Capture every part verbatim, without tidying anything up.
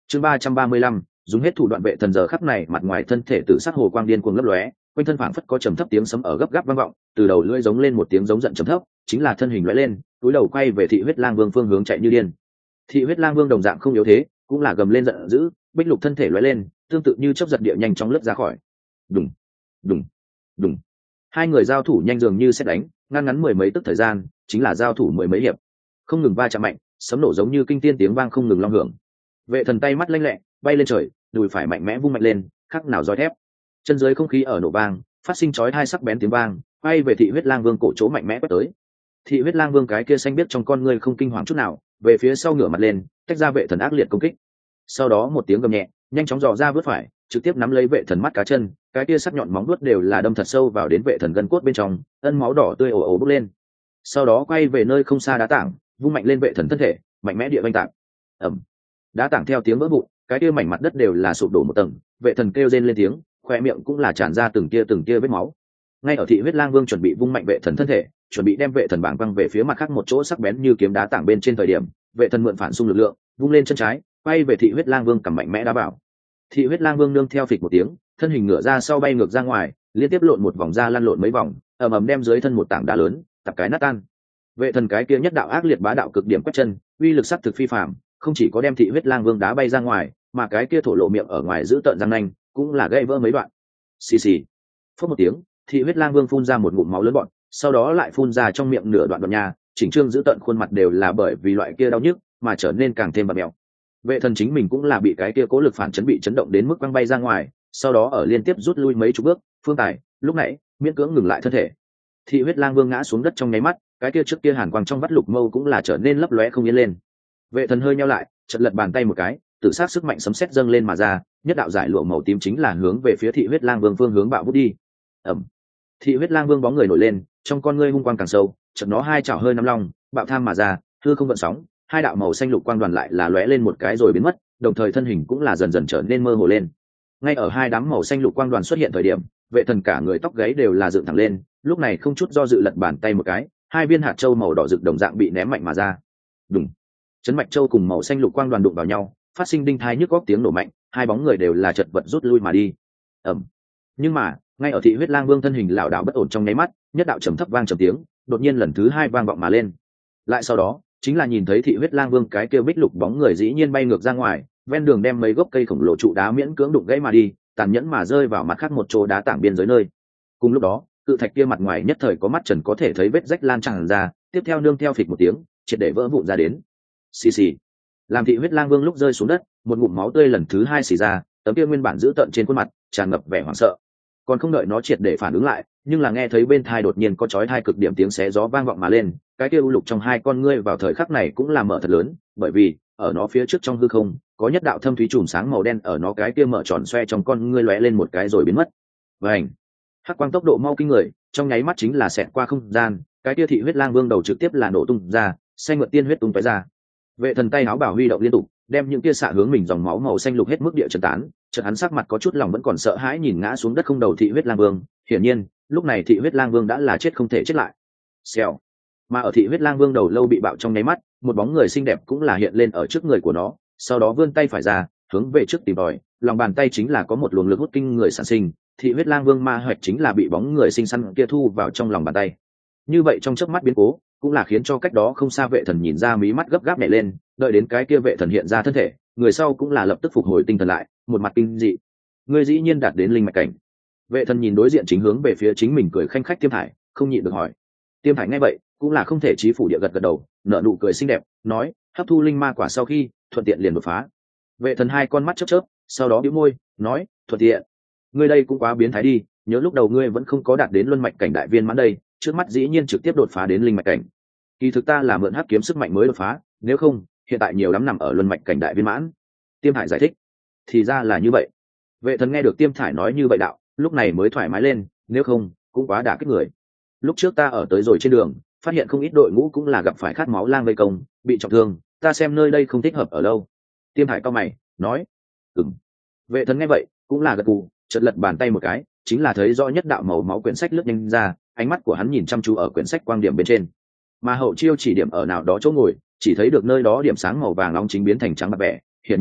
chương ba trăm ba mươi lăm dùng hết thủ đoạn. Vệ thần giờ khắc này mặt ngoài thân thể tự sắc hồ quang điên cuồng lấp lóe, quanh thân phảng phất có trầm thấp tiếng sấm ở gấp gáp vang vọng, từ đầu lưỡi giống lên một tiếng giống giận trầm thấp, chính là thân hình lóe lên, túi đầu quay về Thị Huyết Lang Vương phương hướng chạy như điên. Thị Huyết Lang Vương đồng dạng không yếu thế, cũng là gầm lên giận dữ, bích lục thân thể lóe lên, tương tự như chớp giật địa nhanh chóng lướt ra khỏi. Đùng, đùng, đùng. Hai người giao thủ nhanh dường như sét đánh, ngăn ngắn mười mấy tức thời gian, chính là giao thủ mười mấy hiệp, không ngừng va chạm mạnh, sấm nổ giống như kinh tiên tiếng vang không ngừng long hưởng. Vệ thần tay mắt lanh lẹ, bay lên trời, đùi phải mạnh mẽ vung mạnh lên, khắc nào roi thép. Chân dưới không khí ở nổ vang, phát sinh chói tai sắc bén tiếng vang, bay về Thị Huyết Lang Vương cổ chỗ mạnh mẽ quét tới. Thị Huyết Lang Vương cái kia xanh biết trong con ngươi không kinh hoàng chút nào, về phía sau ngửa mặt lên, tách ra vệ thần ác liệt công kích. Sau đó một tiếng gầm nhẹ, nhanh chóng dò ra vớt phải, trực tiếp nắm lấy vệ thần mắt cá chân, cái kia sắc nhọn móng vuốt đều là đâm thật sâu vào đến vệ thần gân cốt bên trong, ân máu đỏ tươi ồ ồ bốc lên. Sau đó quay về nơi không xa đá tảng, vung mạnh lên vệ thần thân thể, mạnh mẽ địa vanh tạc. Ầm. Đá tảng theo tiếng vỡ vụn, cái kia mảnh mặt đất đều là sụp đổ một tầng, vệ thần kêu rên lên tiếng, khoe miệng cũng là tràn ra từng tia từng tia vết máu. Ngay ở Thị Huyết Lang Vương chuẩn bị vung mạnh vệ thần thân thể, chuẩn bị đem vệ thần bảng văng về phía mặt khác một chỗ sắc bén như kiếm đá tảng bên trên thời điểm, vệ thần mượn phản xung lực lượng, vung lên chân trái, quay về Thị Huyết Lang Vương cầm mạnh mẽ đá vào. Thị Huyết Lang Vương nương theo phịch một tiếng, thân hình ngửa ra sau bay ngược ra ngoài, liên tiếp lộn một vòng ra lăn lộn mấy vòng, ầm ầm đem dưới thân một tảng đá lớn tập cái nát tan. Vệ thần cái kia nhất đạo ác liệt bá đạo cực điểm quét chân, uy lực sắc thực phi phàm, không chỉ có đem Thị Huyết Lang Vương đá bay ra ngoài, mà cái kia thổ lộ miệng ở ngoài giữ tợn răng nanh, cũng là gãy vỡ mấy đoạn. Xì xì. Phút một tiếng, Thị Huyết Lang Vương phun ra một ngụm máu lớn bọn, sau đó lại phun ra trong miệng nửa đoạn đoạn nha, chỉnh trương giữ tợn khuôn mặt đều là bởi vì loại kia đau nhức mà trở nên càng thêm bặm mèo. Vệ thần chính mình cũng là bị cái kia cố lực phản chấn bị chấn động đến mức quăng bay ra ngoài, sau đó ở liên tiếp rút lui mấy chục bước. Phương Tài lúc nãy miễn cưỡng ngừng lại thân thể. Thị Huyết Lang Vương ngã xuống đất trong nháy mắt, cái kia trước kia hàn quang trong vắt lục mâu cũng là trở nên lấp lóe không yên lên. Vệ thần hơi nheo lại, chợt lật bàn tay một cái, tự sát sức mạnh sấm sét dâng lên mà ra, nhất đạo giải lụa màu tím chính là hướng về phía Thị Huyết Lang Vương phương hướng bạo vút đi. Ầm. Thị Huyết Lang Vương bóng người nổi lên, trong con ngươi hung quang càng sâu, chợt nó hai chảo hơi nắm long, bạo tham mà ra, hư không gợn sóng, hai đạo màu xanh lục quang đoàn lại là lóe lên một cái rồi biến mất, đồng thời thân hình cũng là dần dần trở nên mơ hồ lên. Ngay ở hai đám màu xanh lục quang đoàn xuất hiện thời điểm, vệ thần cả người tóc gáy đều là dựng thẳng lên, lúc này không chút do dự lật bàn tay một cái, hai viên hạt châu màu đỏ rực đồng dạng bị ném mạnh mà ra. Đùng. Chấn mạch châu cùng màu xanh lục quang đoàn đụng vào nhau, phát sinh đinh thai nhức góc tiếng nổ mạnh, hai bóng người đều là chật vật rút lui mà đi. Ầm. Nhưng mà, ngay ở Thị Huyết Lang Vương thân hình lảo đảo bất ổn trong nháy mắt, nhất đạo trầm thấp vang trầm tiếng, đột nhiên lần thứ hai vang vọng mà lên. Lại sau đó, chính là nhìn thấy Thị Huyết Lang Vương cái kia bích lục bóng người dĩ nhiên bay ngược ra ngoài, ven đường đem mấy gốc cây khổng lồ trụ đá miễn cưỡng đụng gãy mà đi, tàn nhẫn mà rơi vào mặt khác một chỗ đá tảng biên giới nơi. Cùng lúc đó, cự thạch kia mặt ngoài nhất thời có mắt trần có thể thấy vết rách lan tràn ra, tiếp theo nương theo phịch một tiếng, triệt để vỡ vụn ra đến. Xì xì. Làm Thị Huyết Lang Vương lúc rơi xuống đất, một ngụm máu tươi lần thứ hai xì ra, tấm kia nguyên bản giữ tợn trên khuôn mặt tràn ngập vẻ hoảng sợ. Còn không đợi nó triệt để phản ứng lại, nhưng là nghe thấy bên tai đột nhiên có chói tai cực điểm tiếng xé gió vang vọng mà lên, cái kia u lục trong hai con ngươi vào thời khắc này cũng là mở thật lớn, bởi vì ở nó phía trước trong hư không có nhất đạo thâm thúy chùm sáng màu đen ở nó cái kia mở tròn xoe trong con ngươi lóe lên một cái rồi biến mất. Vành. Hắc quang tốc độ mau kinh người, trong nháy mắt chính là xẹt qua không gian, cái kia Thị Huyết Lang Vương đầu trực tiếp là nổ tung ra, xanh mượt tiên huyết tung tóe ra. Vệ thần tay áo bảo huy động liên tục, đem những kia xạ hướng mình dòng máu màu xanh lục hết mức địa trấn tán, chợt hắn sắc mặt có chút lòng vẫn còn sợ hãi nhìn ngã xuống đất không đầu Thị Huyết Lang Vương, hiển nhiên, lúc này Thị Huyết Lang Vương đã là chết không thể chết lại. Xèo. Mà ở Thị Huyết Lang Vương đầu lâu bị bạo trong nháy mắt, một bóng người xinh đẹp cũng là hiện lên ở trước người của nó, sau đó vươn tay phải ra, hướng về trước tìm tòi, lòng bàn tay chính là có một luồng lực hút kinh người sản sinh, Thị Huyết Lang Vương ma hoạch chính là bị bóng người xinh xắn kia thu vào trong lòng bàn tay. Như vậy trong chớp mắt biến cố, cũng là khiến cho cách đó không xa vệ thần nhìn ra mí mắt gấp gáp nhảy lên, đợi đến cái kia vệ thần hiện ra thân thể, người sau cũng là lập tức phục hồi tinh thần lại, một mặt kinh dị. Người dĩ nhiên đạt đến linh mạch cảnh. Vệ thần nhìn đối diện chính hướng về phía chính mình cười khanh khách Tiêm Thải, không nhịn được hỏi. Tiêm Thải nghe vậy, cũng là không thể chí phủ địa gật gật đầu, nở nụ cười xinh đẹp, nói, hấp thu linh ma quả sau khi, thuận tiện liền đột phá. Vệ thần hai con mắt chớp chớp, sau đó bĩu môi, nói, thuận tiện. Ngươi đây cũng quá biến thái đi, nhớ lúc đầu ngươi vẫn không có đạt đến luân mạch cảnh đại viên mãn đây, trước mắt dĩ nhiên trực tiếp đột phá đến linh mạch cảnh. Kỳ thực ta là mượn hắc kiếm sức mạnh mới đột phá, nếu không, hiện tại nhiều lắm nằm ở luân mạch cảnh đại viên mãn. Tiêm Thải giải thích. Thì ra là như vậy. Vệ thần nghe được Tiêm Thải nói như vậy đạo, lúc này mới thoải mái lên, nếu không, cũng quá đả kích người. Lúc trước ta ở tới rồi trên đường, phát hiện không ít đội ngũ cũng là gặp phải khát máu lang vây công, bị trọng thương, ta xem nơi đây không thích hợp ở lâu. Tiêm Thải cau mày, nói, ừm. Vệ thần nghe vậy, cũng là gật gù, chợt lật bàn tay một cái, chính là thấy rõ nhất đạo màu máu quyển sách lướt nhanh ra, ánh mắt của hắn nhìn chăm chú ở quyển sách quang điểm bên trên, mà hậu chiêu chỉ điểm ở nào đó chỗ ngồi, chỉ thấy được nơi đó điểm sáng màu vàng nóng chính biến thành trắng bạc bẻ, hiển nhiên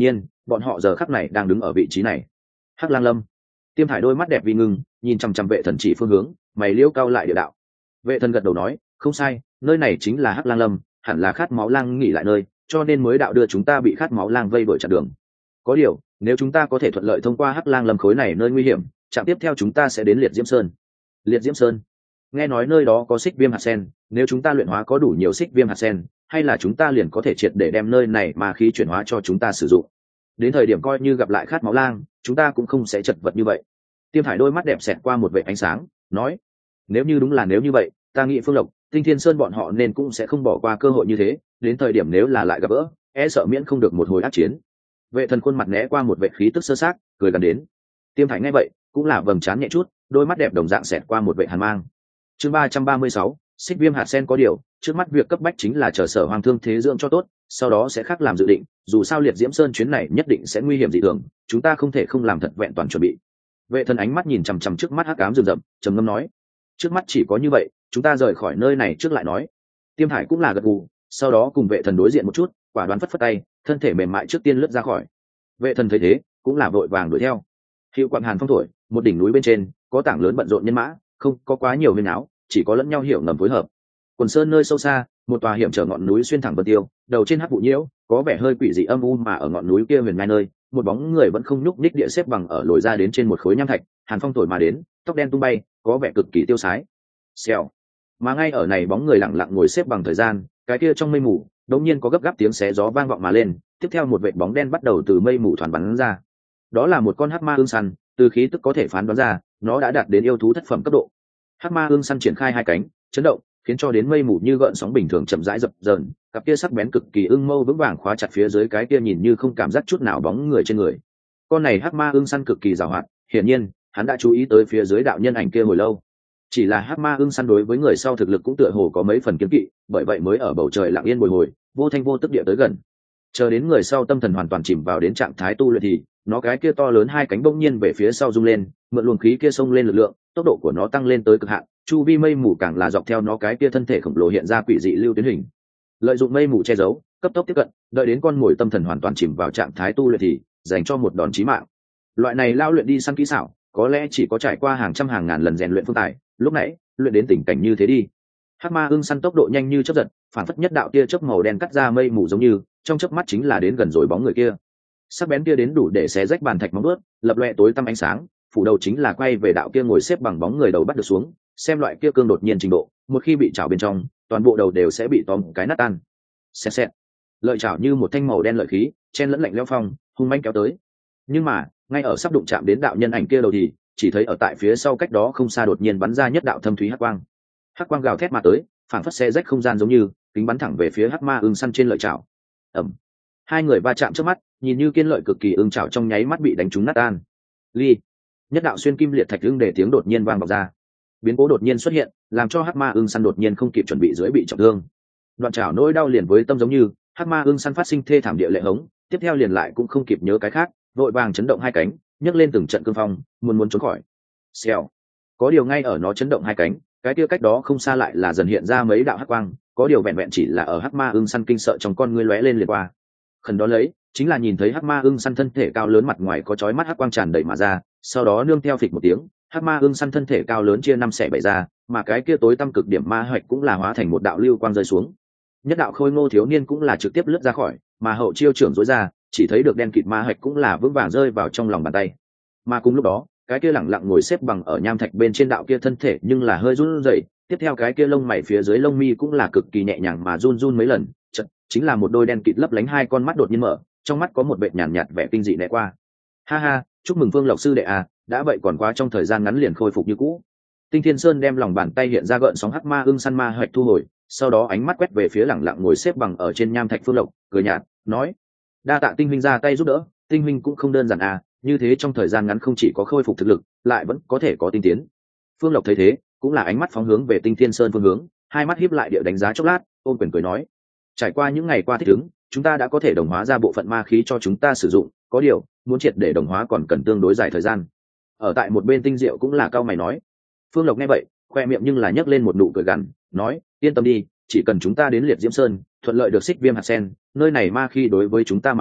bọn họ giờ khắc này đang đứng ở vị trí này. Hắc Lang Lâm. Tiêm Thải đôi mắt đẹp vì ngưng, nhìn chằm chằm Vệ Thần chỉ phương hướng, mày liễu cao lại địa đạo. Vệ Thần gật đầu nói, không sai, nơi này chính là Hắc Lang Lâm, hẳn là khát máu lang nghỉ lại nơi, cho nên mới đạo đưa chúng ta bị khát máu lang vây đuổi chặn đường. Có điều, nếu chúng ta có thể thuận lợi thông qua Hắc Lang Lâm khối này nơi nguy hiểm, chặng tiếp theo chúng ta sẽ đến Liệt Diễm Sơn. Liệt Diễm Sơn. Nghe nói nơi đó có xích viêm hạt sen, nếu chúng ta luyện hóa có đủ nhiều xích viêm hạt sen, hay là chúng ta liền có thể triệt để đem nơi này mà khí chuyển hóa cho chúng ta sử dụng. Đến thời điểm coi như gặp lại khát máu lang, chúng ta cũng không sẽ chật vật như vậy. Tiêm Thải đôi mắt đẹp xẹt qua một vệt ánh sáng, nói: nếu như đúng là nếu như vậy, ta nghĩ Phương Lộc, Tinh Thiên Sơn bọn họ nên cũng sẽ không bỏ qua cơ hội như thế, đến thời điểm nếu là lại gặp gỡ, e sợ miễn không được một hồi ác chiến. Vệ Thần khuôn mặt né qua một vệt khí tức sơ sát, cười gần đến. Tiêm Thải nghe vậy, cũng là vầng trán nhẹ chút, đôi mắt đẹp đồng dạng xẹt qua một vệt hàn mang. Chương ba trăm ba mươi sáu, xích viêm hạt sen có điều, trước mắt việc cấp bách chính là chờ Sở Hoàng thương thế dưỡng cho tốt, sau đó sẽ khác làm dự định, dù sao Liệt Diễm Sơn chuyến này nhất định sẽ nguy hiểm dị thường, chúng ta không thể không làm thật vẹn toàn chuẩn bị. Vệ Thần ánh mắt nhìn chằm chằm trước mắt hắc ám rừng rậm, trầm ngâm nói: trước mắt chỉ có như vậy, chúng ta rời khỏi nơi này trước lại nói. Tiêm Thải cũng là gật gù, sau đó cùng Vệ Thần đối diện một chút, quả đoán phất phất tay, thân thể mềm mại trước tiên lướt ra khỏi. Vệ Thần thấy thế, cũng là vội vàng đuổi theo. Hiệu quang hàn phong thổi, một đỉnh núi bên trên có tảng lớn bận rộn nhân mã, không có quá nhiều huyên áo, chỉ có lẫn nhau hiểu ngầm phối hợp. Quần sơn nơi sâu xa, một tòa hiểm trở ngọn núi xuyên thẳng vân tiêu, đầu trên hắc vụ nhiễu, có vẻ hơi quỷ dị âm u, mà ở ngọn núi kia huyền ngai nơi, một bóng người vẫn không nhúc nhích địa xếp bằng ở lồi ra đến trên một khối nham thạch, hàn phong thổi mà đến, tóc đen tung bay, có vẻ cực kỳ tiêu sái. Xèo. Mà ngay ở này bóng người lặng lặng ngồi xếp bằng thời gian, cái kia trong mây mù, đột nhiên có gấp gáp tiếng xé gió vang vọng mà lên, tiếp theo một vệt bóng đen bắt đầu từ mây mù thoàn bắn ra. Đó là một con hắc ma ương săn, từ khí tức có thể phán đoán ra, nó đã đạt đến yêu thú thất phẩm cấp độ. Hắc ma ương săn triển khai hai cánh, chấn động, khiến cho đến mây mù như gợn sóng bình thường chậm rãi dập dờn, cặp kia sắc bén cực kỳ ưng mâu vững vàng khóa chặt phía dưới cái kia nhìn như không cảm giác chút nào bóng người trên người. Con này hắc ma ương săn cực kỳ giàu hoạt, hiển nhiên, hắn đã chú ý tới phía dưới đạo nhân ảnh kia hồi lâu. Chỉ là hắc ma ương săn đối với người sau thực lực cũng tựa hồ có mấy phần kiêng kỵ, bởi vậy mới ở bầu trời lặng yên bồi hồi, vô thanh vô tức địa tới gần. Chờ đến người sau tâm thần hoàn toàn chìm vào đến trạng thái tu luyện thì, nó cái kia to lớn hai cánh bỗng nhiên về phía sau rung lên, mượn luồng khí kia xông lên lực lượng, tốc độ của nó tăng lên tới cực hạn, chu vi mây mù càng là dọc theo nó cái kia thân thể khổng lồ hiện ra quỷ dị lưu tuyến hình. Lợi dụng mây mù che giấu, cấp tốc tiếp cận, đợi đến con mồi tâm thần hoàn toàn chìm vào trạng thái tu luyện thì, dành cho một đòn chí mạng. Loại này lao luyện đi săn kỹ xảo, có lẽ chỉ có trải qua hàng trăm hàng ngàn lần rèn luyện phương tài, lúc nãy, luyện đến tình cảnh như thế đi. Hắc ma ưng săn tốc độ nhanh như chớp giật, phản phất nhất đạo tia chớp màu đen cắt ra mây mù giống như, trong chớp mắt chính là đến gần rồi bóng người kia. Sắc bén kia đến đủ để xé rách bàn thạch móng vuốt, lập loè tối tăm ánh sáng, phủ đầu chính là quay về đạo kia ngồi xếp bằng bóng người đầu bắt được xuống, xem loại kia cương đột nhiên trình độ, một khi bị chảo bên trong, toàn bộ đầu đều sẽ bị tóm cái nát tan. Xẹt xẹt. Lợi chảo như một thanh màu đen lợi khí, chen lẫn lạnh lẽo phong, hung manh kéo tới. Nhưng mà, ngay ở sắp đụng chạm đến đạo nhân ảnh kia đầu thì, chỉ thấy ở tại phía sau cách đó không xa đột nhiên bắn ra nhất đạo thâm thúy hắc quang. Hắc quang gào thét mà tới, phản phất xé rách không gian giống như, kính bắn thẳng về phía hắc ma ưng săn trên lợi chảo. Ầm. Hai người va chạm trước mắt, nhìn như kiên lợi cực kỳ ưng chảo trong nháy mắt bị đánh trúng nát tan. Ly. Nhất đạo xuyên kim liệt thạch ưng để tiếng đột nhiên vang vọng ra. Biến cố đột nhiên xuất hiện, làm cho hắc ma ưng săn đột nhiên không kịp chuẩn bị dưới bị trọng thương. Đoạn chảo nỗi đau liền với tâm giống như, hắc ma ưng săn phát sinh thê thảm địa lệ hống, tiếp theo liền lại cũng không kịp nhớ cái khác, vội vàng chấn động hai cánh, nhấc lên từng trận cương phong, muốn muốn trốn khỏi. Xèo. Có điều ngay ở nó chấn động hai cánh, cái kia cách đó không xa lại là dần hiện ra mấy đạo hắc quang, có điều vẹn vẹn chỉ là ở hắc ma ưng săn kinh sợ trong con ngươi lóe lên liền qua. Khẩn đó lấy, chính là nhìn thấy hắc ma ưng săn thân thể cao lớn mặt ngoài có chói mắt hắc quang tràn đầy mà ra, sau đó nương theo phịch một tiếng, hắc ma ưng săn thân thể cao lớn chia năm xẻ bảy ra, mà cái kia tối tăm cực điểm ma hoạch cũng là hóa thành một đạo lưu quang rơi xuống. Nhất đạo khôi ngô thiếu niên cũng là trực tiếp lướt ra khỏi, mà hậu chiêu trưởng dối ra, chỉ thấy được đen kịt ma hoạch cũng là vững vàng rơi vào trong lòng bàn tay. Mà cùng lúc đó, cái kia lẳng lặng ngồi xếp bằng ở nham thạch bên trên đạo kia thân thể nhưng là hơi run rẩy, tiếp theo cái kia lông mày phía dưới lông mi cũng là cực kỳ nhẹ nhàng mà run run mấy lần, chợt chính là một đôi đen kịt lấp lánh hai con mắt đột nhiên mở, trong mắt có một vệt nhàn nhạt, nhạt vẻ kinh dị né qua. Ha ha, chúc mừng Phương Lộc sư đệ à, đã vậy còn quá trong thời gian ngắn liền khôi phục như cũ. Tinh Thiên Sơn đem lòng bàn tay hiện ra gợn sóng hắc ma ưng săn ma hoạch thu hồi, sau đó ánh mắt quét về phía lẳng lặng ngồi xếp bằng ở trên nham thạch Phương Lộc, cười nhạt, nói: đa tạ Tinh huynh ra tay giúp đỡ, Tinh huynh cũng không đơn giản à, như thế trong thời gian ngắn không chỉ có khôi phục thực lực, lại vẫn có thể có tinh tiến. Phương Lộc thấy thế, cũng là ánh mắt phóng hướng về Tinh Thiên Sơn phương hướng, hai mắt híp lại địa đánh giá chốc lát, ôn quyền cười nói: trải qua những ngày qua thích ứng, chúng ta đã có thể đồng hóa ra bộ phận ma khí cho chúng ta sử dụng, có điều muốn triệt để đồng hóa còn cần tương đối dài thời gian. Ở tại một bên Tinh Diệu cũng là cao mày nói. Phương Lộc nghe vậy, khoe miệng nhưng là nhấc lên một nụ cười gằn, nói: yên tâm đi, chỉ cần chúng ta đến Liệt Diễm Sơn, thuận lợi được xích viêm hạt sen, nơi này ma khí đối với chúng ta mà nói,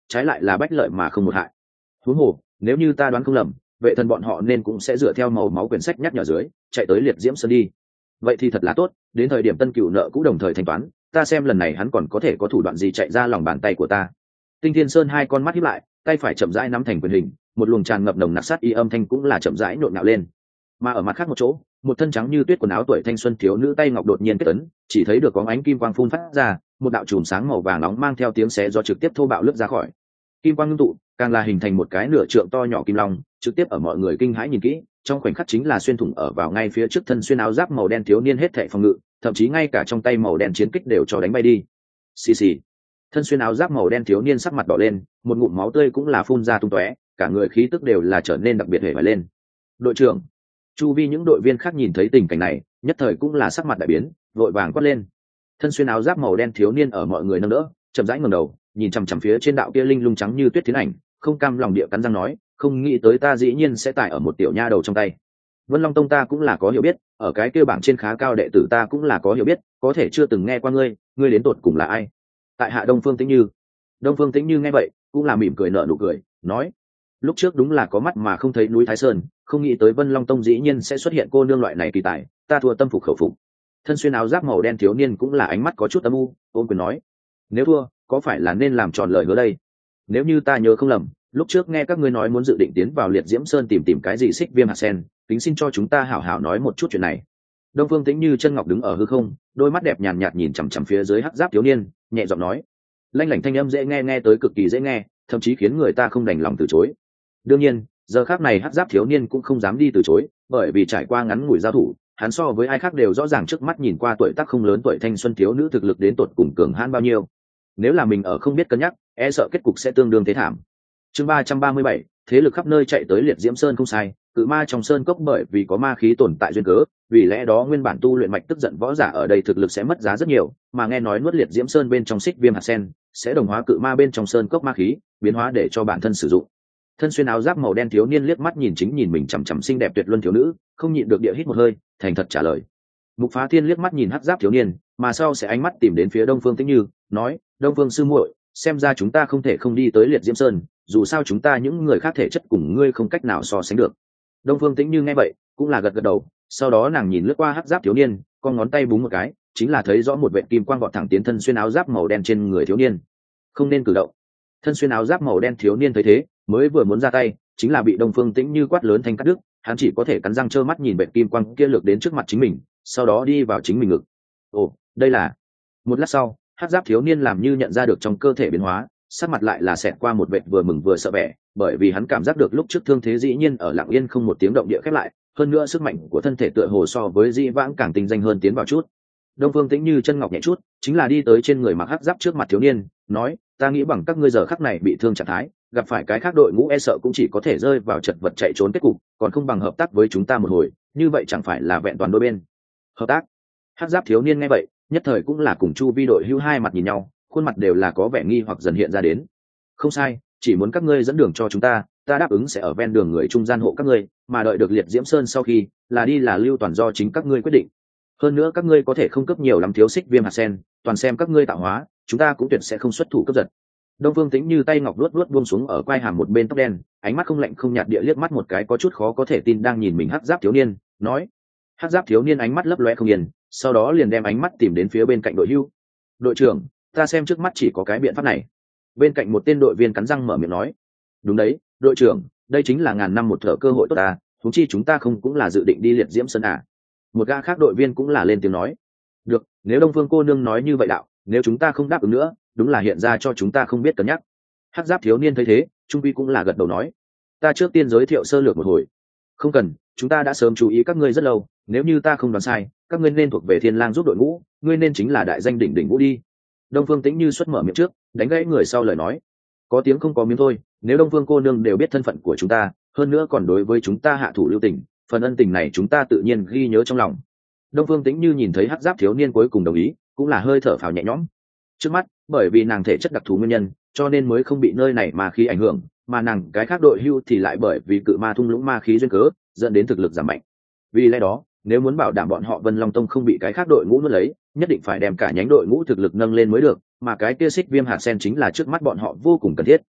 trái lại là bách lợi mà không một hại. Huống hồ nếu như ta đoán không lầm, vệ thần bọn họ nên cũng sẽ dựa theo màu máu quyển sách nhắc nhở dưới chạy tới liệt diễm sơn đi. Vậy thì thật là tốt, đến thời điểm tân cựu nợ cũng đồng thời thanh toán, ta xem lần này hắn còn có thể có thủ đoạn gì chạy ra lòng bàn tay của ta. Tinh Thiên Sơn hai con mắt híp lại, tay phải chậm rãi nắm thành quyền hình, một luồng tràn ngập nồng nặc sát y âm thanh cũng là chậm rãi nhộn nhạo lên. Mà ở mặt khác một chỗ, một thân trắng như tuyết quần áo tuổi thanh xuân thiếu nữ tay ngọc đột nhiên kết ấn, chỉ thấy được có ánh kim quang phun phát ra, một đạo chùm sáng màu vàng nóng mang theo tiếng xé do trực tiếp thô bạo lướt ra khỏi. Kim quang ngưng tụ, càng là hình thành một cái nửa trượng to nhỏ kim long, trực tiếp ở mọi người kinh hãi nhìn kỹ, trong khoảnh khắc chính là xuyên thủng ở vào ngay phía trước thân xuyên áo giáp màu đen thiếu niên hết thảy phòng ngự, thậm chí ngay cả trong tay màu đen chiến kích đều cho đánh bay đi. Xì xì. Thân xuyên áo giáp màu đen thiếu niên sắc mặt đỏ lên, một ngụm máu tươi cũng là phun ra tung tóe, cả người khí tức đều là trở nên đặc biệt hề vải lên. Đội trưởng, chu vi những đội viên khác nhìn thấy tình cảnh này, nhất thời cũng là sắc mặt đại biến, vội vàng quát lên. Thân xuyên áo giáp màu đen thiếu niên ở mọi người nâng đỡ, chậm rãi ngẩng đầu, nhìn chằm chằm phía trên đạo kia linh lung trắng như tuyết thiến ảnh, không cam lòng địa cắn răng nói, không nghĩ tới ta dĩ nhiên sẽ tải ở một tiểu nha đầu trong tay. Vân Long Tông ta cũng là có hiểu biết, ở cái kia bảng trên khá cao đệ tử ta cũng là có hiểu biết, có thể chưa từng nghe qua ngươi, ngươi đến tột cùng là ai? Tại hạ Đông Phương Tĩnh Như. Đông Phương Tĩnh Như nghe vậy, cũng là mỉm cười nở nụ cười, nói: lúc trước đúng là có mắt mà không thấy núi Thái Sơn, không nghĩ tới Vân Long Tông dĩ nhiên sẽ xuất hiện cô nương loại này kỳ tài, ta thua tâm phục khẩu phục. Thân xuyên áo giáp màu đen thiếu niên cũng là ánh mắt có chút âm u, ôn quyền nói: nếu thua, có phải là nên làm tròn lời hứa đây? Nếu như ta nhớ không lầm, lúc trước nghe các ngươi nói muốn dự định tiến vào Liệt Diễm Sơn tìm tìm cái gì xích viêm hạt sen, kính xin cho chúng ta hảo hảo nói một chút chuyện này. Đông Phương Tĩnh Như chân ngọc đứng ở hư không, đôi mắt đẹp nhàn nhạt nhìn chằm chằm phía dưới hắc giáp thiếu niên, nhẹ giọng nói. Lanh lảnh thanh âm dễ nghe nghe tới cực kỳ dễ nghe, thậm chí khiến người ta không đành lòng từ chối. Đương nhiên, giờ khắc này hắc giáp thiếu niên cũng không dám đi từ chối, bởi vì trải qua ngắn ngủi giao thủ, hắn so với ai khác đều rõ ràng trước mắt nhìn qua tuổi tác không lớn tuổi thanh xuân thiếu nữ thực lực đến tột cùng cường hãn bao nhiêu. Nếu là mình ở không biết cân nhắc, e sợ kết cục sẽ tương đương thế thảm. Chương ba trăm ba mươi bảy, thế lực khắp nơi chạy tới Liệt Diễm Sơn không sai, cự ma trong sơn cốc bởi vì có ma khí tồn tại duyên cớ, vì lẽ đó nguyên bản tu luyện mạch tức giận võ giả ở đây thực lực sẽ mất giá rất nhiều, mà nghe nói nuốt Liệt Diễm Sơn bên trong xích viêm hạt sen sẽ đồng hóa cự ma bên trong sơn cốc ma khí, biến hóa để cho bản thân sử dụng. Thân xuyên áo giáp màu đen thiếu niên liếc mắt nhìn chính nhìn mình chằm chằm xinh đẹp tuyệt luân thiếu nữ, không nhịn được địa hít một hơi, thành thật trả lời. Mục Phá Thiên liếc mắt nhìn hắc giáp thiếu niên, mà sau sẽ ánh mắt tìm đến phía Đông Phương Tĩnh Như, nói: Đông Phương sư muội, xem ra chúng ta không thể không đi tới Liệt Diễm Sơn, dù sao chúng ta những người khác thể chất cùng ngươi không cách nào so sánh được. Đông Phương Tĩnh Như nghe vậy, cũng là gật gật đầu, sau đó nàng nhìn lướt qua hắc giáp thiếu niên, con ngón tay búng một cái, chính là thấy rõ một vệt kim quang vọt thẳng tiến thân xuyên áo giáp màu đen trên người thiếu niên. Không nên cử động. Thân xuyên áo giáp màu đen thiếu niên thấy thế, mới vừa muốn ra tay, chính là bị Đông Phương Tĩnh Như quát lớn thanh cắt đứt, hắn chỉ có thể cắn răng trơ mắt nhìn vệt kim quang kia lược đến trước mặt chính mình, sau đó đi vào chính mình ngực. Ồ, đây là... Một lát sau, hắc giáp thiếu niên làm như nhận ra được trong cơ thể biến hóa, sắc mặt lại là xẹt qua một vệt vừa mừng vừa sợ vẻ, bởi vì hắn cảm giác được lúc trước thương thế dĩ nhiên ở lặng yên không một tiếng động địa khép lại, hơn nữa sức mạnh của thân thể tựa hồ so với dĩ vãng càng tinh danh hơn tiến vào chút. Đông Phương Tĩnh Như chân ngọc nhẹ chút, chính là đi tới trên người mặc hắc giáp trước mặt thiếu niên, nói: ta nghĩ bằng các ngươi giờ khắc này bị thương trạng thái, gặp phải cái khác đội ngũ e sợ cũng chỉ có thể rơi vào chật vật chạy trốn kết cục, còn không bằng hợp tác với chúng ta một hồi, như vậy chẳng phải là vẹn toàn đôi bên. Hợp tác? Hắc giáp thiếu niên nghe vậy, nhất thời cũng là cùng chu vi đội hữu hai mặt nhìn nhau, khuôn mặt đều là có vẻ nghi hoặc dần hiện ra đến. Không sai, chỉ muốn các ngươi dẫn đường cho chúng ta, ta đáp ứng sẽ ở ven đường người trung gian hộ các ngươi, mà đợi được Liệt Diễm Sơn sau khi là đi là lưu toàn do chính các ngươi quyết định. Hơn nữa các ngươi có thể không cấp nhiều lắm thiếu xích viêm hạt sen, toàn xem các ngươi tạo hóa, chúng ta cũng tuyệt sẽ không xuất thủ cướp giật. Đông Phương Tĩnh Như tay ngọc luốt luốt buông xuống ở quai hàm một bên tóc đen, ánh mắt không lạnh không nhạt địa liếc mắt một cái có chút khó có thể tin đang nhìn mình hắc giáp thiếu niên, nói. Hắc giáp thiếu niên ánh mắt lấp loe không yên, sau đó liền đem ánh mắt tìm đến phía bên cạnh đội hưu. Đội trưởng, ta xem trước mắt chỉ có cái biện pháp này. Bên cạnh một tên đội viên cắn răng mở miệng nói. Đúng đấy, đội trưởng, đây chính là ngàn năm một thở cơ hội tốt ta, huống chi chúng ta không cũng là dự định đi Liệt Diễm Sơn à. Một gã khác đội viên cũng là lên tiếng nói. Được, nếu Đông Phương cô nương nói như vậy đạo, nếu chúng ta không đáp ứng nữa, đúng là hiện ra cho chúng ta không biết cân nhắc. Hắc giáp thiếu niên thấy thế, trung quy cũng là gật đầu nói. Ta trước tiên giới thiệu sơ lược một hồi. Không cần, chúng ta đã sớm chú ý các ngươi rất lâu, nếu như ta không đoán sai, các ngươi nên thuộc về Thiên Lang giúp đội ngũ, ngươi nên chính là đại danh đỉnh đỉnh Vũ đi. Đông Phương Tĩnh Như xuất mở miệng trước, đánh gãy người sau lời nói. Có tiếng không có miếng thôi, nếu Đông Phương cô nương đều biết thân phận của chúng ta, hơn nữa còn đối với chúng ta hạ thủ lưu tình, phần ân tình này chúng ta tự nhiên ghi nhớ trong lòng. Đông Phương Tĩnh Như nhìn thấy hắc giáp thiếu niên cuối cùng đồng ý, cũng là hơi thở phào nhẹ nhõm. Trước mắt, bởi vì nàng thể chất đặc thù nguyên nhân, cho nên mới không bị nơi này ma khí ảnh hưởng, mà nàng cái khác đội hưu thì lại bởi vì cự ma thung lũng ma khí duyên cớ, dẫn đến thực lực giảm mạnh. Vì lẽ đó, nếu muốn bảo đảm bọn họ Vân Long Tông không bị cái khác đội ngũ nuốt lấy, nhất định phải đem cả nhánh đội ngũ thực lực nâng lên mới được, mà cái kia xích viêm hạt sen chính là trước mắt bọn họ vô cùng cần thiết.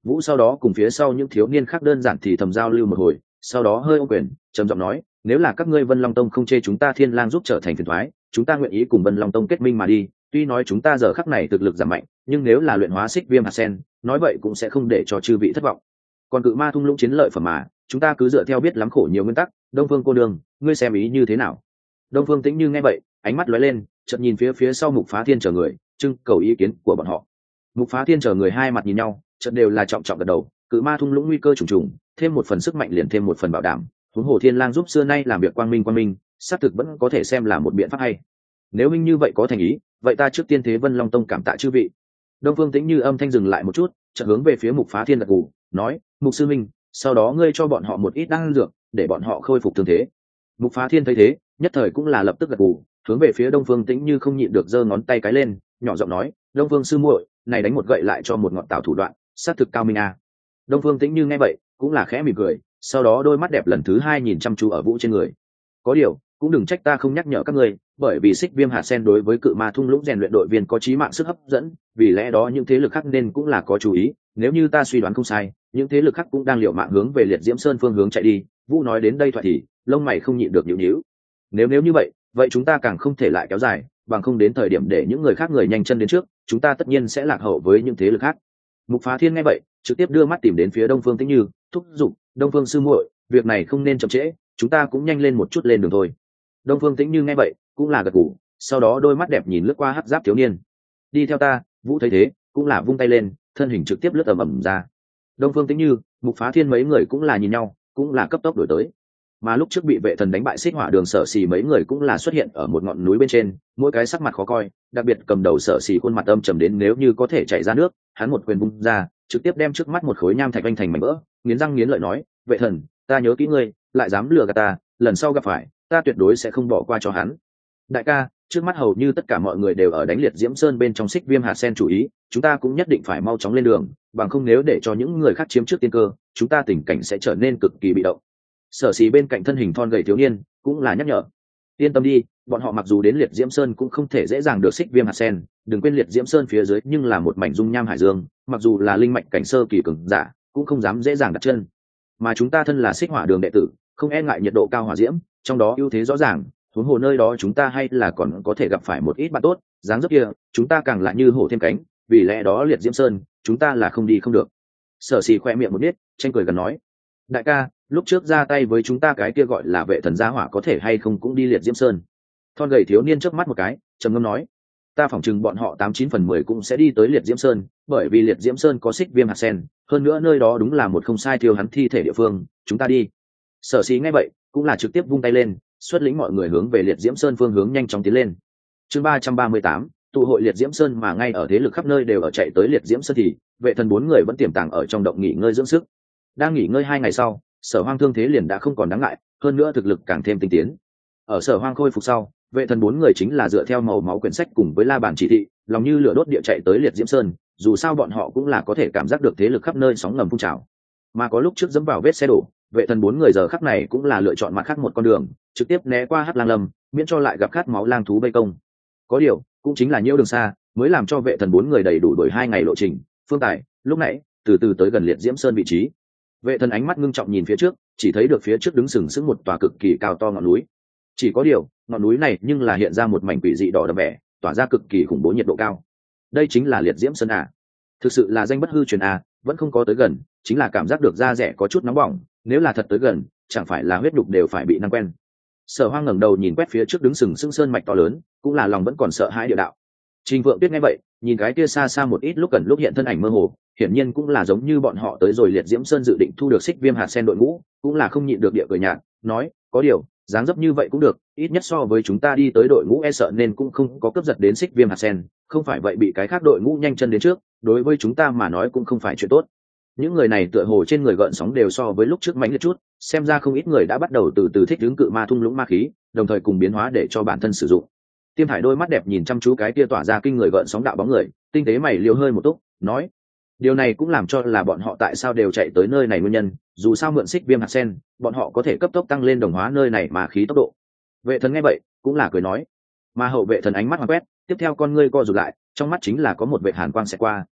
Vũ sau đó cùng phía sau những thiếu niên khác đơn giản thì thầm giao lưu một hồi, sau đó hơi ô quyền trầm giọng nói, nếu là các ngươi Vân Long Tông không chê chúng ta Thiên Lang giúp trở thành phiền toái, chúng ta nguyện ý cùng Vân Long Tông kết minh mà đi. Tuy nói chúng ta giờ khắc này thực lực giảm mạnh, nhưng nếu là luyện hóa xích viêm hạt sen, nói vậy cũng sẽ không để cho chư vị thất vọng. Còn cự ma thung lũng chiến lợi phẩm mà, chúng ta cứ dựa theo biết lắm khổ nhiều nguyên tắc. Đông Phương cô đường, ngươi xem ý như thế nào? Đông Phương Tĩnh Như nghe vậy, ánh mắt lóe lên, chợt nhìn phía phía sau Mục Phá Thiên chờ người, trưng cầu ý kiến của bọn họ. Mục Phá Thiên chờ người hai mặt nhìn nhau, chợt đều là trọng trọng gật đầu. Cự ma thung lũng nguy cơ trùng trùng, thêm một phần sức mạnh liền thêm một phần bảo đảm. Huống hồ Thiên Lang giúp xưa nay làm việc quang minh quang minh, xác thực vẫn có thể xem là một biện pháp hay. Nếu minh như vậy có thành ý, vậy ta trước tiên thế Vân Long Tông cảm tạ chư vị. Đông Phương Tĩnh Như âm thanh dừng lại một chút, chợt hướng về phía Mục Phá Thiên gật gù, nói, Mục sư minh, sau đó ngươi cho bọn họ một ít đan dược, để bọn họ khôi phục thương thế. Mục Phá Thiên thấy thế, nhất thời cũng là lập tức gật gù, hướng về phía Đông Phương Tĩnh Như không nhịn được giơ ngón tay cái lên, nhỏ giọng nói, Đông Phương sư muội, này đánh một gậy lại cho một ngọn tảo thủ đoạn, sát thực cao minh a. Đông Phương Tĩnh Như nghe vậy, cũng là khẽ mỉm cười, sau đó đôi mắt đẹp lần thứ hai nhìn chăm chú ở Vũ trên người. Có điều, cũng đừng trách ta không nhắc nhở các ngươi, bởi vì xích viêm hạt sen đối với cự ma thung lũng rèn luyện đội viên có chí mạng sức hấp dẫn, vì lẽ đó những thế lực khác nên cũng là có chú ý. Nếu như ta suy đoán không sai, những thế lực khác cũng đang liều mạng hướng về Liệt Diễm Sơn phương hướng chạy đi. Vũ nói đến đây thoại thì lông mày không nhịn được nhíu nhíu. Nếu nếu như vậy, vậy chúng ta càng không thể lại kéo dài, bằng không đến thời điểm để những người khác người nhanh chân đến trước, chúng ta tất nhiên sẽ lạc hậu với những thế lực khác. Mục Phá Thiên nghe vậy, trực tiếp đưa mắt tìm đến phía Đông Phương Tĩnh Như, thúc giục, Đông Phương sư muội, việc này không nên chậm trễ, chúng ta cũng nhanh lên một chút lên đường thôi. Đông Phương Tĩnh Như nghe vậy, cũng là gật gù, sau đó đôi mắt đẹp nhìn lướt qua hắc giáp thiếu niên. Đi theo ta. Vũ thấy thế, cũng là vung tay lên, thân hình trực tiếp lướt ầm ầm ra. Đông Phương Tĩnh Như, Mục Phá Thiên mấy người cũng là nhìn nhau, cũng là cấp tốc đuổi tới. Mà lúc trước bị vệ thần đánh bại xích hỏa đường Sở Xỉ mấy người cũng là xuất hiện ở một ngọn núi bên trên, mỗi cái sắc mặt khó coi, đặc biệt cầm đầu Sở Xỉ khuôn mặt âm trầm đến nếu như có thể chạy ra nước, hắn một quyền vung ra, trực tiếp đem trước mắt một khối nham thạch anh thành mảnh vỡ, nghiến răng nghiến lợi nói, vệ thần, ta nhớ kỹ ngươi, lại dám lừa gạt ta, lần sau gặp phải, ta tuyệt đối sẽ không bỏ qua cho hắn. Đại ca, trước mắt hầu như tất cả mọi người đều ở đánh Liệt Diễm Sơn bên trong xích viêm hạt sen chủ ý, chúng ta cũng nhất định phải mau chóng lên đường, bằng không nếu để cho những người khác chiếm trước tiên cơ, chúng ta tình cảnh sẽ trở nên cực kỳ bị động. Sở Xỉ bên cạnh thân hình thon gầy thiếu niên cũng là nhắc nhở, yên tâm đi, bọn họ mặc dù đến Liệt Diễm Sơn cũng không thể dễ dàng được xích viêm hạt sen, đừng quên Liệt Diễm Sơn phía dưới nhưng là một mảnh dung nham hải dương, mặc dù là linh mạch cảnh sơ kỳ cường giả cũng không dám dễ dàng đặt chân, mà chúng ta thân là xích hỏa đường đệ tử, không e ngại nhiệt độ cao hỏa diễm, trong đó ưu thế rõ ràng, huống hồ nơi đó chúng ta hay là còn có thể gặp phải một ít bạn tốt, dáng dấp kia chúng ta càng lại như hổ thêm cánh, vì lẽ đó Liệt Diễm Sơn chúng ta là không đi không được. Sở Xỉ khoe miệng một nít, tranh cười gần nói, đại ca, lúc trước ra tay với chúng ta cái kia gọi là vệ thần gia hỏa có thể hay không cũng đi Liệt Diễm Sơn? Thon gầy thiếu niên chớp mắt một cái, trầm ngâm nói, ta phỏng chừng bọn họ tám chín phần mười cũng sẽ đi tới Liệt Diễm Sơn, bởi vì Liệt Diễm Sơn có xích viêm hạt sen, hơn nữa nơi đó đúng là một không sai thiêu hắn thi thể địa phương, chúng ta đi. Sở Xỉ nghe vậy, cũng là trực tiếp vung tay lên, xuất lĩnh mọi người hướng về Liệt Diễm Sơn phương hướng nhanh chóng tiến lên. Chương ba trăm ba mươi tám, tụ hội Liệt Diễm Sơn, mà ngay ở thế lực khắp nơi đều ở chạy tới Liệt Diễm Sơn thì, vệ thần bốn người vẫn tiềm tàng ở trong động nghỉ ngơi dưỡng sức. Đang nghỉ ngơi hai ngày sau, Sở Hoang thương thế liền đã không còn đáng ngại, hơn nữa thực lực càng thêm tinh tiến. Ở Sở Hoang khôi phục sau, vệ thần bốn người chính là dựa theo màu máu quyển sách cùng với la bàn chỉ thị, lòng như lửa đốt địa chạy tới Liệt Diễm Sơn, dù sao bọn họ cũng là có thể cảm giác được thế lực khắp nơi sóng ngầm phun trào. Mà có lúc trước dẫm vào vết xe đổ, vệ thần bốn người giờ khắc này cũng là lựa chọn mặt khác một con đường, trực tiếp né qua Hắc Lang Lâm, miễn cho lại gặp khát máu lang thú vây công. Có điều, cũng chính là nhiễu đường xa, mới làm cho vệ thần bốn người đầy đủ đuổi hai ngày lộ trình. Phương Tài, lúc nãy, từ từ tới gần Liệt Diễm Sơn vị trí. Vệ thần ánh mắt ngưng trọng nhìn phía trước, chỉ thấy được phía trước đứng sừng sững một tòa cực kỳ cao to ngọn núi. Chỉ có điều, ngọn núi này nhưng là hiện ra một mảnh quỷ dị đỏ đậm vẻ, tỏa ra cực kỳ khủng bố nhiệt độ cao. Đây chính là Liệt Diễm Sơn à? Thực sự là danh bất hư truyền à, vẫn không có tới gần, chính là cảm giác được da rẻ có chút nóng bỏng, nếu là thật tới gần, chẳng phải là huyết đục đều phải bị năng quen. Sở Hoang ngẩng đầu nhìn quét phía trước đứng sừng sững sơn mạch to lớn, cũng là lòng vẫn còn sợ hãi địa đạo. Trình Vượng Tuyết nghe vậy, nhìn cái kia xa xa một ít lúc gần lúc hiện thân ảnh mơ hồ, hiển nhiên cũng là giống như bọn họ tới rồi Liệt Diễm Sơn dự định thu được xích viêm hạt sen đội ngũ, cũng là không nhịn được địa cười nhạt, nói, có điều, dáng dấp như vậy cũng được, ít nhất so với chúng ta đi tới đội ngũ e sợ nên cũng không có cướp giật đến xích viêm hạt sen, không phải vậy bị cái khác đội ngũ nhanh chân đến trước, đối với chúng ta mà nói cũng không phải chuyện tốt. Những người này tựa hồ trên người gợn sóng đều so với lúc trước mãnh liệt chút, xem ra không ít người đã bắt đầu từ từ thích ứng cự ma thung lũng ma khí, đồng thời cùng biến hóa để cho bản thân sử dụng. Tiêm Hải đôi mắt đẹp nhìn chăm chú cái kia tỏa ra kinh người gợn sóng đạo bóng người, tinh tế mày liêu hơi một túc, nói, điều này cũng làm cho là bọn họ tại sao đều chạy tới nơi này nguyên nhân, dù sao mượn xích viêm hạt sen, bọn họ có thể cấp tốc tăng lên đồng hóa nơi này mà khí tốc độ. Vệ thần nghe vậy, cũng là cười nói, mà hậu vệ thần ánh mắt hoa quét, tiếp theo con ngươi co rụt lại, trong mắt chính là có một vệ hàn quang xẹt qua,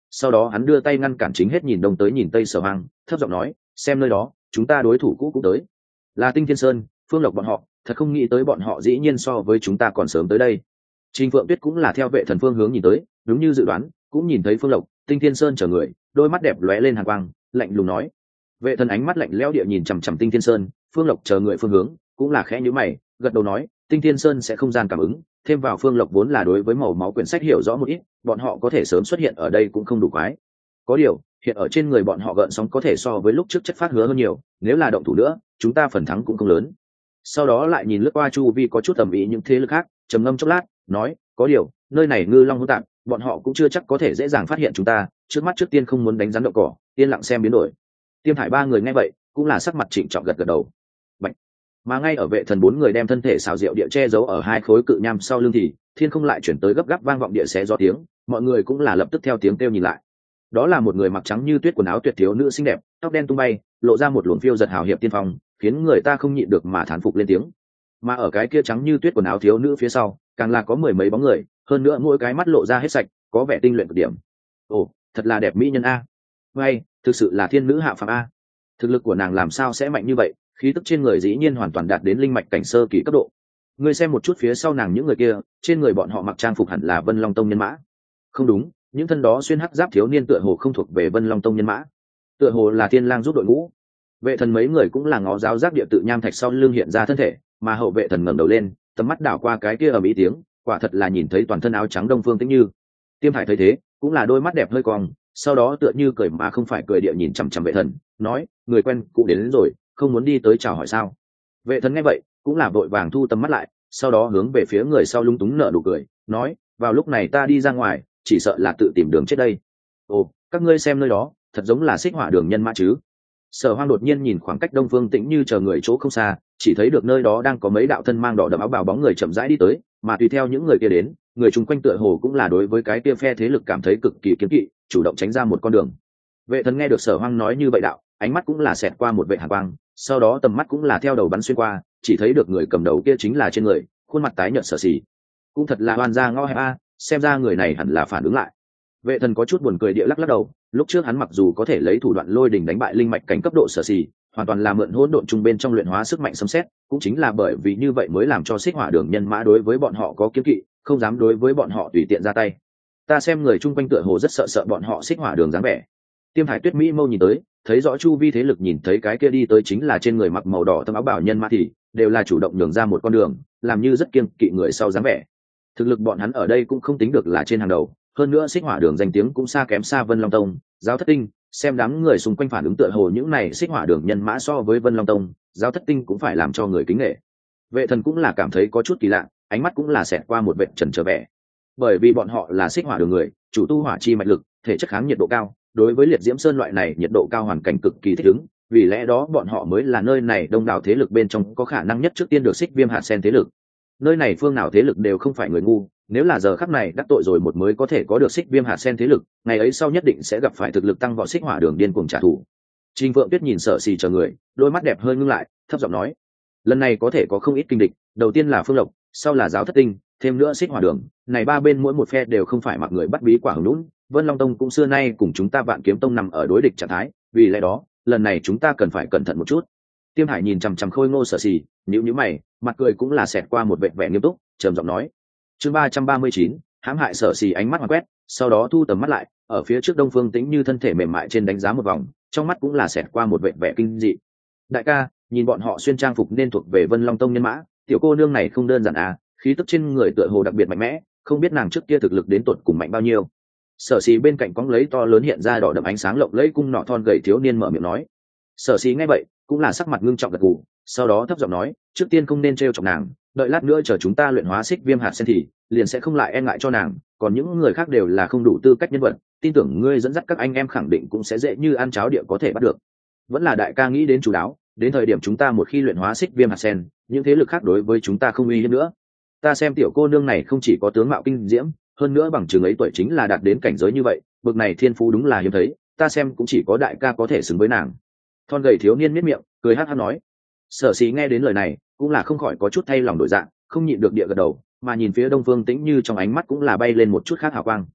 sau đó hắn đưa tay ngăn cản chính hết nhìn đông tới nhìn tây Sở Hoang, thấp giọng nói, xem nơi đó, chúng ta đối thủ cũ cũng tới, là Tinh Thiên Sơn, Phương Lộc bọn họ, thật không nghĩ tới bọn họ dĩ nhiên so với chúng ta còn sớm tới đây. Trình Phượng Tuyết cũng là theo Vệ Thần phương hướng nhìn tới, đúng như dự đoán, cũng nhìn thấy Phương Lộc, Tinh Thiên Sơn chờ người, đôi mắt đẹp lóe lên hàn quang, lạnh lùng nói. Vệ Thần ánh mắt lạnh lẽo địa nhìn chằm chằm Tinh Thiên Sơn, Phương Lộc chờ người phương hướng, cũng là khẽ nhíu mày, gật đầu nói, Tinh Thiên Sơn sẽ không gian cảm ứng, thêm vào Phương Lộc vốn là đối với màu máu quyển sách hiểu rõ một ít, bọn họ có thể sớm xuất hiện ở đây cũng không đủ quái. Có điều, hiện ở trên người bọn họ gợn sóng có thể so với lúc trước chất phát hứa hơn nhiều, nếu là động thủ nữa, chúng ta phần thắng cũng không lớn. Sau đó lại nhìn lướt qua chu vi có chút tầm ý những thế lực khác, trầm ngâm chốc lát, nói, có điều, nơi này ngư long hỗn tạp, bọn họ cũng chưa chắc có thể dễ dàng phát hiện chúng ta, trước mắt trước tiên không muốn đánh rắn đậu cỏ, yên lặng xem biến đổi. Tiêm Thải ba người nghe vậy, cũng là sắc mặt trịnh trọng gật gật đầu. Bạch. Mà ngay ở Vệ Thần bốn người đem thân thể xào rượu địa che giấu ở hai khối cự nham sau lưng thì, thiên không lại chuyển tới gấp gáp vang vọng địa xé gió tiếng, mọi người cũng là lập tức theo tiếng kêu nhìn lại. Đó là một người mặc trắng như tuyết quần áo tuyệt thiếu nữ xinh đẹp, tóc đen tung bay, lộ ra một luồng phiêu giật hào hiệp tiên phong, khiến người ta không nhịn được mà thán phục lên tiếng. Mà ở cái kia trắng như tuyết quần áo thiếu nữ phía sau, càng là có mười mấy bóng người, hơn nữa mỗi cái mắt lộ ra hết sạch, có vẻ tinh luyện cực điểm. Ồ, thật là đẹp mỹ nhân a. Hay, thực sự là thiên nữ hạ phàm a. Thực lực của nàng làm sao sẽ mạnh như vậy, khí tức trên người dĩ nhiên hoàn toàn đạt đến linh mạch cảnh sơ kỳ cấp độ. Ngươi xem một chút phía sau nàng những người kia, trên người bọn họ mặc trang phục hẳn là Vân Long tông nhân mã. Không đúng, những thân đó xuyên hắc giáp thiếu niên tựa hồ không thuộc về Vân Long tông nhân mã, tựa hồ là Thiên Lang giúp đội ngũ. Vệ Thần mấy người cũng là ngó giáo giác địa tự nham thạch sau lưng hiện ra thân thể, mà hậu Vệ Thần ngẩng đầu lên, tầm mắt đảo qua cái kia ầm ĩ tiếng, quả thật là nhìn thấy toàn thân áo trắng Đông Phương Tĩnh Như. Tiêm Thải thấy thế, cũng là đôi mắt đẹp hơi cong, sau đó tựa như cười mà không phải cười địa nhìn chằm chằm Vệ Thần, nói, người quen cụ đến, đến rồi, không muốn đi tới chào hỏi sao? Vệ Thần nghe vậy, cũng là vội vàng thu tầm mắt lại, sau đó hướng về phía người sau lung túng nở nụ cười, nói, vào lúc này ta đi ra ngoài, chỉ sợ là tự tìm đường chết đây. Ồ, các ngươi xem nơi đó, thật giống là xích hỏa đường nhân mã chứ? Sở Hoang đột nhiên nhìn khoảng cách Đông Phương Tĩnh Như chờ người chỗ không xa, chỉ thấy được nơi đó đang có mấy đạo thân mang đỏ đậm áo bào bóng người chậm rãi đi tới, mà tùy theo những người kia đến, người chung quanh tựa hồ cũng là đối với cái kia phe thế lực cảm thấy cực kỳ kiêng kỵ, chủ động tránh ra một con đường. Vệ Thần nghe được Sở Hoang nói như vậy đạo, ánh mắt cũng là xẹt qua một vệ hàn quang, sau đó tầm mắt cũng là theo đầu bắn xuyên qua, chỉ thấy được người cầm đầu kia chính là trên người, khuôn mặt tái nhợt Sở Sỉ. Cũng thật là oan gia ngõ hẹp a, xem ra người này hẳn là phản ứng lại. Vệ Thần có chút buồn cười địa lắc lắc đầu, lúc trước hắn mặc dù có thể lấy thủ đoạn lôi đình đánh bại linh mạch cảnh cấp độ Sở Sỉ, hoàn toàn là mượn hỗn độn trung bên trong luyện hóa sức mạnh sấm sét, cũng chính là bởi vì như vậy mới làm cho xích hỏa đường nhân mã đối với bọn họ có kiêng kỵ, không dám đối với bọn họ tùy tiện ra tay. Ta xem người chung quanh tựa hồ rất sợ sợ bọn họ xích hỏa đường dáng vẻ. Tiêm Thải Tuyết mỹ mâu nhìn tới, thấy rõ chu vi thế lực nhìn thấy cái kia đi tới chính là trên người mặc màu đỏ thâm áo bảo nhân mã thì đều là chủ động nhường ra một con đường, làm như rất kiêng kỵ người sau dáng vẻ. Thực lực bọn hắn ở đây cũng không tính được là trên hàng đầu, hơn nữa xích hỏa đường danh tiếng cũng xa kém xa Vân Long tông, Giáo Thất Tinh, xem đám người xung quanh phản ứng tựa hồ những này xích hỏa đường nhân mã so với Vân Long tông, Giáo Thất Tinh cũng phải làm cho người kính nể. Vệ Thần cũng là cảm thấy có chút kỳ lạ, ánh mắt cũng là xẹt qua một vệt chần chờ vẻ. Bởi vì bọn họ là xích hỏa đường người, chủ tu hỏa chi mạch lực, thể chất kháng nhiệt độ cao, đối với liệt diễm sơn loại này nhiệt độ cao hoàn cảnh cực kỳ thích ứng, vì lẽ đó bọn họ mới là nơi này đông đảo thế lực bên trong có khả năng nhất trước tiên được xích viêm hạt sen thế lực. Nơi này phương nào thế lực đều không phải người ngu, nếu là giờ khắc này đắc tội rồi một mới có thể có được xích viêm hạt sen thế lực, ngày ấy sau nhất định sẽ gặp phải thực lực tăng vọt xích hỏa đường điên cuồng trả thù. Trình Phượng Tuyết nhìn Sở Sỉ chờ người, đôi mắt đẹp hơi ngưng lại, thấp giọng nói, lần này có thể có không ít kinh địch, đầu tiên là Phương Lộc, sau là Giáo Thất Tinh, thêm nữa xích hỏa đường, này ba bên mỗi một phe đều không phải mặc người bắt bí quả hứng lún, Vân Long tông cũng xưa nay cùng chúng ta Vạn Kiếm tông nằm ở đối địch trạng thái, vì lẽ đó, lần này chúng ta cần phải cẩn thận một chút. Tiêm Hải nhìn chằm chằm Khôi Ngô Sở Sỉ, nhíu nhíu mày, mặt cười cũng là xẹt qua một vẻ vẻ nghiêm túc, trầm giọng nói. Chương ba trăm ba mươi chín, hãm hại Sở Sỉ ánh mắt hoàn quét, sau đó thu tầm mắt lại, ở phía trước Đông Phương Tĩnh Như thân thể mềm mại trên đánh giá một vòng, trong mắt cũng là xẹt qua một vẻ vẻ kinh dị. Đại ca, nhìn bọn họ xuyên trang phục nên thuộc về Vân Long tông nhân mã, tiểu cô nương này không đơn giản à, khí tức trên người tựa hồ đặc biệt mạnh mẽ, không biết nàng trước kia thực lực đến tột cùng mạnh bao nhiêu. Sở Sỉ bên cạnh cóng lấy to lớn hiện ra đỏ đậm ánh sáng lộng lẫy cung nọ thon gầy thiếu niên mở miệng nói. Sở Sỉ nghe vậy, cũng là sắc mặt ngưng trọng gật gù, sau đó thấp giọng nói, trước tiên không nên trêu chọc nàng, đợi lát nữa chờ chúng ta luyện hóa xích viêm hạt sen thì liền sẽ không lại e ngại cho nàng, còn những người khác đều là không đủ tư cách nhân vật, tin tưởng ngươi dẫn dắt các anh em khẳng định cũng sẽ dễ như ăn cháo địa có thể bắt được. Vẫn là đại ca nghĩ đến chú đáo, đến thời điểm chúng ta một khi luyện hóa xích viêm hạt sen, những thế lực khác đối với chúng ta không uy hiếp nữa. Ta xem tiểu cô nương này không chỉ có tướng mạo kinh diễm, hơn nữa bằng chừng ấy tuổi chính là đạt đến cảnh giới như vậy, bậc này thiên phú đúng là hiếm thấy, ta xem cũng chỉ có đại ca có thể xứng với nàng. Thon gầy thiếu niên miết miệng, cười hát hát nói. Sở Sỉ nghe đến lời này, cũng là không khỏi có chút thay lòng đổi dạng, không nhịn được địa gật đầu, mà nhìn phía Đông Phương Tĩnh Như trong ánh mắt cũng là bay lên một chút khác hào quang.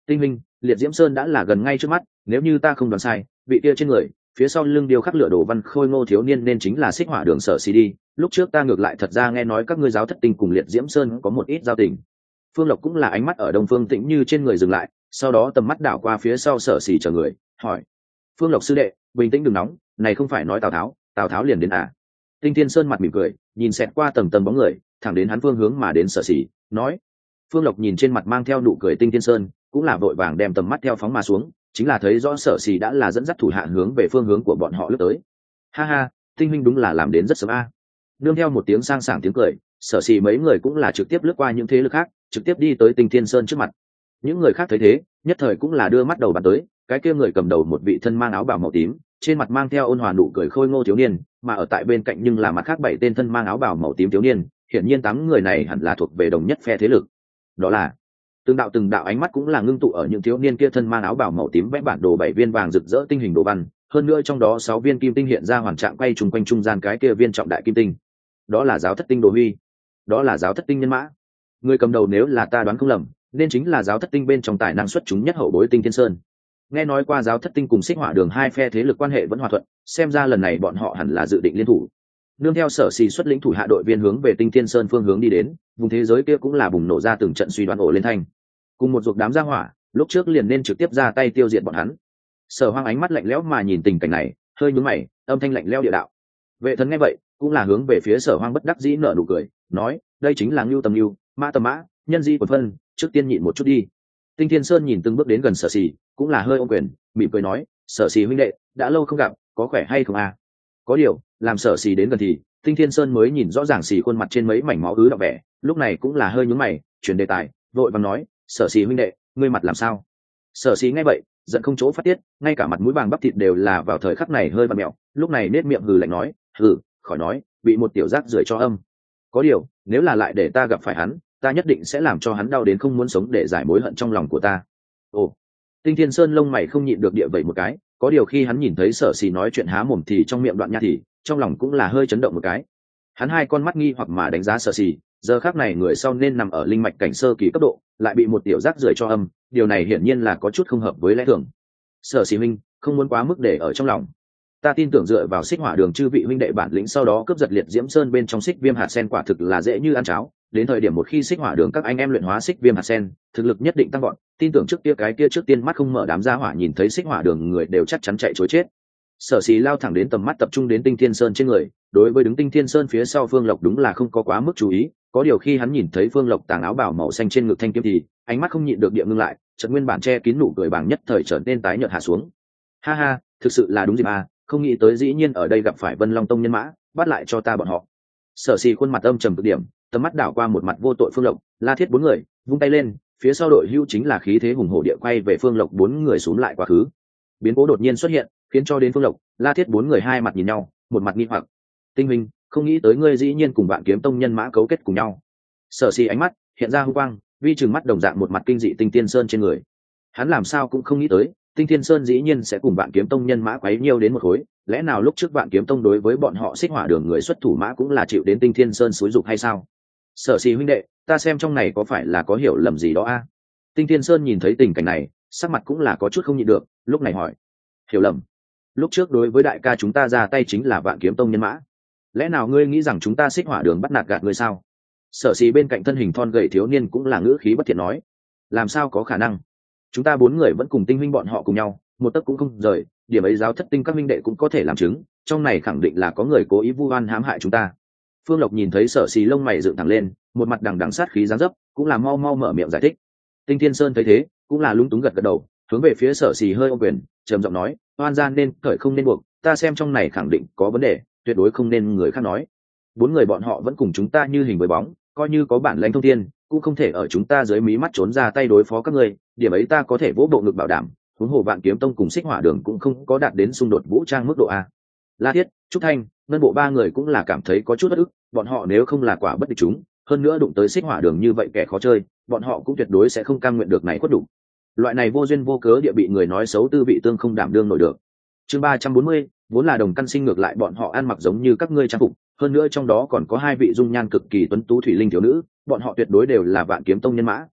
Tinh Minh, liệt diễm sơn đã là gần ngay trước mắt, nếu như ta không đoán sai, vị kia trên người phía sau lưng điêu khắc lửa đồ văn khôi ngô thiếu niên nên chính là xích hỏa đường sở xì đi. Lúc trước ta ngược lại thật ra nghe nói các ngươi giáo thất tinh cùng liệt diễm sơn có một ít giao tình. Phương Lộc cũng là ánh mắt ở Đông Phương Tĩnh Như trên người dừng lại, sau đó tầm mắt đảo qua phía sau sở xì chờ người, hỏi: Phương Lộc sư đệ, bình tĩnh đừng nóng, này không phải nói Tào Tháo, Tào Tháo liền đến à? Tinh Thiên Sơn mặt mỉm cười, nhìn xẹt qua tầng tầng bóng người, thẳng đến hắn phương hướng mà đến sở xì, nói. Phương Lộc nhìn trên mặt mang theo nụ cười Tinh Thiên Sơn, cũng là vội vàng đem tầm mắt theo phóng mà xuống, chính là thấy rõ sở xì đã là dẫn dắt thủ hạ hướng về phương hướng của bọn họ lướt tới. Ha ha, Tinh huynh đúng là làm đến rất sớm a. Nương theo một tiếng sang sảng tiếng cười, sở xì mấy người cũng là trực tiếp lướt qua những thế lực khác, trực tiếp đi tới Tinh Thiên Sơn trước mặt. Những người khác thấy thế, nhất thời cũng là đưa mắt đầu bắn tới, cái kia người cầm đầu một vị thân mang áo bào màu tím, trên mặt mang theo ôn hòa nụ cười khôi ngô thiếu niên, mà ở tại bên cạnh nhưng là mặt khác bảy tên thân mang áo bào màu tím thiếu niên, hiển nhiên tám người này hẳn là thuộc về đồng nhất phe thế lực. Đó là từng đạo từng đạo ánh mắt cũng là ngưng tụ ở những thiếu niên kia thân mang áo bào màu tím vẽ bản đồ bảy viên vàng rực rỡ tinh hình đồ văn, hơn nữa trong đó sáu viên kim tinh hiện ra hoàn trạng quay trùng quanh trung gian cái kia viên trọng đại kim tinh. Đó là giáo thất tinh đồ huy, đó là giáo thất tinh nhân mã. Người cầm đầu nếu là ta đoán không lầm, nên chính là giáo thất tinh bên trong tài năng xuất chúng nhất hậu bối Tinh Thiên Sơn. Nghe nói qua giáo thất tinh cùng xích hỏa đường hai phe thế lực quan hệ vẫn hòa thuận, xem ra lần này bọn họ hẳn là dự định liên thủ. Nương theo sở xì xuất lĩnh thủ hạ đội viên hướng về Tinh Thiên Sơn phương hướng đi đến, vùng thế giới kia cũng là bùng nổ ra từng trận suy đoán ổ lên thanh. Cùng một ruột đám gia hỏa, lúc trước liền nên trực tiếp ra tay tiêu diệt bọn hắn. Sở Hoang ánh mắt lạnh lẽo mà nhìn tình cảnh này, hơi nhướng mày, âm thanh lạnh lẽo địa đạo. Vệ Thần nghe vậy, cũng là hướng về phía Sở Hoang bất đắc dĩ nở nụ cười, nói: đây chính là Ngưu Tầm Ngưu, Mã Tầm Mã, nhân di quần phân, trước tiên nhịn một chút đi. Tinh Thiên Sơn nhìn từng bước đến gần Sở Xì, cũng là hơi ôm quyền, mỉm cười nói: Sở Xì huynh đệ, đã lâu không gặp, có khỏe hay không à? Có điều, làm Sở Xì đến gần thì Tinh Thiên Sơn mới nhìn rõ ràng Xì khuôn mặt trên mấy mảnh máu ứ đọng vẻ, lúc này cũng là hơi nhướng mày, chuyển đề tài, vội vàng nói: Sở Xì huynh đệ, ngươi mặt làm sao? Sở Xì nghe vậy, giận không chỗ phát tiết, ngay cả mặt mũi vàng bắp thịt đều là vào thời khắc này hơi vặn mẹo, lúc này nết miệng hừ lạnh nói: hừ, khỏi nói, bị một tiểu giác rưởi cho âm. Có điều, nếu là lại để ta gặp phải hắn, ta nhất định sẽ làm cho hắn đau đến không muốn sống để giải mối hận trong lòng của ta. Ồ. Tinh Thiên Sơn lông mày không nhịn được địa vậy một cái, có điều khi hắn nhìn thấy Sở Xì nói chuyện há mồm thì trong miệng đoạn nha thì, trong lòng cũng là hơi chấn động một cái. Hắn hai con mắt nghi hoặc mà đánh giá Sở Xì, giờ khắc này người sau nên nằm ở linh mạch cảnh sơ kỳ cấp độ, lại bị một tiểu giác rưởi cho âm, điều này hiển nhiên là có chút không hợp với lẽ thường. Sở Xì huynh, không muốn quá mức để ở trong lòng. Ta tin tưởng dựa vào xích hỏa đường chư vị huynh đệ bản lĩnh sau đó cướp giật liệt diễm sơn bên trong xích viêm hạt sen quả thực là dễ như ăn cháo. Đến thời điểm một khi xích hỏa đường các anh em luyện hóa xích viêm hạt sen, thực lực nhất định tăng gọn. Tin tưởng trước kia cái kia trước tiên mắt không mở đám gia hỏa nhìn thấy xích hỏa đường người đều chắc chắn chạy trối chết. Sở Xì lao thẳng đến tầm mắt tập trung đến Tinh Thiên Sơn trên người, đối với đứng Tinh Thiên Sơn phía sau Phương Lộc đúng là không có quá mức chú ý. Có điều khi hắn nhìn thấy Phương Lộc tàng áo bào màu xanh trên ngực thanh kiếm thì ánh mắt không nhịn được địa ngưng lại, chợt nguyên bản che kín nụ cười bàng nhất thời trở nên tái nhợt hạ xuống. Ha ha, thực sự là đúng dịp à, không nghĩ tới dĩ nhiên ở đây gặp phải Vân Long Tông nhân mã, bắt lại cho ta bọn họ. Sở Xì khuôn mặt âm trầm cực điểm, tầm mắt đảo qua một mặt vô tội Phương Lộc, La Thiết bốn người, vung tay lên, phía sau đội hưu chính là khí thế hùng hổ địa quay về Phương Lộc bốn người xuống lại quá khứ. Biến cố đột nhiên xuất hiện, khiến cho đến Phương Lộc, La Thiết bốn người hai mặt nhìn nhau, một mặt nghi hoặc. Tinh Minh, không nghĩ tới ngươi dĩ nhiên cùng Vạn Kiếm Tông nhân mã cấu kết cùng nhau. Sở Xì ánh mắt hiện ra hung quang, vi trừng mắt đồng dạng một mặt kinh dị Tinh Thiên Sơn trên người. Hắn làm sao cũng không nghĩ tới, Tinh Thiên Sơn dĩ nhiên sẽ cùng Vạn Kiếm Tông nhân mã quấy nhiêu đến một khối, lẽ nào lúc trước Vạn Kiếm Tông đối với bọn họ xích hỏa đường người xuất thủ mã cũng là chịu đến Tinh Thiên Sơn xúi dục hay sao? Sở Xì huynh đệ, ta xem trong này có phải là có hiểu lầm gì đó a? À? Tinh Thiên Sơn nhìn thấy tình cảnh này, sắc mặt cũng là có chút không nhịn được, lúc này hỏi: hiểu lầm? Lúc trước đối với đại ca chúng ta ra tay chính là Vạn Kiếm Tông nhân mã, lẽ nào ngươi nghĩ rằng chúng ta xích hỏa đường bắt nạt gạt ngươi sao? Sở Xì bên cạnh thân hình thon gầy thiếu niên cũng là ngữ khí bất thiện nói: làm sao có khả năng? Chúng ta bốn người vẫn cùng Tinh huynh bọn họ cùng nhau, một tấc cũng không rời, điểm ấy giáo thất tinh các minh đệ cũng có thể làm chứng, trong này khẳng định là có người cố ý vu oan hãm hại chúng ta. Phương Lộc nhìn thấy Sở Xì lông mày dựng thẳng lên, một mặt đằng đằng sát khí giáng dấp, cũng là mau mau mở miệng giải thích. Tinh Thiên Sơn thấy thế, cũng là lúng túng gật gật đầu, hướng về phía Sở Xì hơi ôm quyền, trầm giọng nói: oan gian nên khởi không nên buộc, ta xem trong này khẳng định có vấn đề, tuyệt đối không nên người khác nói. Bốn người bọn họ vẫn cùng chúng ta như hình với bóng, coi như có bản lãnh thông thiên, cũng không thể ở chúng ta dưới mí mắt trốn ra tay đối phó các ngươi, điểm ấy ta có thể vỗ bộ ngực bảo đảm. Huống hồ Vạn Kiếm Tông cùng xích hỏa đường cũng không có đạt đến xung đột vũ trang mức độ a. La Thiết, Trúc Thanh, Ngân Bộ ba người cũng là cảm thấy có chút bất ức, bọn họ nếu không là quả bất địch chúng, hơn nữa đụng tới xích hỏa đường như vậy kẻ khó chơi, bọn họ cũng tuyệt đối sẽ không cam nguyện được này khuất đủ. Loại này vô duyên vô cớ địa bị người nói xấu tư vị tương không đảm đương nổi được. Chương ba trăm bốn mươi, vốn là đồng căn sinh ngược lại bọn họ ăn mặc giống như các ngươi trang phục, hơn nữa trong đó còn có hai vị dung nhan cực kỳ tuấn tú thủy linh thiếu nữ, bọn họ tuyệt đối đều là Vạn Kiếm Tông nhân mã,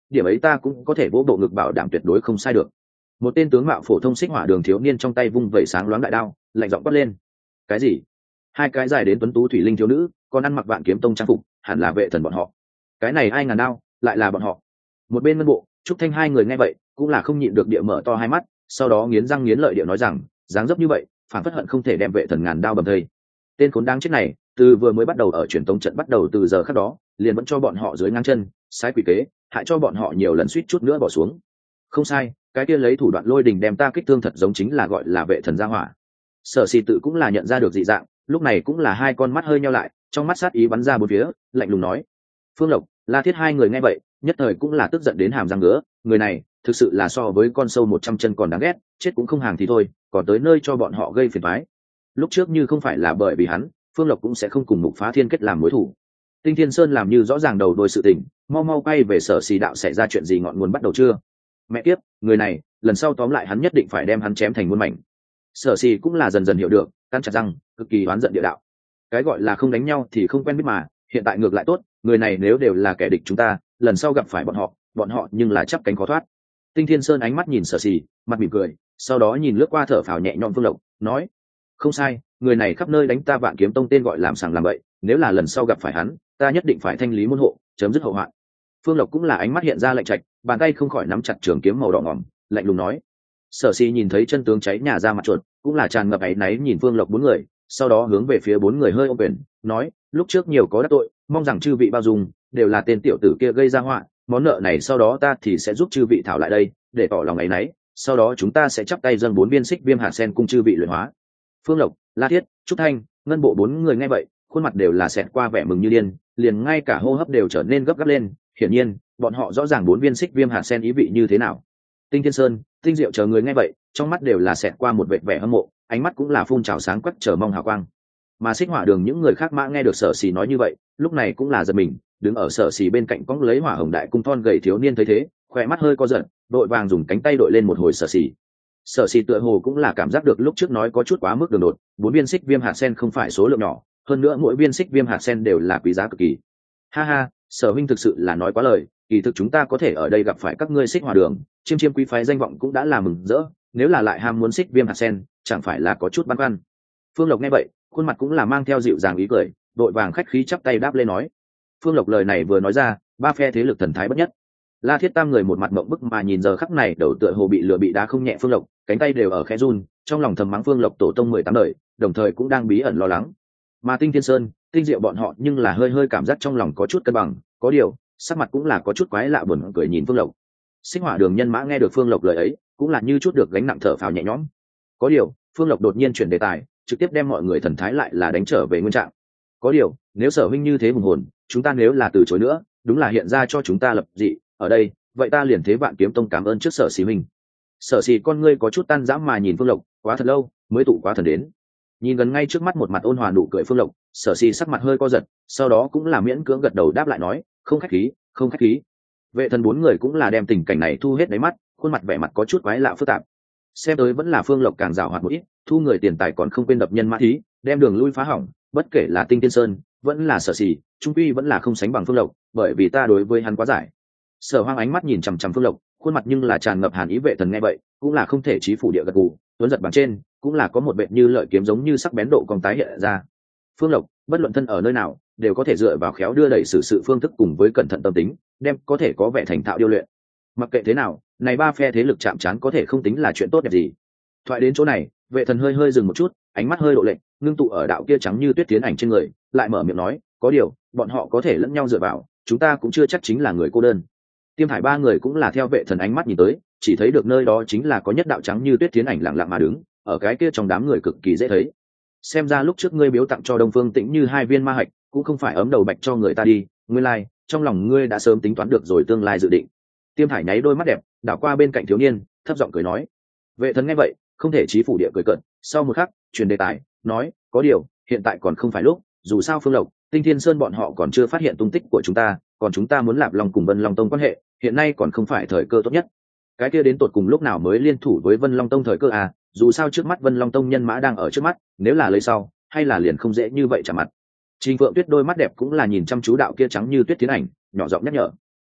điểm ấy ta cũng có thể vỗ bộ ngực bảo đảm tuyệt đối không sai được. Một tên tướng mạo phổ thông xích hỏa đường thiếu niên trong tay vung vẩy sáng loáng đại đao, lạnh giọng quát lên. Cái gì? Hai cái dài đến tuấn tú thủy linh thiếu nữ, còn ăn mặc vạn kiếm tông trang phục, hẳn là vệ thần bọn họ. Cái này ai ngàn đao, lại là bọn họ. Một bên ngân bộ, Trúc Thanh hai người nghe vậy, cũng là không nhịn được địa mở to hai mắt, sau đó nghiến răng nghiến lợi địa nói rằng, dáng dấp như vậy, phản phất hận không thể đem vệ thần ngàn đao bầm thây. Tên khốn đáng chết này, từ vừa mới bắt đầu ở truyền tống trận bắt đầu từ giờ khắc đó, liền vẫn cho bọn họ dưới ngang chân, sai quỷ kế, hại cho bọn họ nhiều lần suýt chút nữa bỏ xuống. Không sai, cái kia lấy thủ đoạn lôi đình đem ta kích thương thật giống chính là gọi là vệ thần gia hỏa. Sở Sĩ tự cũng là nhận ra được dị dạng, lúc này cũng là hai con mắt hơi nheo lại, trong mắt sát ý bắn ra bốn phía, lạnh lùng nói. Phương Lộc, La Thiết hai người nghe vậy, nhất thời cũng là tức giận đến hàm răng ngứa, người này thực sự là so với con sâu một trăm chân còn đáng ghét, chết cũng không hàng thì thôi, còn tới nơi cho bọn họ gây phiền toái. Lúc trước như không phải là bởi vì hắn, Phương Lộc cũng sẽ không cùng Mục Phá Thiên kết làm mối thủ. Tinh Thiên Sơn làm như rõ ràng đầu đuôi sự tình, mau mau quay về Sở Sĩ đạo xảy ra chuyện gì ngọn nguồn bắt đầu chưa? Mẹ kiếp, người này, lần sau tóm lại hắn nhất định phải đem hắn chém thành muôn mảnh. Sở Sĩ cũng là dần dần hiểu được, cắn chặt răng, cực kỳ oán giận địa đạo. Cái gọi là không đánh nhau thì không quen biết mà, hiện tại ngược lại tốt, người này nếu đều là kẻ địch chúng ta, lần sau gặp phải bọn họ, bọn họ nhưng là chắp cánh khó thoát. Tinh Thiên Sơn ánh mắt nhìn Sở Sĩ, mặt mỉm cười, sau đó nhìn lướt qua thở phào nhẹ nhõm Phương Lộc, nói: "Không sai, người này khắp nơi đánh ta Vạn Kiếm Tông tên gọi làm sàng làm bậy, nếu là lần sau gặp phải hắn, ta nhất định phải thanh lý môn hộ, chấm dứt hậu hoạn." Phương Lộc cũng là ánh mắt hiện ra lạnh trạch, bàn tay không khỏi nắm chặt trường kiếm màu đỏ ngòm, lạnh lùng nói. Sở Sĩ nhìn thấy chân tướng cháy nhà ra mặt chuột, cũng là tràn ngập áy náy nhìn Phương Lộc bốn người, sau đó hướng về phía bốn người hơi ôm quyền, nói: "Lúc trước nhiều có đắc tội, mong rằng chư vị bao dung, đều là tên tiểu tử kia gây ra họa, món nợ này sau đó ta thì sẽ giúp chư vị thảo lại đây, để tỏ lòng áy náy, sau đó chúng ta sẽ chắp tay dâng bốn viên xích viêm hạt sen cung chư vị luyện hóa." Phương Lộc, La Thiết, Trúc Thanh, Ngân Bộ bốn người nghe vậy, khuôn mặt đều là xẹt qua vẻ mừng như điên, liền ngay cả hô hấp đều trở nên gấp gáp lên, hiển nhiên, bọn họ rõ ràng bốn viên xích viêm hạt sen ý vị như thế nào. Tinh Thiên Sơn, Tinh Diệu chờ người nghe vậy, trong mắt đều là xẹt qua một vệt vẻ hâm mộ, ánh mắt cũng là phun trào sáng quắc chờ mong hào quang. Mà Xích Hỏa Đường những người khác mã nghe được Sở Sĩ nói như vậy, lúc này cũng là giật mình, đứng ở Sở Sĩ bên cạnh cõng lấy Hỏa Hồng Đại cung thon gầy thiếu niên thấy thế, khỏe mắt hơi co giật, đội vàng dùng cánh tay đội lên một hồi Sở Sĩ. Sở Sĩ tựa hồ cũng là cảm giác được lúc trước nói có chút quá mức đường đột, bốn viên xích viêm hạt sen không phải số lượng nhỏ, hơn nữa mỗi viên xích viêm hạt sen đều là quý giá cực kỳ. Ha ha, Sở huynh thực sự là nói quá lời, kỳ thực chúng ta có thể ở đây gặp phải các ngươi Xích Hỏa Đường, chiêm chiêm quý phái danh vọng cũng đã là mừng rỡ, nếu là lại ham muốn xích viêm hạt sen, chẳng phải là có chút băn khoăn. Phương Lộc nghe vậy, khuôn mặt cũng là mang theo dịu dàng ý cười, đội vàng khách khí chắp tay đáp lên nói. Phương Lộc lời này vừa nói ra, ba phe thế lực thần thái bất nhất. La Thiết tam người một mặt mộng bức mà nhìn giờ khắc này đầu tựa hồ bị lửa bị đá không nhẹ Phương Lộc, cánh tay đều ở khẽ run, trong lòng thầm mắng Phương Lộc tổ tông mười tám đời, đồng thời cũng đang bí ẩn lo lắng. Mà Tinh Thiên Sơn, Tinh Diệu bọn họ nhưng là hơi hơi cảm giác trong lòng có chút cân bằng, có điều, sắc mặt cũng là có chút quái lạ buồn cười nhìn Phương Lộc. Xích Hỏa Đường nhân mã nghe được Phương Lộc lời ấy, cũng là như chút được gánh nặng thở phào nhẹ nhõm. Có điều, Phương Lộc đột nhiên chuyển đề tài, trực tiếp đem mọi người thần thái lại là đánh trở về nguyên trạng. Có điều, nếu Sở huynh như thế hùng hồn, chúng ta nếu là từ chối nữa, đúng là hiện ra cho chúng ta lập dị, ở đây, vậy ta liền thế Vạn Kiếm Tông cảm ơn trước Sở Sĩ huynh. Sở Sĩ con ngươi có chút tan rã mà nhìn Phương Lộc, quá thật lâu, mới tụ quá thần đến. Nhìn gần ngay trước mắt một mặt ôn hòa nụ cười Phương Lộc, Sở Sĩ sắc mặt hơi co giật, sau đó cũng là miễn cưỡng gật đầu đáp lại nói, không khách khí, không khách khí. Vệ thần bốn người cũng là đem tình cảnh này thu hết đáy mắt, khuôn mặt vẻ mặt có chút quái lạ phức tạp. Xem tới vẫn là Phương Lộc càng giàu hoạt một ít, thu người tiền tài còn không quên đập nhân mã thí, đem đường lui phá hỏng, bất kể là Tinh Thiên Sơn, vẫn là Sở Sĩ, trung quy vẫn là không sánh bằng Phương Lộc, bởi vì ta đối với hắn quá giải. Sở Hoang ánh mắt nhìn chằm chằm Phương Lộc, khuôn mặt nhưng là tràn ngập hàn ý. Vệ thần nghe vậy, cũng là không thể chí phủ địa gật gù, tuấn giật bằng trên, cũng là có một vệt như lợi kiếm giống như sắc bén độ cong tái hiện ra. Phương Lộc, bất luận thân ở nơi nào, đều có thể dựa vào khéo đưa đẩy xử sự phương thức cùng với cẩn thận tâm tính, đem có thể có vẻ thành thạo điêu luyện. Mặc kệ thế nào, này ba phe thế lực chạm trán có thể không tính là chuyện tốt đẹp gì. Thoại đến chỗ này, Vệ thần hơi hơi dừng một chút, ánh mắt hơi độ lệnh, ngưng tụ ở đạo kia trắng như tuyết tiến ảnh trên người, lại mở miệng nói, có điều, bọn họ có thể lẫn nhau dựa vào, chúng ta cũng chưa chắc chính là người cô đơn. Tiêm Hải ba người cũng là theo Vệ thần ánh mắt nhìn tới, chỉ thấy được nơi đó chính là có nhất đạo trắng như tuyết tiến ảnh lặng lặng mà đứng, ở cái kia trong đám người cực kỳ dễ thấy. Xem ra lúc trước ngươi biếu tặng cho Đông Phương Tĩnh như hai viên ma hạch, cũng không phải ấm đầu bạch cho người ta đi, ngươi lai, like, trong lòng ngươi đã sớm tính toán được rồi tương lai dự định. Tiêm Hải nháy đôi mắt đẹp, đảo qua bên cạnh thiếu niên, thấp giọng cười nói. Vệ thần nghe vậy, không thể chí phủ địa cười cợt, sau một khắc, truyền đề tài, nói, có điều, hiện tại còn không phải lúc, dù sao Phương Lộc, Tinh Thiên Sơn bọn họ còn chưa phát hiện tung tích của chúng ta, còn chúng ta muốn Lạp Long cùng Vân Long Tông quan hệ, hiện nay còn không phải thời cơ tốt nhất. Cái kia đến tột cùng lúc nào mới liên thủ với Vân Long Tông thời cơ à, dù sao trước mắt Vân Long Tông nhân mã đang ở trước mắt, nếu là lấy sau, hay là liền không dễ như vậy trả mặt. Trình Phượng Tuyết đôi mắt đẹp cũng là nhìn chăm chú đạo kia trắng như tuyết tiến ảnh, nhỏ giọng nhắc nhở.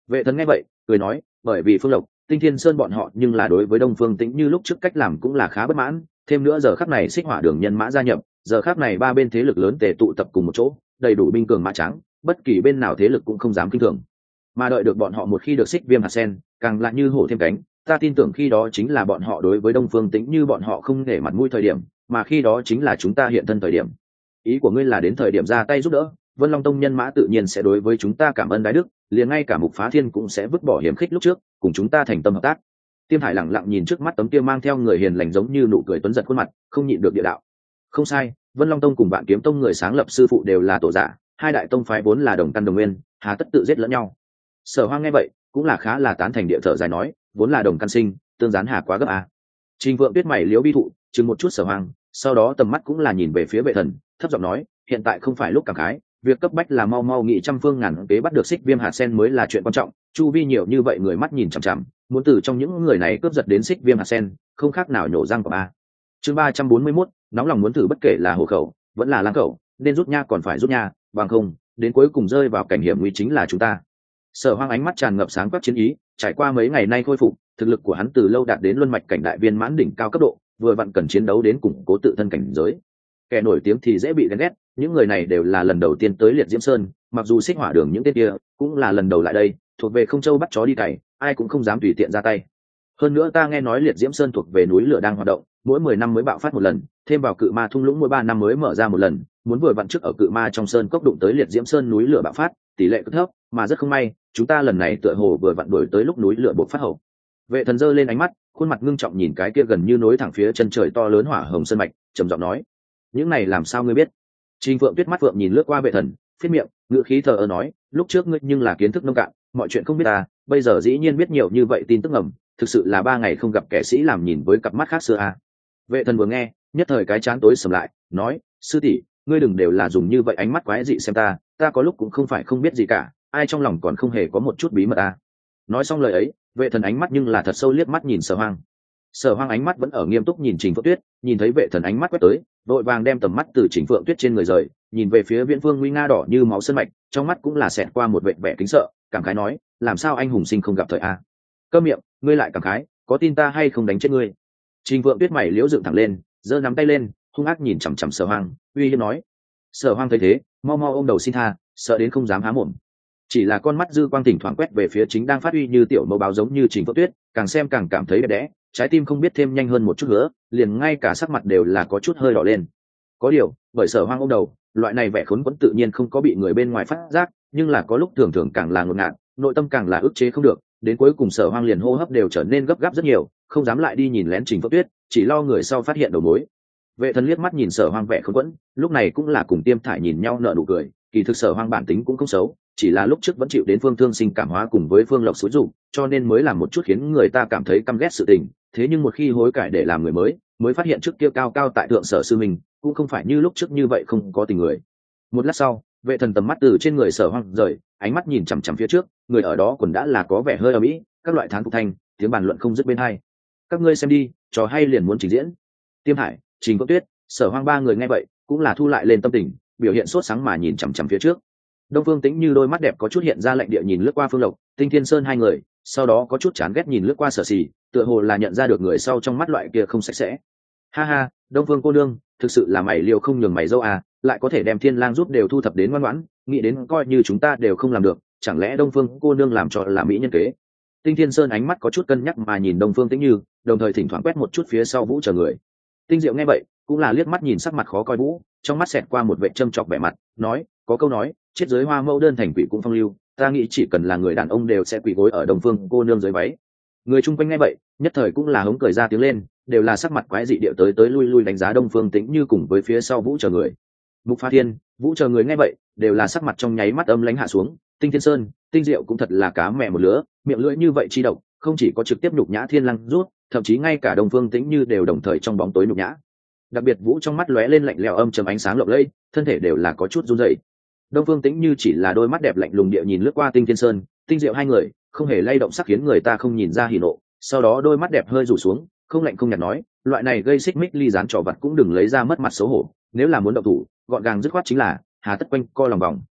Vệ thần nghe vậy cười nói, bởi vì Phương Lộc, Tinh Thiên Sơn bọn họ nhưng là đối với Đông Phương Tĩnh Như lúc trước cách làm cũng là khá bất mãn, thêm nữa giờ khắc này Xích Hỏa Đường nhân mã gia nhập, giờ khắc này ba bên thế lực lớn tề tụ tập cùng một chỗ, đầy đủ binh cường mã trắng, bất kỳ bên nào thế lực cũng không dám kinh thường. Mà đợi được bọn họ một khi được Xích Viêm hạt sen, càng lại như hổ thêm cánh, ta tin tưởng khi đó chính là bọn họ đối với Đông Phương Tĩnh Như bọn họ không để mặt mũi thời điểm, mà khi đó chính là chúng ta hiện thân thời điểm. Ý của ngươi là đến thời điểm ra tay giúp đỡ, Vân Long Tông nhân mã tự nhiên sẽ đối với chúng ta cảm ơn đái đức, liền ngay cả Mục Phá Thiên cũng sẽ vứt bỏ hiểm khích lúc trước, cùng chúng ta thành tâm hợp tác. Tiêm Hải lặng lặng nhìn trước mắt tấm kia mang theo người hiền lành giống như nụ cười tuấn giật khuôn mặt, không nhịn được địa đạo. Không sai, Vân Long Tông cùng Vạn Kiếm Tông người sáng lập sư phụ đều là tổ giả, hai đại tông phái vốn là đồng căn đồng nguyên, hà tất tự giết lẫn nhau. Sở Hoang nghe vậy, cũng là khá là tán thành địa thở dài nói, vốn là đồng căn sinh, tương gián hà quá gấp à. Trình Vượng Tuyết mày liễu bi thụ, chừng một chút Sở Hoang, sau đó tầm mắt cũng là nhìn về phía Vệ Thần, thấp giọng nói, hiện tại không phải lúc cảm khái, việc cấp bách là mau mau nghị trăm phương ngàn kế bắt được Xích Viêm hạt sen mới là chuyện quan trọng. Chu vi nhiều như vậy người mắt nhìn chằm chằm, muốn từ trong những người này cướp giật đến Xích Viêm hạt sen, không khác nào nhổ răng của a. Chương ba trăm bốn mươi mốt, nóng lòng muốn thử bất kể là hổ khẩu, vẫn là lang khẩu, nên rút nha còn phải rút nha, bằng không, đến cuối cùng rơi vào cảnh hiểm nguy chính là chúng ta. Sở Hoang ánh mắt tràn ngập sáng quắc chiến ý, trải qua mấy ngày nay khôi phục, thực lực của hắn từ lâu đạt đến luân mạch cảnh đại viên mãn đỉnh cao cấp độ, vừa vặn cần chiến đấu đến củng cố tự thân cảnh giới. Kẻ nổi tiếng thì dễ bị ghen ghét, những người này đều là lần đầu tiên tới Liệt Diễm Sơn, mặc dù Xích Hỏa Đường những tên kia cũng là lần đầu lại đây, thuộc về không châu bắt chó đi cày, ai cũng không dám tùy tiện ra tay. Hơn nữa ta nghe nói Liệt Diễm Sơn thuộc về núi lửa đang hoạt động, mỗi mười năm mới bạo phát một lần, thêm vào Cự Ma thung lũng mỗi ba năm mới mở ra một lần, muốn vừa vặn trước ở Cự Ma trong sơn cốc đụng tới Liệt Diễm Sơn núi lửa bạo phát, tỷ lệ cực thấp, mà rất không may, chúng ta lần này tựa hồ vừa vặn đuổi tới lúc núi lửa bộc phát hậu. Vệ Thần giơ lên ánh mắt, khuôn mặt ngưng trọng nhìn cái kia gần như nối thẳng phía chân trời to lớn hỏa hồng sơn mạch, trầm giọng nói: "Những này làm sao ngươi biết?" Trình Phượng Tuyết mắt phượng nhìn lướt qua Vệ Thần, phết miệng, ngữ khí thờ ơ nói: "Lúc trước ngươi nhưng là kiến thức nông cạn, mọi chuyện không biết ta, bây giờ dĩ nhiên biết nhiều như vậy tin tức ngầm, thực sự là ba ngày không gặp kẻ sĩ làm nhìn với cặp mắt khác xưa a." Vệ Thần vừa nghe, nhất thời cái trán tối sầm lại, nói: "Sư tỷ, ngươi đừng đều là dùng như vậy ánh mắt quái dị xem ta, ta có lúc cũng không phải không biết gì cả, ai trong lòng còn không hề có một chút bí mật a." Nói xong lời ấy, Vệ Thần ánh mắt nhưng là thật sâu liếc mắt nhìn Sở Hoang. Sở Hoang ánh mắt vẫn ở nghiêm túc nhìn Trình Phượng Tuyết, nhìn thấy Vệ Thần ánh mắt quét tới, đội vàng đem tầm mắt từ Trình Phượng Tuyết trên người rời, nhìn về phía Viễn Phương nguy nga đỏ như máu sơn mạch, trong mắt cũng là xẹt qua một vẻ vẻ kính sợ, cảm khái nói: "Làm sao anh hùng sinh không gặp thời a?" "Câm miệng, ngươi lại cảm khái, có tin ta hay không đánh chết ngươi?" Trình Phượng Tuyết mày liễu dựng thẳng lên, giơ nắm tay lên, hung ác nhìn chằm chằm Sở Hoang, uy hiếp nói. Sở Hoang thấy thế, mau mau ôm đầu xin tha, sợ đến không dám há mồm. Chỉ là con mắt dư quang thỉnh thoảng quét về phía chính đang phát uy như tiểu mẫu báo giống như Trình Phượng Tuyết, càng xem càng cảm thấy đẹp đẽ, trái tim không biết thêm nhanh hơn một chút nữa, liền ngay cả sắc mặt đều là có chút hơi đỏ lên. Có điều, bởi Sở Hoang ôm đầu, loại này vẻ khốn quẫn tự nhiên không có bị người bên ngoài phát giác, nhưng là có lúc thường thường càng là ngột ngạt, nội tâm càng là ức chế không được, đến cuối cùng Sở Hoang liền hô hấp đều trở nên gấp gáp rất nhiều, không dám lại đi nhìn lén Trình Phượng Tuyết, chỉ lo người sau phát hiện đầu mối. Vệ Thần liếc mắt nhìn Sở Hoang vẻ khốn quẫn, lúc này cũng là cùng Tiêm Thải nhìn nhau nở nụ cười, kỳ thực Sở Hoang bản tính cũng không xấu, chỉ là lúc trước vẫn chịu đến Phương Thương Sinh cảm hóa cùng với Phương Lộc xúi giục, cho nên mới làm một chút khiến người ta cảm thấy căm ghét sự tình, thế nhưng một khi hối cải để làm người mới, mới phát hiện trước kia cao cao tại thượng Sở sư mình, cũng không phải như lúc trước như vậy không có tình người. Một lát sau, Vệ Thần tầm mắt từ trên người Sở Hoang rời, ánh mắt nhìn chằm chằm phía trước, người ở đó quần đã là có vẻ hơi ầm ĩ, các loại thán phục thanh, tiếng bàn luận không dứt bên hai. Các ngươi xem đi, trò hay liền muốn trình diễn. Tiêm Hải, Trình Phượng Tuyết, Sở Hoang ba người nghe vậy, cũng là thu lại lên tâm tình, biểu hiện sốt sáng mà nhìn chằm chằm phía trước. Đông Phương Tĩnh Như đôi mắt đẹp có chút hiện ra lạnh địa nhìn lướt qua Phương Lộc, Tinh Thiên Sơn hai người, sau đó có chút chán ghét nhìn lướt qua Sở Sỉ, tựa hồ là nhận ra được người sau trong mắt loại kia không sạch sẽ. Ha ha, Đông Phương cô nương, thực sự là mày liều không nhường mày dâu à, lại có thể đem Thiên Lang giúp đều thu thập đến ngoan ngoãn, nghĩ đến coi như chúng ta đều không làm được, chẳng lẽ Đông Phương cô nương làm cho là mỹ nhân kế? Tinh Thiên Sơn ánh mắt có chút cân nhắc mà nhìn Đông Phương Tĩnh Như, đồng thời thỉnh thoảng quét một chút phía sau Vũ chờ người. Tinh Diệu nghe vậy, cũng là liếc mắt nhìn sắc mặt khó coi Vũ, trong mắt xẹt qua một vẻ châm chọc vẻ mặt, nói, có câu nói, chết giới hoa mẫu đơn thành quỷ cũng phong lưu, ta nghĩ chỉ cần là người đàn ông đều sẽ quỳ gối ở Đông Phương cô nương dưới váy. Người chung quanh nghe vậy, nhất thời cũng là hống cười ra tiếng lên, đều là sắc mặt quái dị điệu tới tới lui lui đánh giá Đông Phương Tĩnh Như cùng với phía sau Vũ chờ người. Mục Phá Thiên, Vũ chờ người nghe vậy, đều là sắc mặt trong nháy mắt âm lãnh hạ xuống. Tinh Thiên Sơn, Tinh Diệu cũng thật là cá mẹ một lứa, miệng lưỡi như vậy chi độc, không chỉ có trực tiếp nhục nhã Thiên Lang rút, thậm chí ngay cả Đông Phương Tĩnh Như đều đồng thời trong bóng tối nhục nhã. Đặc biệt Vũ trong mắt lóe lên lạnh lẽo âm trầm ánh sáng lộng lẫy, thân thể đều là có chút run rẩy. Đông Phương Tĩnh Như chỉ là đôi mắt đẹp lạnh lùng địa nhìn lướt qua Tinh Thiên Sơn, Tinh Diệu hai người, không hề lay động sắc khiến người ta không nhìn ra hỉ nộ, sau đó đôi mắt đẹp hơi rủ xuống, không lạnh không nhạt nói, loại này gây xích mích ly gián trò vặt cũng đừng lấy ra mất mặt xấu hổ, nếu là muốn động thủ, gọn gàng dứt khoát chính là, hà tất quanh co lòng vòng.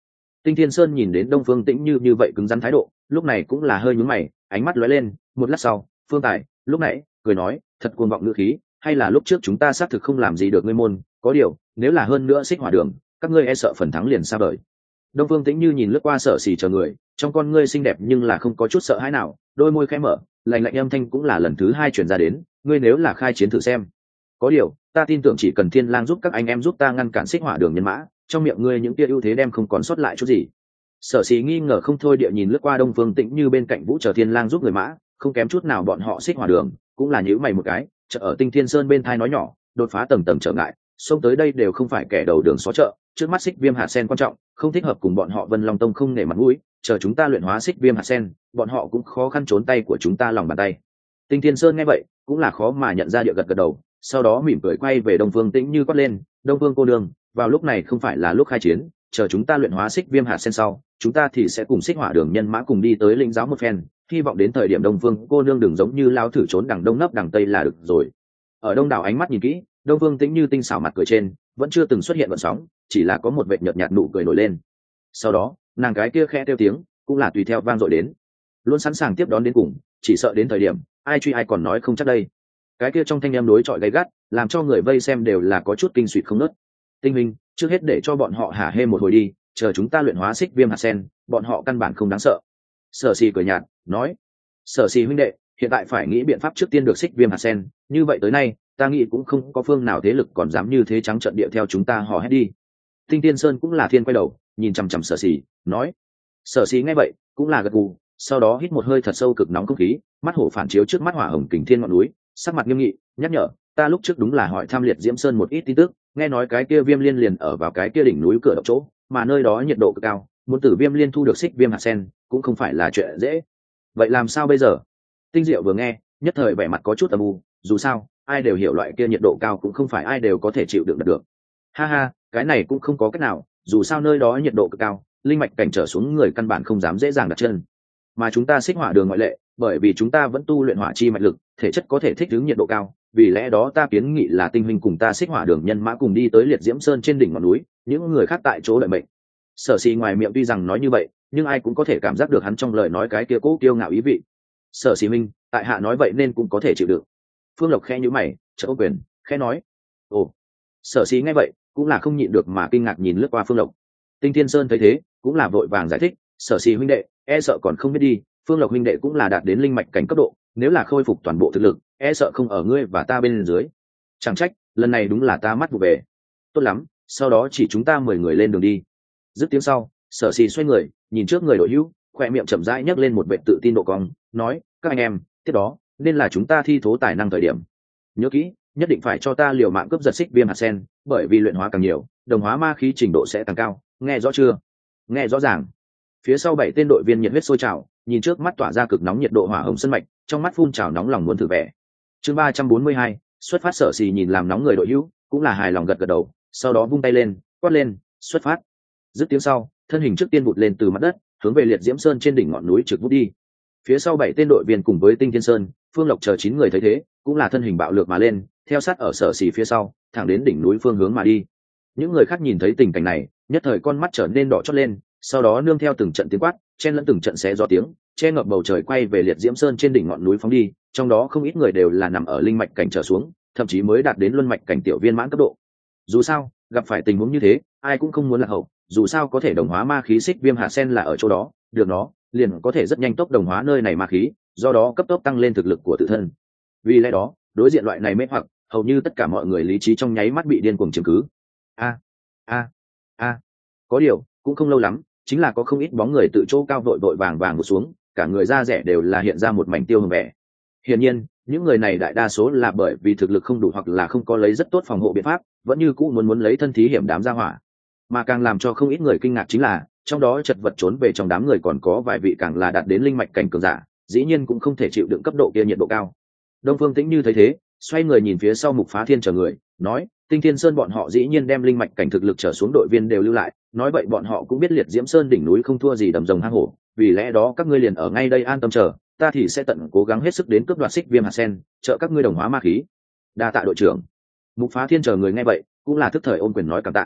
Tinh Thiên Sơn nhìn đến Đông Phương Tĩnh Như như vậy cứng rắn thái độ, lúc này cũng là hơi nhướng mày, ánh mắt lóe lên, một lát sau, Phương Tài, lúc nãy, cười nói, thật cuồng vọng ngữ khí, hay là lúc trước chúng ta xác thực không làm gì được ngươi môn, có điều, nếu là hơn nữa xích hỏa đường, các ngươi e sợ phần thắng liền xa vời. Đông Phương Tĩnh Như nhìn lướt qua Sở Sỉ chờ người, trong con ngươi xinh đẹp nhưng là không có chút sợ hãi nào, đôi môi khẽ mở, lạnh lạnh âm thanh cũng là lần thứ hai truyền ra đến, ngươi nếu là khai chiến thử xem. Có điều, ta tin tưởng chỉ cần Thiên Lang giúp các anh em giúp ta ngăn cản xích hỏa đường nhân mã, trong miệng ngươi những tia ưu thế đem không còn sót lại chút gì. Sở Sỉ nghi ngờ không thôi địa nhìn lướt qua Đông Phương Tĩnh Như bên cạnh Vũ Chờ Thiên Lang giúp người mã, không kém chút nào bọn họ xích hỏa đường, cũng là nhíu mày một cái, chợ ở Tinh Thiên Sơn bên thai nói nhỏ, đột phá tầng tầng trở ngại, xông tới đây đều không phải kẻ đầu đường xó chợ, trước mắt xích viêm hạt sen quan trọng, không thích hợp cùng bọn họ Vân Long Tông không nể mặt mũi, chờ chúng ta luyện hóa xích viêm hạt sen, bọn họ cũng khó khăn trốn tay của chúng ta lòng bàn tay. Tinh Thiên Sơn nghe vậy, cũng là khó mà nhận ra địa gật gật đầu, sau đó mỉm cười quay về Đông Phương Tĩnh Như quát lên, Đông Phương cô nương, vào lúc này không phải là lúc khai chiến, chờ chúng ta luyện hóa xích viêm hạt sen sau, chúng ta thì sẽ cùng xích hỏa đường nhân mã cùng đi tới lĩnh giáo một phen, hy vọng đến thời điểm Đông Phương cô nương đừng giống như lao thử trốn đằng đông nấp đằng tây là được rồi. Ở đông đảo ánh mắt nhìn kỹ, Đông Phương Tĩnh Như tinh xảo mặt cười trên, vẫn chưa từng xuất hiện vận sóng, chỉ là có một vệt nhợt nhạt nụ cười nổi lên. Sau đó, nàng gái kia khẽ kêu tiếng, cũng là tùy theo vang dội đến, luôn sẵn sàng tiếp đón đến cùng, chỉ sợ đến thời điểm ai truy ai còn nói không chắc đây. Cái kia trong thanh em đối chọi gay gắt, làm cho người vây xem đều là có chút kinh suýt không nớt. Tinh Minh, trước hết để cho bọn họ hả hê một hồi đi, chờ chúng ta luyện hóa xích viêm hạt sen, bọn họ căn bản không đáng sợ. Sở Sỉ cười nhạt, nói, Sở Sỉ huynh đệ, hiện tại phải nghĩ biện pháp trước tiên được xích viêm hạt sen, như vậy tới nay, ta nghĩ cũng không có phương nào thế lực còn dám như thế trắng trợn địa theo chúng ta hò hét đi. Tinh Tiên Sơn cũng là thiên quay đầu, nhìn chằm chằm Sở Sỉ, nói, Sở Sỉ nghe vậy, cũng là gật gù, sau đó hít một hơi thật sâu cực nóng không khí, mắt hổ phản chiếu trước mắt hỏa hồng kình thiên ngọn núi, sắc mặt nghiêm nghị, nhắc nhở, ta lúc trước đúng là hỏi tham liệt diễm sơn một ít tin tức, nghe nói cái kia viêm liên liền ở vào cái kia đỉnh núi cửa độc chỗ, mà nơi đó nhiệt độ cực cao, muốn từ viêm liên thu được xích viêm hạt sen cũng không phải là chuyện dễ. Vậy làm sao bây giờ? Tinh Diệu vừa nghe, nhất thời vẻ mặt có chút âm u, dù sao, ai đều hiểu loại kia nhiệt độ cao cũng không phải ai đều có thể chịu đựng được. Ha ha, cái này cũng không có cách nào, dù sao nơi đó nhiệt độ cực cao, linh mạch cảnh trở xuống người căn bản không dám dễ dàng đặt chân. Mà chúng ta xích hỏa đường ngoại lệ, bởi vì chúng ta vẫn tu luyện hỏa chi mạch lực, thể chất có thể thích ứng nhiệt độ cao, vì lẽ đó ta kiến nghị là Tinh huynh cùng ta xích hỏa đường nhân mã cùng đi tới liệt diễm sơn trên đỉnh ngọn núi, những người khác tại chỗ đợi mệnh. Sở Sỉ ngoài miệng tuy rằng nói như vậy, nhưng ai cũng có thể cảm giác được hắn trong lời nói cái kia cố kiêu ngạo ý vị. Sở Sỉ minh, tại hạ nói vậy nên cũng có thể chịu đựng. Phương Lộc khẽ nhíu mày, chợt ô quyền, khẽ nói, ồ. Sở Sỉ nghe vậy, cũng là không nhịn được mà kinh ngạc nhìn lướt qua Phương Lộc. Tinh Thiên Sơn thấy thế, cũng là vội vàng giải thích, Sở Sỉ huynh đệ, e sợ còn không biết đi, Phương Lộc huynh đệ cũng là đạt đến linh mạch cảnh cấp độ, nếu là khôi phục toàn bộ thực lực, e sợ không ở ngươi và ta bên dưới. Chẳng trách, lần này đúng là ta mắt vụ về. Tốt lắm, sau đó chỉ chúng ta mười người lên đường đi. Dứt tiếng sau, Sở Sỉ xoay người, nhìn trước người đội hữu, khoe miệng chậm rãi nhấc lên một vẻ tự tin độ cong, nói, các anh em, tiếp đó, nên là chúng ta thi thố tài năng thời điểm. Nhớ kỹ, nhất định phải cho ta liều mạng cướp giật xích viêm hạt sen, bởi vì luyện hóa càng nhiều, đồng hóa ma khí trình độ sẽ càng cao, nghe rõ chưa? Nghe rõ ràng. Phía sau bảy tên đội viên nhiệt huyết sôi trào, nhìn trước mắt tỏa ra cực nóng nhiệt độ hỏa hồng sân mạch, trong mắt phun trào nóng lòng muốn thử vẻ. Chương ba trăm bốn mươi hai, xuất phát. Sở Sỉ nhìn làm nóng người đội hữu, cũng là hài lòng gật gật đầu, sau đó vung tay lên, quát lên, xuất phát. Dứt tiếng sau, thân hình trước tiên vụt lên từ mặt đất, hướng về liệt diễm sơn trên đỉnh ngọn núi trực vút đi. Phía sau bảy tên đội viên cùng với Tinh Thiên Sơn, Phương Lộc chờ chín người thấy thế, cũng là thân hình bạo lược mà lên, theo sát ở Sở Sỉ phía sau, thẳng đến đỉnh núi phương hướng mà đi. Những người khác nhìn thấy tình cảnh này, nhất thời con mắt trở nên đỏ chót lên, sau đó nương theo từng trận tiếng quát, chen lẫn từng trận xé gió tiếng, che ngập bầu trời quay về liệt diễm sơn trên đỉnh ngọn núi phóng đi, trong đó không ít người đều là nằm ở linh mạch cảnh trở xuống, thậm chí mới đạt đến luân mạch cảnh tiểu viên mãn cấp độ. Dù sao, gặp phải tình huống như thế, ai cũng không muốn lạc hậu, dù sao có thể đồng hóa ma khí xích viêm hạt sen là ở chỗ đó, được nó, liền có thể rất nhanh tốc đồng hóa nơi này ma khí, do đó cấp tốc tăng lên thực lực của tự thân. Vì lẽ đó, đối diện loại này mê hoặc, hầu như tất cả mọi người lý trí trong nháy mắt bị điên cuồng chiếm cứ. A a a. Có điều, cũng không lâu lắm, chính là có không ít bóng người tự chỗ cao vội vội vàng vàng một xuống, cả người da rẻ đều là hiện ra một mảnh tiêu hồng vẻ. Hiển nhiên, những người này đại đa số là bởi vì thực lực không đủ hoặc là không có lấy rất tốt phòng hộ biện pháp, vẫn như cũ muốn muốn lấy thân thí hiểm đám ra hỏa. Mà càng làm cho không ít người kinh ngạc chính là, trong đó chật vật trốn về trong đám người còn có vài vị càng là đạt đến linh mạch cảnh cường giả, dĩ nhiên cũng không thể chịu đựng cấp độ kia nhiệt độ cao. Đông Phương Tĩnh Như thấy thế, xoay người nhìn phía sau Mục Phá Thiên chờ người, nói, Tinh Thiên Sơn bọn họ dĩ nhiên đem linh mạch cảnh thực lực trở xuống đội viên đều lưu lại, nói vậy bọn họ cũng biết liệt diễm sơn đỉnh núi không thua gì đầm rồng hang hổ, vì lẽ đó các ngươi liền ở ngay đây an tâm chờ, ta thì sẽ tận cố gắng hết sức đến cướp đoạt xích viêm hạt sen, trợ các ngươi đồng hóa ma khí. Đa tạ đội trưởng. Mục Phá Thiên chờ người nghe vậy, cũng là thức thời ôm quyền nói cảm tạ.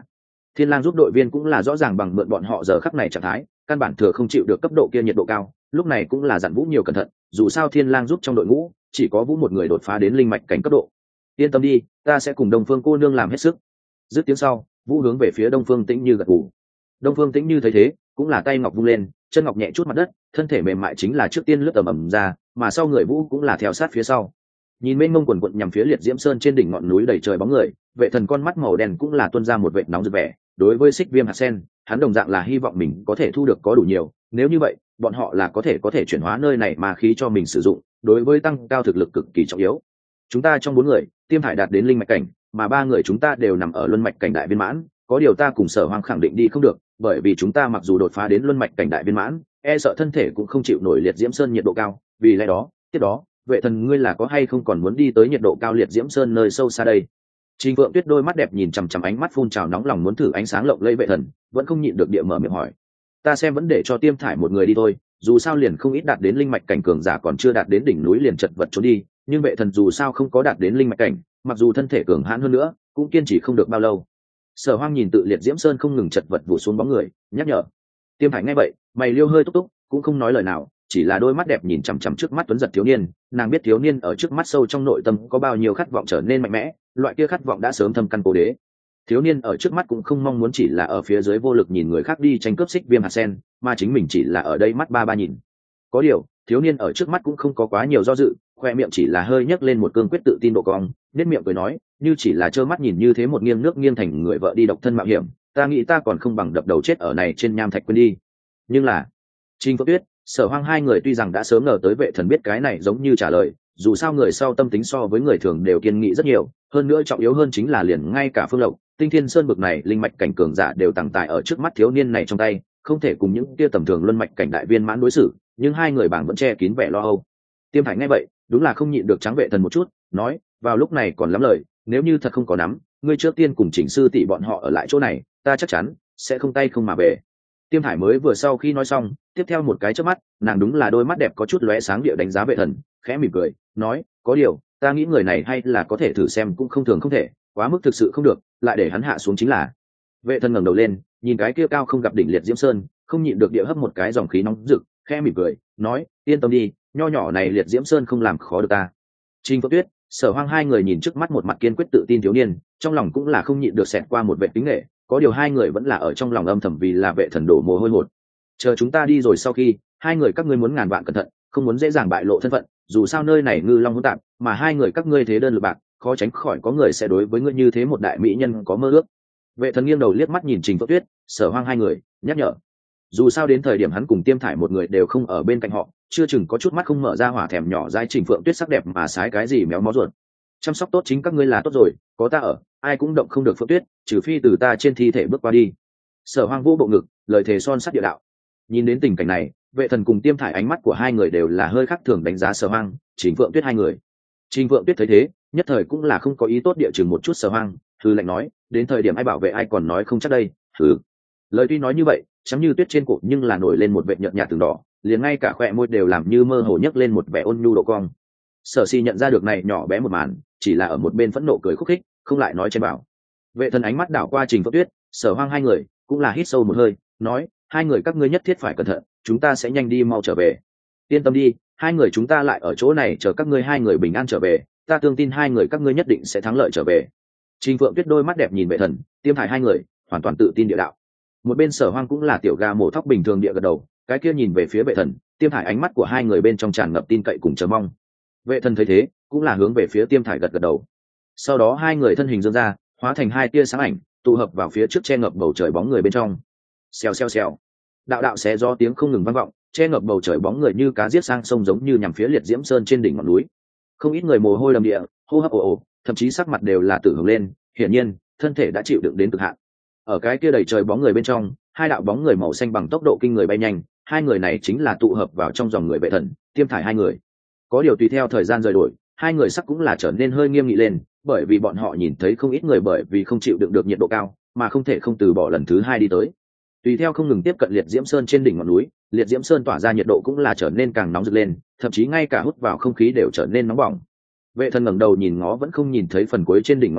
Thiên Lang giúp đội viên cũng là rõ ràng bằng mượn bọn họ giờ khắc này trạng thái, căn bản thừa không chịu được cấp độ kia nhiệt độ cao, lúc này cũng là dặn Vũ nhiều cẩn thận, dù sao Thiên Lang giúp trong đội ngũ chỉ có Vũ một người đột phá đến linh mạch cảnh cấp độ. Yên tâm đi, ta sẽ cùng Đông Phương cô nương làm hết sức. Dứt tiếng sau, Vũ hướng về phía Đông Phương Tĩnh Như gật gù. Đông Phương Tĩnh Như thấy thế, cũng là tay ngọc vung lên, chân ngọc nhẹ chút mặt đất, thân thể mềm mại chính là trước tiên lướt ầm ầm ra, mà sau người Vũ cũng là theo sát phía sau. Nhìn mênh mông quần quận nhằm phía liệt diễm sơn trên đỉnh ngọn núi đầy trời bóng người, vệ thần con mắt màu đen cũng là tuôn ra một vệt nóng rực vẻ. Đối với xích viêm hạt sen, hắn đồng dạng là hy vọng mình có thể thu được có đủ nhiều, nếu như vậy bọn họ là có thể có thể chuyển hóa nơi này mà khí cho mình sử dụng, đối với tăng cao thực lực cực kỳ trọng yếu. Chúng ta trong bốn người, Tiêm Thải đạt đến linh mạch cảnh, mà ba người chúng ta đều nằm ở luân mạch cảnh đại viên mãn, có điều ta cùng Sở Hoang khẳng định đi không được, bởi vì chúng ta mặc dù đột phá đến luân mạch cảnh đại viên mãn, e sợ thân thể cũng không chịu nổi liệt diễm sơn nhiệt độ cao, vì lẽ đó, tiếp đó, vệ thần ngươi là có hay không còn muốn đi tới nhiệt độ cao liệt diễm sơn nơi sâu xa đây? Trình Phượng Tuyết đôi mắt đẹp nhìn chằm chằm ánh mắt phun trào nóng lòng muốn thử ánh sáng lộng lẫy vệ thần, vẫn không nhịn được địa mở miệng hỏi. Ta xem vẫn để cho Tiêm Thải một người đi thôi, dù sao liền không ít đạt đến linh mạch cảnh cường giả còn chưa đạt đến đỉnh núi liền chật vật trốn đi, nhưng vệ thần dù sao không có đạt đến linh mạch cảnh, mặc dù thân thể cường hãn hơn nữa, cũng kiên trì không được bao lâu. Sở Hoang nhìn tự liệt diễm sơn không ngừng chật vật vụ xuống bóng người, nhắc nhở. Tiêm Thải nghe vậy, mày liêu hơi túc túc, cũng không nói lời nào, chỉ là đôi mắt đẹp nhìn chằm chằm trước mắt tuấn giật thiếu niên, nàng biết thiếu niên ở trước mắt sâu trong nội tâm có bao nhiêu khát vọng trở nên mạnh mẽ, loại kia khát vọng đã sớm thâm căn cố đế. Thiếu niên ở trước mắt cũng không mong muốn chỉ là ở phía dưới vô lực nhìn người khác đi tranh cướp xích viêm hạt sen, mà chính mình chỉ là ở đây mắt ba ba nhìn. Có điều, thiếu niên ở trước mắt cũng không có quá nhiều do dự, khoe miệng chỉ là hơi nhấc lên một cương quyết tự tin độ cong, nét miệng cười nói, như chỉ là trơ mắt nhìn như thế một nghiêng nước nghiêng thành người vợ đi độc thân mạo hiểm, ta nghĩ ta còn không bằng đập đầu chết ở này trên nham thạch quên đi. Nhưng là, Trình Phượng Tuyết, Sở Hoang hai người tuy rằng đã sớm ngờ tới vệ thần biết cái này giống như trả lời, dù sao người sau tâm tính so với người thường đều kiên nghị rất nhiều, hơn nữa trọng yếu hơn chính là liền ngay cả Phương Lộc, Tinh Thiên Sơn bực này linh mạch cảnh cường giả đều tàng tại ở trước mắt thiếu niên này trong tay, không thể cùng những kia tầm thường luân mạch cảnh đại viên mãn đối xử, nhưng hai người bảng vẫn che kín vẻ lo âu. Tiêm Thải nghe vậy, đúng là không nhịn được trắng vệ thần một chút, nói, vào lúc này còn lắm lời, nếu như thật không có nắm, ngươi trước tiên cùng Chỉnh sư tỷ bọn họ ở lại chỗ này, ta chắc chắn sẽ không tay không mà về. Tiêm Thải mới vừa sau khi nói xong, tiếp theo một cái chớp mắt, nàng đúng là đôi mắt đẹp có chút lóe sáng địa đánh giá vệ thần, khẽ mỉm cười, nói, có điều, ta nghĩ người này hay là có thể thử xem cũng không thường không thể, quá mức thực sự không được, lại để hắn hạ xuống chính là. Vệ thần ngẩng đầu lên, nhìn cái kia cao không gặp đỉnh liệt diễm sơn, không nhịn được địa hấp một cái dòng khí nóng rực, khẽ mỉm cười, nói, yên tâm đi, nho nhỏ này liệt diễm sơn không làm khó được ta. Trình Phượng Tuyết, Sở Hoang hai người nhìn trước mắt một mặt kiên quyết tự tin thiếu niên, trong lòng cũng là không nhịn được xẹt qua một vệ kính nể, có điều hai người vẫn là ở trong lòng âm thầm vì là vệ thần đổ mồ hôi hột. Chờ chúng ta đi rồi sau khi, hai người các ngươi muốn ngàn vạn cẩn thận, không muốn dễ dàng bại lộ thân phận, dù sao nơi này ngư long hỗn tạp, mà hai người các ngươi thế đơn lực bạc, khó tránh khỏi có người sẽ đối với ngươi như thế một đại mỹ nhân có mơ ước. Vệ thần nghiêng đầu liếc mắt nhìn Trình Phượng Tuyết, Sở Hoang hai người, nhắc nhở. Dù sao đến thời điểm hắn cùng Tiêm Thải một người đều không ở bên cạnh họ, chưa chừng có chút mắt không mở ra hỏa thèm nhỏ dai Trình Phượng Tuyết sắc đẹp mà sái cái gì méo mó ruột. Chăm sóc tốt chính các ngươi là tốt rồi, có ta ở, ai cũng động không được Phượng Tuyết, trừ phi từ ta trên thi thể bước qua đi. Sở Hoang vô bộ ngực, lời thề son sắt địa đạo. Nhìn đến tình cảnh này, vệ thần cùng Tiêm Thải ánh mắt của hai người đều là hơi khác thường đánh giá Sở Hoang, Trình Phượng Tuyết hai người. Trình Phượng Tuyết thấy thế, nhất thời cũng là không có ý tốt địa chừng một chút Sở Hoang, hừ lạnh nói, đến thời điểm ai bảo vệ ai còn nói không chắc đây. Hừ. Lời tuy nói như vậy, trắng như tuyết trên cổ nhưng là nổi lên một vệt nhợt nhạt từng đỏ, liền ngay cả khóe môi đều làm như mơ hồ nhấc lên một vẻ ôn nhu độ cong. Sở Si nhận ra được này nhỏ bé một màn, chỉ là ở một bên phẫn nộ cười khúc khích, không lại nói trên bảo. Vệ thần ánh mắt đảo qua Trình Phượng Tuyết, Sở Hoang hai người, cũng là hít sâu một hơi, nói, hai người các ngươi nhất thiết phải cẩn thận, chúng ta sẽ nhanh đi mau trở về. Yên tâm đi, hai người chúng ta lại ở chỗ này chờ các ngươi hai người bình an trở về, ta tương tin hai người các ngươi nhất định sẽ thắng lợi trở về. Trình Phượng Tuyết đôi mắt đẹp nhìn vệ thần, Tiêm Thải hai người, hoàn toàn tự tin địa đạo. Một bên Sở Hoang cũng là tiểu gà mổ thóc bình thường địa gật đầu, cái kia nhìn về phía vệ thần, Tiêm Thải ánh mắt của hai người bên trong tràn ngập tin cậy cùng chờ mong. Vệ thần thấy thế, cũng là hướng về phía Tiêm Thải gật gật đầu. Sau đó hai người thân hình dương ra, hóa thành hai tia sáng ảnh, tụ hợp vào phía trước che ngập bầu trời bóng người bên trong. Xèo xèo xèo, đạo đạo xé gió tiếng không ngừng vang vọng, che ngập bầu trời bóng người như cá giết sang sông giống như nhằm phía liệt diễm sơn trên đỉnh ngọn núi. Không ít người mồ hôi đầm địa, hô hấp ồ ồ, thậm chí sắc mặt đều là tử hưởng lên, hiển nhiên thân thể đã chịu đựng đến cực hạn. Ở cái kia đầy trời bóng người bên trong, hai đạo bóng người màu xanh bằng tốc độ kinh người bay nhanh, hai người này chính là tụ hợp vào trong dòng người vệ thần, Tiêm Thải hai người. Có điều tùy theo thời gian rời đổi, hai người sắc cũng là trở nên hơi nghiêm nghị lên, bởi vì bọn họ nhìn thấy không ít người bởi vì không chịu đựng được nhiệt độ cao, mà không thể không từ bỏ lần thứ hai đi tới. Tùy theo không ngừng tiếp cận liệt diễm sơn trên đỉnh ngọn núi, liệt diễm sơn tỏa ra nhiệt độ cũng là trở nên càng nóng rực lên, thậm chí ngay cả hút vào không khí đều trở nên nóng bỏng. Vệ thần ngẩng đầu nhìn ngó vẫn không nhìn thấy phần cuối trên đỉnh ngọn núi,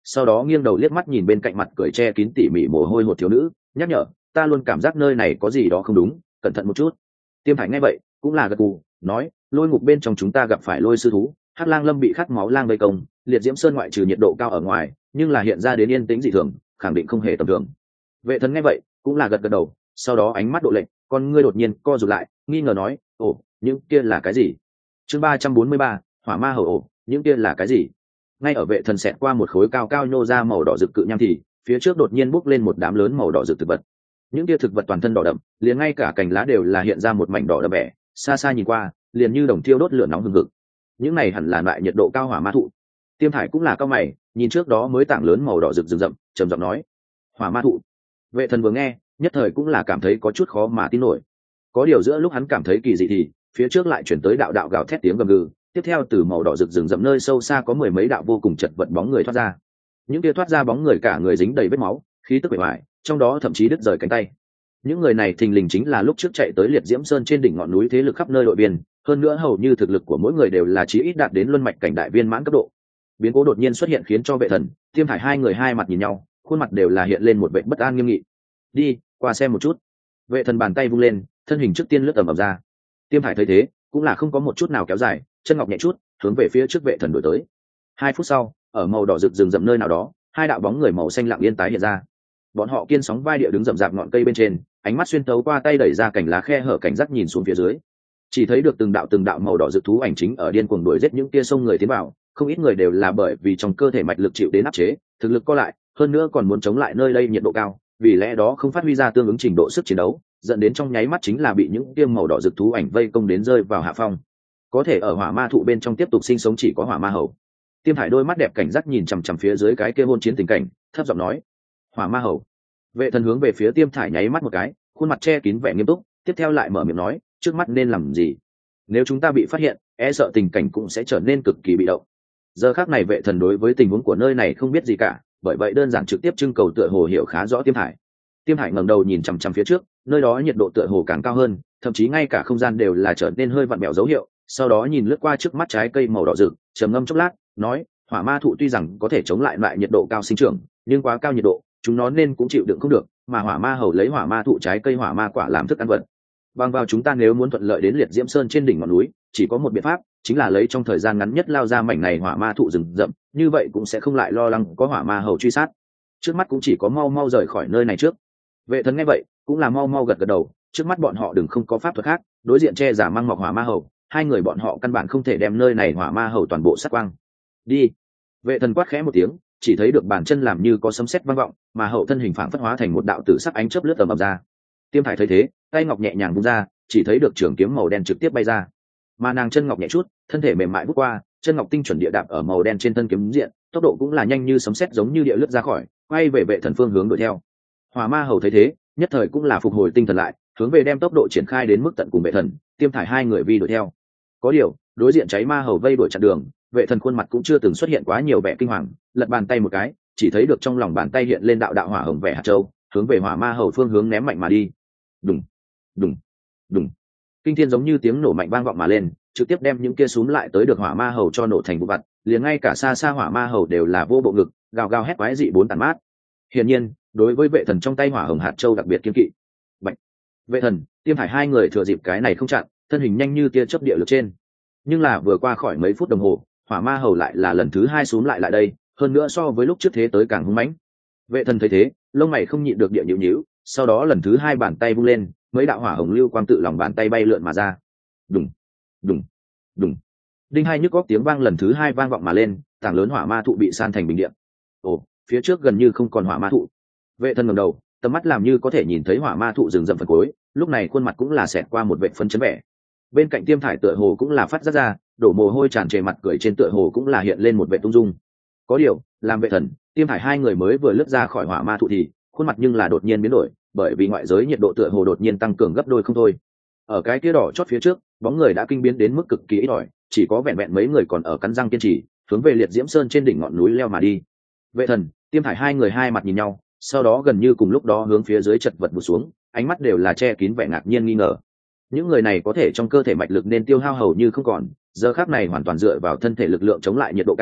sau đó nghiêng đầu liếc mắt nhìn bên cạnh mặt cười che kín tỉ mỉ mồ hôi một thiếu nữ, nhắc nhở, ta luôn cảm giác nơi này có gì đó không đúng, cẩn thận một chút. Tiêm Thải nghe vậy cũng là gật gù, nói, lôi ngục bên trong chúng ta gặp phải lôi sư thú, hắc lang lâm bị khát máu lang vây công, liệt diễm sơn ngoại trừ nhiệt độ cao ở ngoài, nhưng là hiện ra đến yên tĩnh dị thường, khẳng định không hề tầm thường. Vệ Thần nghe vậy cũng là gật gật đầu, sau đó ánh mắt độ lệnh, con ngươi đột nhiên co rụt lại, nghi ngờ nói, ồ, những kia là cái gì? Chương ba trăm bốn mươi ba, hỏa ma hầu ổ, những kia là cái gì? Ngay ở Vệ Thần xẹt qua một khối cao cao nhô ra màu đỏ rực cự nham thì phía trước đột nhiên bốc lên một đám lớn màu đỏ rực thực vật. Những kia thực vật toàn thân đỏ đậm, liền ngay cả cành lá đều là hiện ra một mảnh đỏ đậm vẻ, xa xa nhìn qua liền như đồng thiêu đốt lửa nóng hừng hực. Những này hẳn là loại nhiệt độ cao hỏa ma thụ. Tiêm Thải cũng là cao mày, nhìn trước đó mới tảng lớn màu đỏ rực rừng rậm, trầm giọng nói, hỏa ma thụ. Vệ Thần vừa nghe nhất thời cũng là cảm thấy có chút khó mà tin nổi. Có điều giữa lúc hắn cảm thấy kỳ dị thì phía trước lại chuyển tới đạo đạo gào thét tiếng gầm gừ, tiếp theo từ màu đỏ rực rừng rậm nơi sâu xa có mười mấy đạo vô cùng chật vật bóng người thoát ra. Những kia thoát ra bóng người cả người dính đầy vết máu, khí tức bề ngoài, trong đó thậm chí đứt rời cánh tay. Những người này thình lình chính là lúc trước chạy tới liệt diễm sơn trên đỉnh ngọn núi thế lực khắp nơi đội biên, hơn nữa hầu như thực lực của mỗi người đều là chí ít đạt đến luân mạch cảnh đại viên mãn cấp độ. Biến cố đột nhiên xuất hiện khiến cho Vệ Thần, Tiêm Thải hai người hai mặt nhìn nhau, khuôn mặt đều là hiện lên một vẻ bất an nghiêm nghị. Đi qua xem một chút. Vệ Thần bàn tay vung lên, thân hình trước tiên lướt tầm ầm ra. Tiêm Thải thấy thế cũng là không có một chút nào kéo dài, chân ngọc nhẹ chút hướng về phía trước Vệ Thần đuổi tới. Hai phút sau, ở màu đỏ rực rừng rậm nơi nào đó, hai đạo bóng người màu xanh lặng yên tái hiện ra. Bọn họ kiên sóng vai địa đứng rậm rạp ngọn cây bên trên, ánh mắt xuyên tấu qua tay đẩy ra cành lá khe hở cảnh giác nhìn xuống phía dưới, chỉ thấy được từng đạo từng đạo màu đỏ rực thú ảnh chính ở điên cuồng đuổi giết những tia sông người tiến vào. Không ít người đều là bởi vì trong cơ thể mạch lực chịu đến áp chế, thực lực co lại, hơn nữa còn muốn chống lại nơi đây nhiệt độ cao, vì lẽ đó không phát huy ra tương ứng trình độ sức chiến đấu, dẫn đến trong nháy mắt chính là bị những tia màu đỏ rực thú ảnh vây công đến rơi vào hạ phong. Có thể ở hỏa ma thụ bên trong tiếp tục sinh sống chỉ có hỏa ma hầu. Tiêm Thải đôi mắt đẹp cảnh giác nhìn chằm chằm phía dưới cái kia hôn chiến tình cảnh, thấp giọng nói, hỏa ma hầu. Vệ Thần hướng về phía Tiêm Thải nháy mắt một cái, khuôn mặt che kín vẻ nghiêm túc, tiếp theo lại mở miệng nói, trước mắt nên làm gì? Nếu chúng ta bị phát hiện, e sợ tình cảnh cũng sẽ trở nên cực kỳ bị động. Giờ khắc này Vệ Thần đối với tình huống của nơi này không biết gì cả, bởi vậy đơn giản trực tiếp trưng cầu tựa hồ hiểu khá rõ Tiêm Thải. Tiêm Thải ngẩng đầu nhìn chằm chằm phía trước, nơi đó nhiệt độ tựa hồ càng cao hơn, thậm chí ngay cả không gian đều là trở nên hơi vặn bẹo dấu hiệu. Sau đó nhìn lướt qua trước mắt trái cây màu đỏ rực, trầm ngâm chốc lát, nói, hỏa ma thụ tuy rằng có thể chống lại loại nhiệt độ cao sinh trưởng, nhưng quá cao nhiệt độ, chúng nó nên cũng chịu đựng không được, mà hỏa ma hầu lấy hỏa ma thụ trái cây hỏa ma quả làm thức ăn vật. Bằng vào chúng ta nếu muốn thuận lợi đến liệt diễm sơn trên đỉnh ngọn núi, chỉ có một biện pháp, chính là lấy trong thời gian ngắn nhất lao ra mảnh này hỏa ma thụ rừng rậm, như vậy cũng sẽ không lại lo lắng có hỏa ma hầu truy sát. Trước mắt cũng chỉ có mau mau rời khỏi nơi này trước. Vệ Thần nghe vậy cũng là mau mau gật gật đầu, trước mắt bọn họ đừng không có pháp thuật khác, đối diện che giả mang mọc hỏa ma hầu, hai người bọn họ căn bản không thể đem nơi này hỏa ma hầu toàn bộ sát quang. Đi. Vệ Thần quát khẽ một tiếng, chỉ thấy được bàn chân làm như có sấm sét vang vọng, mà hậu thân hình phảng phất hóa thành một đạo tử sắc ánh chớp lướt tầm ầm ra. Tiêm Thải thấy thế, tay ngọc nhẹ nhàng vung ra, chỉ thấy được trường kiếm màu đen trực tiếp bay ra. Mà nàng chân ngọc nhẹ chút, thân thể mềm mại vút qua, chân ngọc tinh chuẩn địa đạp ở màu đen trên thân kiếm diện, tốc độ cũng là nhanh như sấm sét giống như địa lướt ra khỏi, quay về Vệ Thần phương hướng đuổi theo. Hỏa ma hầu thấy thế, nhất thời cũng là phục hồi tinh thần lại, hướng về đem tốc độ triển khai đến mức tận cùng Vệ Thần, Tiêm Thải hai người vi đuổi theo. Có điều, đối diện cháy ma hầu vây đuổi chặn đường, Vệ Thần khuôn mặt cũng chưa từng xuất hiện quá nhiều vẻ kinh hoàng, lật bàn tay một cái, chỉ thấy được trong lòng bàn tay hiện lên đạo đạo hỏa hồng vẻ hạt châu, hướng về hỏa ma hầu phương hướng ném mạnh mà đi. Đùng, đùng, đùng. Kinh thiên giống như tiếng nổ mạnh vang vọng mà lên, trực tiếp đem những kia súm lại tới được hỏa ma hầu cho nổ thành vụ vặt, liền ngay cả xa xa hỏa ma hầu đều là vô bộ ngực, gào gào hét quái dị bốn tàn mát. Hiển nhiên, đối với Vệ Thần trong tay hỏa hồng hạt châu đặc biệt kiên kỵ. Bạch. Vệ Thần, Tiêm Thải hai người thừa dịp cái này không chặn, thân hình nhanh như tia chớp địa lực trên. Nhưng là vừa qua khỏi mấy phút đồng hồ, hỏa ma hầu lại là lần thứ hai súm lại lại đây, hơn nữa so với lúc trước thế tới càng hung mãnh. Vệ Thần thấy thế, lông mày không nhịn được địa nhíu nhíu, sau đó lần thứ hai bàn tay vung lên, mấy đạo hỏa hồng lưu quang tự lòng bàn tay bay lượn mà ra. Đùng, đùng, đùng. Đinh hai nhức góc tiếng vang lần thứ hai vang vọng mà lên, tảng lớn hỏa ma thụ bị san thành bình địa. Ồ, phía trước gần như không còn hỏa ma thụ. Vệ Thần ngẩng đầu, tầm mắt làm như có thể nhìn thấy hỏa ma thụ rừng rậm phần cuối, lúc này khuôn mặt cũng là xẹt qua một vệ phân chấn vẻ. Bên cạnh Tiêm Thải tựa hồ cũng là phát ra ra, đổ mồ hôi tràn trề mặt cười trên tựa hồ cũng là hiện lên một vệ tung dung. Có điều, làm Vệ Thần, Tiêm Thải hai người mới vừa lướt ra khỏi hỏa ma thụ thì khuôn mặt nhưng là đột nhiên biến đổi, bởi vì ngoại giới nhiệt độ tựa hồ đột nhiên tăng cường gấp đôi không thôi. Ở cái kia đỏ chót phía trước, bóng người đã kinh biến đến mức cực kỳ ít ỏi, chỉ có vẹn vẹn mấy người còn ở cắn răng kiên trì, hướng về liệt diễm sơn trên đỉnh ngọn núi leo mà đi. Vệ Thần, Tiêm Thải hai người hai mặt nhìn nhau, sau đó gần như cùng lúc đó hướng phía dưới chật vật vụt xuống, ánh mắt đều là che kín vẻ ngạc nhiên nghi ngờ. Những người này có thể trong cơ thể mạch lực nên tiêu hao hầu như không còn, giờ khắc này hoàn toàn dựa vào thân thể lực lượng chống lại nhiệt độ cao,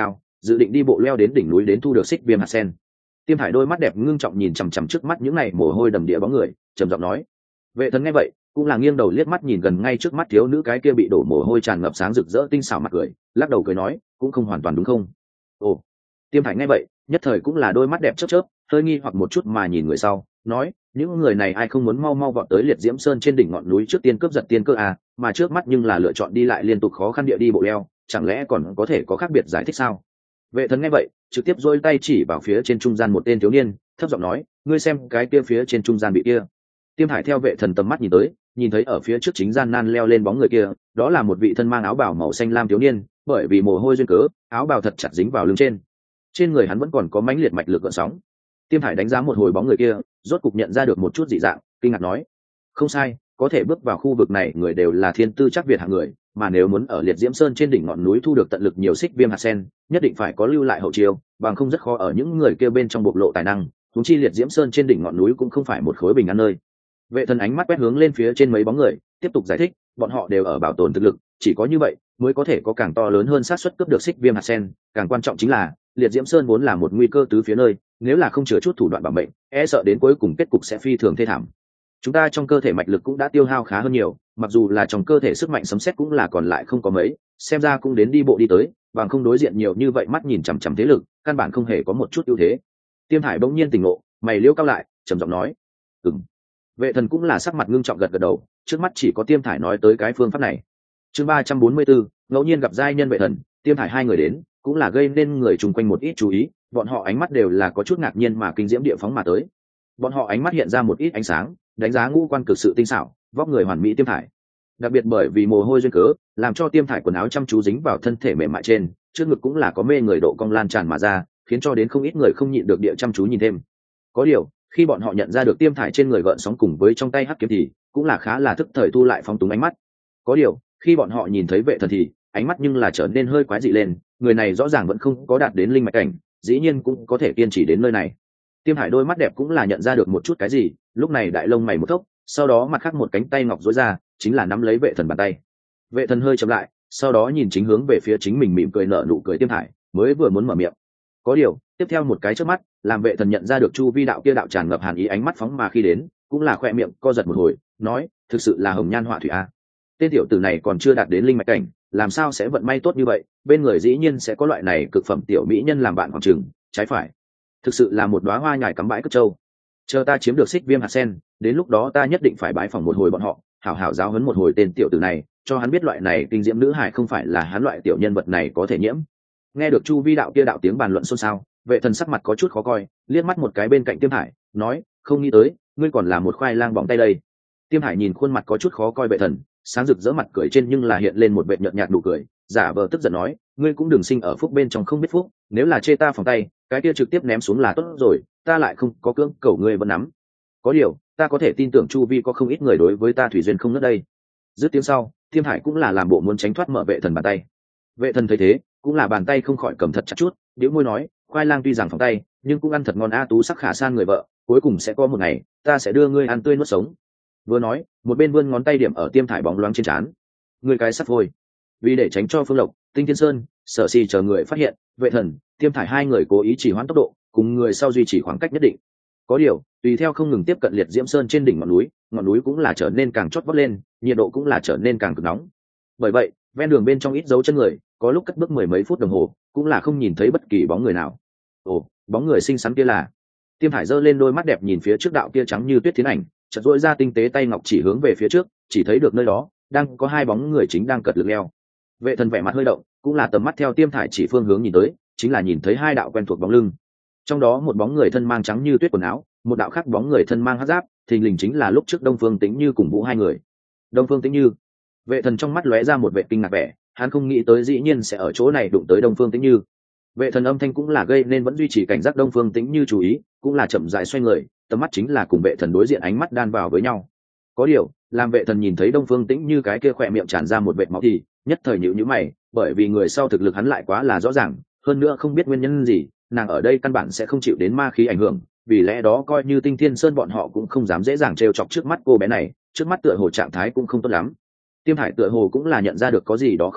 dự định đi bộ leo đến đỉnh núi đến thu được xích viêm hạt sen. Tiêm Thải đôi mắt đẹp ngưng trọng nhìn chằm chằm trước mắt những này mồ hôi đầm địa bóng người, trầm giọng nói. Vệ Thần nghe vậy cũng là nghiêng đầu liếc mắt nhìn gần ngay trước mắt thiếu nữ cái kia bị đổ mồ hôi tràn ngập sáng rực rỡ tinh xảo mặt cười, lắc đầu cười nói, cũng không hoàn toàn đúng không? Ồ. Tiêm Thải nghe vậy nhất thời cũng là đôi mắt đẹp chớp chớp, hơi nghi hoặc một chút mà nhìn người sau, nói, những người này ai không muốn mau mau vọt tới Liệt Diễm Sơn trên đỉnh ngọn núi trước tiên cướp giật tiên cơ à, mà trước mắt nhưng là lựa chọn đi lại liên tục khó khăn địa đi bộ leo, chẳng lẽ còn có thể có khác biệt giải thích sao? Vệ Thần nghe vậy trực tiếp giơ tay chỉ vào phía trên trung gian một tên thiếu niên, thấp giọng nói, ngươi xem cái kia phía trên trung gian bị kia. Tiêm Thải theo Vệ Thần tầm mắt nhìn tới, nhìn thấy ở phía trước chính gian nan leo lên bóng người kia, đó là một vị thân mang áo bào màu xanh lam thiếu niên, bởi vì mồ hôi duyên cớ, áo bào thật chặt dính vào lưng trên. Trên người hắn vẫn còn có mãnh liệt mạch lực gợn sóng. Tiêm Thải đánh giá một hồi bóng người kia, rốt cục nhận ra được một chút dị dạng, kinh ngạc nói, không sai, có thể bước vào khu vực này người đều là thiên tư chắc việt hạng người, mà nếu muốn ở Liệt Diễm Sơn trên đỉnh ngọn núi thu được tận lực nhiều xích viêm hạt sen, nhất định phải có lưu lại hậu chiêu, bằng không rất khó ở những người kia bên trong bộc lộ tài năng. Huống chi Liệt Diễm Sơn trên đỉnh ngọn núi cũng không phải một khối bình an nơi. Vệ Thần ánh mắt quét hướng lên phía trên mấy bóng người, tiếp tục giải thích, bọn họ đều ở bảo tồn thực lực, chỉ có như vậy mới có thể có càng to lớn hơn xác suất cướp được xích viêm hạt sen, càng quan trọng chính là Liệt Diễm Sơn vốn là một nguy cơ tứ phía nơi, nếu là không chừa chút thủ đoạn bảo mệnh, e sợ đến cuối cùng kết cục sẽ phi thường thê thảm. Chúng ta trong cơ thể mạch lực cũng đã tiêu hao khá hơn nhiều, mặc dù là trong cơ thể sức mạnh sấm sét cũng là còn lại không có mấy, xem ra cũng đến đi bộ đi tới, bằng không đối diện nhiều như vậy mắt nhìn chằm chằm thế lực, căn bản không hề có một chút ưu thế. Tiêm Thải bỗng nhiên tỉnh ngộ, mày liễu cao lại, trầm giọng nói, "Ừm." Vệ Thần cũng là sắc mặt ngưng trọng gật gật đầu, trước mắt chỉ có Tiêm Thải nói tới cái phương pháp này. Chương ba trăm bốn mươi tư, ngẫu nhiên gặp giai nhân Vệ Thần, Tiêm Thải hai người đến, cũng là gây nên người chung quanh một ít chú ý, bọn họ ánh mắt đều là có chút ngạc nhiên mà kinh diễm địa phóng mà tới. Bọn họ ánh mắt hiện ra một ít ánh sáng, đánh giá ngũ quan cực sự tinh xảo, vóc người hoàn mỹ Tiêm Thải. Đặc biệt bởi vì mồ hôi duyên cớ, làm cho Tiêm Thải quần áo chăm chú dính vào thân thể mềm mại trên, trước ngực cũng là có mê người độ cong lan tràn mà ra, khiến cho đến không ít người không nhịn được địa chăm chú nhìn thêm. Có điều, khi bọn họ nhận ra được Tiêm Thải trên người gợn sóng cùng với trong tay hắc kiếm thì cũng là khá là thức thời thu lại phóng túng ánh mắt. Có điều, khi bọn họ nhìn thấy Vệ Thần thì ánh mắt nhưng là trở nên hơi quái dị lên, người này rõ ràng vẫn không có đạt đến linh mạch cảnh, dĩ nhiên cũng có thể kiên trì đến nơi này. Tiêm Hải đôi mắt đẹp cũng là nhận ra được một chút cái gì, lúc này đại lông mày một thốc, sau đó mặt khác một cánh tay ngọc duỗi ra, chính là nắm lấy Vệ Thần bàn tay. Vệ Thần hơi chậm lại, sau đó nhìn chính hướng về phía chính mình mỉm cười nở nụ cười Tiêm Hải, mới vừa muốn mở miệng. Có điều, tiếp theo một cái chớp mắt, làm Vệ Thần nhận ra được chu vi đạo kia đạo tràn ngập hàn ý ánh mắt phóng mà khi đến, cũng là khoe miệng co giật một hồi, nói, thực sự là hồng nhan họa thủy a. Tên tiểu tử này còn chưa đạt đến linh mạch cảnh, làm sao sẽ vận may tốt như vậy, bên người dĩ nhiên sẽ có loại này cực phẩm tiểu mỹ nhân làm bạn hoàng trường, trái phải. Thực sự là một đóa hoa nhài cắm bãi cất trâu. Chờ ta chiếm được xích viêm hạt sen, đến lúc đó ta nhất định phải bái phỏng một hồi bọn họ, hảo hảo giáo huấn một hồi tên tiểu tử này, cho hắn biết loại này kinh diễm nữ hài không phải là hắn loại tiểu nhân vật này có thể nhiễm. Nghe được chu vi đạo kia đạo tiếng bàn luận xôn xao, Vệ Thần sắc mặt có chút khó coi, liếc mắt một cái bên cạnh Tiêm Hải, nói, không nghĩ tới, ngươi còn là một khoai lang bỏng tay đây. Tiêm Hải nhìn khuôn mặt có chút khó coi Vệ Thần, sáng rực rỡ mặt cười trên nhưng là hiện lên một vệt nhợt nhạt nụ cười, giả vờ tức giận nói, ngươi cũng đừng sinh ở phúc bên trong không biết phúc, nếu là chê ta phòng tay, cái kia trực tiếp ném xuống là tốt rồi, ta lại không có cưỡng cầu ngươi vẫn nắm. Có điều, ta có thể tin tưởng chu vi có không ít người đối với ta thủy duyên không ngớt đây. Dứt tiếng sau, Tiêm Hải cũng là làm bộ muốn tránh thoát mở Vệ Thần bàn tay. Vệ Thần thấy thế, cũng là bàn tay không khỏi cầm thật chặt chút, điếu môi nói, khoai lang tuy rằng phòng tay, nhưng cũng ăn thật ngon a, tú sắc khả san người vợ, cuối cùng sẽ có một ngày, ta sẽ đưa ngươi ăn tươi nuốt sống. Vừa nói, một bên vươn ngón tay điểm ở Tiêm Thải bóng loáng trên trán. Người cái sắp vôi. Vì để tránh cho Phương Lộc, Tinh Thiên Sơn, Sở Xì chờ người phát hiện, Vệ Thần, Tiêm Thải hai người cố ý chỉ hoãn tốc độ, cùng người sau duy trì khoảng cách nhất định. Có điều, tùy theo không ngừng tiếp cận Liệt Diễm Sơn trên đỉnh ngọn núi, ngọn núi cũng là trở nên càng chót vót lên, nhiệt độ cũng là trở nên càng cực nóng. Bởi vậy, ven đường bên trong ít dấu chân người, có lúc cất bước mười mấy phút đồng hồ, cũng là không nhìn thấy bất kỳ bóng người nào. Ồ, bóng người xinh xắn kia là? Tiêm Thải giơ lên đôi mắt đẹp nhìn phía trước đạo kia trắng như tuyết thiến ảnh, chợt duỗi ra tinh tế tay ngọc chỉ hướng về phía trước, chỉ thấy được nơi đó đang có hai bóng người chính đang cật lực leo. Vệ Thần vẻ mặt hơi động, cũng là tầm mắt theo Tiêm Thải chỉ phương hướng nhìn tới, chính là nhìn thấy hai đạo quen thuộc bóng lưng. Trong đó một bóng người thân mang trắng như tuyết quần áo, một đạo khác bóng người thân mang hắc giáp, thình lình chính là lúc trước Đông Phương Tĩnh Như cùng Vũ hai người. Đông Phương Tĩnh Như. Vệ Thần trong mắt lóe ra một vẻ kinh ngạc vẻ, hắn không nghĩ tới dĩ nhiên sẽ ở chỗ này đụng tới Đông Phương Tĩnh Như. Vệ Thần âm thanh cũng là gây nên vẫn duy trì cảnh giác Đông Phương Tĩnh Như chú ý, cũng là chậm rãi xoay người, tầm mắt chính là cùng Vệ Thần đối diện ánh mắt đan vào với nhau. Có điều, làm Vệ Thần nhìn thấy Đông Phương Tĩnh Như cái kia khỏe miệng tràn ra một vệt máu thì nhất thời nhíu nhíu mày, bởi vì người sau thực lực hắn lại quá là rõ ràng, hơn nữa không biết nguyên nhân gì, nàng ở đây căn bản sẽ không chịu đến ma khí ảnh hưởng, vì lẽ đó coi như Tinh Thiên Sơn bọn họ cũng không dám dễ dàng trêu chọc trước mắt cô bé này, trước mắt tựa hồ trạng thái cũng không tốt lắm. Tiêm Hải tựa hồ cũng là nhận ra được có gì đó không đúng,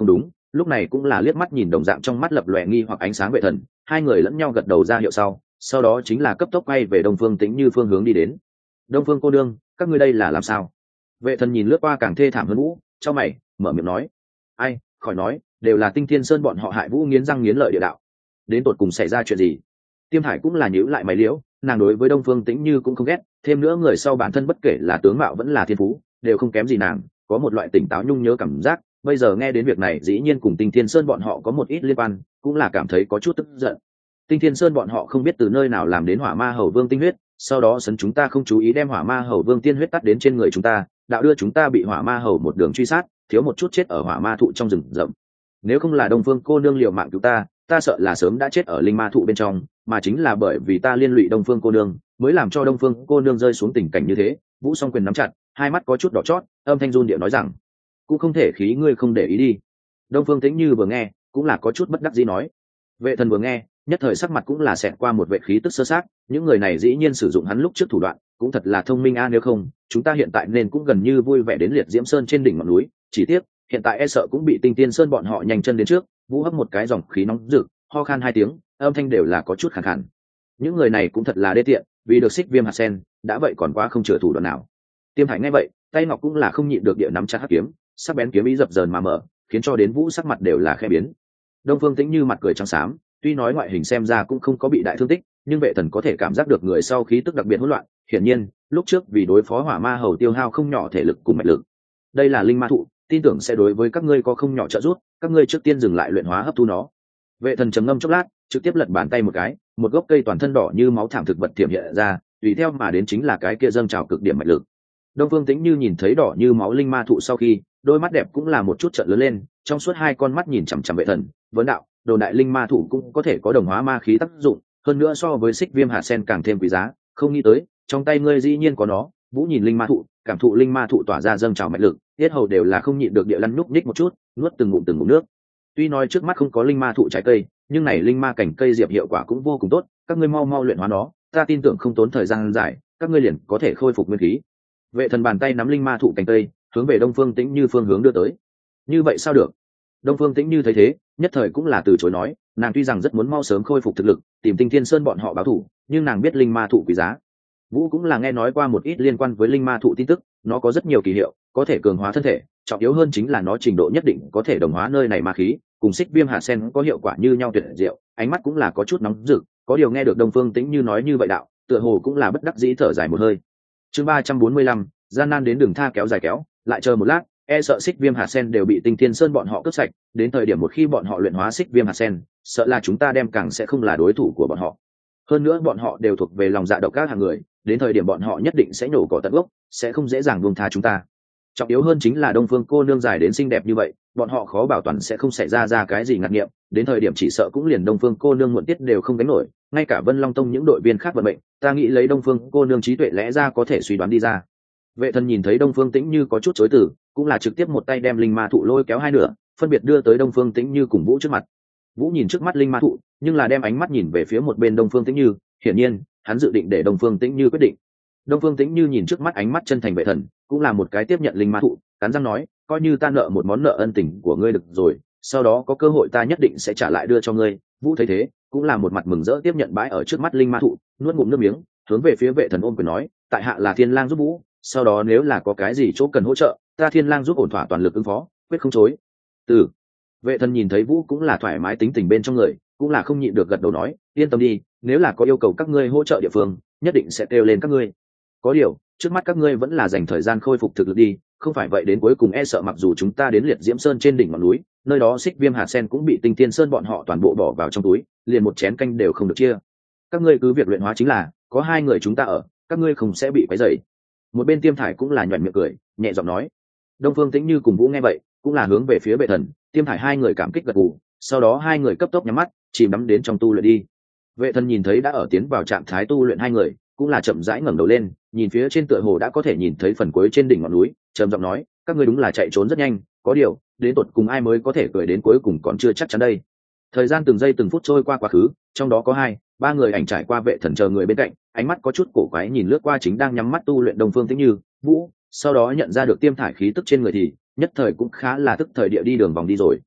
lúc này cũng là liếc mắt nhìn đồng dạng trong mắt lập lòe nghi hoặc ánh sáng vệ thần, hai người lẫn nhau gật đầu ra hiệu sau sau đó chính là cấp tốc quay về đông phương tĩnh như phương hướng đi đến. Đông phương cô đương, các ngươi đây là làm sao? Vệ thần nhìn lướt qua càng thê thảm hơn Vũ, trong mày mở miệng nói, ai khỏi nói, đều là Tinh Thiên Sơn bọn họ hại Vũ nghiến răng nghiến lợi địa đạo. Đến tột cùng xảy ra chuyện gì? Tiêm Hải cũng là nhíu lại mày liễu, nàng đối với đông phương tĩnh như cũng không ghét, thêm nữa người sau bản thân bất kể là tướng mạo vẫn là thiên phú đều không kém gì nàng, có một loại tỉnh táo nhung nhớ cảm giác. Bây giờ nghe đến việc này dĩ nhiên cùng Tinh Thiên Sơn bọn họ có một ít liên quan, cũng là cảm thấy có chút tức giận. Tinh Thiên Sơn bọn họ không biết từ nơi nào làm đến Hỏa Ma Hầu Vương tinh huyết, sau đó sấn chúng ta không chú ý đem Hỏa Ma Hầu Vương tiên huyết tắt đến trên người chúng ta, đạo đưa chúng ta bị Hỏa Ma Hầu một đường truy sát, thiếu một chút chết ở Hỏa Ma thụ trong rừng rậm. Nếu không là Đông Phương cô nương liều mạng cứu ta, ta sợ là sớm đã chết ở linh ma thụ bên trong, mà chính là bởi vì ta liên lụy Đông Phương cô nương, mới làm cho Đông Phương cô nương rơi xuống tình cảnh như thế. Vũ song quyền nắm chặt, hai mắt có chút đỏ chót, âm thanh run điệu nói rằng, cũng không thể khí ngươi không để ý đi. Đông Phương Tĩnh Như vừa nghe, cũng là có chút bất đắc dĩ nói. Vệ thần vừa nghe, nhất thời sắc mặt cũng là xẹt qua một vệ khí tức sơ sát, những người này dĩ nhiên sử dụng hắn lúc trước thủ đoạn, cũng thật là thông minh a, nếu không chúng ta hiện tại nên cũng gần như vui vẻ đến liệt diễm sơn trên đỉnh ngọn núi, chỉ tiếc hiện tại e sợ cũng bị Tinh Tiên Sơn bọn họ nhanh chân đến trước. Vũ hấp một cái dòng khí nóng rực, ho khan hai tiếng, âm thanh đều là có chút khàn khàn. Những người này cũng thật là đê tiện, vì được xích viêm hạt sen, đã vậy còn quá không chừa thủ đoạn nào. Tiêm Hải nghe vậy, tay ngọc cũng là không nhịn được địa nắm chặt hắc kiếm, sắc bén kiếm ý dập dờn mà mở, khiến cho đến Vũ sắc mặt đều là khẽ biến. Đông Phương Tĩnh Như mặt cười trắng xám, tuy nói ngoại hình xem ra cũng không có bị đại thương tích, nhưng vệ thần có thể cảm giác được người sau khí tức đặc biệt hỗn loạn, hiển nhiên lúc trước vì đối phó Hỏa Ma Hầu tiêu hao không nhỏ thể lực cùng mạch lực. Đây là linh ma thụ, tin tưởng sẽ đối với các ngươi có không nhỏ trợ giúp, các ngươi trước tiên dừng lại luyện hóa hấp thu nó. Vệ thần trầm ngâm chốc lát, trực tiếp lật bàn tay một cái, một gốc cây toàn thân đỏ như máu thảm thực vật tiềm hiện ra, tùy theo mà đến chính là cái kia dâng trào cực điểm mạch lực. Đông Phương Tĩnh Như nhìn thấy đỏ như máu linh ma thụ sau khi, đôi mắt đẹp cũng là một chút trợn lớn lên, trong suốt hai con mắt nhìn chằm chằm vệ thần, vấn đạo, đồ đại linh ma thụ cũng có thể có đồng hóa ma khí tác dụng, hơn nữa so với xích viêm hạt sen càng thêm quý giá, không nghĩ tới trong tay ngươi dĩ nhiên có nó. Vũ nhìn linh ma thụ, cảm thụ linh ma thụ tỏa ra dâng trào mạch lực, tiết hầu đều là không nhịn được địa lăn núp nhích một chút, nuốt từng ngụm từng ngụm nước. Tuy nói trước mắt không có linh ma thụ trái cây, nhưng này linh ma cảnh cây diệp hiệu quả cũng vô cùng tốt, các ngươi mau mau luyện hóa nó, ta tin tưởng không tốn thời gian dài, các ngươi liền có thể khôi phục nguyên khí. Vệ thần bàn tay nắm linh ma thụ cành cây, hướng về Đông Phương Tĩnh Như phương hướng đưa tới. Như vậy sao được? Đông Phương Tĩnh Như thấy thế, nhất thời cũng là từ chối nói, nàng tuy rằng rất muốn mau sớm khôi phục thực lực, tìm Tinh Thiên Sơn bọn họ báo thù, nhưng nàng biết linh ma thụ quý giá. Vũ cũng là nghe nói qua một ít liên quan với linh ma thụ tin tức, nó có rất nhiều kỳ hiệu, có thể cường hóa thân thể, trọng yếu hơn chính là nó trình độ nhất định có thể đồng hóa nơi này ma khí, cùng xích viêm hạt sen có hiệu quả như nhau tuyệt diệu. Ánh mắt cũng là có chút nóng rực, có điều nghe được Đông Phương Tĩnh Như nói như vậy đạo, tựa hồ cũng là bất đắc dĩ thở dài một hơi. Chương ba trăm bốn mươi lăm, gian nan đến đường tha kéo dài kéo, lại chờ một lát, e sợ xích viêm hạt sen đều bị Tinh Thiên Sơn bọn họ cướp sạch, đến thời điểm một khi bọn họ luyện hóa xích viêm hạt sen, sợ là chúng ta đem càng sẽ không là đối thủ của bọn họ. Hơn nữa bọn họ đều thuộc về lòng dạ độc các hàng người, đến thời điểm bọn họ nhất định sẽ nhổ cỏ tận gốc, sẽ không dễ dàng buông tha chúng ta. Trọng yếu hơn chính là Đông Phương cô nương dài đến xinh đẹp như vậy, bọn họ khó bảo toàn sẽ không xảy ra ra cái gì ngạc nghiệm, đến thời điểm chỉ sợ cũng liền Đông Phương cô nương muộn tiết đều không gánh nổi, ngay cả Vân Long Tông những đội viên khác vận mệnh, ta nghĩ lấy Đông Phương cô nương trí tuệ lẽ ra có thể suy đoán đi ra. Vệ thần nhìn thấy Đông Phương Tĩnh Như có chút chối từ, cũng là trực tiếp một tay đem linh ma thụ lôi kéo hai nửa, phân biệt đưa tới Đông Phương Tĩnh Như cùng Vũ trước mặt. Vũ nhìn trước mắt linh ma thụ, nhưng là đem ánh mắt nhìn về phía một bên Đông Phương Tĩnh Như, hiển nhiên hắn dự định để Đông Phương Tĩnh Như quyết định. Đông Phương Tĩnh Như nhìn trước mắt ánh mắt chân thành vệ thần, cũng là một cái tiếp nhận linh ma thụ, cắn răng nói, coi như ta nợ một món nợ ân tình của ngươi được rồi, sau đó có cơ hội ta nhất định sẽ trả lại đưa cho ngươi. Vũ thấy thế, cũng là một mặt mừng rỡ tiếp nhận bãi ở trước mắt linh ma thụ, nuốt ngụm nước miếng, hướng về phía vệ thần ôm quyền nói, tại hạ là Thiên Lang giúp Vũ, sau đó nếu là có cái gì chỗ cần hỗ trợ, ta Thiên Lang giúp ổn thỏa toàn lực ứng phó, quyết không chối từ. Vệ thần nhìn thấy Vũ cũng là thoải mái tính tình bên trong người, cũng là không nhịn được gật đầu nói, yên tâm đi, nếu là có yêu cầu các ngươi hỗ trợ địa phương, nhất định sẽ kêu lên các ngươi. Có điều trước mắt các ngươi vẫn là dành thời gian khôi phục thực lực đi, không phải vậy đến cuối cùng e sợ mặc dù chúng ta đến liệt diễm sơn trên đỉnh ngọn núi, nơi đó xích viêm hạt sen cũng bị Tinh Thiên Sơn bọn họ toàn bộ bỏ vào trong túi, liền một chén canh đều không được chia. Các ngươi cứ việc luyện hóa chính là, có hai người chúng ta ở, các ngươi không sẽ bị quấy rầy. Một bên Tiêm Thải cũng là nhọn miệng cười, nhẹ giọng nói. Đông Phương Tĩnh Như cùng Vũ nghe vậy, cũng là hướng về phía vệ thần, Tiêm Thải hai người cảm kích gật gù, sau đó hai người cấp tốc nhắm mắt, chìm đắm đến trong tu luyện đi. Vệ thần nhìn thấy đã ở tiến vào trạng thái tu luyện hai người, cũng là chậm rãi ngẩng đầu lên, nhìn phía trên tựa hồ đã có thể nhìn thấy phần cuối trên đỉnh ngọn núi, trầm giọng nói, các ngươi đúng là chạy trốn rất nhanh, có điều đến tột cùng ai mới có thể cười đến cuối cùng còn chưa chắc chắn đây. Thời gian từng giây từng phút trôi qua quá khứ, trong đó có hai ba người ảnh trải qua vệ thần chờ người bên cạnh, ánh mắt có chút cổ quái nhìn lướt qua chính đang nhắm mắt tu luyện Đông Phương Tĩnh Như, Vũ, sau đó nhận ra được Tiêm Thải khí tức trên người thì nhất thời cũng khá là tức thời địa đi đường vòng đi rồi.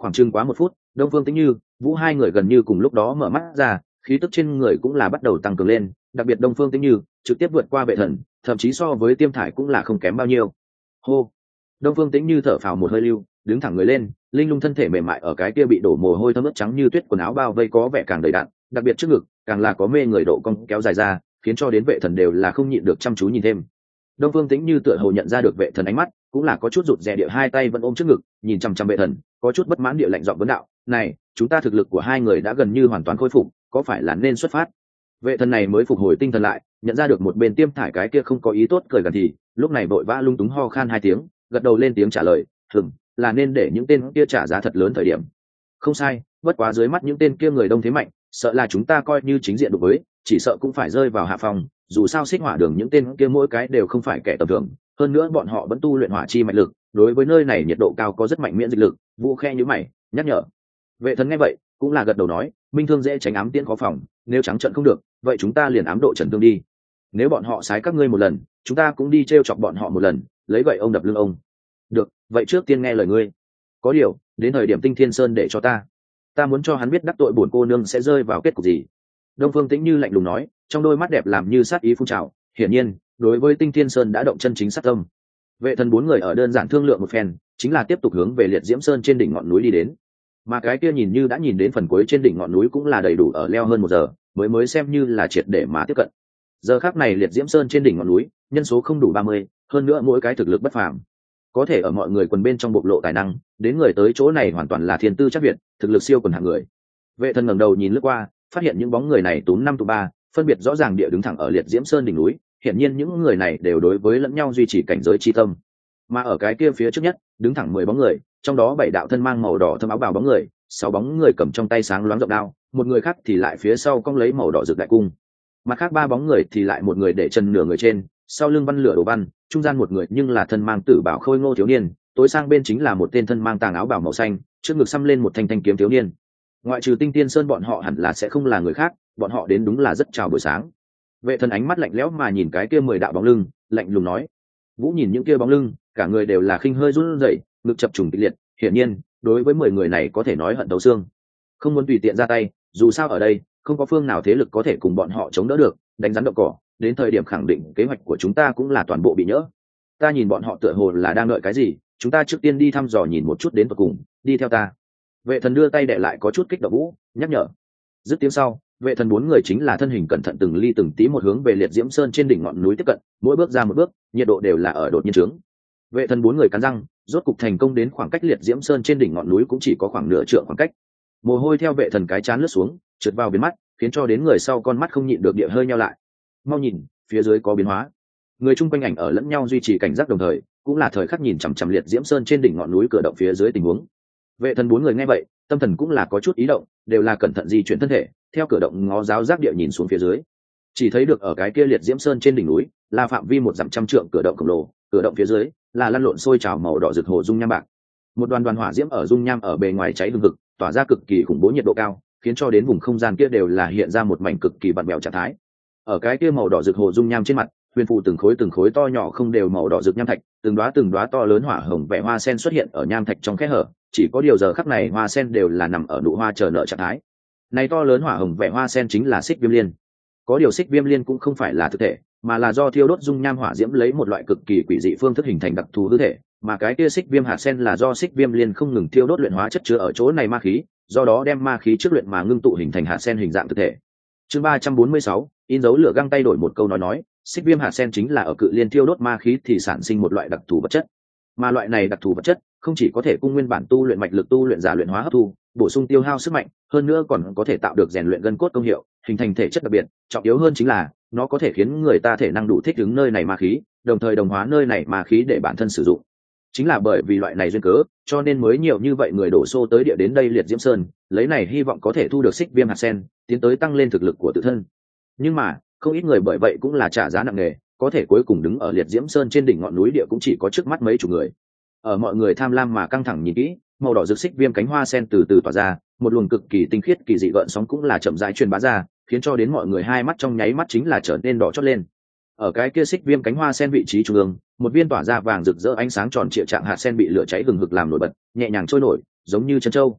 khoảng chừng quá một phút, Đông Phương Tĩnh Như, Vũ hai người gần như cùng lúc đó mở mắt ra, khí tức trên người cũng là bắt đầu tăng cường lên, đặc biệt Đông Phương Tĩnh Như trực tiếp vượt qua vệ thần, thậm chí so với Tiêm Thải cũng là không kém bao nhiêu. Hô. Đông Phương Tĩnh Như thở phào một hơi lưu, đứng thẳng người lên, linh lung thân thể mềm mại ở cái kia bị đổ mồ hôi thấm ướt trắng như tuyết quần áo bao vây có vẻ càng đầy đặn, đặc biệt trước ngực càng là có mê người độ cong kéo dài ra, khiến cho đến vệ thần đều là không nhịn được chăm chú nhìn thêm. Đông Phương Tĩnh Như tựa hồ nhận ra được vệ thần ánh mắt, cũng là có chút rụt rè địa hai tay vẫn ôm trước ngực, nhìn chằm chằm vệ thần, có chút bất mãn địa lạnh giọng vấn đạo, "Này, chúng ta thực lực của hai người đã gần như hoàn toàn khôi phục, có phải là nên xuất phát?" Vệ thần này mới phục hồi tinh thần lại, nhận ra được một bên Tiêm Thải cái kia không có ý tốt cười gần thì, lúc này vội vã lung túng ho khan hai tiếng, gật đầu lên tiếng trả lời, "Ừm, là nên để những tên kia trả giá thật lớn thời điểm." "Không sai, bất quá dưới mắt những tên kia người đông thế mạnh, sợ là chúng ta coi như chính diện đối với, chỉ sợ cũng phải rơi vào hạ phòng, dù sao Xích Hỏa Đường những tên kia mỗi cái đều không phải kẻ tầm thường, hơn nữa bọn họ vẫn tu luyện hỏa chi mạnh lực, đối với nơi này nhiệt độ cao có rất mạnh miễn dịch lực." Vũ khe nhíu mày, nhắc nhở. Vệ thần nghe vậy, cũng là gật đầu nói, "Minh thương dễ tránh ám tiễn khó phòng, nếu trắng trận không được, vậy chúng ta liền ám độ trần thương đi. Nếu bọn họ sái các ngươi một lần, chúng ta cũng đi trêu chọc bọn họ một lần, lấy vậy ông đập lưng ông." "Được, vậy trước tiên nghe lời ngươi. Có điều, đến thời điểm Tinh Thiên Sơn để cho ta, ta muốn cho hắn biết đắc tội bổn cô nương sẽ rơi vào kết cục gì." Đông Phương Tĩnh Như lạnh lùng nói, trong đôi mắt đẹp làm như sát ý phun trào, hiển nhiên, đối với Tinh Thiên Sơn đã động chân chính sát tâm. Vệ thần bốn người ở đơn giản thương lượng một phen, chính là tiếp tục hướng về Liệt Diễm Sơn trên đỉnh ngọn núi đi đến. Mà cái kia nhìn như đã nhìn đến phần cuối trên đỉnh ngọn núi cũng là đầy đủ ở leo hơn một giờ, mới mới xem như là triệt để mà tiếp cận. Giờ khắc này Liệt Diễm Sơn trên đỉnh ngọn núi, nhân số không đủ ba mươi, hơn nữa mỗi cái thực lực bất phàm. Có thể ở mọi người quần bên trong bộc lộ tài năng, đến người tới chỗ này hoàn toàn là thiên tư chắc việt, thực lực siêu quần hạng người. Vệ thần ngẩng đầu nhìn lướt qua, phát hiện những bóng người này túm năm tụ ba, phân biệt rõ ràng địa đứng thẳng ở Liệt Diễm Sơn đỉnh núi, hiển nhiên những người này đều đối với lẫn nhau duy trì cảnh giới chi tâm. Mà ở cái kia phía trước nhất, đứng thẳng mười bóng người, trong đó bảy đạo thân mang màu đỏ thâm áo bào bóng người, sáu bóng người cầm trong tay sáng loáng rộng đao, một người khác thì lại phía sau cong lấy màu đỏ rực đại cung. Mặt khác ba bóng người thì lại một người để chân nửa người trên, sau lưng văn lửa đồ văn, trung gian một người nhưng là thân mang tử bảo khôi ngô thiếu niên, tối sang bên chính là một tên thân mang tàng áo bào màu xanh, trước ngực xăm lên một thanh thanh kiếm thiếu niên. Ngoại trừ Tinh Tiên Sơn bọn họ hẳn là sẽ không là người khác, bọn họ đến đúng là rất chào buổi sáng. Vệ thần ánh mắt lạnh lẽo mà nhìn cái kia mười đạo bóng lưng, lạnh lùng nói. Vũ nhìn những kia bóng lưng, cả người đều là khinh hơi run rẩy, ngực chập trùng kịch liệt, hiển nhiên, đối với mười người này có thể nói hận thấu xương. Không muốn tùy tiện ra tay, dù sao ở đây, không có phương nào thế lực có thể cùng bọn họ chống đỡ được, đánh rắn động cỏ, đến thời điểm khẳng định kế hoạch của chúng ta cũng là toàn bộ bị nhỡ. Ta nhìn bọn họ tựa hồ là đang đợi cái gì, chúng ta trước tiên đi thăm dò nhìn một chút đến tận cùng, đi theo ta. Vệ thần đưa tay đè lại có chút kích động Vũ, nhắc nhở. Dứt tiếng sau, vệ thần bốn người chính là thân hình cẩn thận từng ly từng tí một hướng về Liệt Diễm Sơn trên đỉnh ngọn núi tiếp cận, mỗi bước ra một bước, nhiệt độ đều là ở đột nhiên trướng. Vệ thần bốn người cắn răng, rốt cục thành công đến khoảng cách Liệt Diễm Sơn trên đỉnh ngọn núi cũng chỉ có khoảng nửa trượng khoảng cách. Mồ hôi theo vệ thần cái trán lướt xuống, trượt vào biến mắt, khiến cho đến người sau con mắt không nhịn được địa hơi nheo lại. Mau nhìn, phía dưới có biến hóa. Người chung quanh ảnh ở lẫn nhau duy trì cảnh giác đồng thời, cũng là thời khắc nhìn chằm chằm Liệt Diễm Sơn trên đỉnh ngọn núi cửa động phía dưới tình huống. Vệ thần bốn người nghe vậy, tâm thần cũng là có chút ý động, đều là cẩn thận di chuyển thân thể, theo cửa động ngó giáo giác địa nhìn xuống phía dưới. Chỉ thấy được ở cái kia Liệt Diễm Sơn trên đỉnh núi, là phạm vi một dặm trăm trượng cửa động khổng lồ, cửa động phía dưới là lăn lộn sôi trào màu đỏ rực hồ dung nham bạc. Một đoàn đoàn hỏa diễm ở dung nham ở bề ngoài cháy hừng hực, tỏa ra cực kỳ khủng bố nhiệt độ cao, khiến cho đến vùng không gian kia đều là hiện ra một mảnh cực kỳ vặn vẹo trạng thái. Ở cái kia màu đỏ rực hồ dung nham trên mặt, huyền phù từng khối từng khối to nhỏ không đều màu đỏ rực nham thạch, từng đóa từng đóa to lớn hỏa hồng vẻ hoa sen xuất hiện ở nham thạch trong kẽ hở, chỉ có điều giờ khắc này hoa sen đều là nằm ở nụ hoa chờ nở trạng thái. Này to lớn hỏa hồng vẻ hoa sen chính là xích viêm liên. Có điều xích viêm liên cũng không phải là thực thể, mà là do thiêu đốt dung nham hỏa diễm lấy một loại cực kỳ quỷ dị phương thức hình thành đặc thù hư thể, mà cái kia xích viêm hạt sen là do xích viêm liên không ngừng thiêu đốt luyện hóa chất chứa ở chỗ này ma khí, do đó đem ma khí trước luyện mà ngưng tụ hình thành hạt sen hình dạng thực thể. Chương ba trăm bốn mươi sáu, in dấu lửa găng tay đổi một câu nói nói, xích viêm hạt sen chính là ở cự liên thiêu đốt ma khí thì sản sinh một loại đặc thù vật chất. Mà loại này đặc thù vật chất không chỉ có thể cung nguyên bản tu luyện mạch lực tu luyện giả luyện hóa hấp thu, bổ sung tiêu hao sức mạnh, hơn nữa còn có thể tạo được rèn luyện gân cốt công hiệu, hình thành thể chất đặc biệt, trọng yếu hơn chính là nó có thể khiến người ta thể năng đủ thích ứng nơi này ma khí, đồng thời đồng hóa nơi này ma khí để bản thân sử dụng. Chính là bởi vì loại này duyên cớ, cho nên mới nhiều như vậy người đổ xô tới địa đến đây Liệt Diễm Sơn, lấy này hy vọng có thể thu được xích viêm hạt sen, tiến tới tăng lên thực lực của tự thân. Nhưng mà, không ít người bởi vậy cũng là trả giá nặng nề, có thể cuối cùng đứng ở Liệt Diễm Sơn trên đỉnh ngọn núi địa cũng chỉ có trước mắt mấy chục người. Ở mọi người tham lam mà căng thẳng nhìn kỹ, màu đỏ rực xích viêm cánh hoa sen từ từ tỏa ra, một luồng cực kỳ tinh khiết kỳ dị gợn sóng cũng là chậm rãi truyền bá ra, khiến cho đến mọi người hai mắt trong nháy mắt chính là trở nên đỏ chót lên. Ở cái kia xích viêm cánh hoa sen vị trí trung ương, một viên tỏa ra vàng rực rỡ ánh sáng tròn trịa trạng hạt sen bị lửa cháy hừng hực làm nổi bật, nhẹ nhàng trôi nổi, giống như chân châu.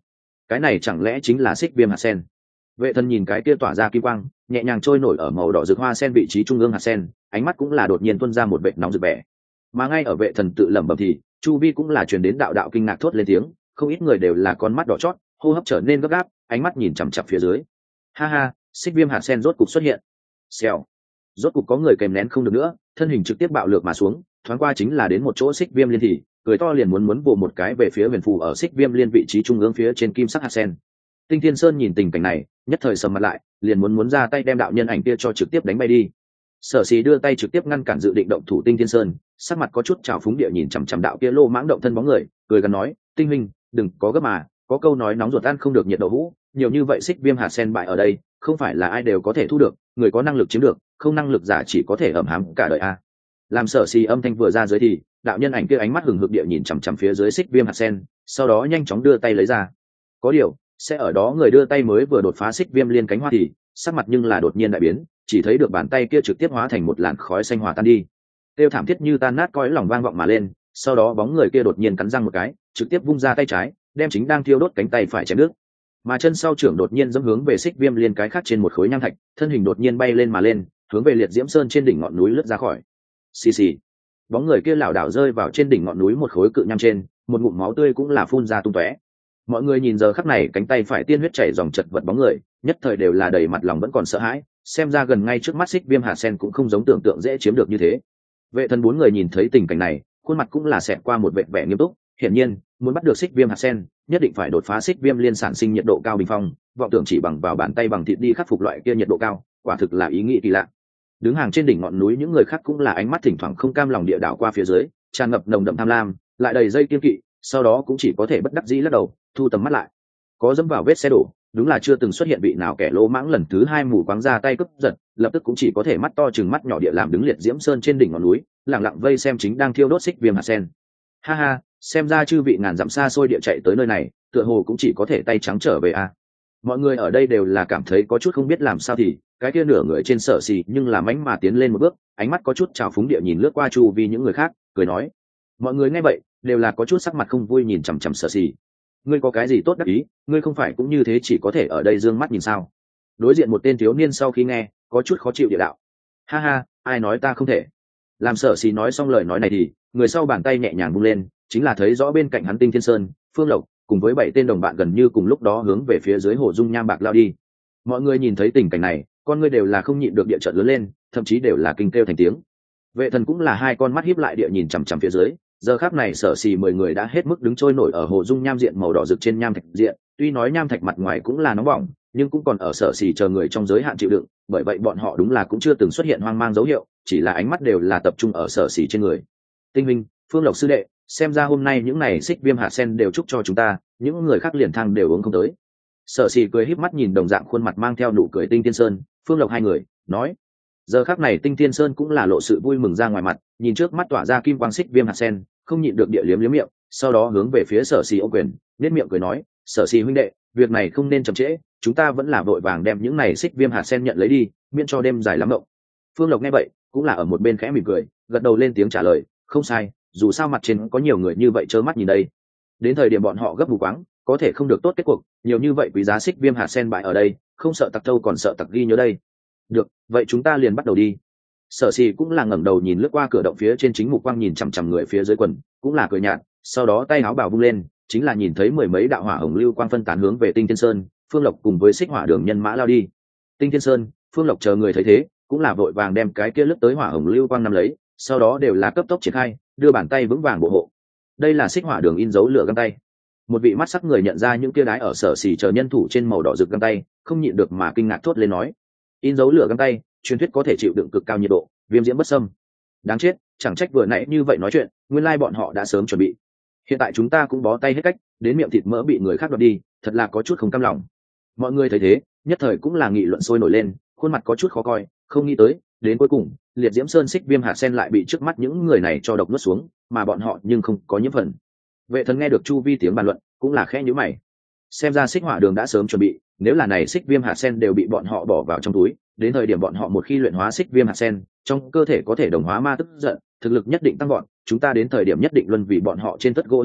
cái này chẳng lẽ chính là xích viêm hạt sen? Vệ thần nhìn cái kia tỏa ra kim quang nhẹ nhàng trôi nổi ở màu đỏ rực hoa sen vị trí trung ương hạt sen, ánh mắt cũng là đột nhiên tuôn ra một vệt nóng rực vẻ. Mà ngay ở vệ thần tự lẩm bẩm thì chu vi cũng là truyền đến đạo đạo kinh ngạc thốt lên tiếng, không ít người đều là con mắt đỏ chót, hô hấp trở nên gấp gáp, ánh mắt nhìn chằm chằm phía dưới. Ha ha, xích viêm hạt sen rốt cục xuất hiện. Xèo. Rốt cục có người kèm nén không được nữa, thân hình trực tiếp bạo lược mà xuống, thoáng qua chính là đến một chỗ xích viêm liên thì, cười to liền muốn muốn vồ một cái về phía huyền phù ở xích viêm liên vị trí trung ương phía trên kim sắc hạt sen. Tinh Thiên Sơn nhìn tình cảnh này, nhất thời sầm mặt lại, liền muốn muốn ra tay đem đạo nhân ảnh kia cho trực tiếp đánh bay đi. Sở Sĩ đưa tay trực tiếp ngăn cản dự định động thủ Tinh Thiên Sơn, sắc mặt có chút trào phúng địa nhìn chằm chằm đạo kia lô mãng động thân bóng người, cười gần nói, "Tinh huynh, đừng có gấp mà, có câu nói nóng ruột ăn không được nhiệt độ hũ, nhiều như vậy xích viêm hạt sen bại ở đây, không phải là ai đều có thể thu được, người có năng lực chiếm được, không năng lực giả chỉ có thể ẩm hám cả đời a." Làm Sở Sĩ âm thanh vừa ra dưới thì, đạo nhân ảnh kia ánh mắt hừng hực địa nhìn chằm chằm phía dưới xích viêm hạt sen, sau đó nhanh chóng đưa tay lấy ra. Có điều, sẽ ở đó người đưa tay mới vừa đột phá xích viêm liên cánh hoa thì sắc mặt nhưng là đột nhiên đại biến, chỉ thấy được bàn tay kia trực tiếp hóa thành một làn khói xanh hòa tan đi, tiêu thảm thiết như tan nát cõi lòng vang vọng mà lên. Sau đó bóng người kia đột nhiên cắn răng một cái, trực tiếp vung ra tay trái, đem chính đang thiêu đốt cánh tay phải chém đứt, mà chân sau trưởng đột nhiên dẫm hướng về xích viêm liên cái khác trên một khối nham thạch, thân hình đột nhiên bay lên mà lên, hướng về liệt diễm sơn trên đỉnh ngọn núi lướt ra khỏi. Xì xì, bóng người kia lảo đảo rơi vào trên đỉnh ngọn núi một khối cự nham trên, một ngụm máu tươi cũng là phun ra tung tóe. Mọi người nhìn giờ khắc này cánh tay phải tiên huyết chảy dòng chật vật bóng người, nhất thời đều là đầy mặt lòng vẫn còn sợ hãi, xem ra gần ngay trước mắt xích viêm hạt sen cũng không giống tưởng tượng dễ chiếm được như thế. Vệ thần bốn người nhìn thấy tình cảnh này, khuôn mặt cũng là xẹt qua một vẻ vẻ nghiêm túc, hiển nhiên muốn bắt được xích viêm hạt sen, nhất định phải đột phá xích viêm liên sản sinh nhiệt độ cao bình phong, vọng tưởng chỉ bằng vào bàn tay bằng thịt đi khắc phục loại kia nhiệt độ cao, quả thực là ý nghĩ kỳ lạ. Đứng hàng trên đỉnh ngọn núi những người khác cũng là ánh mắt thỉnh thoảng không cam lòng địa đảo qua phía dưới, tràn ngập nồng đậm tham lam, lại đầy dây kiên kỵ, sau đó cũng chỉ có thể bất đắc dĩ lắc đầu, thu tầm mắt lại. Có dẫm vào vết xe đổ, đúng là chưa từng xuất hiện vị nào kẻ lỗ mãng lần thứ hai mù quáng ra tay cướp giật, lập tức cũng chỉ có thể mắt to chừng mắt nhỏ địa làm đứng liệt diễm sơn trên đỉnh ngọn núi, lặng lặng vây xem chính đang thiêu đốt xích viêm hạt sen. Ha ha, xem ra chư vị ngàn dặm xa xôi địa chạy tới nơi này, tựa hồ cũng chỉ có thể tay trắng trở về a. À. Mọi người ở đây đều là cảm thấy có chút không biết làm sao thì, cái kia nửa người trên Sở Xì nhưng là mánh mà tiến lên một bước, ánh mắt có chút trào phúng địa nhìn lướt qua chu vi những người khác, cười nói: "Mọi người nghe vậy, đều là có chút sắc mặt không vui nhìn chằm chằm Sở Xì. Ngươi có cái gì tốt đắc ý, ngươi không phải cũng như thế chỉ có thể ở đây dương mắt nhìn sao?" Đối diện một tên thiếu niên sau khi nghe, có chút khó chịu địa đạo: "Ha ha, ai nói ta không thể?" Làm Sở Xì nói xong lời nói này thì, người sau bàn tay nhẹ nhàng vung lên, chính là thấy rõ bên cạnh hắn Tinh Thiên Sơn, Phương Lộc cùng với bảy tên đồng bạn gần như cùng lúc đó hướng về phía dưới hồ dung nham bạc lao đi. Mọi người nhìn thấy tình cảnh này, con ngươi đều là không nhịn được địa trận lớn lên, thậm chí đều là kinh kêu thành tiếng. Vệ thần cũng là hai con mắt híp lại địa nhìn chằm chằm phía dưới, giờ khắc này Sở Xì mười người đã hết mức đứng trôi nổi ở hồ dung nham diện màu đỏ rực trên nham thạch diện, tuy nói nham thạch mặt ngoài cũng là nóng bỏng, nhưng cũng còn ở Sở Xì chờ người trong giới hạn chịu đựng, bởi vậy bọn họ đúng là cũng chưa từng xuất hiện hoang mang dấu hiệu, chỉ là ánh mắt đều là tập trung ở Sở Xì trên người. Tinh Minh, Phương Lộc sư đệ, xem ra hôm nay những này xích viêm hạt sen đều chúc cho chúng ta, những người khác liền thang đều uống không tới. Sở Xì cười híp mắt nhìn đồng dạng khuôn mặt mang theo nụ cười Tinh Thiên Sơn, Phương Lộc hai người, nói. Giờ khắc này Tinh Thiên Sơn cũng là lộ sự vui mừng ra ngoài mặt, nhìn trước mắt tỏa ra kim quang xích viêm hạt sen, không nhịn được địa liếm liếm miệng, sau đó hướng về phía Sở Xì ô quyền, nhếch miệng cười nói: "Sở Xì huynh đệ, việc này không nên chậm trễ, chúng ta vẫn là vội vàng đem những này xích viêm hạt sen nhận lấy đi, miễn cho đêm dài lắm mộng." Phương Lộc nghe vậy, cũng là ở một bên khẽ mỉm cười, gật đầu lên tiếng trả lời: "Không sai, dù sao mặt trên có nhiều người như vậy trơ mắt nhìn đây. Đến thời điểm bọn họ gấp mù quáng, có thể không được tốt kết cuộc, nhiều như vậy quý giá xích viêm hạt sen bại ở đây, không sợ tặc thâu còn sợ tặc ghi nhớ đây. Được, vậy chúng ta liền bắt đầu đi." Sở Xì cũng là ngẩng đầu nhìn lướt qua cửa động phía trên chính mục quang nhìn chằm chằm người phía dưới quần, cũng là cười nhạt, sau đó tay áo bào vung lên, chính là nhìn thấy mười mấy đạo hỏa hồng lưu quang phân tán hướng về Tinh Thiên Sơn, Phương Lộc cùng với xích hỏa đường nhân mã lao đi. Tinh Thiên Sơn, Phương Lộc chờ người thấy thế, cũng là vội vàng đem cái kia lướt tới hỏa hồng lưu quang nắm lấy, sau đó đều là cấp tốc triển khai, đưa bàn tay vững vàng bộ hộ. Đây là xích hỏa đường in dấu lửa găng tay. Một vị mắt sắc người nhận ra những kia đái ở Sở Xì chờ nhân thủ trên màu đỏ rực găng tay, không nhịn được mà kinh ngạc thốt lên nói: "In dấu lửa găng tay, truyền thuyết có thể chịu đựng cực cao nhiệt độ, viêm diễm bất xâm. Đáng chết, chẳng trách vừa nãy như vậy nói chuyện, nguyên lai bọn họ đã sớm chuẩn bị. Hiện tại chúng ta cũng bó tay hết cách, đến miệng thịt mỡ bị người khác đoạt đi, thật là có chút không cam lòng." Mọi người thấy thế, nhất thời cũng là nghị luận sôi nổi lên, khuôn mặt có chút khó coi, không nghĩ tới, đến cuối cùng, liệt diễm sơn xích viêm hạt sen lại bị trước mắt những người này cho độc nuốt xuống, mà bọn họ nhưng không có nhiễm phần. Vệ thần nghe được chu vi tiếng bàn luận, cũng là khẽ nhíu mày. Xem ra xích hỏa đường đã sớm chuẩn bị, nếu là này xích viêm hạt sen đều bị bọn họ bỏ vào trong túi, đến thời điểm bọn họ một khi luyện hóa xích viêm hạt sen, trong cơ thể có thể đồng hóa ma tức giận, thực lực nhất định tăng gọn, chúng ta đến thời điểm nhất định luân vì bọn họ trên tất gỗ huyết áp,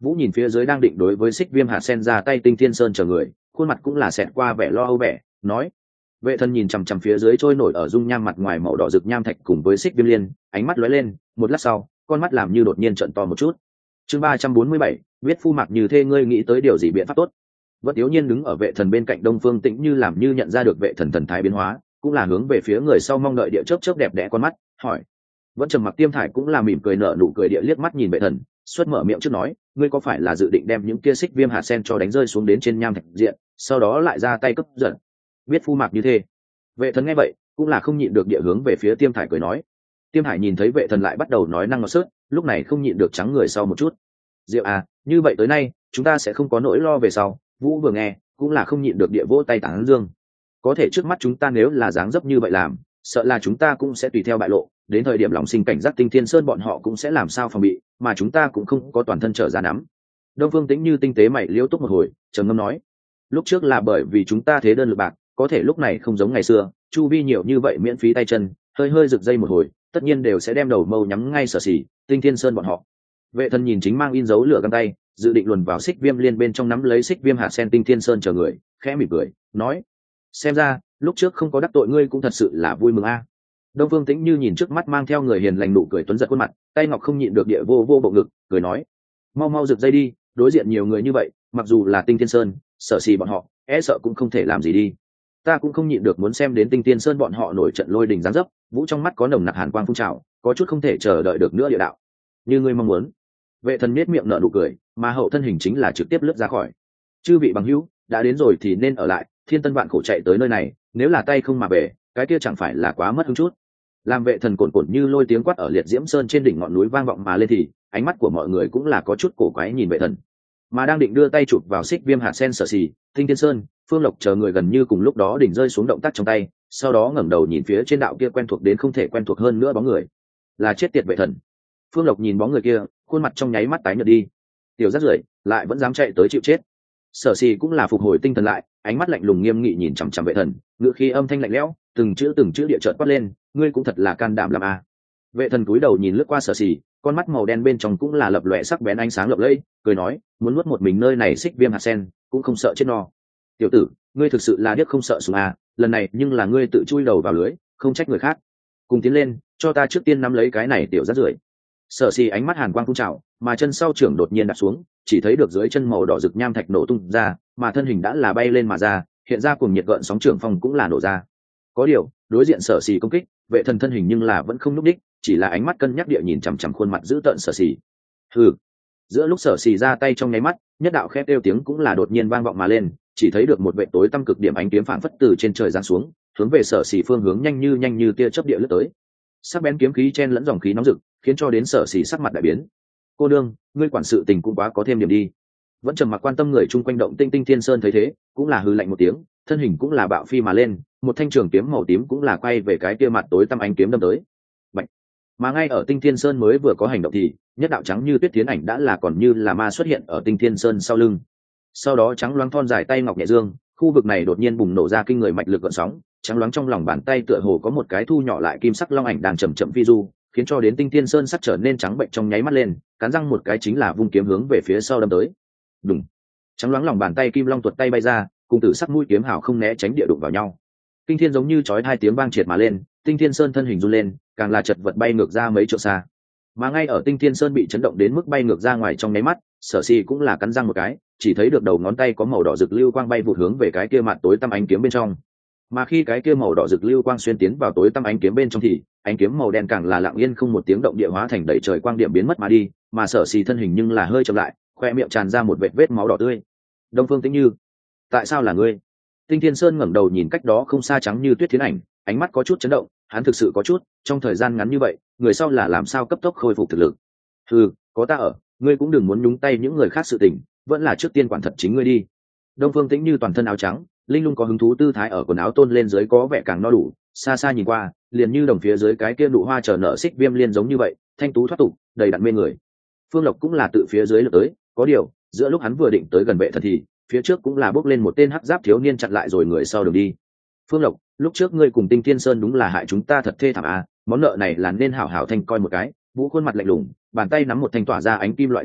Vũ nhìn phía dưới đang định đối với xích viêm hạt sen ra tay Tinh Thiên Sơn chờ người, khuôn mặt cũng là xẹt qua vẻ lo âu vẻ, nói. Vệ thần nhìn chằm chằm phía dưới trôi nổi ở dung nham mặt ngoài màu đỏ rực nham thạch cùng với xích viêm liên, ánh mắt lóe lên, một lát sau, con mắt làm như đột nhiên trợn to một chút. Chương ba trăm bốn mươi bảy, viết phu mặc như thế, ngươi nghĩ tới điều gì biện pháp tốt? Vẫn Tiếu Nhiên đứng ở vệ thần bên cạnh Đông Phương Tĩnh như làm như nhận ra được vệ thần thần thái biến hóa, cũng là hướng về phía người sau mong đợi địa chớp chớp đẹp đẽ con mắt, hỏi. Vẫn Trầm Mặc Tiêm Thải cũng là mỉm cười nở nụ cười địa liếc mắt nhìn vệ thần, xuất mở miệng trước nói, ngươi có phải là dự định đem những kia xích viêm hạt sen cho đánh rơi xuống đến trên nham thạch diện, sau đó lại ra tay cướp giật? Biết phu mạc như thế. Vệ thần nghe vậy cũng là không nhịn được địa hướng về phía Tiêm Thải cười nói. Tiêm Thải nhìn thấy vệ thần lại bắt đầu nói năng ngọt sớt, lúc này không nhịn được trắng người sau một chút. Diệu à, như vậy tới nay chúng ta sẽ không có nỗi lo về sau. Vũ vừa nghe cũng là không nhịn được địa vỗ tay tán dương. Có thể trước mắt chúng ta nếu là dáng dấp như vậy làm, sợ là chúng ta cũng sẽ tùy theo bại lộ, đến thời điểm lòng sinh cảnh giác Tinh Thiên Sơn bọn họ cũng sẽ làm sao phòng bị, mà chúng ta cũng không có toàn thân trở ra nắm. Đông Phương Tĩnh như tinh tế mày liễu túc một hồi, trầm ngâm nói, lúc trước là bởi vì chúng ta thế đơn lực bạc, có thể lúc này không giống ngày xưa, chu vi nhiều như vậy miễn phí tay chân, hơi hơi giật dây một hồi, tất nhiên đều sẽ đem đầu mâu nhắm ngay Sở Sỉ, Tinh Thiên Sơn bọn họ. Vệ thần nhìn chính mang in dấu lửa găng tay, dự định luồn vào xích viêm liên bên trong nắm lấy xích viêm hạt sen Tinh Thiên Sơn chờ người, khẽ mỉm cười, nói, xem ra lúc trước không có đắc tội ngươi cũng thật sự là vui mừng a. Đông Phương Tĩnh như nhìn trước mắt mang theo người hiền lành nụ cười tuấn giật khuôn mặt, tay ngọc không nhịn được địa vô vô bộ ngực, cười nói, mau mau giật dây đi, đối diện nhiều người như vậy, mặc dù là Tinh Thiên Sơn, Sở Sỉ bọn họ, e sợ cũng không thể làm gì đi. Ta cũng không nhịn được muốn xem đến Tinh Thiên Sơn bọn họ nổi trận lôi đình giáng dấp. Vũ trong mắt có nồng nặc hàn quang phun trào, có chút không thể chờ đợi được nữa địa đạo. Như ngươi mong muốn. Vệ thần nhếch miệng nở nụ cười, mà hậu thân hình chính là trực tiếp lướt ra khỏi. Chư vị bằng hữu, đã đến rồi thì nên ở lại, thiên tân vạn khổ chạy tới nơi này, nếu là tay không mà về, cái kia chẳng phải là quá mất hứng chút. Làm vệ thần cồn cồn như lôi tiếng quát ở liệt diễm sơn trên đỉnh ngọn núi vang vọng mà lên thì ánh mắt của mọi người cũng là có chút cổ quái nhìn vệ thần, mà đang định đưa tay chụp vào xích viêm hạt sen Sở Sỉ, Tinh Thiên Sơn, Phương Lộc chờ người gần như cùng lúc đó đỉnh rơi xuống động tác trong tay, sau đó ngẩng đầu nhìn phía trên đạo kia quen thuộc đến không thể quen thuộc hơn nữa bóng người, là chết tiệt vệ thần. Phương Lộc nhìn bóng người kia, khuôn mặt trong nháy mắt tái nhợt đi. Tiểu rác rưởi, lại vẫn dám chạy tới chịu chết. Sở Sỉ cũng là phục hồi tinh thần lại, ánh mắt lạnh lùng nghiêm nghị nhìn chằm chằm vệ thần, ngữ khí âm thanh lạnh lẽo, từng chữ từng chữ địa trợn quát lên, ngươi cũng thật là can đảm làm a. Vệ thần cúi đầu nhìn lướt qua Sở Sỉ, con mắt màu đen bên trong cũng là lập lòe sắc bén ánh sáng lộng lẫy, cười nói, muốn nuốt một mình nơi này xích viêm hạt sen, cũng không sợ chết no. Tiểu tử, ngươi thực sự là điếc không sợ súng à, lần này nhưng là ngươi tự chui đầu vào lưới, không trách người khác. Cùng tiến lên, cho ta trước tiên nắm lấy cái này tiểu rác rưởi. Sở Sỉ ánh mắt hàn quang phun trào, mà chân sau trưởng đột nhiên đặt xuống, chỉ thấy được dưới chân màu đỏ rực nham thạch nổ tung ra, mà thân hình đã là bay lên mà ra, hiện ra cùng nhiệt gợn sóng trưởng phong cũng là nổ ra. Có điều, đối diện Sở Sỉ công kích, vệ thần thân hình nhưng là vẫn không núp đích, chỉ là ánh mắt cân nhắc địa nhìn chằm chằm khuôn mặt dữ tợn Sở Sỉ. Hừ. Giữa lúc Sở Sỉ ra tay trong nháy mắt, nhất đạo khét kêu tiếng cũng là đột nhiên vang vọng mà lên, chỉ thấy được một vệ tối tăm cực điểm ánh kiếm phảng phất từ trên trời giáng xuống, hướng về Sở Sỉ phương hướng nhanh như nhanh như tia chớp địa lướt tới. Sắc bén kiếm khí chen lẫn dòng khí nóng rực, khiến cho đến Sở Sỉ sắc mặt đại biến. Cô đương, ngươi quản sự tình cũng quá có thêm điểm đi. Vẫn trầm mặc quan tâm người chung quanh động Tinh Tinh Thiên Sơn thấy thế, cũng là hừ lạnh một tiếng, thân hình cũng là bạo phi mà lên, một thanh trường kiếm màu tím cũng là quay về cái kia mặt tối tăm ánh kiếm đâm tới. Bạch. Mà ngay ở Tinh Thiên Sơn mới vừa có hành động thì nhất đạo trắng như tuyết tiến ảnh đã là còn như là ma xuất hiện ở Tinh Thiên Sơn sau lưng. Sau đó trắng loáng thon dài tay ngọc nhẹ dương, khu vực này đột nhiên bùng nổ ra kinh người mạch lực gợn sóng, trắng loáng trong lòng bàn tay tựa hồ có một cái thu nhỏ lại kim sắc long ảnh đang chậm chậm phi du, khiến cho đến Tinh Thiên Sơn sắc trở nên trắng bệnh trong nháy mắt lên, cắn răng một cái chính là vung kiếm hướng về phía sau đâm tới. Đùng. Trắng loáng lòng bàn tay kim long tuột tay bay ra, cùng tử sắc mũi kiếm hào không né tránh địa đụng vào nhau. Kinh thiên giống như chói hai tiếng vang triệt mà lên, Tinh Thiên Sơn thân hình run lên, càng là chật vật bay ngược ra mấy trượng xa. Mà ngay ở Tinh Thiên Sơn bị chấn động đến mức bay ngược ra ngoài trong nháy mắt, Sở Sỉ cũng là cắn răng một cái, chỉ thấy được đầu ngón tay có màu đỏ rực lưu quang bay vụt hướng về cái kia mặt tối tăm ánh kiếm bên trong. Mà khi cái kia màu đỏ rực lưu quang xuyên tiến vào tối tăm ánh kiếm bên trong thì ánh kiếm màu đen càng là lặng yên không một tiếng động địa hóa thành đầy trời quang điểm biến mất mà đi, mà Sở Sỉ thân hình nhưng là hơi chậm lại, khoe miệng tràn ra một vệt vết máu đỏ tươi. Đông Phương Tĩnh Như, tại sao là ngươi? Tinh Thiên Sơn ngẩng đầu nhìn cách đó không xa trắng như tuyết thiến ảnh, ánh mắt có chút chấn động, hắn thực sự có chút, trong thời gian ngắn như vậy, người sau là làm sao cấp tốc khôi phục thực lực? Ừ, có ta ở, ngươi cũng đừng muốn nhúng tay những người khác sự tình, vẫn là trước tiên quản thật chính ngươi đi. Đông Phương Tĩnh Như toàn thân áo trắng, linh lung có hứng thú tư thái ở quần áo tôn lên dưới có vẻ càng no đủ, xa xa nhìn qua, liền như đồng phía dưới cái kia nụ hoa chờ nở xích viêm liên giống như vậy, thanh tú thoát tục, đầy đặn mê người. Phương Lộc cũng là tự phía dưới lướt tới, có điều, giữa lúc hắn vừa định tới gần vệ thần thì phía trước cũng là bước lên một tên hắc giáp thiếu niên chặn lại rồi người sau đường đi. Phương Lộc, lúc trước ngươi cùng Tinh Thiên Sơn đúng là hại chúng ta thật thê thảm à, món nợ này là nên hảo hảo thanh coi một cái. Vũ khuôn mặt lạnh lùng, bàn tay nắm một thanh tỏa ra ánh kim loại chiến kích,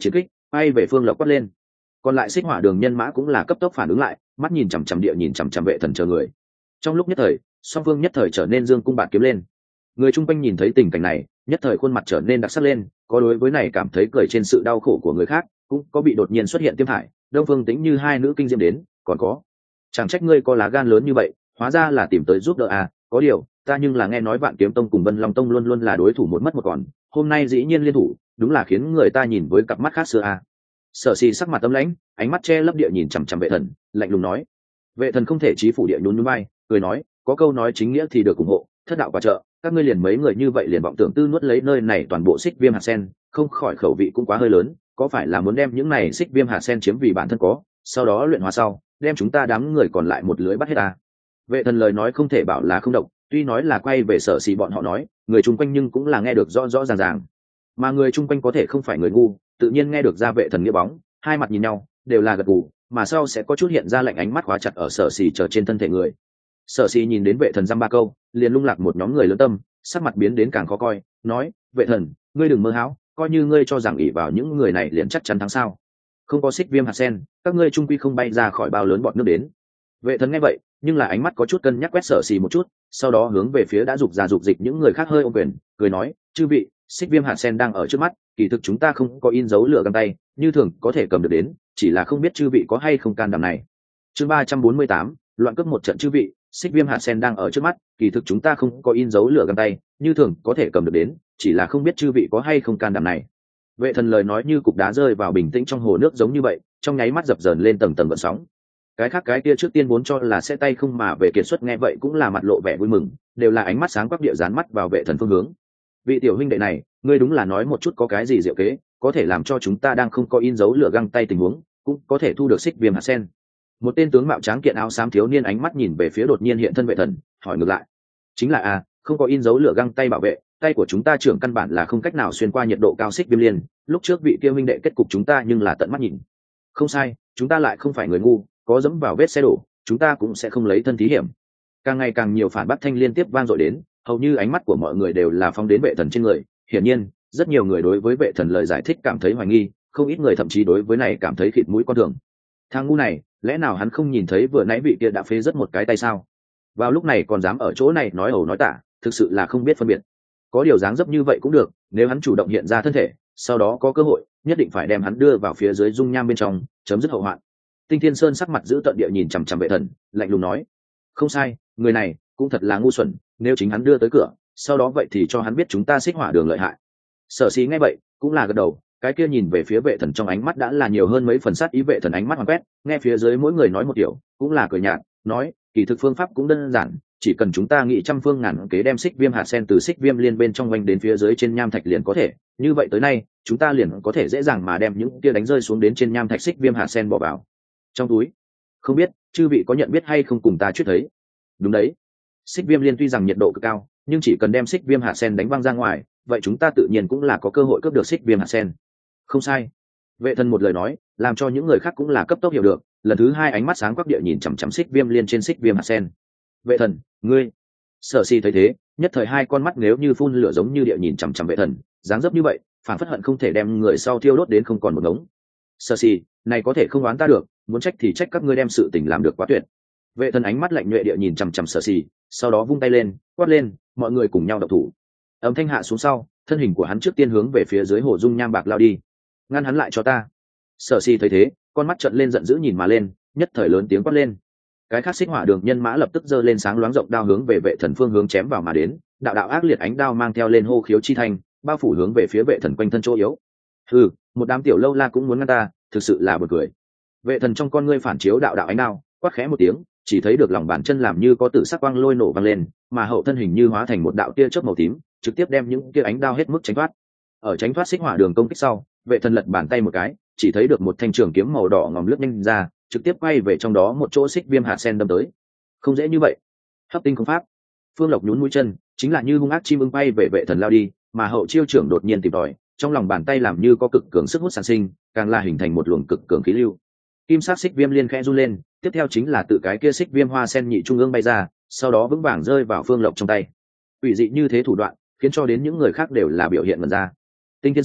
bay về phương lộc quát lên. Còn lại xích hỏa đường nhân mã cũng là cấp tốc phản ứng lại, mắt nhìn chằm chằm địa nhìn chằm chằm vệ thần chờ người. Trong lúc nhất thời, song phương nhất thời trở nên dương cung bạt kiếm lên. Người chung quanh nhìn thấy tình cảnh này, nhất thời khuôn mặt trở nên đặc sắc lên, có đối với này cảm thấy cười trên sự đau khổ của người khác, cũng có bị đột nhiên xuất hiện tiêm hại. Đông Phương Tĩnh như hai nữ kinh diễm đến, còn có, chẳng trách ngươi có lá gan lớn như vậy, hóa ra là tìm tới giúp đỡ à, có điều, ta nhưng là nghe nói Vạn Kiếm Tông cùng Vân Long Tông luôn luôn là đối thủ một mất một còn, hôm nay dĩ nhiên liên thủ, đúng là khiến người ta nhìn với cặp mắt khác xưa à. Sở Sĩ sắc mặt tâm lãnh, ánh mắt che lấp địa nhìn chằm chằm vệ thần, lạnh lùng nói. Vệ thần không thể chí phủ địa nhún nhún vai, cười nói, có câu nói chính nghĩa thì được ủng hộ, thất đạo quả trợ, các ngươi liền mấy người như vậy liền vọng tưởng tư nuốt lấy nơi này toàn bộ xích viêm hạt sen, không khỏi khẩu vị cũng quá hơi lớn, có phải là muốn đem những này xích viêm hạt sen chiếm vì bản thân có, sau đó luyện hóa sau, đem chúng ta đám người còn lại một lưới bắt hết à? Vệ thần lời nói không thể bảo là không độc, tuy nói là quay về Sở Sĩ bọn họ nói, người chung quanh nhưng cũng là nghe được rõ rõ ràng ràng, mà người chung quanh có thể không phải người ngu, tự nhiên nghe được ra vệ thần nghĩa bóng, hai mặt nhìn nhau, đều là gật gù, mà sau sẽ có chút hiện ra lạnh ánh mắt khóa chặt ở Sở Sĩ chờ trên thân thể người. Sở Sĩ nhìn đến vệ thần dăm ba câu, liền lung lạc một nhóm người lớn tâm, sắc mặt biến đến càng khó coi, nói, vệ thần, ngươi đừng mơ hão, coi như ngươi cho rằng ỷ vào những người này liền chắc chắn thắng sao? Không có xích viêm hạt sen, các ngươi trung quy không bay ra khỏi bao lớn bọn nước đến. Vệ thần nghe vậy, nhưng là ánh mắt có chút cân nhắc quét Sở Sĩ một chút, sau đó hướng về phía đã dục ra dục dịch những người khác hơi ôm quyền, cười nói, chư vị, xích viêm hạt sen đang ở trước mắt, kỳ thực chúng ta không có in dấu lửa găng tay, như thường có thể cầm được đến, chỉ là không biết chư vị có hay không can đảm này. Chương ba trăm bốn mươi tám, loạn cướp một trận. Chư vị, xích viêm hạt sen đang ở trước mắt, kỳ thực chúng ta không có in dấu lửa găng tay, như thường có thể cầm được đến, chỉ là không biết chư vị có hay không can đảm này. Vệ thần lời nói như cục đá rơi vào bình tĩnh trong hồ nước giống như vậy, trong nháy mắt dập dờn lên tầng tầng gợn sóng. Cái khác cái kia trước tiên vốn cho là sẽ tay không mà về kiệt xuất nghe vậy cũng là mặt lộ vẻ vui mừng, đều là ánh mắt sáng quắc địa dán mắt vào vệ thần phương hướng. Vị tiểu huynh đệ này, ngươi đúng là nói một chút có cái gì diệu kế, có thể làm cho chúng ta đang không có in dấu lửa găng tay tình huống, cũng có thể thu được xích viêm hạt sen. Một tên tướng mạo tráng kiện áo xám thiếu niên ánh mắt nhìn về phía đột nhiên hiện thân vệ thần, hỏi ngược lại. Chính là à, không có in dấu lửa găng tay bảo vệ, tay của chúng ta trưởng căn bản là không cách nào xuyên qua nhiệt độ cao xích viêm liên, lúc trước vị kia huynh đệ kết cục chúng ta nhưng là tận mắt nhìn. Không sai, chúng ta lại không phải người ngu, có dẫm vào vết xe đổ, chúng ta cũng sẽ không lấy thân thí hiểm. Càng ngày càng nhiều phản bác thanh liên tiếp vang dội đến, hầu như ánh mắt của mọi người đều là phóng đến vệ thần trên người. Hiển nhiên, rất nhiều người đối với vệ thần lời giải thích cảm thấy hoài nghi, không ít người thậm chí đối với này cảm thấy khịt mũi con thường. Thằng ngu này, lẽ nào hắn không nhìn thấy vừa nãy vị kia đã phế rất một cái tay sao? Vào lúc này còn dám ở chỗ này nói ẩu nói tả, thực sự là không biết phân biệt. Có điều dáng dấp như vậy cũng được, nếu hắn chủ động hiện ra thân thể, sau đó có cơ hội, nhất định phải đem hắn đưa vào phía dưới dung nham bên trong, chấm dứt hậu hoạn. Tinh Thiên Sơn sắc mặt giữ tận địa nhìn chằm chằm vệ thần, lạnh lùng nói: "Không sai, người này cũng thật là ngu xuẩn, nếu chính hắn đưa tới cửa, sau đó vậy thì cho hắn biết chúng ta xích hỏa đường lợi hại." Sở Sĩ nghe vậy, cũng là gật đầu, cái kia nhìn về phía vệ thần trong ánh mắt đã là nhiều hơn mấy phần sát ý. Vệ thần ánh mắt hoàn quét, nghe phía dưới mỗi người nói một điều, cũng là cười nhạt, nói: "Kỳ thực phương pháp cũng đơn giản, chỉ cần chúng ta nghĩ trăm phương ngàn kế đem xích viêm hạt sen từ xích viêm liên bên trong quanh đến phía dưới trên nham thạch liền có thể, như vậy tới nay, chúng ta liền có thể dễ dàng mà đem những kia đánh rơi xuống đến trên nham thạch xích viêm hạt sen bỏ vào trong túi. Không biết chư vị có nhận biết hay không cùng ta chuyết thấy?" Đúng đấy, xích viêm liên tuy rằng nhiệt độ cực cao, nhưng chỉ cần đem xích viêm hạt sen đánh văng ra ngoài, vậy chúng ta tự nhiên cũng là có cơ hội cướp được xích viêm hạt sen. Không sai. Vệ thần một lời nói, làm cho những người khác cũng là cấp tốc hiểu được, lần thứ hai ánh mắt sáng quắc địa nhìn chằm chằm xích viêm liên trên xích viêm hạt sen. Vệ thần, ngươi. Sở Sĩ thấy thế, nhất thời hai con mắt nếu như phun lửa giống như địa nhìn chằm chằm vệ thần, dáng dấp như vậy, phản phất hận không thể đem người sau thiêu đốt đến không còn một ngống. Sở Sĩ, này có thể không đoán ta được, muốn trách thì trách các ngươi đem sự tình làm được quá tuyệt. Vệ thần ánh mắt lạnh nhuệ địa nhìn chằm chằm Sở Sĩ, sau đó vung tay lên, quát lên, mọi người cùng nhau động thủ. Âm thanh hạ xuống sau, thân hình của hắn trước tiên hướng về phía dưới hồ dung nham bạc lao đi. Ngăn hắn lại cho ta. Sở Sĩ thấy thế, con mắt trợn lên giận dữ nhìn mà lên, nhất thời lớn tiếng quát lên. Cái khác xích hỏa đường nhân mã lập tức giơ lên sáng loáng rộng đao hướng về vệ thần phương hướng chém vào mà đến, đạo đạo ác liệt ánh đao mang theo lên hô khiếu chi thành, bao phủ hướng về phía vệ thần quanh thân chỗ yếu. Hừ, một đám tiểu lâu la cũng muốn ngăn ta, thực sự là buồn cười. Vệ thần trong con ngươi phản chiếu đạo đạo ánh đao, quát khẽ một tiếng, chỉ thấy được lòng bàn chân làm như có tử sắc quang lôi nổ vang lên, mà hậu thân hình như hóa thành một đạo tia chớp màu tím, trực tiếp đem những kia ánh đao hết mức tránh thoát. Ở tránh thoát xích hỏa đường công kích sau, vệ thần lật bàn tay một cái, chỉ thấy được một thanh trường kiếm màu đỏ ngòm lướt nhanh ra, trực tiếp quay về trong đó một chỗ xích viêm hạt sen đâm tới. Không dễ như vậy. Hấp tinh công pháp. Phương Lộc nhún mũi chân, chính là như hung ác chim ưng bay về vệ thần lao đi, mà hậu chiêu trưởng đột nhiên tìm tòi, trong lòng bàn tay làm như có cực cường sức hút sản sinh, càng là hình thành một luồng cực cường khí lưu. Kim sắc xích viêm liên khẽ run lên, tiếp theo chính là tự cái kia xích viêm hoa sen nhị trung ương bay ra, sau đó vững vàng rơi vào Phương Lộc trong tay. Ủy dị như thế thủ đoạn, khiến cho đến những người khác đều là biểu hiện mẩn ra. Tinh Thiên Sơn,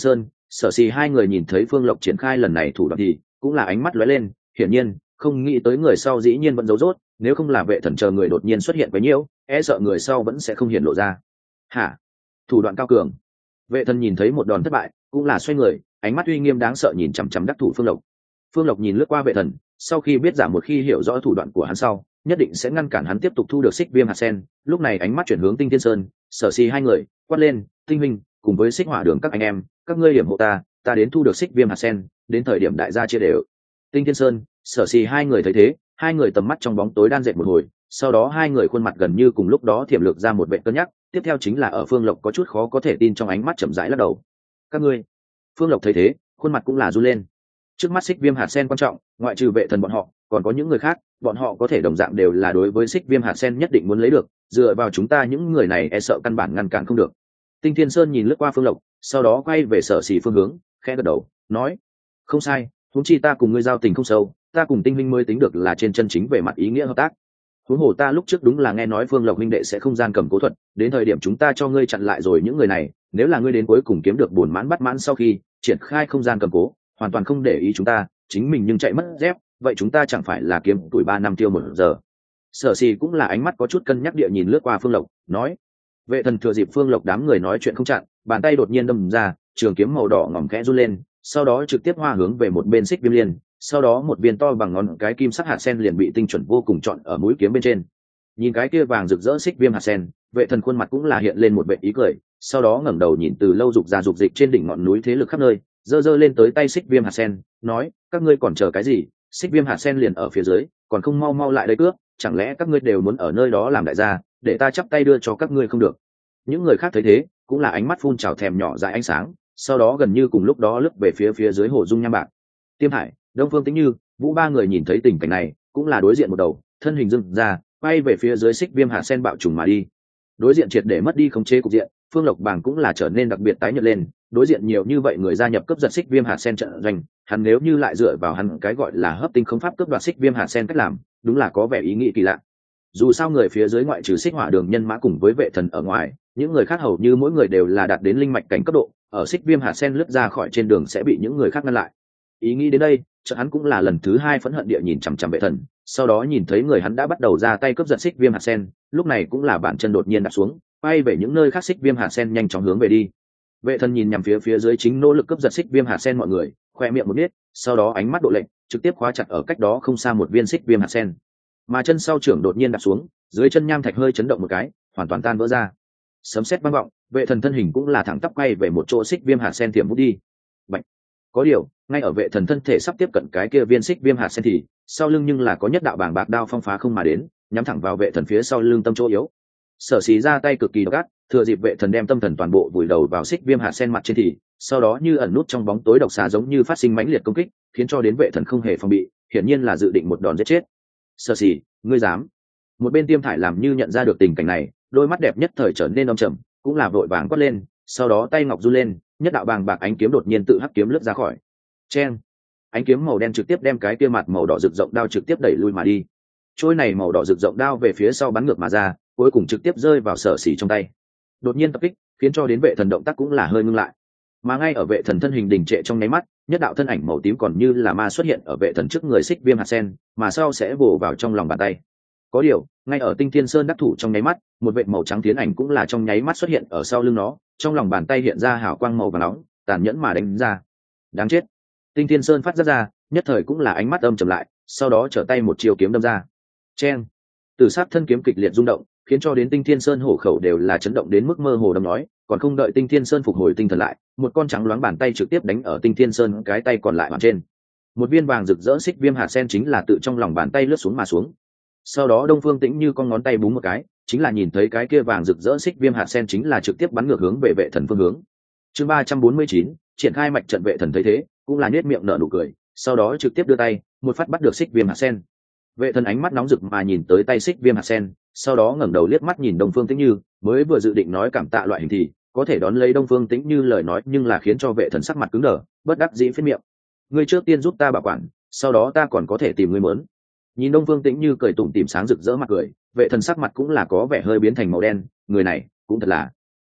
Sở Xì hai người nhìn thấy Phương Lộc triển khai lần này thủ đoạn thì cũng là ánh mắt lóe lên, hiển nhiên không nghĩ tới người sau dĩ nhiên vẫn giấu rốt, nếu không là vệ thần chờ người đột nhiên xuất hiện với nhiêu, e sợ người sau vẫn sẽ không hiện lộ ra. Hả? Thủ đoạn cao cường. Vệ thần nhìn thấy một đòn thất bại, cũng là xoay người, ánh mắt uy nghiêm đáng sợ nhìn chằm chằm đắc thủ Phương Lộc. Phương Lộc nhìn lướt qua vệ thần, sau khi biết giả một khi hiểu rõ thủ đoạn của hắn sau, nhất định sẽ ngăn cản hắn tiếp tục thu được xích viêm hạt sen. Lúc này ánh mắt chuyển hướng Tinh Thiên Sơn, Sở Xì hai người quát lên, tinh minh cùng với xích hỏa đường các anh em, các ngươi điểm hộ ta, ta đến thu được xích viêm hạt sen, đến thời điểm đại gia chia đều. Tinh Thiên Sơn, Sở Xì hai người thấy thế, hai người tầm mắt trong bóng tối đan dệt một hồi, sau đó hai người khuôn mặt gần như cùng lúc đó thiểm lược ra một vệ cân nhắc, tiếp theo chính là ở Phương Lộc có chút khó có thể tin trong ánh mắt chậm rãi lắc đầu. Các ngươi. Phương Lộc thấy thế, khuôn mặt cũng là run lên. Trước mắt xích viêm hạt sen quan trọng, ngoại trừ vệ thần bọn họ, còn có những người khác, bọn họ có thể đồng dạng đều là đối với xích viêm hạt sen nhất định muốn lấy được, dựa vào chúng ta những người này e sợ căn bản ngăn cản không được. Tinh Thiên Sơn nhìn lướt qua Phương Lộc, sau đó quay về Sở Xì phương hướng, khẽ gật đầu, nói: không sai, huống chi ta cùng ngươi giao tình không sâu, ta cùng Tinh Minh mới tính được là trên chân chính về mặt ý nghĩa hợp tác. Huống hồ ta lúc trước đúng là nghe nói Phương Lộc minh đệ sẽ không gian cầm cố thuật, đến thời điểm chúng ta cho ngươi chặn lại rồi những người này, nếu là ngươi đến cuối cùng kiếm được buồn mãn bắt mãn sau khi triển khai không gian cầm cố, hoàn toàn không để ý chúng ta, chính mình nhưng chạy mất dép, vậy chúng ta chẳng phải là kiếm tuổi ba năm tiêu một giờ. Sở Xì cũng là ánh mắt có chút cân nhắc địa nhìn lướt qua Phương Lộc, nói: vệ thần thừa dịp Phương Lộc đám người nói chuyện không chặn, bàn tay đột nhiên đâm ra, trường kiếm màu đỏ ngòm khẽ run lên, sau đó trực tiếp hoa hướng về một bên xích viêm liên, sau đó một viên to bằng ngón cái kim sắc hạt sen liền bị tinh chuẩn vô cùng chọn ở mũi kiếm bên trên. Nhìn cái kia vàng rực rỡ xích viêm hạt sen, vệ thần khuôn mặt cũng là hiện lên một vẻ ý cười, sau đó ngẩng đầu nhìn từ lâu dục ra dục dịch trên đỉnh ngọn núi thế lực khắp nơi, giơ giơ lên tới tay xích viêm hạt sen, nói: các ngươi còn chờ cái gì, xích viêm hạt sen liền ở phía dưới, còn không mau mau lại đây cướp, chẳng lẽ các ngươi đều muốn ở nơi đó làm đại gia, để ta chắp tay đưa cho các ngươi không được? Những người khác thấy thế, cũng là ánh mắt phun trào thèm nhỏ dại ánh sáng, sau đó gần như cùng lúc đó lướt về phía phía dưới hồ dung nham bạc. Tiêm Hải, Đông Phương Tĩnh Như, Vũ ba người nhìn thấy tình cảnh này, cũng là đối diện một đầu, thân hình dưng ra, quay về phía dưới xích viêm hạt sen bạo trùng mà đi. Đối diện triệt để mất đi khống chế cục diện, Phương Lộc Bàng cũng là trở nên đặc biệt tái nhợt lên, đối diện nhiều như vậy người gia nhập cấp giật xích viêm hạt sen trận doanh, hắn nếu như lại dựa vào hắn cái gọi là hấp tinh không pháp cướp đoạt xích viêm hạt sen cách làm, đúng là có vẻ ý nghĩ kỳ lạ. Dù sao người phía dưới ngoại trừ xích hỏa đường nhân mã cùng với vệ thần ở ngoài, những người khác hầu như mỗi người đều là đạt đến linh mạch cảnh cấp độ, ở xích viêm hạt sen lướt ra khỏi trên đường sẽ bị những người khác ngăn lại. Ý nghĩ đến đây, chợt hắn cũng là lần thứ hai phẫn hận địa nhìn chằm chằm vệ thần, sau đó nhìn thấy người hắn đã bắt đầu ra tay cướp giật xích viêm hạt sen, lúc này cũng là bàn chân đột nhiên đặt xuống, bay về những nơi khác xích viêm hạt sen nhanh chóng hướng về đi. Vệ thần nhìn nhằm phía phía dưới chính nỗ lực cướp giật xích viêm hạt sen mọi người, khoe miệng một biết, sau đó ánh mắt độ lệnh, trực tiếp khóa chặt ở cách đó không xa một viên xích viêm hạt sen. Mà chân sau trưởng đột nhiên đặt xuống, dưới chân nham thạch hơi chấn động một cái, hoàn toàn tan vỡ ra. Sấm sét vang vọng, vệ thần thân hình cũng là thẳng tắp quay về một chỗ xích viêm hạt sen tiềm vút đi. Bạch. Có điều, ngay ở vệ thần thân thể sắp tiếp cận cái kia viên xích viêm hạt sen thì sau lưng nhưng là có nhất đạo bàng bạc đao phong phá không mà đến, nhắm thẳng vào vệ thần phía sau lưng tâm chỗ yếu. Sở Xí ra tay cực kỳ độc ác, thừa dịp vệ thần đem tâm thần toàn bộ vùi đầu vào xích viêm hạt sen mặt trên thì sau đó như ẩn nút trong bóng tối độc xà giống như phát sinh mãnh liệt công kích, khiến cho đến vệ thần không hề phòng bị, hiển nhiên là dự định một đòn giết chết. Sở Xí, ngươi dám? Một bên Tiêm Thải làm như nhận ra được tình cảnh này, đôi mắt đẹp nhất thời trở nên âm trầm, cũng là vội vàng quát lên, sau đó tay ngọc run lên, nhất đạo bàng bạc ánh kiếm đột nhiên tự hắc kiếm lướt ra khỏi. Chen! Ánh kiếm màu đen trực tiếp đem cái kia mặt màu đỏ rực rộng đao trực tiếp đẩy lui mà đi. Trôi này màu đỏ rực rộng đao về phía sau bắn ngược mà ra, cuối cùng trực tiếp rơi vào Sở Xỉ trong tay. Đột nhiên tập kích, khiến cho đến vệ thần động tác cũng là hơi ngưng lại. Mà ngay ở vệ thần thân hình đình trệ trong nháy mắt, nhất đạo thân ảnh màu tím còn như là ma xuất hiện ở vệ thần trước người xích viêm hạt sen, mà sau sẽ bổ vào trong lòng bàn tay. Có điều, ngay ở Tinh Thiên Sơn đắc thủ trong nháy mắt, một vệ màu trắng tiến ảnh cũng là trong nháy mắt xuất hiện ở sau lưng nó, trong lòng bàn tay hiện ra hào quang màu vàng nóng, tàn nhẫn mà đánh ra. Đáng chết! Tinh Thiên Sơn phát ra ra, nhất thời cũng là ánh mắt âm trầm lại, sau đó trở tay một chiều kiếm đâm ra. Chen! Từ sát thân kiếm kịch liệt rung động, khiến cho đến Tinh Thiên Sơn hổ khẩu đều là chấn động đến mức mơ hồ đâm nói, còn không đợi Tinh Thiên Sơn phục hồi tinh thần lại, một con trắng loáng bàn tay trực tiếp đánh ở Tinh Thiên Sơn cái tay còn lại hoàn trên. Một viên vàng rực rỡ xích viêm hạt sen chính là tự trong lòng bàn tay lướt xuống mà xuống. Sau đó Đông Phương Tĩnh như con ngón tay búng một cái, chính là nhìn thấy cái kia vàng rực rỡ xích viêm hạt sen chính là trực tiếp bắn ngược hướng về vệ thần phương hướng. Chương ba trăm bốn mươi chín, triển khai mạch trận. Vệ thần thấy thế, cũng là nhếch miệng nở nụ cười, sau đó trực tiếp đưa tay, một phát bắt được xích viêm hạt sen. Vệ thần ánh mắt nóng rực mà nhìn tới tay xích viêm hạt sen, sau đó ngẩng đầu liếc mắt nhìn Đông Phương Tĩnh Như, mới vừa dự định nói cảm tạ loại hình thì có thể đón lấy Đông Phương Tĩnh Như lời nói, nhưng là khiến cho vệ thần sắc mặt cứng đờ, bất đắc dĩ phết miệng. Ngươi trước tiên giúp ta bảo quản, sau đó ta còn có thể tìm ngươi mớn. Nhìn Đông Phương Tĩnh Như cười tủm tỉm sáng rực rỡ mặt cười, vệ thần sắc mặt cũng là có vẻ hơi biến thành màu đen, người này cũng thật là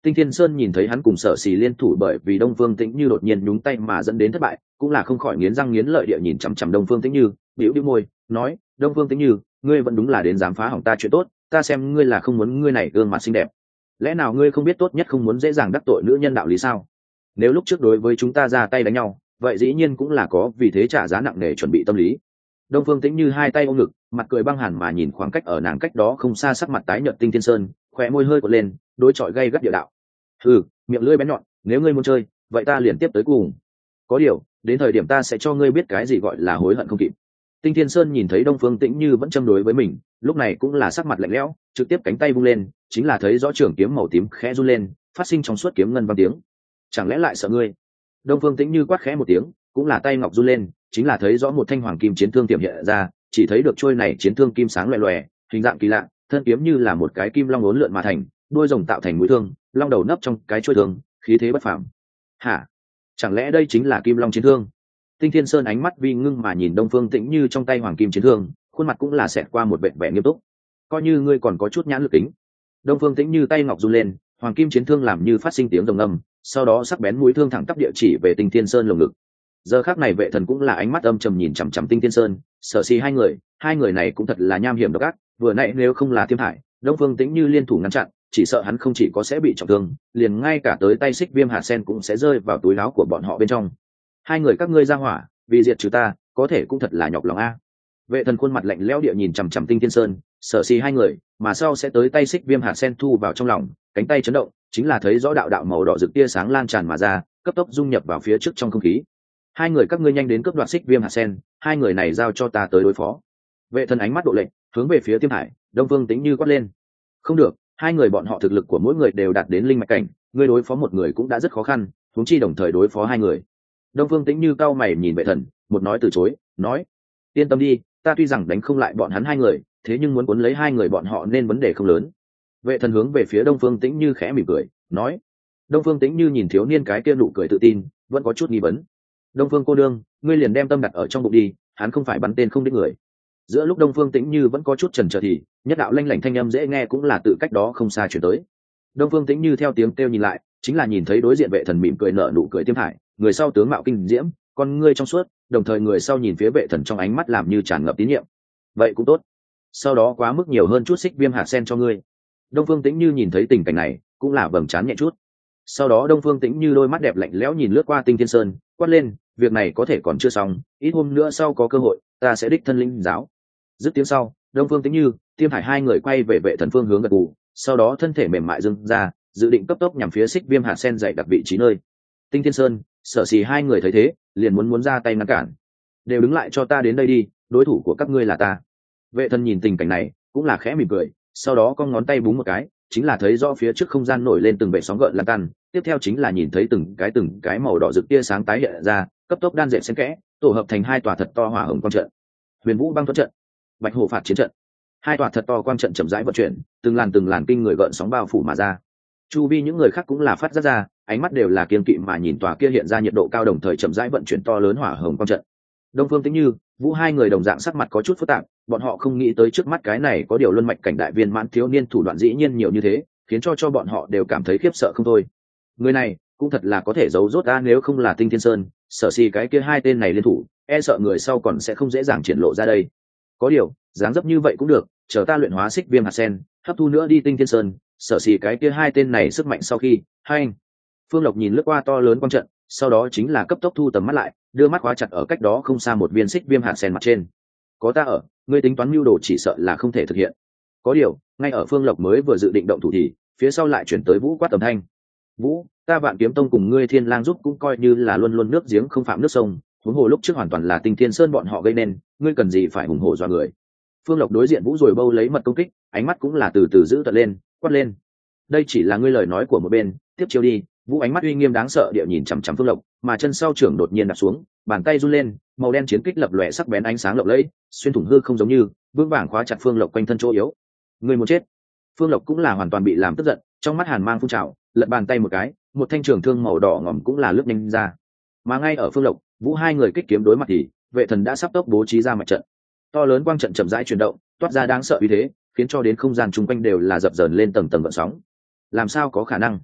Tinh Thiên Sơn nhìn thấy hắn cùng Sở Xì liên thủ bởi vì Đông Phương Tĩnh Như đột nhiên nhúng tay mà dẫn đến thất bại, cũng là không khỏi nghiến răng nghiến lợi địa nhìn chằm chằm Đông Phương Tĩnh Như, bĩu bĩu môi, nói: "Đông Phương Tĩnh Như, ngươi vẫn đúng là đến dám phá hỏng ta chuyện tốt, ta xem ngươi là không muốn ngươi này gương mặt xinh đẹp. Lẽ nào ngươi không biết tốt nhất không muốn dễ dàng đắc tội nữ nhân đạo lý sao? Nếu lúc trước đối với chúng ta ra tay đánh nhau, vậy dĩ nhiên cũng là có vì thế trả giá nặng nề chuẩn bị tâm lý." Đông Phương Tĩnh Như hai tay ôm ngực, mặt cười băng hàn mà nhìn khoảng cách ở nàng cách đó không xa sắc mặt tái nhợt Tinh Thiên Sơn, khóe môi hơi cột lên, đối chọi gay gắt địa đạo: "Ừ, miệng lưỡi bén nhọn, nếu ngươi muốn chơi, vậy ta liền tiếp tới cùng. Có điều, đến thời điểm ta sẽ cho ngươi biết cái gì gọi là hối hận không kịp." Tinh Thiên Sơn nhìn thấy Đông Phương Tĩnh Như vẫn châm đối với mình, lúc này cũng là sắc mặt lạnh lẽo, trực tiếp cánh tay vung lên, chính là thấy rõ trường kiếm màu tím khẽ run lên, phát sinh trong suốt kiếm ngân vang tiếng. "Chẳng lẽ lại sợ ngươi?" Đông Phương Tĩnh Như quát khẽ một tiếng, cũng là tay ngọc run lên, chính là thấy rõ một thanh hoàng kim chiến thương tiềm hiện ra, chỉ thấy được trôi này chiến thương kim sáng loè loè, hình dạng kỳ lạ, thân kiếm như là một cái kim long uốn lượn mà thành, đuôi rồng tạo thành mũi thương, long đầu nấp trong cái chuôi thương, khí thế bất phàm. Hả? Chẳng lẽ đây chính là kim long chiến thương? Tinh Thiên Sơn ánh mắt vi ngưng mà nhìn Đông Phương Tĩnh Như trong tay hoàng kim chiến thương, khuôn mặt cũng là xẹt qua một vẻ vẻ nghiêm túc. Coi như ngươi còn có chút nhãn lực tính. Đông Phương Tĩnh Như tay ngọc run lên, hoàng kim chiến thương làm như phát sinh tiếng rồng ngâm, sau đó sắc bén mũi thương thẳng tắp địa chỉ về Tinh Thiên Sơn lồng ngực. Giờ khắc này Vệ Thần cũng là ánh mắt âm trầm nhìn chằm chằm Tinh Thiên Sơn, Sở Xì hai người, hai người này cũng thật là nham hiểm độc ác, vừa nãy nếu không là Tiêm Hải, Đông Phương Tĩnh Như liên thủ ngăn chặn, chỉ sợ hắn không chỉ có sẽ bị trọng thương, liền ngay cả tới tay xích viêm hạt sen cũng sẽ rơi vào túi áo của bọn họ bên trong. Hai người các ngươi ra hỏa, vì diệt trừ ta, có thể cũng thật là nhọc lòng a. Vệ Thần khuôn mặt lạnh lẽo địa nhìn chằm chằm Tinh Thiên Sơn, Sở Xì hai người, mà sau sẽ tới tay xích viêm hạt sen thu vào trong lòng, cánh tay chấn động, chính là thấy rõ đạo đạo màu đỏ rực tia sáng lan tràn mà ra, cấp tốc dung nhập vào phía trước trong không khí. Hai người các ngươi nhanh đến cướp đoạt xích viêm hạt sen, hai người này giao cho ta tới đối phó. Vệ Thần ánh mắt độ lệnh, hướng về phía Tiêm Hải, Đông Phương Tĩnh Như quát lên. Không được, hai người bọn họ thực lực của mỗi người đều đạt đến linh mạch cảnh, ngươi đối phó một người cũng đã rất khó khăn, huống chi đồng thời đối phó hai người. Đông Phương Tĩnh Như cau mày nhìn Vệ Thần, một nói từ chối, nói: yên tâm đi, ta tuy rằng đánh không lại bọn hắn hai người, thế nhưng muốn cuốn lấy hai người bọn họ nên vấn đề không lớn. Vệ Thần hướng về phía Đông Phương Tĩnh Như khẽ mỉm cười, nói. Đông Phương Tĩnh Như nhìn thiếu niên cái kia nụ cười tự tin, vẫn có chút nghi vấn. Đông Phương cô đương, ngươi liền đem tâm đặt ở trong bụng đi, hắn không phải bắn tên không đích người. Giữa lúc Đông Phương Tĩnh Như vẫn có chút chần chờ thì nhất đạo lanh lảnh thanh âm dễ nghe cũng là tự cách đó không xa chuyển tới. Đông Phương Tĩnh Như theo tiếng kêu nhìn lại, chính là nhìn thấy đối diện Vệ Thần mỉm cười nở nụ cười Tiêm Hải, người sau tướng mạo kinh diễm, con ngươi trong suốt, đồng thời người sau nhìn phía Vệ Thần trong ánh mắt làm như tràn ngập tín nhiệm. Vậy cũng tốt, sau đó quá mức nhiều hơn chút xích viêm hạt sen cho ngươi. Đông Phương Tĩnh Như nhìn thấy tình cảnh này, cũng là bầm chán nhẹ chút. Sau đó Đông Phương Tĩnh Như đôi mắt đẹp lạnh lẽo nhìn lướt qua Tinh Thiên Sơn, quát lên, việc này có thể còn chưa xong, ít hôm nữa sau có cơ hội, ta sẽ đích thân lĩnh giáo. Dứt tiếng sau, Đông Phương Tĩnh Như, Tiêm Hải hai người quay về Vệ Thần phương hướng gật gù, sau đó thân thể mềm mại dâng ra, dự định cấp tốc nhằm phía xích viêm hạt sen dày đặc vị trí nơi. Tinh Thiên Sơn, Sở Xì hai người thấy thế, liền muốn muốn ra tay ngăn cản. Đều đứng lại cho ta đến đây đi, đối thủ của các ngươi là ta. Vệ Thần nhìn tình cảnh này, cũng là khẽ mỉm cười, sau đó cong ngón tay búng một cái, chính là thấy rõ phía trước không gian nổi lên từng vệt sóng gợn lan tan, tiếp theo chính là nhìn thấy từng cái từng cái màu đỏ rực tia sáng tái hiện ra, cấp tốc đan dệt xen kẽ, tổ hợp thành hai tòa thật to hỏa hồng quang trận. Huyền Vũ băng thuẫn trận, Bạch Hổ phạt chiến trận. Hai tòa thật to quang trận chậm rãi vận chuyển, từng làn từng làn kinh người gợn sóng bao phủ mà ra. Chu vi những người khác cũng là phát ra ra, ánh mắt đều là kiên kỵ mà nhìn tòa kia hiện ra nhiệt độ cao đồng thời chậm rãi vận chuyển to lớn hỏa hồng quang trận. Đông Phương Tĩnh Như, Vũ hai người đồng dạng sắc mặt có chút phức tạp, bọn họ không nghĩ tới trước mắt cái này có điều luân mạch cảnh đại viên mãn thiếu niên thủ đoạn dĩ nhiên nhiều như thế, khiến cho cho bọn họ đều cảm thấy khiếp sợ không thôi. Người này cũng thật là có thể giấu rốt ta, nếu không là Tinh Thiên Sơn, Sở Xì cái kia hai tên này liên thủ, e sợ người sau còn sẽ không dễ dàng triển lộ ra đây. Có điều, dáng dấp như vậy cũng được, chờ ta luyện hóa xích viêm hạt sen, hấp thu nữa đi Tinh Thiên Sơn, Sở Xì cái kia hai tên này sức mạnh sau khi, hai anh. Phương Lộc nhìn lướt qua to lớn quang trận, sau đó chính là cấp tốc thu tầm mắt lại, đưa mắt khóa chặt ở cách đó không xa một viên xích viêm hạt sen mặt trên. Có ta ở, ngươi tính toán mưu đồ chỉ sợ là không thể thực hiện. Có điều, ngay ở Phương Lộc mới vừa dự định động thủ thì phía sau lại chuyển tới Vũ quát tầm thanh. Vũ, ta Vạn Kiếm Tông cùng ngươi Thiên Lang giúp cũng coi như là luôn luôn nước giếng không phạm nước sông, huống hồ lúc trước hoàn toàn là Tinh Thiên Sơn bọn họ gây nên, ngươi cần gì phải hùng hổ dọa người. Phương Lộc đối diện Vũ rồi bâu lấy mật công kích, ánh mắt cũng là từ từ giữ tận lên, quát lên. Đây chỉ là ngươi lời nói của một bên, tiếp chiếu đi. Vũ ánh mắt uy nghiêm đáng sợ địa nhìn chằm chằm Phương Lộc, mà chân sau trưởng đột nhiên đặt xuống, bàn tay run lên, màu đen chiến kích lập lòe sắc bén ánh sáng lộng lẫy, xuyên thủng hư không giống như vững vàng khóa chặt Phương Lộc quanh thân chỗ yếu. Người muốn chết. Phương Lộc cũng là hoàn toàn bị làm tức giận, trong mắt hàn mang phun trào, lật bàn tay một cái, một thanh trường thương màu đỏ ngòm cũng là lướt nhanh ra. Mà ngay ở Phương Lộc, Vũ hai người kích kiếm đối mặt thì Vệ Thần đã sắp tốc bố trí ra mặt trận. To lớn quang trận chậm rãi chuyển động, toát ra đáng sợ uy thế, khiến cho đến không gian chung quanh đều là dập dờn lên tầng tầng gợn sóng. Làm sao có khả năng?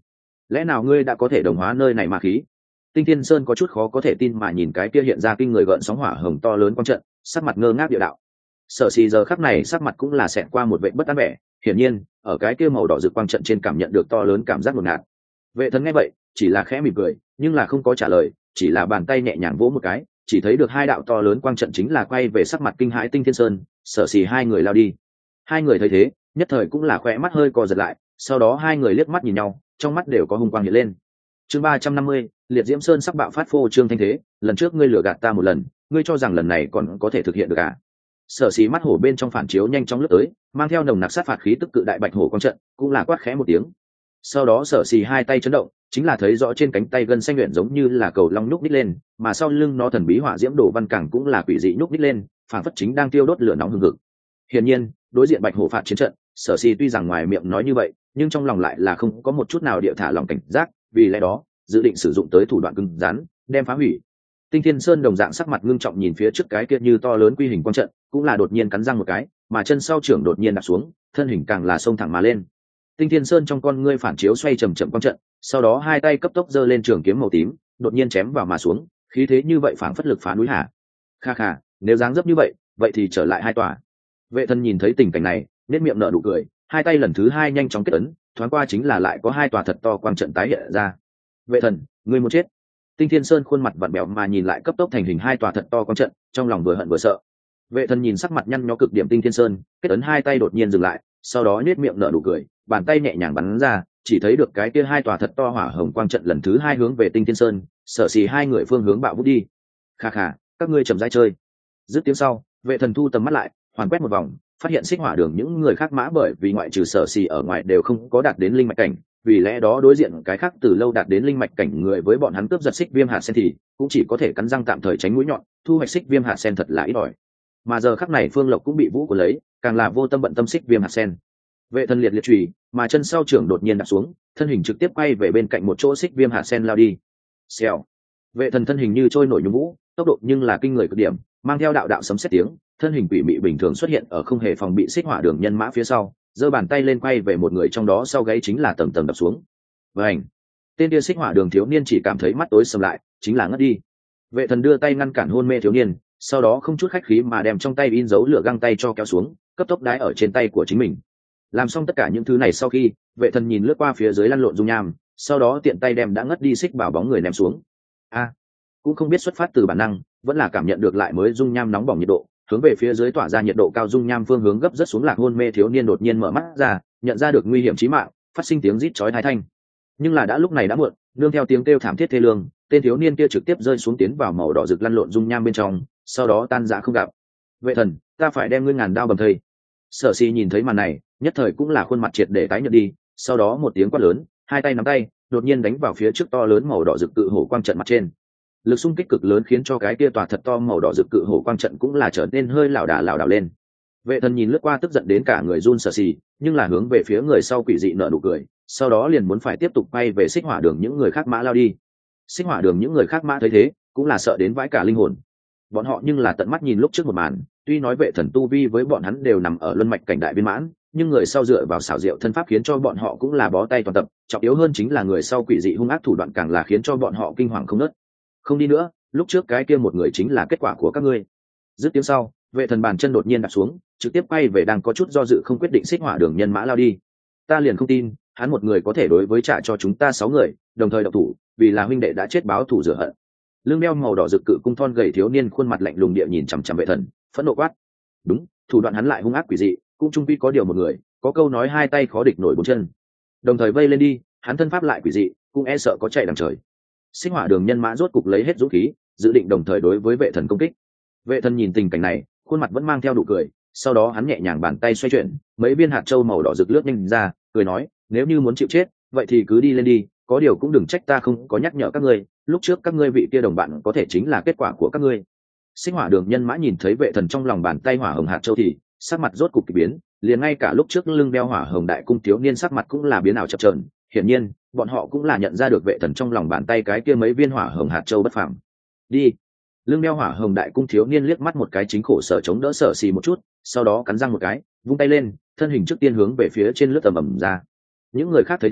lẽ nào ngươi đã có thể đồng hóa nơi này ma khí? Tinh Thiên Sơn có chút khó có thể tin mà nhìn cái kia hiện ra kinh người gợn sóng hỏa hồng to lớn quang trận, sắc mặt ngơ ngác địa đạo. Sở Xì giờ khắc này sắc mặt cũng là xẹt qua một vẻ bất an vẻ, hiển nhiên, ở cái kia màu đỏ rực quang trận trên cảm nhận được to lớn cảm giác hỗn loạn. Vệ Thần nghe vậy, chỉ là khẽ mỉm cười, nhưng là không có trả lời, chỉ là bàn tay nhẹ nhàng vỗ một cái, chỉ thấy được hai đạo to lớn quang trận chính là quay về sắc mặt kinh hãi Tinh Thiên Sơn, Sở Xì hai người lao đi. Hai người thấy thế, nhất thời cũng là khẽ mắt hơi co giật lại, sau đó hai người liếc mắt nhìn nhau, trong mắt đều có hung quang hiện lên. Chương ba trăm năm mươi, Liệt Diễm Sơn sắc bạo phát phô trương thanh thế, lần trước ngươi lừa gạt ta một lần, ngươi cho rằng lần này còn có thể thực hiện được à? Sở Xí mắt hổ bên trong phản chiếu nhanh chóng lướt tới, mang theo nồng nặc sát phạt khí tức cự đại bạch hổ quang trận, cũng là quát khẽ một tiếng. Sau đó Sở Xí hai tay chấn động, chính là thấy rõ trên cánh tay gân xanh luyện giống như là cầu long nhúc nhích lên, mà sau lưng nó thần bí hỏa diễm đồ văn cảng cũng là quỷ dị nhúc nhích lên, phản phất chính đang tiêu đốt lửa nóng hừng hực. Hiển nhiên, đối diện bạch hổ phạt chiến trận, Sở Xí tuy rằng ngoài miệng nói như vậy, nhưng trong lòng lại là không có một chút nào địa thả lòng cảnh giác, vì lẽ đó, dự định sử dụng tới thủ đoạn cứng rắn, đem phá hủy. Tinh Thiên Sơn đồng dạng sắc mặt ngưng trọng nhìn phía trước cái kia như to lớn quy hình quang trận, cũng là đột nhiên cắn răng một cái, mà chân sau trưởng đột nhiên đặt xuống, thân hình càng là xông thẳng mà lên. Tinh Thiên Sơn trong con ngươi phản chiếu xoay chậm chậm quang trận, sau đó hai tay cấp tốc giơ lên trường kiếm màu tím, đột nhiên chém vào mà xuống, khí thế như vậy phảng phất lực phá núi hà. Kha kha, nếu dáng dấp như vậy, vậy thì trở lại hai tòa. Vệ Thân nhìn thấy tình cảnh này, nét miệng nở nụ cười, hai tay lần thứ hai nhanh chóng kết ấn, thoáng qua chính là lại có hai tòa thật to quang trận tái hiện ra. Vệ Thần, ngươi muốn chết. Tinh Thiên Sơn khuôn mặt vặn bẹo mà nhìn lại cấp tốc thành hình hai tòa thật to quang trận, trong lòng vừa hận vừa sợ. Vệ Thần nhìn sắc mặt nhăn nhó cực điểm Tinh Thiên Sơn, kết ấn hai tay đột nhiên dừng lại, sau đó nhếch miệng nở nụ cười, bàn tay nhẹ nhàng bắn ra, chỉ thấy được cái kia hai tòa thật to hỏa hồng quang trận lần thứ hai hướng về Tinh Thiên Sơn, Sở Xì hai người phương hướng bạo vút đi. Kha kha, các ngươi chậm rãi chơi. Dứt tiếng sau, Vệ Thần thu tầm mắt lại, hoàn quét một vòng, phát hiện Xích Hỏa Đường những người khác mã bởi vì ngoại trừ Sở Xì ở ngoài đều không có đạt đến linh mạch cảnh, vì lẽ đó đối diện cái khác từ lâu đạt đến linh mạch cảnh người với bọn hắn cướp giật xích viêm hạt sen thì cũng chỉ có thể cắn răng tạm thời tránh mũi nhọn, thu hoạch xích viêm hạt sen thật là ít ỏi. Mà giờ khắc này Phương Lộc cũng bị vũ của lấy, càng là vô tâm bận tâm xích viêm hạt sen. Vệ Thần liệt liệt chùy, mà chân sau trưởng đột nhiên đặt xuống, thân hình trực tiếp quay về bên cạnh một chỗ xích viêm hạt sen lao đi. Xèo. Vệ Thần thân hình như trôi nổi nhung vũ, tốc độ nhưng là kinh người cực điểm, mang theo đạo đạo sấm sét tiếng, thân hình quỷ mị bình thường xuất hiện ở không hề phòng bị Xích Hỏa Đường nhân mã phía sau, giơ bàn tay lên quay về một người trong đó sau gáy chính là tầng tầng đập xuống. Vành. Tên kia Xích Hỏa Đường thiếu niên chỉ cảm thấy mắt tối sầm lại, chính là ngất đi. Vệ Thần đưa tay ngăn cản hôn mê thiếu niên, sau đó không chút khách khí mà đem trong tay in dấu lửa găng tay cho kéo xuống, cấp tốc đái ở trên tay của chính mình. Làm xong tất cả những thứ này sau khi, Vệ Thần nhìn lướt qua phía dưới lăn lộn dung nham, sau đó tiện tay đem đã ngất đi Xích Bảo bóng người ném xuống. A, cũng không biết xuất phát từ bản năng, vẫn là cảm nhận được lại mới dung nham nóng bỏng nhiệt độ, hướng về phía dưới tỏa ra nhiệt độ cao dung nham phương hướng gấp rất xuống lạc hôn mê thiếu niên đột nhiên mở mắt ra, nhận ra được nguy hiểm chí mạng, phát sinh tiếng rít chói tai thanh. Nhưng là đã lúc này đã muộn, nương theo tiếng kêu thảm thiết thê lương, tên thiếu niên kia trực tiếp rơi xuống tiến vào màu đỏ rực lăn lộn dung nham bên trong, sau đó tan rã không gặp. Vệ Thần, ta phải đem ngươi ngàn đao bầm thây. Sở Xì nhìn thấy màn này, nhất thời cũng là khuôn mặt triệt để tái nhợt đi, sau đó một tiếng quát lớn, hai tay nắm tay, đột nhiên đánh vào phía trước to lớn màu đỏ rực cự hổ quang trận mặt trên. Lực xung kích cực lớn khiến cho cái kia tòa thật to màu đỏ rực cự hổ quang trận cũng là trở nên hơi lảo đảo lảo đảo lên. Vệ Thần nhìn lướt qua tức giận đến cả người run sợ xì, nhưng là hướng về phía người sau quỷ dị nở nụ cười, sau đó liền muốn phải tiếp tục bay về Xích Hỏa Đường những người khác mã lao đi. Xích Hỏa Đường những người khác mã thấy thế, cũng là sợ đến vãi cả linh hồn. Bọn họ nhưng là tận mắt nhìn lúc trước một màn, tuy nói Vệ Thần tu vi với bọn hắn đều nằm ở luân mạch cảnh đại viên mãn, nhưng người sau dựa vào xảo diệu thân pháp khiến cho bọn họ cũng là bó tay toàn tập, trọng yếu hơn chính là người sau quỷ dị hung ác thủ đoạn càng là khiến cho bọn họ kinh hoàng không ngớt. Không đi nữa, lúc trước cái kia một người chính là kết quả của các ngươi. Dứt tiếng sau, Vệ Thần bàn chân đột nhiên đặt xuống, trực tiếp quay về đang có chút do dự không quyết định Xích Hỏa Đường nhân mã lao đi. Ta liền không tin, hắn một người có thể đối với trả cho chúng ta sáu người, đồng thời động thủ, vì là huynh đệ đã chết báo thù rửa hận. Lưng đeo màu đỏ rực cự cung thon gầy thiếu niên khuôn mặt lạnh lùng địa nhìn chằm chằm Vệ Thần, phẫn nộ quát. Đúng, thủ đoạn hắn lại hung ác quỷ dị, cũng trung quy có điều một người, có câu nói hai tay khó địch nổi bốn chân. Đồng thời vây lên đi, hắn thân pháp lại quỷ dị, cũng e sợ có chạy đằng trời. Xích Hỏa Đường nhân mã rốt cục lấy hết dũng khí, dự định đồng thời đối với Vệ Thần công kích. Vệ Thần nhìn tình cảnh này, khuôn mặt vẫn mang theo nụ cười, sau đó hắn nhẹ nhàng bàn tay xoay chuyển, mấy viên hạt châu màu đỏ rực lướt nhanh ra, cười nói, nếu như muốn chịu chết, vậy thì cứ đi lên đi, có điều cũng đừng trách ta không có nhắc nhở các ngươi, lúc trước các ngươi vị kia đồng bạn có thể chính là kết quả của các ngươi. Xích Hỏa Đường nhân mã nhìn thấy Vệ Thần trong lòng bàn tay hỏa hồng hạt châu thì sắc mặt rốt cục kỳ biến, liền ngay cả lúc trước lưng đeo hỏa hồng đại cung thiếu niên sắc mặt cũng là biến ảo chập chờn, hiển nhiên, bọn họ cũng là nhận ra được Vệ Thần trong lòng bàn tay cái kia mấy viên hỏa hồng hạt châu bất phàm. Đi. Lưng đeo hỏa hồng đại cung thiếu niên liếc mắt một cái chính khổ sở chống đỡ Sở Xì một chút, sau đó cắn răng một cái, vung tay lên, thân hình trước tiên hướng về phía trên lướt tầm ầm ra. Những người khác thấy thế,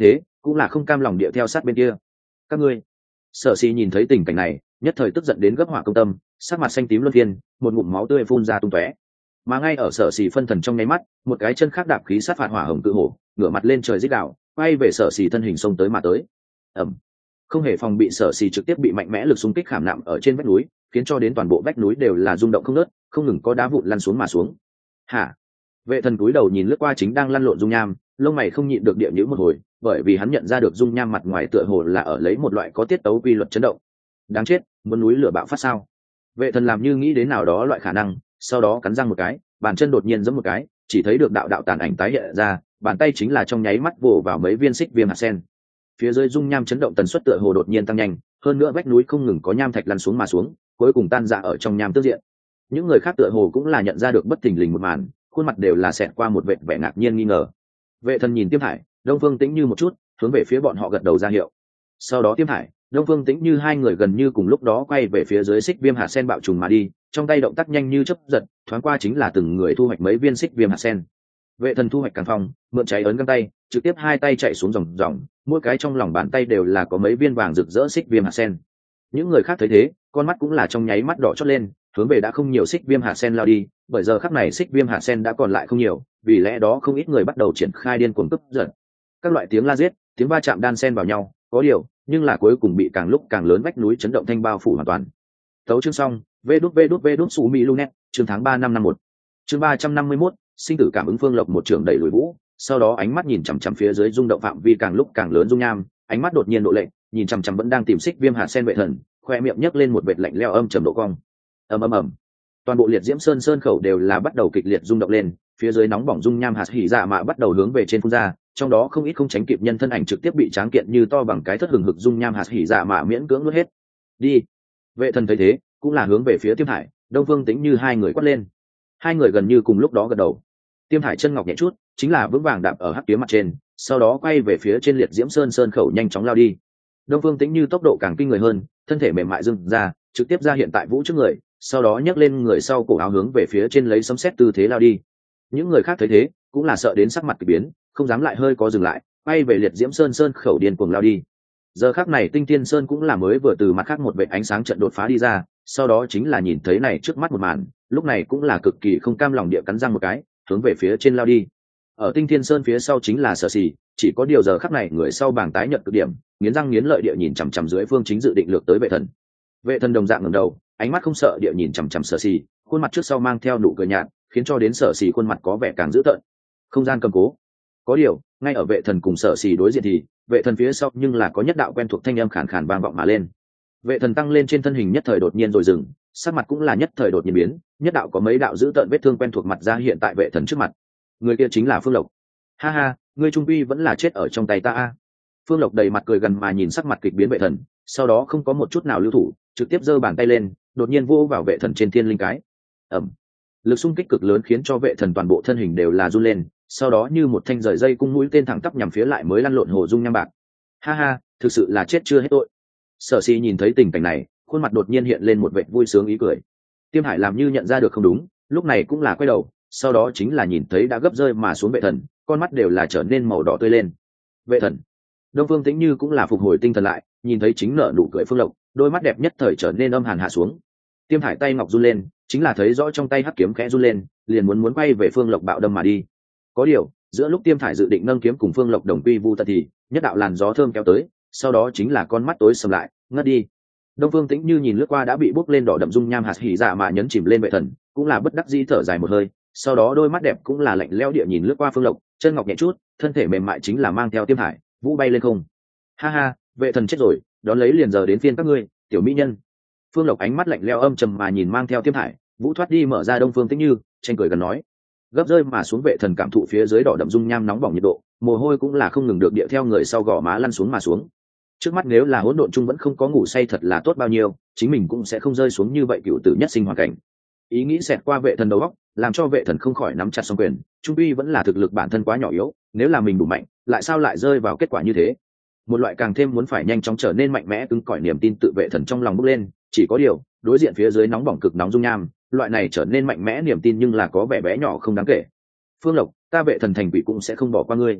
cũng là không cam lòng địa theo sát bên kia. Các ngươi. Sở Sĩ nhìn thấy tình cảnh này, nhất thời tức giận đến gấp hỏa công tâm, sắc mặt xanh tím luân phiên, một ngụm máu tươi phun ra tung tóe. Mà ngay ở Sở Sĩ phân thần trong nháy mắt, một cái chân khác đạp khí sát phạt hỏa hồng cự hổ, ngửa mặt lên trời rít gào, quay về Sở Sĩ thân hình xông tới mà tới. Ầm. Không hề phòng bị, Sở Sĩ trực tiếp bị mạnh mẽ lực xung kích khảm nạm ở trên vách núi, khiến cho đến toàn bộ vách núi đều là rung động không ngớt, không ngừng có đá vụn lăn xuống mà xuống. Hả? Vệ Thần cúi đầu nhìn lướt qua chính đang lăn lộn dung nham, lông mày không nhịn được địa nhíu một hồi, bởi vì hắn nhận ra được dung nham mặt ngoài tựa hồ là ở lấy một loại có tiết tấu quy luật chấn động. Đáng chết, muốn núi lửa bạo phát sao? Vệ Thần làm như nghĩ đến nào đó loại khả năng, sau đó cắn răng một cái, bàn chân đột nhiên giẫm một cái, chỉ thấy được đạo đạo tàn ảnh tái hiện ra, bàn tay chính là trong nháy mắt vồ vào mấy viên xích viêm hạt sen. Phía dưới dung nham chấn động tần suất tựa hồ đột nhiên tăng nhanh, hơn nữa vách núi không ngừng có nham thạch lăn xuống mà xuống, cuối cùng tan rã ở trong nham tước diện. Những người khác tựa hồ cũng là nhận ra được bất thình lình một màn, khuôn mặt đều là xẹt qua một vệt vẻ ngạc nhiên nghi ngờ. Vệ Thần nhìn Tiêm Thải, Đông Phương Tĩnh Như một chút, hướng về phía bọn họ gật đầu ra hiệu. Sau đó Tiêm Thải, Đông Phương Tĩnh Như hai người gần như cùng lúc đó quay về phía dưới xích viêm hạt sen bạo trùng mà đi, trong tay động tác nhanh như chớp giật, thoáng qua chính là từng người thu hoạch mấy viên xích viêm hạt sen. Vệ Thần thu hoạch càng phong, mượn cháy ấn găng tay, trực tiếp hai tay chạy xuống dòng dòng, mỗi cái trong lòng bàn tay đều là có mấy viên vàng rực rỡ xích viêm hạt sen. Những người khác thấy thế, con mắt cũng là trong nháy mắt đỏ chót lên, hướng về đã không nhiều xích viêm hạt sen lao đi, bởi giờ khắc này xích viêm hạt sen đã còn lại không nhiều, vì lẽ đó không ít người bắt đầu triển khai điên cuồng cướp giật. Các loại tiếng la giết, tiếng va chạm đan xen vào nhau, có điều, nhưng là cuối cùng bị càng lúc càng lớn vách núi chấn động thanh bao phủ hoàn toàn. Tấu chương xong, vê đút vê đút vê đút su mi lunet, chương tháng ba năm năm một. Chương ba trăm năm mươi mốt, sinh tử cảm ứng Phương Lộc một trường đẩy lùi vũ, sau đó ánh mắt nhìn chằm chằm phía dưới rung động phạm vi càng lúc càng lớn dung nham, ánh mắt đột nhiên độ lệnh, nhìn chằm chằm vẫn đang tìm xích viêm hạt sen Vệ Thần, khoe miệng nhấc lên một vệt lạnh lẽo âm trầm độ cong. Ầm ầm ầm. Toàn bộ liệt diễm sơn sơn khẩu đều là bắt đầu kịch liệt rung động lên, phía dưới nóng bỏng dung nham hạt hỉ dạ mạ bắt đầu hướng về trên phun ra, trong đó không ít không tránh kịp nhân thân ảnh trực tiếp bị tráng kiện như to bằng cái thất hừng hực dung nham hạt hỉ dạ mạ miễn cưỡng nuốt hết. Đi. Vệ Thần thấy thế, cũng là hướng về phía Tiêm Hải, Đông Phương Tĩnh Như hai người quát lên. Hai người gần như cùng lúc đó gật đầu. Tiêm Hải chân ngọc nhẹ chút, chính là vững vàng đạp ở hắc kiếm mặt trên, sau đó quay về phía trên liệt diễm sơn sơn khẩu nhanh chóng lao đi. Đông Phương Tĩnh Như tốc độ càng kinh người hơn, thân thể mềm mại dừng ra, trực tiếp ra hiện tại vũ trước người, sau đó nhấc lên người sau cổ áo hướng về phía trên lấy sấm sét tư thế lao đi. Những người khác thấy thế, cũng là sợ đến sắc mặt kỳ biến, không dám lại hơi có dừng lại, quay về liệt diễm sơn sơn khẩu điên cuồng lao đi. Giờ khắc này Tinh Thiên Sơn cũng là mới vừa từ mặt khác một vệt ánh sáng trận đột phá đi ra, sau đó chính là nhìn thấy này trước mắt một màn, lúc này cũng là cực kỳ không cam lòng địa cắn răng một cái, hướng về phía trên lao đi. Ở Tinh Thiên Sơn phía sau chính là Sở Sĩ, chỉ có điều giờ khắc này người sau bảng tái nhận cực điểm, nghiến răng nghiến lợi địa nhìn chằm chằm dưới phương chính dự định lược tới Vệ Thần. Vệ Thần đồng dạng ngẩng đầu, ánh mắt không sợ địa nhìn chằm chằm Sở Sĩ, khuôn mặt trước sau mang theo nụ cười nhạt, khiến cho đến Sở Sĩ khuôn mặt có vẻ càng dữ tợn. Không gian cầm cố. Có điều, ngay ở Vệ Thần cùng Sở Sĩ đối diện thì, Vệ Thần phía sau nhưng là có nhất đạo quen thuộc thanh âm khàn khàn vang vọng mà lên. Vệ Thần tăng lên trên thân hình nhất thời đột nhiên rồi dừng, sắc mặt cũng là nhất thời đột nhiên biến, nhất đạo có mấy đạo dữ tợn vết thương quen thuộc mặt ra hiện tại Vệ Thần trước mặt. Người kia chính là Phương Lộc. Ha ha, ngươi trung quy vẫn là chết ở trong tay ta a. Phương Lộc đầy mặt cười gần mà nhìn sắc mặt kịch biến Vệ Thần, sau đó không có một chút nào lưu thủ, trực tiếp giơ bàn tay lên, đột nhiên vô vào Vệ Thần trên thiên linh cái. Ầm. Lực xung kích cực lớn khiến cho Vệ Thần toàn bộ thân hình đều là run lên, sau đó như một thanh rời dây cung mũi tên thẳng tắp nhằm phía lại mới lăn lộn hồ dung nham bạc. Ha ha, thực sự là chết chưa hết tội. Sở Sĩ nhìn thấy tình cảnh này, khuôn mặt đột nhiên hiện lên một vẻ vui sướng ý cười. Tiêm Hải làm như nhận ra được không đúng, lúc này cũng là quay đầu, sau đó chính là nhìn thấy đã gấp rơi mà xuống Vệ Thần, con mắt đều là trở nên màu đỏ tươi lên. Vệ Thần. Đông Phương Tĩnh Như cũng là phục hồi tinh thần lại, nhìn thấy chính nở nụ cười Phương Lộc, đôi mắt đẹp nhất thời trở nên âm hàn hạ xuống. Tiêm Hải tay ngọc run lên, chính là thấy rõ trong tay hắc kiếm khẽ run lên, liền muốn muốn quay về Phương Lộc bạo đâm mà đi. Có điều, giữa lúc Tiêm Hải dự định nâng kiếm cùng Phương Lộc đồng quy vu tận thì, nhất đạo làn gió thơm kéo tới, sau đó chính là con mắt tối sầm lại, ngất đi. Đông Phương Tĩnh Như nhìn lướt qua đã bị bốc lên đỏ đậm dung nham hạt hỉ dạ mà nhấn chìm lên Vệ Thần, cũng là bất đắc dĩ thở dài một hơi, sau đó đôi mắt đẹp cũng là lạnh lẽo địa nhìn lướt qua Phương Lộc, chân ngọc nhẹ chút, thân thể mềm mại chính là mang theo Tiêm Hải, vũ bay lên không. Ha ha, Vệ Thần chết rồi, đón lấy liền giờ đến phiên các ngươi, tiểu mỹ nhân. Phương Lộc ánh mắt lạnh lẽo âm trầm mà nhìn mang theo Tiêm Hải, vũ thoát đi mở ra Đông Phương Tĩnh Như, tranh cười gần nói. Gấp rơi mà xuống Vệ Thần cảm thụ phía dưới đỏ đậm dung nham nóng bỏng nhiệt độ, mồ hôi cũng là không ngừng được địa theo người sau gò má lăn xuống mà xuống. Trước mắt nếu là hỗn độn chung vẫn không có ngủ say thật là tốt bao nhiêu, chính mình cũng sẽ không rơi xuống như vậy cựu tử nhất sinh hoàn cảnh. Ý nghĩ xẹt qua Vệ Thần đầu óc, làm cho Vệ Thần không khỏi nắm chặt song quyền, trung uy vẫn là thực lực bản thân quá nhỏ yếu, nếu là mình đủ mạnh, lại sao lại rơi vào kết quả như thế? Một loại càng thêm muốn phải nhanh chóng trở nên mạnh mẽ cứng cỏi niềm tin tự Vệ Thần trong lòng bốc lên, chỉ có điều, đối diện phía dưới nóng bỏng cực nóng dung nham, loại này trở nên mạnh mẽ niềm tin nhưng là có vẻ bé nhỏ không đáng kể. Phương Lộc, ta Vệ Thần thành quỷ cũng sẽ không bỏ qua ngươi.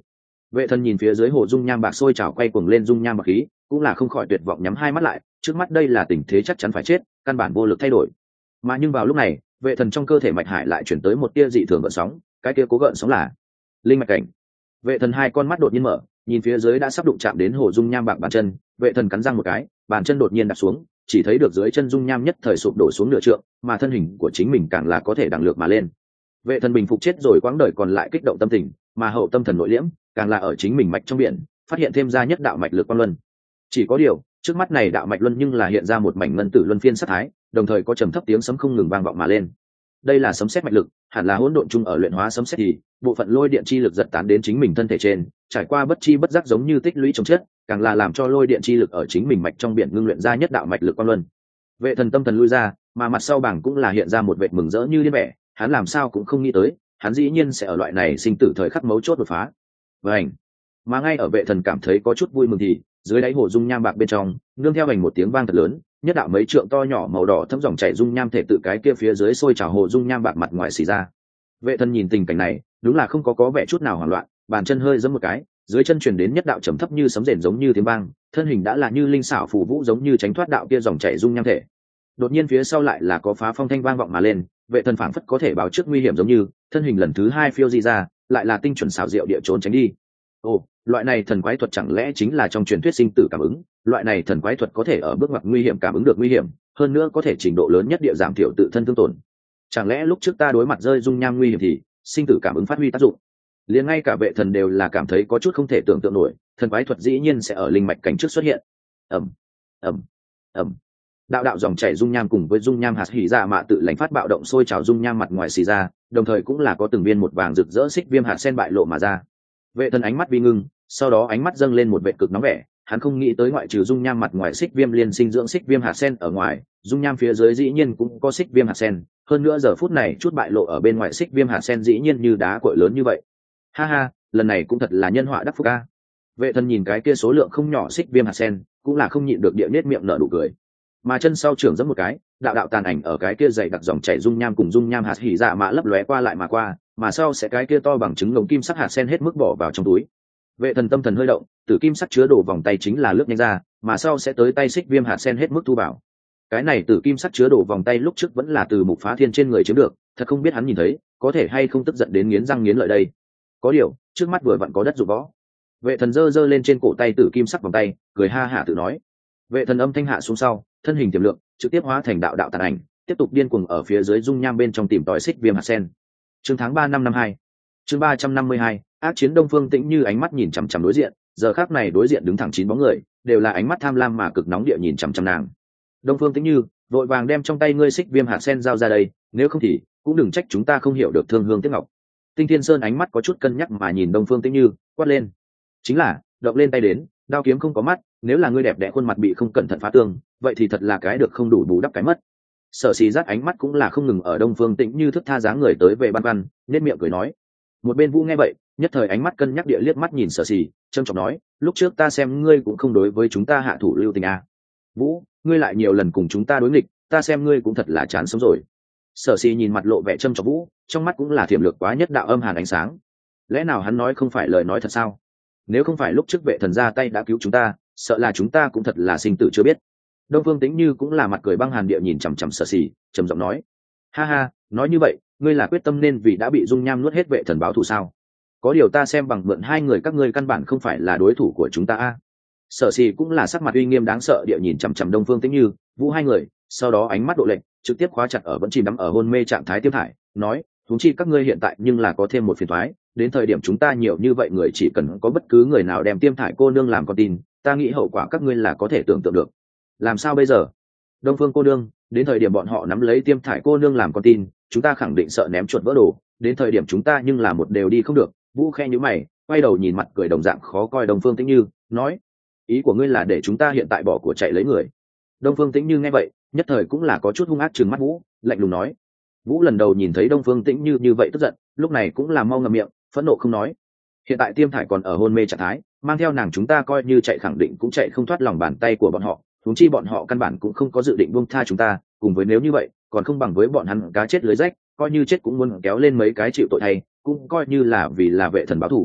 Vệ thần nhìn phía dưới hồ dung nham bạc sôi trào quay cuồng lên dung nham bạc khí, cũng là không khỏi tuyệt vọng nhắm hai mắt lại, trước mắt đây là tình thế chắc chắn phải chết, căn bản vô lực thay đổi. Mà nhưng vào lúc này, vệ thần trong cơ thể mạch hải lại chuyển tới một tia dị thường gợn sóng, cái kia cố gợn sóng là linh mạch cảnh. Vệ thần hai con mắt đột nhiên mở, nhìn phía dưới đã sắp đụng chạm đến hồ dung nham bạc bàn chân, vệ thần cắn răng một cái, bàn chân đột nhiên đặt xuống, chỉ thấy được dưới chân dung nham nhất thời sụp đổ xuống nửa trượng, mà thân hình của chính mình càng là có thể đằng lược mà lên. Vệ thần bình phục chết rồi quãng đời còn lại kích động tâm tình, mà hậu tâm thần nội liễm, càng là ở chính mình mạch trong biển, phát hiện thêm ra nhất đạo mạch lực quang luân. Chỉ có điều, trước mắt này đạo mạch luân nhưng là hiện ra một mảnh ngân tử luân phiên sát thái, đồng thời có trầm thấp tiếng sấm không ngừng vang vọng mà lên. Đây là sấm sét mạch lực, hẳn là hỗn độn chung ở luyện hóa sấm sét thì bộ phận lôi điện chi lực giật tán đến chính mình thân thể trên, trải qua bất chi bất giác giống như tích lũy trong chất, càng là làm cho lôi điện chi lực ở chính mình mạch trong biển ngưng luyện ra nhất đạo mạch lực quang luân. Vệ thần tâm thần lui ra, mà mặt sau bảng cũng là hiện ra một vệt mừng rỡ như điên vẻ, hắn làm sao cũng không nghĩ tới, hắn dĩ nhiên sẽ ở loại này sinh tử thời khắc mấu chốt đột phá. Vành. Mà ngay ở vệ thần cảm thấy có chút vui mừng thì, dưới đáy hồ dung nham bạc bên trong, nương theo hành một tiếng vang thật lớn, nhất đạo mấy trượng to nhỏ màu đỏ thấm dòng chảy dung nham thể tự cái kia phía dưới sôi trào hồ dung nham bạc mặt ngoài xì ra. Vệ thần nhìn tình cảnh này, đúng là không có có vẻ chút nào hoảng loạn, bàn chân hơi giẫm một cái, dưới chân truyền đến nhất đạo trầm thấp như sấm rền giống như tiếng vang, thân hình đã là như linh xảo phù vũ giống như tránh thoát đạo kia dòng chảy dung nham thể. Đột nhiên phía sau lại là có phá phong thanh vang vọng mà lên, vệ thần phảng phất có thể báo trước nguy hiểm giống như, thân hình lần thứ hai phiêu di ra, lại là tinh chuẩn xảo diệu địa trốn tránh đi. Ồ, loại này thần quái thuật chẳng lẽ chính là trong truyền thuyết sinh tử cảm ứng, loại này thần quái thuật có thể ở bước ngoặt nguy hiểm cảm ứng được nguy hiểm, hơn nữa có thể trình độ lớn nhất địa giảm thiểu tự thân thương tổn. Chẳng lẽ lúc trước ta đối mặt rơi dung nham nguy hiểm thì sinh tử cảm ứng phát huy tác dụng? Liền ngay cả vệ thần đều là cảm thấy có chút không thể tưởng tượng nổi, thần quái thuật dĩ nhiên sẽ ở linh mạch cảnh trước xuất hiện. Ầm, ầm, ầm. Đạo đạo dòng chảy dung nham cùng với dung nham hạt hỉ dạ mạ tự lãnh phát bạo động sôi trào dung nham mặt ngoài xì ra, đồng thời cũng là có từng viên một vàng rực rỡ xích viêm hạt sen bại lộ mà ra. Vệ thần ánh mắt vi ngưng, sau đó ánh mắt dâng lên một vệ cực nóng vẻ, hắn không nghĩ tới ngoại trừ dung nham mặt ngoài xích viêm liên sinh dưỡng xích viêm hạt sen ở ngoài, dung nham phía dưới dĩ nhiên cũng có xích viêm hạt sen, hơn nữa giờ phút này chút bại lộ ở bên ngoài xích viêm hạt sen dĩ nhiên như đá cội lớn như vậy. Ha ha, lần này cũng thật là nhân họa đắc phúc a. Vệ thần nhìn cái kia số lượng không nhỏ xích viêm hạt sen, cũng là không nhịn được địa nết miệng nở nụ cười. Mà chân sau trưởng giẫm một cái, đạo đạo tàn ảnh ở cái kia dày đặc dòng chảy dung nham cùng dung nham hạt hỉ dạ mạ lấp lóe qua lại mà qua, mà sau sẽ cái kia to bằng trứng lồng kim sắc hạt sen hết mức bỏ vào trong túi. Vệ thần tâm thần hơi động, tử kim sắc chứa đồ vòng tay chính là lướt nhanh ra, mà sau sẽ tới tay xích viêm hạt sen hết mức thu vào. Cái này tử kim sắc chứa đồ vòng tay lúc trước vẫn là từ Mục Phá Thiên trên người chiếm được, thật không biết hắn nhìn thấy, có thể hay không tức giận đến nghiến răng nghiến lợi đây. Có điều, trước mắt vừa vặn có đất dụng võ. Vệ thần giơ giơ lên trên cổ tay tử kim sắc vòng tay, cười ha hả tự nói. Vệ thần âm thanh hạ xuống sau, thân hình tiềm lượng, trực tiếp hóa thành đạo đạo tàn ảnh, tiếp tục điên cuồng ở phía dưới dung nham bên trong tìm tòi xích viêm hạt sen. Chương tháng ba năm năm hai, chương ba trăm năm mươi hai, ác chiến Đông Phương Tĩnh Như ánh mắt nhìn chằm chằm đối diện, giờ khắc này đối diện đứng thẳng chín bóng người, đều là ánh mắt tham lam mà cực nóng địa nhìn chằm chằm nàng. Đông Phương Tĩnh Như, vội vàng đem trong tay ngươi xích viêm hạt sen giao ra đây, nếu không thì cũng đừng trách chúng ta không hiểu được thương hương tiếc ngọc. Tinh Thiên Sơn ánh mắt có chút cân nhắc mà nhìn Đông Phương Tĩnh Như, quát lên. Chính là, động lên tay đến, đao kiếm không có mắt, nếu là ngươi đẹp đẽ khuôn mặt bị không cẩn thận phá tương, vậy thì thật là cái được không đủ bù đắp cái mất. Sở Xì Dát ánh mắt cũng là không ngừng ở Đông Phương Tĩnh Như thức tha dáng người tới về băn khoăn, nét miệng cười nói. Một bên Vũ nghe vậy, nhất thời ánh mắt cân nhắc địa liếc mắt nhìn Sở Xì, trân trọng nói, lúc trước ta xem ngươi cũng không đối với chúng ta hạ thủ lưu tình à. Vũ, ngươi lại nhiều lần cùng chúng ta đối nghịch, ta xem ngươi cũng thật là chán sống rồi. Sở Xì nhìn mặt lộ vẻ trân trọng Vũ, trong mắt cũng là thiểm lược quá nhất đạo âm hàn ánh sáng. Lẽ nào hắn nói không phải lời nói thật sao? Nếu không phải lúc trước vệ thần ra tay đã cứu chúng ta, sợ là chúng ta cũng thật là sinh tử chưa biết. Đông Phương Tĩnh Như cũng là mặt cười băng hàn địa nhìn chằm chằm Sở Xì, trầm giọng nói. Ha ha, nói như vậy, ngươi là quyết tâm nên vì đã bị dung nham nuốt hết vệ thần báo thù sao? Có điều ta xem bằng mượn hai người các ngươi căn bản không phải là đối thủ của chúng ta a. Sở Xì cũng là sắc mặt uy nghiêm đáng sợ địa nhìn chằm chằm Đông Phương Tĩnh Như, Vũ hai người, sau đó ánh mắt độ lệnh, trực tiếp khóa chặt ở vẫn chìm đắm ở hôn mê trạng thái Tiêm Thải, nói, huống chi các ngươi hiện tại nhưng là có thêm một phiền toái, đến thời điểm chúng ta nhiều như vậy người chỉ cần có bất cứ người nào đem Tiêm Thải cô nương làm con tin, ta nghĩ hậu quả các ngươi là có thể tưởng tượng được. Làm sao bây giờ? Đông Phương cô nương, đến thời điểm bọn họ nắm lấy Tiêm Thải cô nương làm con tin, chúng ta khẳng định sợ ném chuột vỡ đồ, đến thời điểm chúng ta nhưng là một đều đi không được. Vũ khe nhíu mày, quay đầu nhìn mặt cười đồng dạng khó coi Đông Phương Tĩnh Như, nói, ý của ngươi là để chúng ta hiện tại bỏ của chạy lấy người. Đông Phương Tĩnh Như nghe vậy, nhất thời cũng là có chút hung ác trừng mắt Vũ, lạnh lùng nói. Vũ lần đầu nhìn thấy Đông Phương Tĩnh Như như vậy tức giận, lúc này cũng là mau ngậm miệng, phẫn nộ không nói. Hiện tại Tiêm Thải còn ở hôn mê trạng thái, mang theo nàng chúng ta coi như chạy khẳng định cũng chạy không thoát lòng bàn tay của bọn họ, huống chi bọn họ căn bản cũng không có dự định buông tha chúng ta, cùng với nếu như vậy, còn không bằng với bọn hắn cá chết lưới rách, coi như chết cũng muốn kéo lên mấy cái chịu tội thay, cũng coi như là vì là vệ thần báo thù.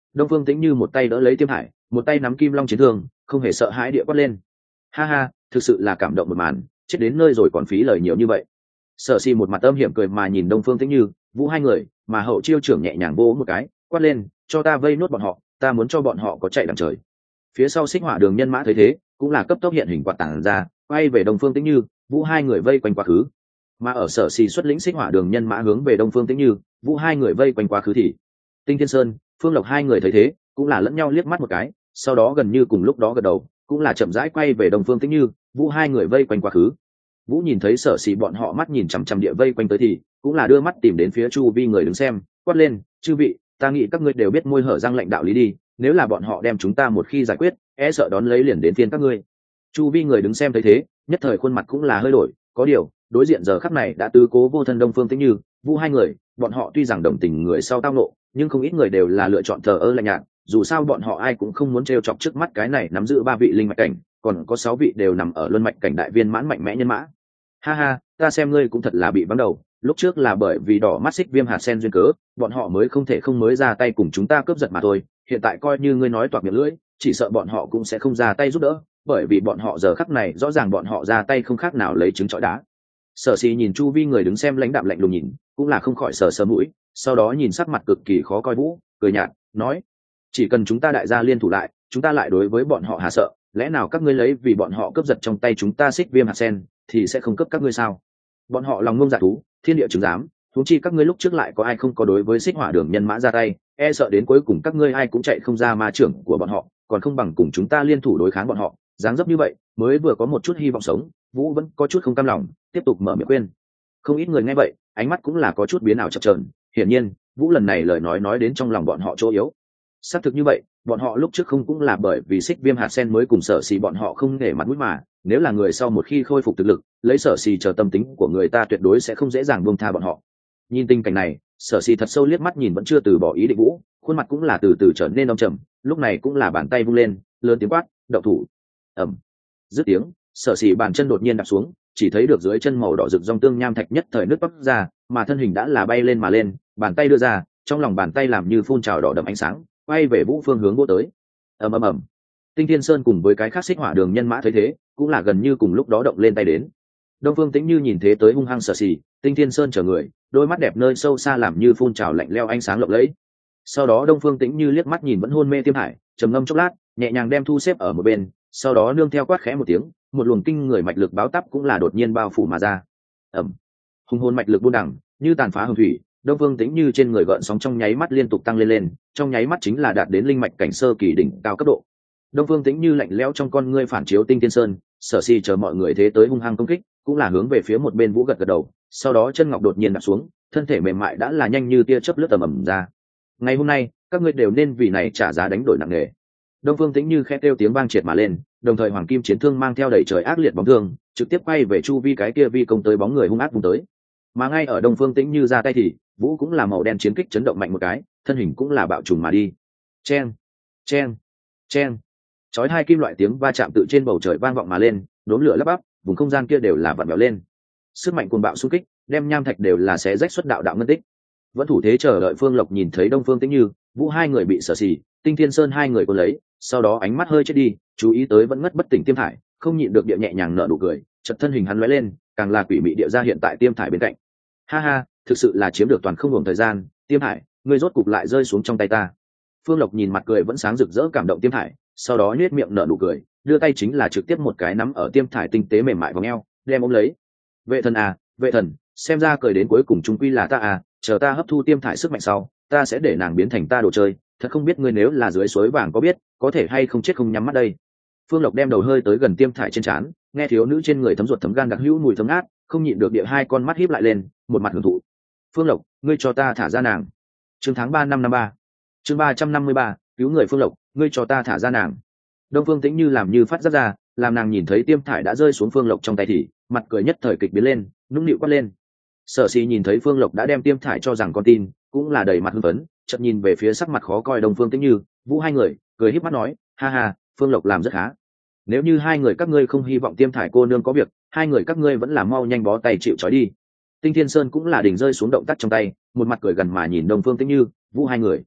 Đông Phương Tĩnh Như một tay đỡ lấy Tiêm Hải, một tay nắm Kim Long chiến thương, không hề sợ hãi địa quát lên. Ha ha, thực sự là cảm động một màn, chết đến nơi rồi còn phí lời nhiều như vậy. Sở Si một mặt âm hiểm cười mà nhìn Đông Phương Tĩnh Như, Vũ hai người, mà hậu chiêu trưởng nhẹ nhàng vỗ một cái, quát lên, cho ta vây nốt bọn họ, ta muốn cho bọn họ có chạy đằng trời. Phía sau Xích Hỏa Đường nhân mã thấy thế, cũng là cấp tốc hiện hình quạt tàng ra, quay về Đông Phương Tĩnh Như, Vũ hai người vây quanh quá khứ. Mà ở Sở Si xuất lĩnh Xích Hỏa Đường nhân mã hướng về Đông Phương Tĩnh Như, Vũ hai người vây quanh quá khứ thì Tinh Thiên Sơn, Phương Lộc hai người thấy thế, cũng là lẫn nhau liếc mắt một cái, sau đó gần như cùng lúc đó gật đầu, cũng là chậm rãi quay về Đông Phương Tĩnh Như, Vũ hai người vây quanh quá khứ. Vũ nhìn thấy Sở Sĩ bọn họ mắt nhìn chằm chằm địa vây quanh tới thì cũng là đưa mắt tìm đến phía chu vi người đứng xem, quát lên, chư vị, ta nghĩ các ngươi đều biết môi hở răng lệnh đạo lý đi, nếu là bọn họ đem chúng ta một khi giải quyết, e sợ đón lấy liền đến phiên các ngươi. Chu vi người đứng xem thấy thế, nhất thời khuôn mặt cũng là hơi đổi, có điều đối diện giờ khắc này đã tứ cố vô thân Đông Phương Tĩnh Như, Vũ hai người, bọn họ tuy rằng đồng tình người sau tao nộ, nhưng không ít người đều là lựa chọn thờ ơ lạnh nhạt, dù sao bọn họ ai cũng không muốn trêu chọc trước mắt cái này nắm giữ ba vị linh mạch cảnh, còn có sáu vị đều nằm ở luân mạch cảnh đại viên mãn mạnh mẽ nhân mã. Ha ha, ta xem ngươi cũng thật là bị vắng đầu, lúc trước là bởi vì đỏ mắt xích viêm hạt sen duyên cớ, bọn họ mới không thể không mới ra tay cùng chúng ta cướp giật mà thôi, hiện tại coi như ngươi nói toạc miệng lưỡi, chỉ sợ bọn họ cũng sẽ không ra tay giúp đỡ, bởi vì bọn họ giờ khắc này rõ ràng bọn họ ra tay không khác nào lấy trứng trọi đá. Sở Sĩ nhìn chu vi người đứng xem lãnh đạm lạnh lùng nhìn, cũng là không khỏi sờ sờ mũi, sau đó nhìn sắc mặt cực kỳ khó coi Vũ, cười nhạt, nói: chỉ cần chúng ta đại gia liên thủ lại, chúng ta lại đối với bọn họ hà sợ, lẽ nào các ngươi lấy vì bọn họ cướp giật trong tay chúng ta xích viêm hạt sen thì sẽ không cướp các ngươi sao? Bọn họ lòng ngông dạ thú, thiên địa chứng giám, huống chi các ngươi lúc trước lại có ai không có đối với Xích Hỏa Đường nhân mã ra tay, e sợ đến cuối cùng các ngươi ai cũng chạy không ra ma trưởng của bọn họ, còn không bằng cùng chúng ta liên thủ đối kháng bọn họ. Dáng dấp như vậy, mới vừa có một chút hy vọng sống, Vũ vẫn có chút không cam lòng, tiếp tục mở miệng khuyên. Không ít người nghe vậy, ánh mắt cũng là có chút biến ảo chập chờn, hiển nhiên, Vũ lần này lời nói nói đến trong lòng bọn họ chỗ yếu. Xác thực như vậy, bọn họ lúc trước không cũng là bởi vì Xích Viêm hạt sen mới cùng Sở Xì bọn họ không để mặt mũi mà, nếu là người sau một khi khôi phục thực lực, lấy Sở Xì chờ tâm tính của người ta tuyệt đối sẽ không dễ dàng buông tha bọn họ. Nhìn tình cảnh này, Sở Xì thật sâu liếc mắt nhìn vẫn chưa từ bỏ ý định Vũ, khuôn mặt cũng là từ từ trở nên âm trầm, lúc này cũng là bàn tay vung lên, lớn tiếng quát, động thủ. Ầm. Dứt tiếng, Sở Xì bàn chân đột nhiên đạp xuống, chỉ thấy được dưới chân màu đỏ rực rong tương nham thạch nhất thời nứt bắp ra, mà thân hình đã là bay lên mà lên, bàn tay đưa ra, trong lòng bàn tay làm như phun trào đỏ đậm ánh sáng, quay về Vũ phương hướng vô tới. Ầm ầm ầm. Tinh Thiên Sơn cùng với cái khác Xích Hỏa Đường nhân mã thấy thế, cũng là gần như cùng lúc đó động lên tay đến. Đông Phương Tĩnh Như nhìn thế tới hung hăng Sở Xì, Tinh Thiên Sơn chờ người, đôi mắt đẹp nơi sâu xa làm như phun trào lạnh lẽo ánh sáng lộng lẫy. Sau đó Đông Phương Tĩnh Như liếc mắt nhìn vẫn hôn mê Tiêm Hải, trầm ngâm chốc lát, nhẹ nhàng đem thu xếp ở một bên, sau đó nương theo quát khẽ một tiếng, một luồng kinh người mạch lực báo táp cũng là đột nhiên bao phủ mà ra. Ầm. Hung hồn mạch lực buôn đẳng, như tàn phá hồng thủy, Đông Phương Tĩnh Như trên người gợn sóng trong nháy mắt liên tục tăng lên lên, trong nháy mắt chính là đạt đến linh mạch cảnh sơ kỳ đỉnh cao cấp độ. Đông Phương Tĩnh Như lạnh lẽo trong con ngươi phản chiếu Tinh Thiên Sơn, Sở Xì chờ mọi người thế tới hung hăng công kích, cũng là hướng về phía một bên Vũ gật gật đầu, sau đó chân ngọc đột nhiên đặt xuống, thân thể mềm mại đã là nhanh như tia chớp lướt tầm ầm ra. Ngày hôm nay, các ngươi đều nên vì này trả giá đánh đổi nặng nề. Đông Phương Tĩnh Như khẽ kêu tiếng vang triệt mà lên, đồng thời hoàng kim chiến thương mang theo đầy trời ác liệt bóng thương, trực tiếp quay về chu vi cái kia vi công tới bóng người hung ác vung tới. Mà ngay ở Đông Phương Tĩnh Như ra tay thì, Vũ cũng là màu đen chiến kích chấn động mạnh một cái, thân hình cũng là bạo trùng mà đi. Chen, chen, chen. Chói hai kim loại tiếng va chạm tự trên bầu trời vang vọng mà lên, đốm lửa lấp bắp, vùng không gian kia đều là vặn vẹo lên. Sức mạnh cuồng bạo xung kích, đem nham thạch đều là xé rách xuất đạo đạo ngân tích. Vẫn thủ thế chờ đợi Phương Lộc nhìn thấy Đông Phương Tĩnh Như, Vũ hai người bị Sở Xì, Tinh Thiên Sơn hai người cuốn lấy, sau đó ánh mắt hơi chết đi, chú ý tới vẫn ngất bất tỉnh Tiêm Thải, không nhịn được địa nhẹ nhàng nở nụ cười, chợt thân hình hắn lóe lên, càng là quỷ mị địa ra hiện tại Tiêm Thải bên cạnh. Ha ha, thực sự là chiếm được toàn không hưởng thời gian, Tiêm Thải, ngươi rốt cục lại rơi xuống trong tay ta. Phương Lộc nhìn mặt cười vẫn sáng rực rỡ cảm động Tiêm Thải, sau đó nhếch miệng nở nụ cười, đưa tay chính là trực tiếp một cái nắm ở Tiêm Thải tinh tế mềm mại vòng eo, đem ôm lấy. Vệ thần à, vệ thần, xem ra cười đến cuối cùng chúng quy là ta à, chờ ta hấp thu Tiêm Thải sức mạnh sau, ta sẽ để nàng biến thành ta đồ chơi, thật không biết ngươi nếu là dưới suối vàng có biết, có thể hay không chết không nhắm mắt đây. Phương Lộc đem đầu hơi tới gần Tiêm Thải trên trán, nghe thiếu nữ trên người thấm ruột thấm gan đặc hữu mùi thấm ngát, không nhịn được địa hai con mắt híp lại lên, một mặt hưởng thụ. Phương Lộc, ngươi cho ta thả ra nàng. Chương tháng ba năm năm ba. Chương ba trăm năm mươi ba, cứu người Phương Lộc, ngươi cho ta thả ra nàng. Đông Phương Tĩnh Như làm như phát giác ra, làm nàng nhìn thấy Tiêm Thải đã rơi xuống Phương Lộc trong tay thì, mặt cười nhất thời kịch biến lên, nũng nịu quát lên. Sở Xì nhìn thấy Phương Lộc đã đem Tiêm Thải cho rằng con tin, cũng là đầy mặt hưng phấn, chợt nhìn về phía sắc mặt khó coi Đông Phương Tĩnh Như, Vũ hai người, cười híp mắt nói, ha ha, Phương Lộc làm rất khá. Nếu như hai người các ngươi không hy vọng Tiêm Thải cô nương có việc, hai người các ngươi vẫn là mau nhanh bó tay chịu trói đi. Tinh Thiên Sơn cũng là đỉnh rơi xuống động tác trong tay, một mặt cười gần mà nhìn Đông Phương Tĩnh Như, Vũ hai người.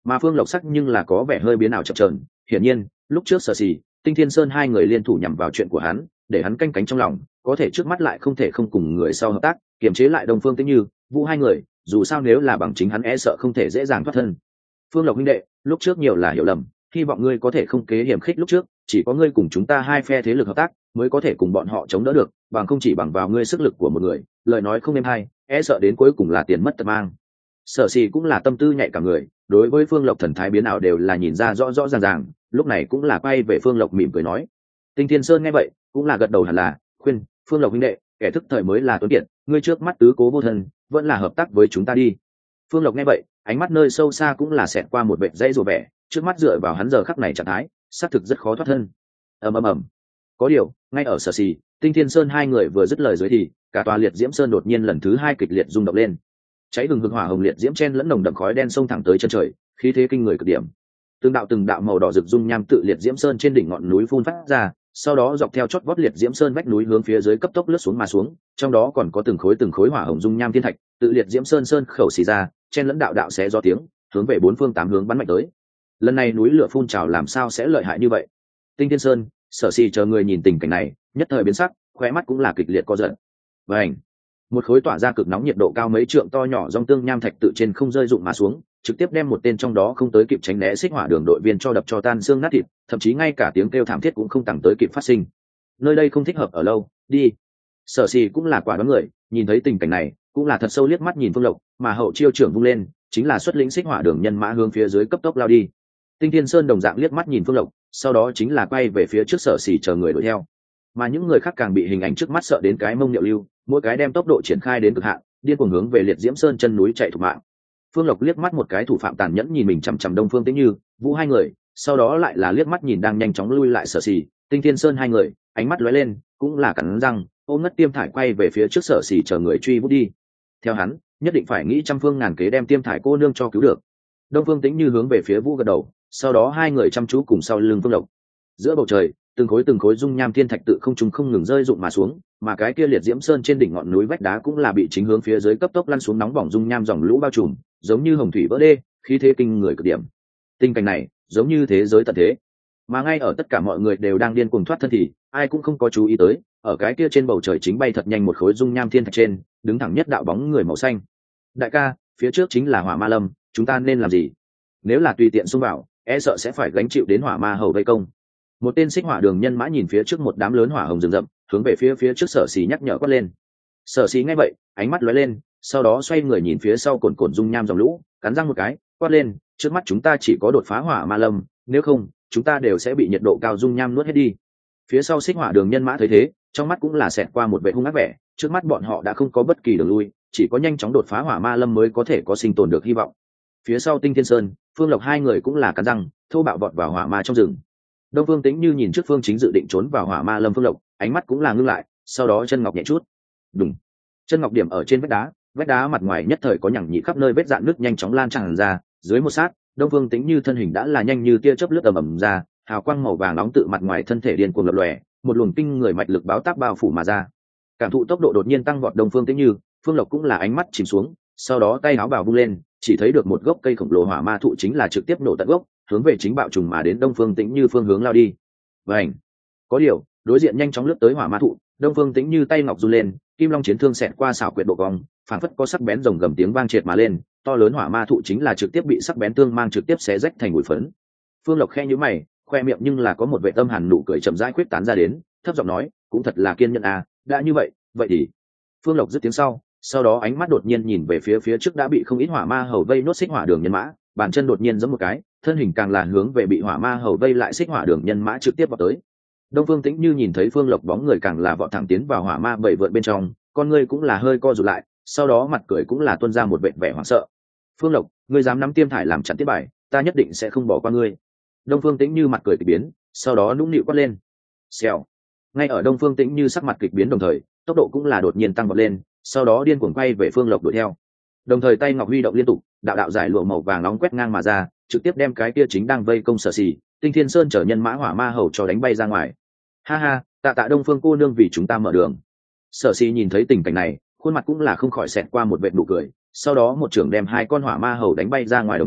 mà Phương Lộc sắc nhưng là có vẻ hơi biến ảo chập chờn. Hiển nhiên lúc trước Sở Xỉ, Tinh Thiên Sơn hai người liên thủ nhằm vào chuyện của hắn, để hắn canh cánh trong lòng, có thể trước mắt lại không thể không cùng người sau hợp tác kiềm chế lại Đông Phương Tĩnh Như, Vũ hai người, dù sao nếu là bằng chính hắn e sợ không thể dễ dàng thoát thân. Phương Lộc huynh đệ, lúc trước nhiều là hiểu lầm, hy vọng ngươi có thể không kế hiểm khích lúc trước, chỉ có ngươi cùng chúng ta hai phe thế lực hợp tác mới có thể cùng bọn họ chống đỡ được, bằng không chỉ bằng vào ngươi sức lực của một người, lời nói không êm hay, e sợ đến cuối cùng là tiền mất tật mang. Sở Xỉ cũng là tâm tư nhạy cả người, đối với Phương Lộc thần thái biến ảo đều là nhìn ra rõ rõ ràng ràng, lúc này cũng là quay về Phương Lộc mỉm cười nói. Tinh Thiên Sơn nghe vậy cũng là gật đầu hẳn là khuyên Phương Lộc huynh đệ, kẻ thức thời mới là tuấn kiệt, ngươi trước mắt tứ cố vô thân, vẫn là hợp tác với chúng ta đi. Phương Lộc nghe vậy, ánh mắt nơi sâu xa cũng là xẹt qua một vệt dãy rủa vẻ, trước mắt dựa vào hắn giờ khắc này trạng thái, xác thực rất khó thoát thân. ầm ầm ầm. Có điều, ngay ở Sở Xỉ, Tinh Thiên Sơn hai người vừa dứt lời dưới thì, cả tòa liệt diễm sơn đột nhiên lần thứ hai kịch liệt rung động lên. Cháy hừng hực hỏa hồng liệt diễm chen lẫn nồng đậm khói đen xông thẳng tới chân trời, khí thế kinh người cực điểm. Từng đạo từng đạo màu đỏ rực dung nham tự liệt diễm sơn trên đỉnh ngọn núi phun phát ra, sau đó dọc theo chót vót liệt diễm sơn vách núi hướng phía dưới cấp tốc lướt xuống mà xuống, trong đó còn có từng khối từng khối hỏa hồng dung nham thiên thạch, tự liệt diễm sơn sơn khẩu xì ra, chen lẫn đạo đạo xé gió tiếng, hướng về bốn phương tám hướng bắn mạnh tới. Lần này núi lửa phun trào làm sao sẽ lợi hại như vậy? Tinh Thiên Sơn, Sở Xỉ chờ người nhìn tình cảnh này, nhất thời biến sắc, khóe mắt cũng là kịch liệt co giật. Vành, một khối tỏa ra cực nóng nhiệt độ cao mấy trượng to nhỏ dòng tương nham thạch tự trên không rơi rụng mà xuống, trực tiếp đem một tên trong đó không tới kịp tránh né xích hỏa đường đội viên cho đập cho tan xương nát thịt, thậm chí ngay cả tiếng kêu thảm thiết cũng không tặng tới kịp phát sinh. Nơi đây không thích hợp ở lâu, đi. Sở Xỉ cũng là quả đoán người, nhìn thấy tình cảnh này, cũng là thật sâu liếc mắt nhìn Phương Lộc, mà hậu chiêu trưởng vung lên, chính là xuất lĩnh xích hỏa đường nhân mã hướng phía dưới cấp tốc lao đi. Tinh Thiên Sơn đồng dạng liếc mắt nhìn Phương Lộc, sau đó chính là quay về phía trước Sở Xỉ chờ người đuổi theo. Mà những người khác càng bị hình ảnh trước mắt sợ đến cái mông nhậu lưu, mỗi cái đem tốc độ triển khai đến cực hạn, điên cuồng hướng về liệt diễm sơn chân núi chạy thục mạng. Phương Lộc liếc mắt một cái thủ phạm tàn nhẫn nhìn mình chằm chằm Đông Phương Tĩnh Như, Vũ hai người, sau đó lại là liếc mắt nhìn đang nhanh chóng lui lại Sở Xỉ, Tinh Thiên Sơn hai người, ánh mắt lóe lên, cũng là cắn răng, ôm ngất tiêm thải quay về phía trước Sở Xỉ chờ người truy vút đi. Theo hắn, nhất định phải nghĩ trăm phương ngàn kế đem tiêm thải cô nương cho cứu được. Đông Phương Tĩnh Như hướng về phía Vũ gật đầu, sau đó hai người chăm chú cùng sau lưng Phương Lộc. Giữa bầu trời, từng khối từng khối dung nham thiên thạch tự không trung không ngừng rơi rụng mà xuống, mà cái kia liệt diễm sơn trên đỉnh ngọn núi vách đá cũng là bị chính hướng phía dưới cấp tốc lăn xuống nóng bỏng dung nham dòng lũ bao trùm, giống như hồng thủy vỡ đê, khí thế kinh người cực điểm. Tình cảnh này, giống như thế giới tận thế. Mà ngay ở tất cả mọi người đều đang điên cuồng thoát thân thì, ai cũng không có chú ý tới, ở cái kia trên bầu trời chính bay thật nhanh một khối dung nham thiên thạch trên, đứng thẳng nhất đạo bóng người màu xanh. Đại ca, phía trước chính là Hỏa Ma Lâm, chúng ta nên làm gì? Nếu là tùy tiện xông vào, e sợ sẽ phải gánh chịu đến Hỏa Ma hầu vây công. Một tên xích hỏa đường nhân mã nhìn phía trước một đám lớn hỏa hồng rừng rậm, hướng về phía phía trước Sở Xỉ nhắc nhở quát lên. Sở Xỉ nghe vậy, ánh mắt lóe lên, sau đó xoay người nhìn phía sau cồn cồn dung nham dòng lũ, cắn răng một cái, quát lên, trước mắt chúng ta chỉ có đột phá Hỏa Ma Lâm, nếu không, chúng ta đều sẽ bị nhiệt độ cao dung nham nuốt hết đi. Phía sau xích hỏa đường nhân mã thấy thế, trong mắt cũng là xẹt qua một vẻ hung ác vẻ, trước mắt bọn họ đã không có bất kỳ đường lui, chỉ có nhanh chóng đột phá Hỏa Ma Lâm mới có thể có sinh tồn được hy vọng. Phía sau Tinh Thiên Sơn, Phương Lộc hai người cũng là cắn răng, thô bạo vọt vào hỏa ma trong rừng. Đông Phương Tĩnh Như nhìn trước Phương Chính dự định trốn vào hỏa ma Lâm Phương Lộc, ánh mắt cũng là ngưng lại, sau đó chân ngọc nhẹ chút, đùng, chân ngọc điểm ở trên vách đá, vách đá mặt ngoài nhất thời có nhằng nhị khắp nơi vết dạn nước nhanh chóng lan tràn ra, dưới một sát, Đông Phương Tĩnh Như thân hình đã là nhanh như tia chớp lướt ầm ầm ra, hào quang màu vàng nóng tự mặt ngoài thân thể điên cuồng lập lòe, một luồng kinh người mạch lực báo tác bao phủ mà ra. Cảm thụ tốc độ đột nhiên tăng vọt Đông Phương Tĩnh Như, Phương Lộc cũng là ánh mắt chìm xuống, sau đó tay áo bào vung lên, chỉ thấy được một gốc cây khổng lồ hỏa ma thụ chính là trực tiếp nổ tận gốc, hướng về chính bạo trùng mà đến Đông Phương Tĩnh Như phương hướng lao đi. Vành. Có điều, đối diện nhanh chóng lướt tới hỏa ma thụ, Đông Phương Tĩnh Như tay ngọc run lên, kim long chiến thương xẹt qua xảo quyệt độ cong, phản phất có sắc bén rồng gầm tiếng vang triệt mà lên, to lớn hỏa ma thụ chính là trực tiếp bị sắc bén thương mang trực tiếp xé rách thành bụi phấn. Phương Lộc khẽ nhíu mày, khoe miệng nhưng là có một vẻ tâm hàn nụ cười chậm rãi khuyết tán ra đến, thấp giọng nói, cũng thật là kiên nhẫn à, đã như vậy, vậy thì. Phương Lộc dứt tiếng sau, sau đó ánh mắt đột nhiên nhìn về phía phía trước đã bị không ít hỏa ma hầu vây nốt xích hỏa đường nhân mã, bàn chân đột nhiên giẫm một cái, thân hình càng là hướng về bị hỏa ma hầu vây lại xích hỏa đường nhân mã trực tiếp vào tới. Đông Phương Tĩnh Như nhìn thấy Phương Lộc bóng người càng là vọt thẳng tiến vào hỏa ma bảy vượt bên trong, con ngươi cũng là hơi co rụt lại, sau đó mặt cười cũng là tuôn ra một vẻ vẻ hoảng sợ. Phương Lộc, ngươi dám nắm tiêm thải làm chặn tiếp bài, ta nhất định sẽ không bỏ qua ngươi. Đông Phương Tĩnh Như mặt cười kịch biến, sau đó nũng nịu quát lên. Xèo. Ngay ở Đông Phương Tĩnh Như sắc mặt kịch biến đồng thời, tốc độ cũng là đột nhiên tăng vọt lên, sau đó điên cuồng quay về Phương Lộc đuổi theo. Đồng thời tay ngọc huy động liên tục, đạo đạo giải lụa màu vàng nóng quét ngang mà ra, trực tiếp đem cái kia chính đang vây công Sở Xỉ, Tinh Thiên Sơn chở nhân mã hỏa ma hầu cho đánh bay ra ngoài. Ha ha, tạ tạ Đông Phương cô nương vì chúng ta mở đường. Sở Xỉ nhìn thấy tình cảnh này, khuôn mặt cũng là không khỏi xẹt qua một vệt nụ cười, sau đó một trưởng đem hai con hỏa ma hầu đánh bay ra ngoài đồng thời,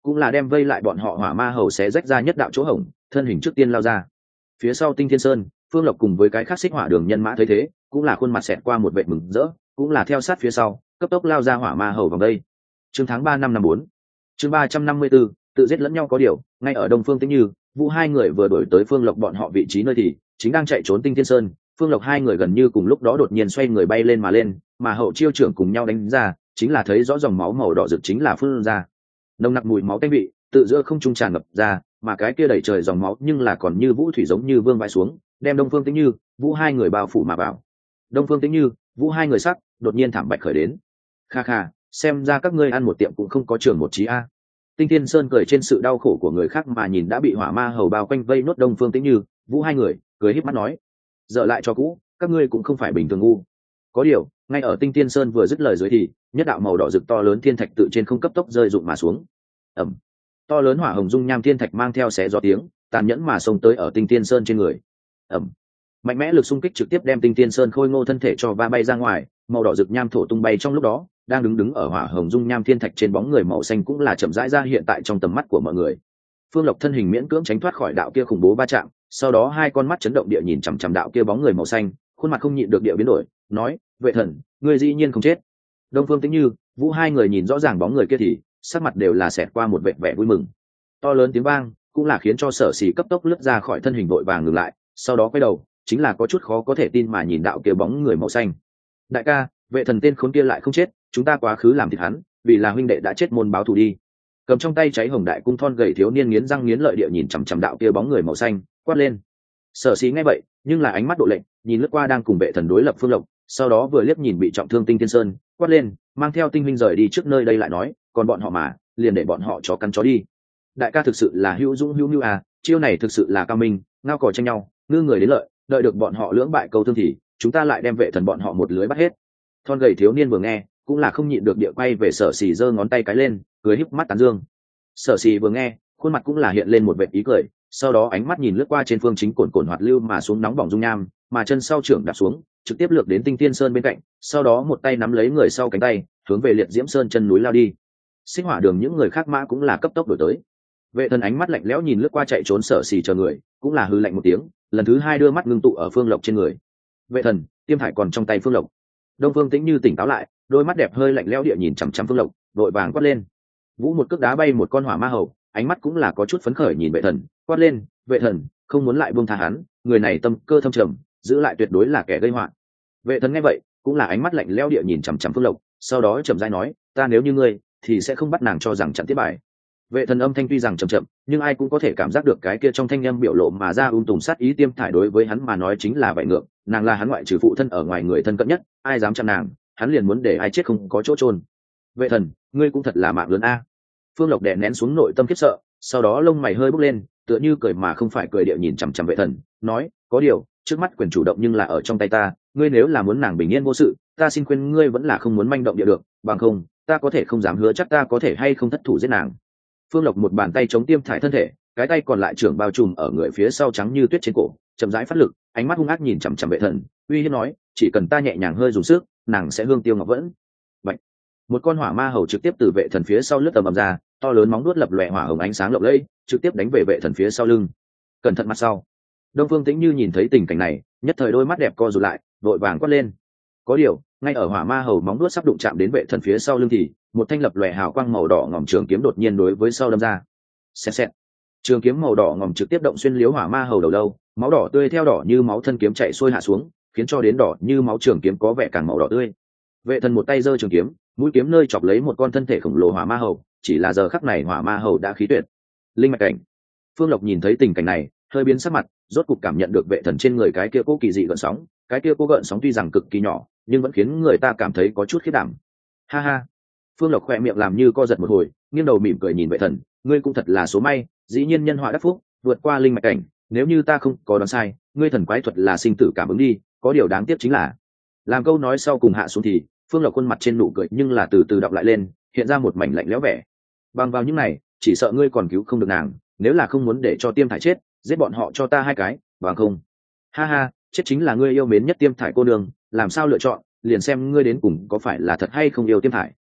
cũng là đem vây lại bọn họ hỏa ma hầu xé rách ra nhất đạo chỗ hổng, thân hình trước tiên lao ra. Phía sau Tinh Thiên Sơn, Phương Lộc cùng với cái khác xích hỏa đường nhân mã thấy thế, cũng là khuôn mặt xẹt qua một vẻ mừng rỡ, cũng là theo sát phía sau, cấp tốc lao ra hỏa ma hầu vòng đây. Chương tháng ba năm năm bốn, chương ba trăm năm mươi tư, tự giết lẫn nhau có điều, ngay ở Đông Phương Tĩnh Như, Vũ hai người vừa đuổi tới Phương Lộc bọn họ vị trí nơi thì chính đang chạy trốn Tinh Thiên Sơn. Phương Lộc hai người gần như cùng lúc đó đột nhiên xoay người bay lên mà lên, mà hậu chiêu trưởng cùng nhau đánh ra, chính là thấy rõ dòng máu màu đỏ rực chính là phun ra. Nồng nặc mùi máu tanh vị tự giữa không trung tràn ngập ra, mà cái kia đẩy trời dòng máu nhưng là còn như vũ thủy giống như vương vãi xuống, đem Đông Phương Tĩnh Như, Vũ hai người bao phủ mà vào. Đông Phương Tĩnh Như, Vũ hai người sắc đột nhiên thảm bại khởi đến. Kha kha, xem ra các ngươi ăn một tiệm cũng không có trường một chí a. Tinh Thiên Sơn cười trên sự đau khổ của người khác mà nhìn đã bị hỏa ma hầu bao quanh vây nốt Đông Phương Tĩnh Như, Vũ hai người, cười híp mắt nói: "Dở lại cho cũ, các ngươi cũng không phải bình thường ngu." Có điều, ngay ở Tinh Thiên Sơn vừa dứt lời dưới thì, nhất đạo màu đỏ rực to lớn thiên thạch tự trên không cấp tốc rơi rụng mà xuống. Ầm. To lớn hỏa hồng dung nham thiên thạch mang theo xé gió tiếng, tàn nhẫn mà xông tới ở Tinh Thiên Sơn trên người. Ầm. Mạnh mẽ lực xung kích trực tiếp đem Tinh Thiên Sơn khôi ngô thân thể cho va bay ra ngoài, màu đỏ rực nham thổ tung bay trong lúc đó, đang đứng đứng ở hỏa hồng dung nham thiên thạch trên bóng người màu xanh cũng là chậm rãi ra hiện tại trong tầm mắt của mọi người. Phương Lộc thân hình miễn cưỡng tránh thoát khỏi đạo kia khủng bố va chạm, sau đó hai con mắt chấn động địa nhìn chằm chằm đạo kia bóng người màu xanh, khuôn mặt không nhịn được địa biến đổi, nói: "Vệ thần, ngươi dĩ nhiên không chết." Đông Phương Tĩnh Như, Vũ hai người nhìn rõ ràng bóng người kia thì sắc mặt đều là xẹt qua một vẻ vẻ vui mừng. To lớn tiếng vang cũng là khiến cho Sở Sĩ cấp tốc lướt ra khỏi thân hình vội vàng ngừng lại, sau đó quay đầu, chính là có chút khó có thể tin mà nhìn đạo kia bóng người màu xanh. "Đại ca, vệ thần tên khốn kia lại không chết, chúng ta quá khứ làm thịt hắn, vì là huynh đệ đã chết môn báo thù đi." Cầm trong tay cháy hồng đại cung thon gầy thiếu niên nghiến răng nghiến lợi địa nhìn chằm chằm đạo kia bóng người màu xanh, quát lên. Sở Sĩ nghe vậy, nhưng là ánh mắt độ lệnh, nhìn lướt qua đang cùng vệ thần đối lập Phương Lộc, sau đó vừa liếc nhìn bị trọng thương Tinh Thiên Sơn, quát lên, mang theo tinh huynh rời đi trước nơi đây lại nói, còn bọn họ mà, liền để bọn họ chó cắn chó đi. Đại ca thực sự là hữu dũng hữu nhu à, chiêu này thực sự là cao minh, ngao cò tranh nhau, ngư người đến lợi, đợi được bọn họ lưỡng bại câu thương thì chúng ta lại đem vệ thần bọn họ một lưới bắt hết. Thon gầy thiếu niên vừa nghe, cũng là không nhịn được địa quay về Sở Sĩ giơ ngón tay cái lên, cười híp mắt tán dương. Sở Sĩ vừa nghe, khuôn mặt cũng là hiện lên một vệt ý cười, sau đó ánh mắt nhìn lướt qua trên phương chính cồn cồn hoạt lưu mà xuống nóng bỏng dung nham, mà chân sau trưởng đạp xuống, trực tiếp lược đến Tinh Thiên Sơn bên cạnh, sau đó một tay nắm lấy người sau cánh tay, hướng về Liệt Diễm Sơn chân núi lao đi. Xích Hỏa Đường những người khác mã cũng là cấp tốc đuổi tới. Vệ thần ánh mắt lạnh lẽo nhìn lướt qua chạy trốn Sở Sĩ chờ người, cũng là hư lạnh một tiếng, lần thứ hai đưa mắt ngưng tụ ở Phương Lộc trên người. Vệ thần, tiêm thải còn trong tay Phương Lộc. Đông Phương Tĩnh Như tỉnh táo lại, đôi mắt đẹp hơi lạnh lẽo địa nhìn chằm chằm Phương Lộc, vội vàng quát lên. Vũ một cước đá bay một con hỏa ma hầu, ánh mắt cũng là có chút phấn khởi nhìn vệ thần, quát lên, vệ thần, không muốn lại buông tha hắn, người này tâm cơ thâm trầm, giữ lại tuyệt đối là kẻ gây họa. Vệ thần nghe vậy, cũng là ánh mắt lạnh lẽo địa nhìn chằm chằm Phương Lộc, sau đó chậm rãi nói, ta nếu như ngươi, thì sẽ không bắt nàng cho rằng chặn tiếp bài. Vệ thần âm thanh tuy rằng chậm chậm, nhưng ai cũng có thể cảm giác được cái kia trong thanh âm biểu lộ mà ra ung tùng sát ý tiêm thải đối với hắn mà nói chính là vậy ngược, nàng là hắn ngoại trừ phụ thân ở ngoài người thân cận nhất, ai dám chặn nàng, hắn liền muốn để ai chết không có chỗ trôn. Vệ thần, ngươi cũng thật là mạng lớn a. Phương Lộc đè nén xuống nội tâm khiếp sợ, sau đó lông mày hơi bốc lên, tựa như cười mà không phải cười điệu nhìn chằm chằm vệ thần, nói, có điều, trước mắt quyền chủ động nhưng là ở trong tay ta, ngươi nếu là muốn nàng bình yên vô sự, ta xin khuyên ngươi vẫn là không muốn manh động địa được, bằng không, ta có thể không dám hứa chắc ta có thể hay không thất thủ giết nàng. Phương Lộc một bàn tay chống tiêm thải thân thể, cái tay còn lại trưởng bao trùm ở người phía sau trắng như tuyết trên cổ, chậm rãi phát lực, ánh mắt hung ác nhìn chằm chằm vệ thần, uy hiếp nói, chỉ cần ta nhẹ nhàng hơi dùng sức, nàng sẽ hương tiêu ngọc vẫn. Vậy, một con hỏa ma hầu trực tiếp từ vệ thần phía sau lướt tầm ầm ra, to lớn móng đuốt lập lòe hỏa hồng ánh sáng lộng lẫy, trực tiếp đánh về vệ thần phía sau lưng. Cẩn thận mặt sau. Đông Phương Tĩnh Như nhìn thấy tình cảnh này, nhất thời đôi mắt đẹp co rụt lại, vội vàng quát lên. Có điều, ngay ở hỏa ma hầu móng đuốt sắp đụng chạm đến vệ thần phía sau lưng thì, một thanh lập lòe hào quang màu đỏ ngòm trường kiếm đột nhiên đối với sau đâm ra. Xẹt xẹt. Trường kiếm màu đỏ ngòm trực tiếp động xuyên liếu hỏa ma hầu đầu lâu, máu đỏ tươi theo đỏ như máu thân kiếm chạy xuôi hạ xuống, khiến cho đến đỏ như máu trường kiếm có vẻ càng màu đỏ tươi. Vệ thần một tay giơ trường kiếm, mũi kiếm nơi chọc lấy một con thân thể khổng lồ hỏa ma hầu, chỉ là giờ khắc này hỏa ma hầu đã khí tuyệt. Linh mạch cảnh. Phương Lộc nhìn thấy tình cảnh này, hơi biến sắc mặt, rốt cục cảm nhận được vệ thần trên người cái kia cố kỳ dị gợn sóng, cái kia cố gợn sóng tuy rằng cực kỳ nhỏ, nhưng vẫn khiến người ta cảm thấy có chút khiếp đảm. Ha ha. Phương Lộc khẽ miệng làm như co giật một hồi, nghiêng đầu mỉm cười nhìn vệ thần, ngươi cũng thật là số may, dĩ nhiên nhân họa đắc phúc, vượt qua linh mạch cảnh, nếu như ta không có đoán sai, ngươi thần quái thuật là sinh tử cảm ứng đi, có điều đáng tiếc chính là. Làm câu nói sau cùng hạ xuống thì, Phương Lộc khuôn mặt trên nụ cười nhưng là từ từ đọng lại lên, hiện ra một mảnh lạnh lẽo vẻ. Bằng vào những này, chỉ sợ ngươi còn cứu không được nàng, nếu là không muốn để cho tiêm thải chết, giết bọn họ cho ta hai cái, bằng không. Ha ha, chết chính là ngươi yêu mến nhất tiêm thải cô nương, làm sao lựa chọn, liền xem ngươi đến cùng có phải là thật hay không yêu tiêm thải.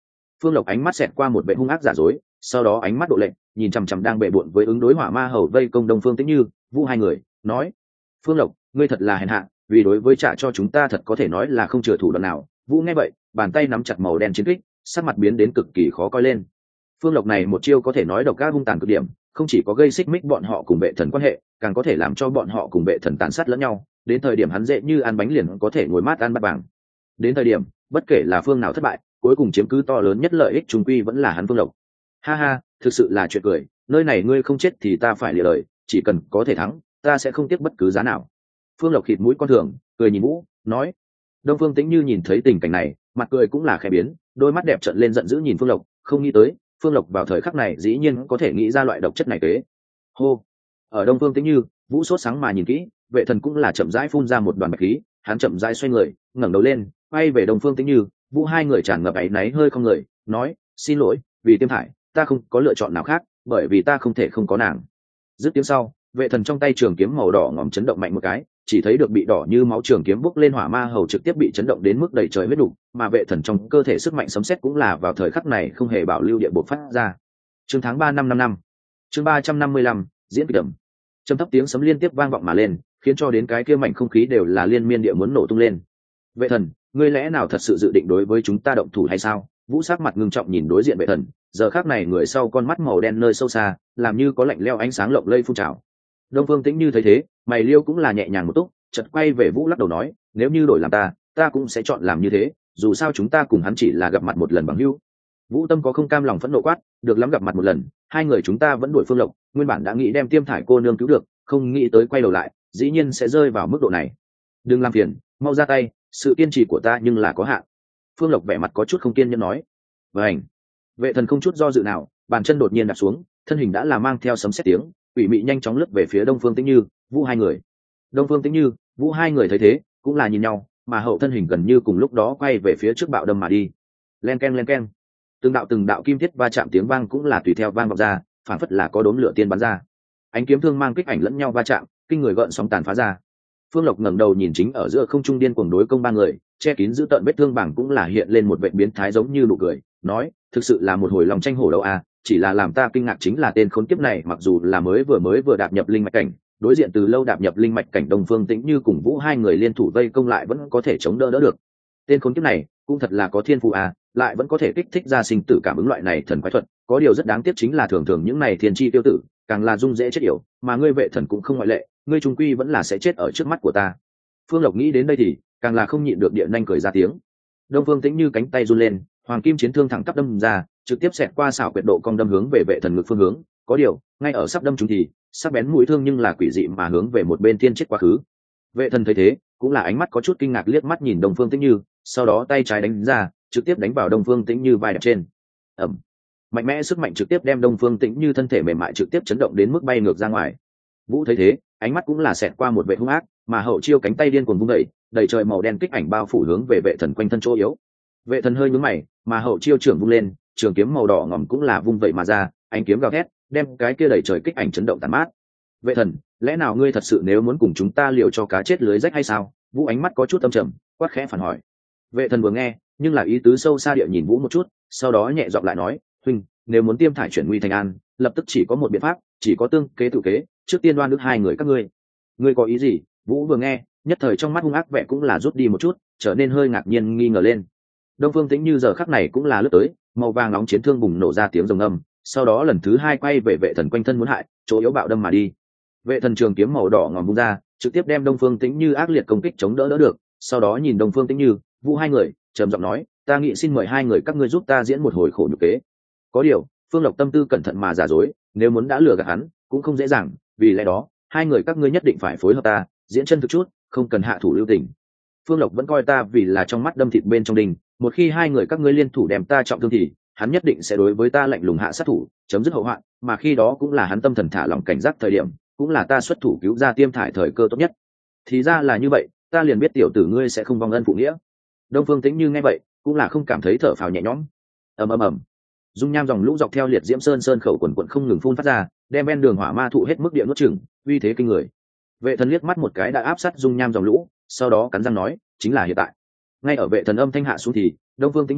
Phương Lộc ánh mắt xẹt qua một vẻ hung ác giả dối, sau đó ánh mắt độ lệnh nhìn chằm chằm đang bệ bội với ứng đối hỏa ma hầu vây công Đông Phương Tĩnh Như, Vũ hai người, nói: Phương Lộc, ngươi thật là hèn hạ, vì đối với trả cho chúng ta thật có thể nói là không chừa thủ đoạn nào. Vũ nghe vậy, bàn tay nắm chặt màu đen chiến kích, sắc mặt biến đến cực kỳ khó coi lên. Phương Lộc này một chiêu có thể nói độc ác hung tàn cực điểm, không chỉ có gây xích mích bọn họ cùng vệ thần quan hệ, càng có thể làm cho bọn họ cùng vệ thần tàn sát lẫn nhau. Đến thời điểm hắn dễ như ăn bánh liền có thể ngồi mát ăn bát vàng. Đến thời điểm, bất kể là phương nào thất bại, cuối cùng chiếm cứ to lớn nhất lợi ích trung quy vẫn là hắn Phương Lộc. Ha ha, thực sự là chuyện cười, nơi này ngươi không chết thì ta phải lìa lời, chỉ cần có thể thắng, ta sẽ không tiếc bất cứ giá nào. Phương Lộc khịt mũi con thường, cười nhìn Vũ, nói. Đông Phương Tĩnh Như nhìn thấy tình cảnh này, mặt cười cũng là khẽ biến, đôi mắt đẹp trợn lên giận dữ nhìn Phương Lộc, không nghĩ tới Phương Lộc vào thời khắc này dĩ nhiên có thể nghĩ ra loại độc chất này kế. Hô. Ở Đông Phương Tĩnh Như, Vũ sốt sáng mà nhìn kỹ, vệ thần cũng là chậm rãi phun ra một đoàn bạch khí, hắn chậm rãi xoay người, ngẩng đầu lên, quay về Đông Phương Tĩnh Như, Vũ hai người tràn ngập áy náy hơi không người, nói: xin lỗi, vì Tiêm Thải, ta không có lựa chọn nào khác, bởi vì ta không thể không có nàng. Dứt tiếng sau, vệ thần trong tay trường kiếm màu đỏ ngòm chấn động mạnh một cái, chỉ thấy được bị đỏ như máu trường kiếm bốc lên hỏa ma hầu trực tiếp bị chấn động đến mức đầy trời huyết đục, mà vệ thần trong cơ thể sức mạnh sấm sét cũng là vào thời khắc này không hề bảo lưu địa bộ phát ra. Chương tháng ba năm năm năm, chương ba trăm năm mươi lăm, diễn kịch đậm. Trầm thấp tiếng sấm liên tiếp vang vọng mà lên, khiến cho đến cái kia mảnh không khí đều là liên miên địa muốn nổ tung lên. Vệ thần, ngươi lẽ nào thật sự dự định đối với chúng ta động thủ hay sao? Vũ sắc mặt ngưng trọng nhìn đối diện vệ thần, giờ khắc này người sau con mắt màu đen nơi sâu xa, làm như có lạnh lẽo ánh sáng lộng lây phun trào. Đông Phương Tĩnh Như thấy thế, mày liêu cũng là nhẹ nhàng một túc, chợt quay về Vũ lắc đầu nói: nếu như đổi làm ta, ta cũng sẽ chọn làm như thế, dù sao chúng ta cùng hắn chỉ là gặp mặt một lần bằng hữu. Vũ Tâm có không cam lòng phẫn nộ quát: được lắm, gặp mặt một lần, hai người chúng ta vẫn đuổi Phương Lộc, nguyên bản đã nghĩ đem Tiêm Thải cô nương cứu được, không nghĩ tới quay đầu lại, dĩ nhiên sẽ rơi vào mức độ này. Đừng làm phiền, mau ra tay, sự kiên trì của ta nhưng là có hạn. Phương Lộc vẻ mặt có chút không kiên nhẫn nói. Vảnh. Vệ thần không chút do dự nào, bàn chân đột nhiên đặt xuống, thân hình đã là mang theo sấm sét tiếng, quỷ mị nhanh chóng lướt về phía Đông Phương Tĩnh Như, Vũ hai người. Đông Phương Tĩnh Như, Vũ hai người thấy thế, cũng là nhìn nhau, mà hậu thân hình gần như cùng lúc đó quay về phía trước bạo đâm mà đi. Len ken len ken. Từng đạo từng đạo kim thiết va chạm tiếng vang cũng là tùy theo vang vọng ra, phản phất là có đốm lửa tiên bắn ra. Ánh kiếm thương mang kích ảnh lẫn nhau va chạm, kinh người gợn sóng tàn phá ra. Phương Lộc ngẩng đầu nhìn chính ở giữa không trung điên cuồng đối công ba người, che kín giữ tợn vết thương bảng cũng là hiện lên một vẻ biến thái giống như nụ cười, nói: thực sự là một hồi lòng tranh hổ đấu à, chỉ là làm ta kinh ngạc chính là tên khốn kiếp này mặc dù là mới vừa mới vừa đạp nhập linh mạch cảnh, đối diện từ lâu đạp nhập linh mạch cảnh Đông Phương Tĩnh Như cùng Vũ hai người liên thủ vây công lại vẫn có thể chống đỡ đỡ được. Tên khốn kiếp này cũng thật là có thiên phú à, lại vẫn có thể kích thích ra sinh tử cảm ứng loại này thần quái thuật, có điều rất đáng tiếc chính là thường thường những này thiên chi tiêu tử, càng là dung dễ chết yểu, mà ngươi vệ thần cũng không ngoại lệ, ngươi trung quy vẫn là sẽ chết ở trước mắt của ta. Phương Lộc nghĩ đến đây thì càng là không nhịn được địa nhanh cười ra tiếng. Đông Phương Tĩnh Như cánh tay run lên, hoàng kim chiến thương thẳng tắp đâm ra, trực tiếp xẹt qua xảo quyệt độ cong đâm hướng về vệ thần ngực phương hướng, có điều ngay ở sắp đâm trúng thì sắc bén mũi thương nhưng là quỷ dị mà hướng về một bên thiên chết quá khứ. Vệ thần thấy thế, cũng là ánh mắt có chút kinh ngạc liếc mắt nhìn Đông Phương Tĩnh Như, sau đó tay trái đánh ra, trực tiếp đánh vào Đông Phương Tĩnh Như vai đẹp trên. Ầm. Mạnh mẽ sức mạnh trực tiếp đem Đông Phương Tĩnh Như thân thể mềm mại trực tiếp chấn động đến mức bay ngược ra ngoài. Vũ thấy thế, ánh mắt cũng là xẹt qua một vẻ hung ác, mà hậu chiêu cánh tay điên cuồng vung đẩy, đầy trời màu đen kích ảnh bao phủ hướng về vệ thần quanh thân chỗ yếu. Vệ thần hơi nhướng mày, mà hậu chiêu trưởng vung lên, trường kiếm màu đỏ ngòm cũng là vung vậy mà ra, ánh kiếm gào thét, đem cái kia đầy trời kích ảnh chấn động tàn mát. Vệ thần, lẽ nào ngươi thật sự nếu muốn cùng chúng ta liều cho cá chết lưới rách hay sao? Vũ ánh mắt có chút âm trầm, quát khẽ phản hỏi. Vệ thần vừa nghe, nhưng là ý tứ sâu xa địa nhìn Vũ một chút, sau đó nhẹ giọng lại nói: huynh, nếu muốn Tiêm Thải chuyển nguy thành an, lập tức chỉ có một biện pháp, chỉ có tương kế tự kế, trước tiên đoan nước hai người các ngươi. Ngươi có ý gì? Vũ vừa nghe, nhất thời trong mắt hung ác vẻ cũng là rút đi một chút, trở nên hơi ngạc nhiên nghi ngờ lên. Đông Phương Tĩnh Như giờ khắc này cũng là lướt tới, màu vàng nóng chiến thương bùng nổ ra tiếng rồng âm, sau đó lần thứ hai quay về vệ thần quanh thân muốn hại, chỗ yếu bạo đâm mà đi. Vệ thần trường kiếm màu đỏ ngòm vung ra, trực tiếp đem Đông Phương Tĩnh Như ác liệt công kích chống đỡ đỡ được, sau đó nhìn Đông Phương Tĩnh Như, Vũ hai người, trầm giọng nói: ta nghĩ xin mời hai người các ngươi giúp ta diễn một hồi khổ nhục kế. Có điều, Phương Lộc tâm tư cẩn thận mà giả dối, nếu muốn đã lừa gạt hắn, cũng không dễ dàng, vì lẽ đó, hai người các ngươi nhất định phải phối hợp ta, diễn chân thực chút, không cần hạ thủ lưu tình. Phương Lộc vẫn coi ta vì là trong mắt đâm thịt bên trong đình, một khi hai người các ngươi liên thủ đem ta trọng thương thì hắn nhất định sẽ đối với ta lạnh lùng hạ sát thủ, chấm dứt hậu hoạn, mà khi đó cũng là hắn tâm thần thả lỏng cảnh giác thời điểm, cũng là ta xuất thủ cứu ra Tiêm Thải thời cơ tốt nhất. Thì ra là như vậy, ta liền biết tiểu tử ngươi sẽ không vong ân phụ nghĩa. Đông Phương Tĩnh Như nghe vậy, cũng là không cảm thấy thở phào nhẹ nhõm. Ầm ầm ầm. Dung nham dòng lũ dọc theo liệt diễm sơn sơn khẩu quần quần không ngừng phun phát ra, đem ven đường hỏa ma thụ hết mức địa nuốt chửng, uy thế kinh người. Vệ thần liếc mắt một cái đã áp sát dung nham dòng lũ, sau đó cắn răng nói: chính là hiện tại. Ngay ở vệ thần âm thanh hạ xuống thì Đông Phương Tĩnh Như,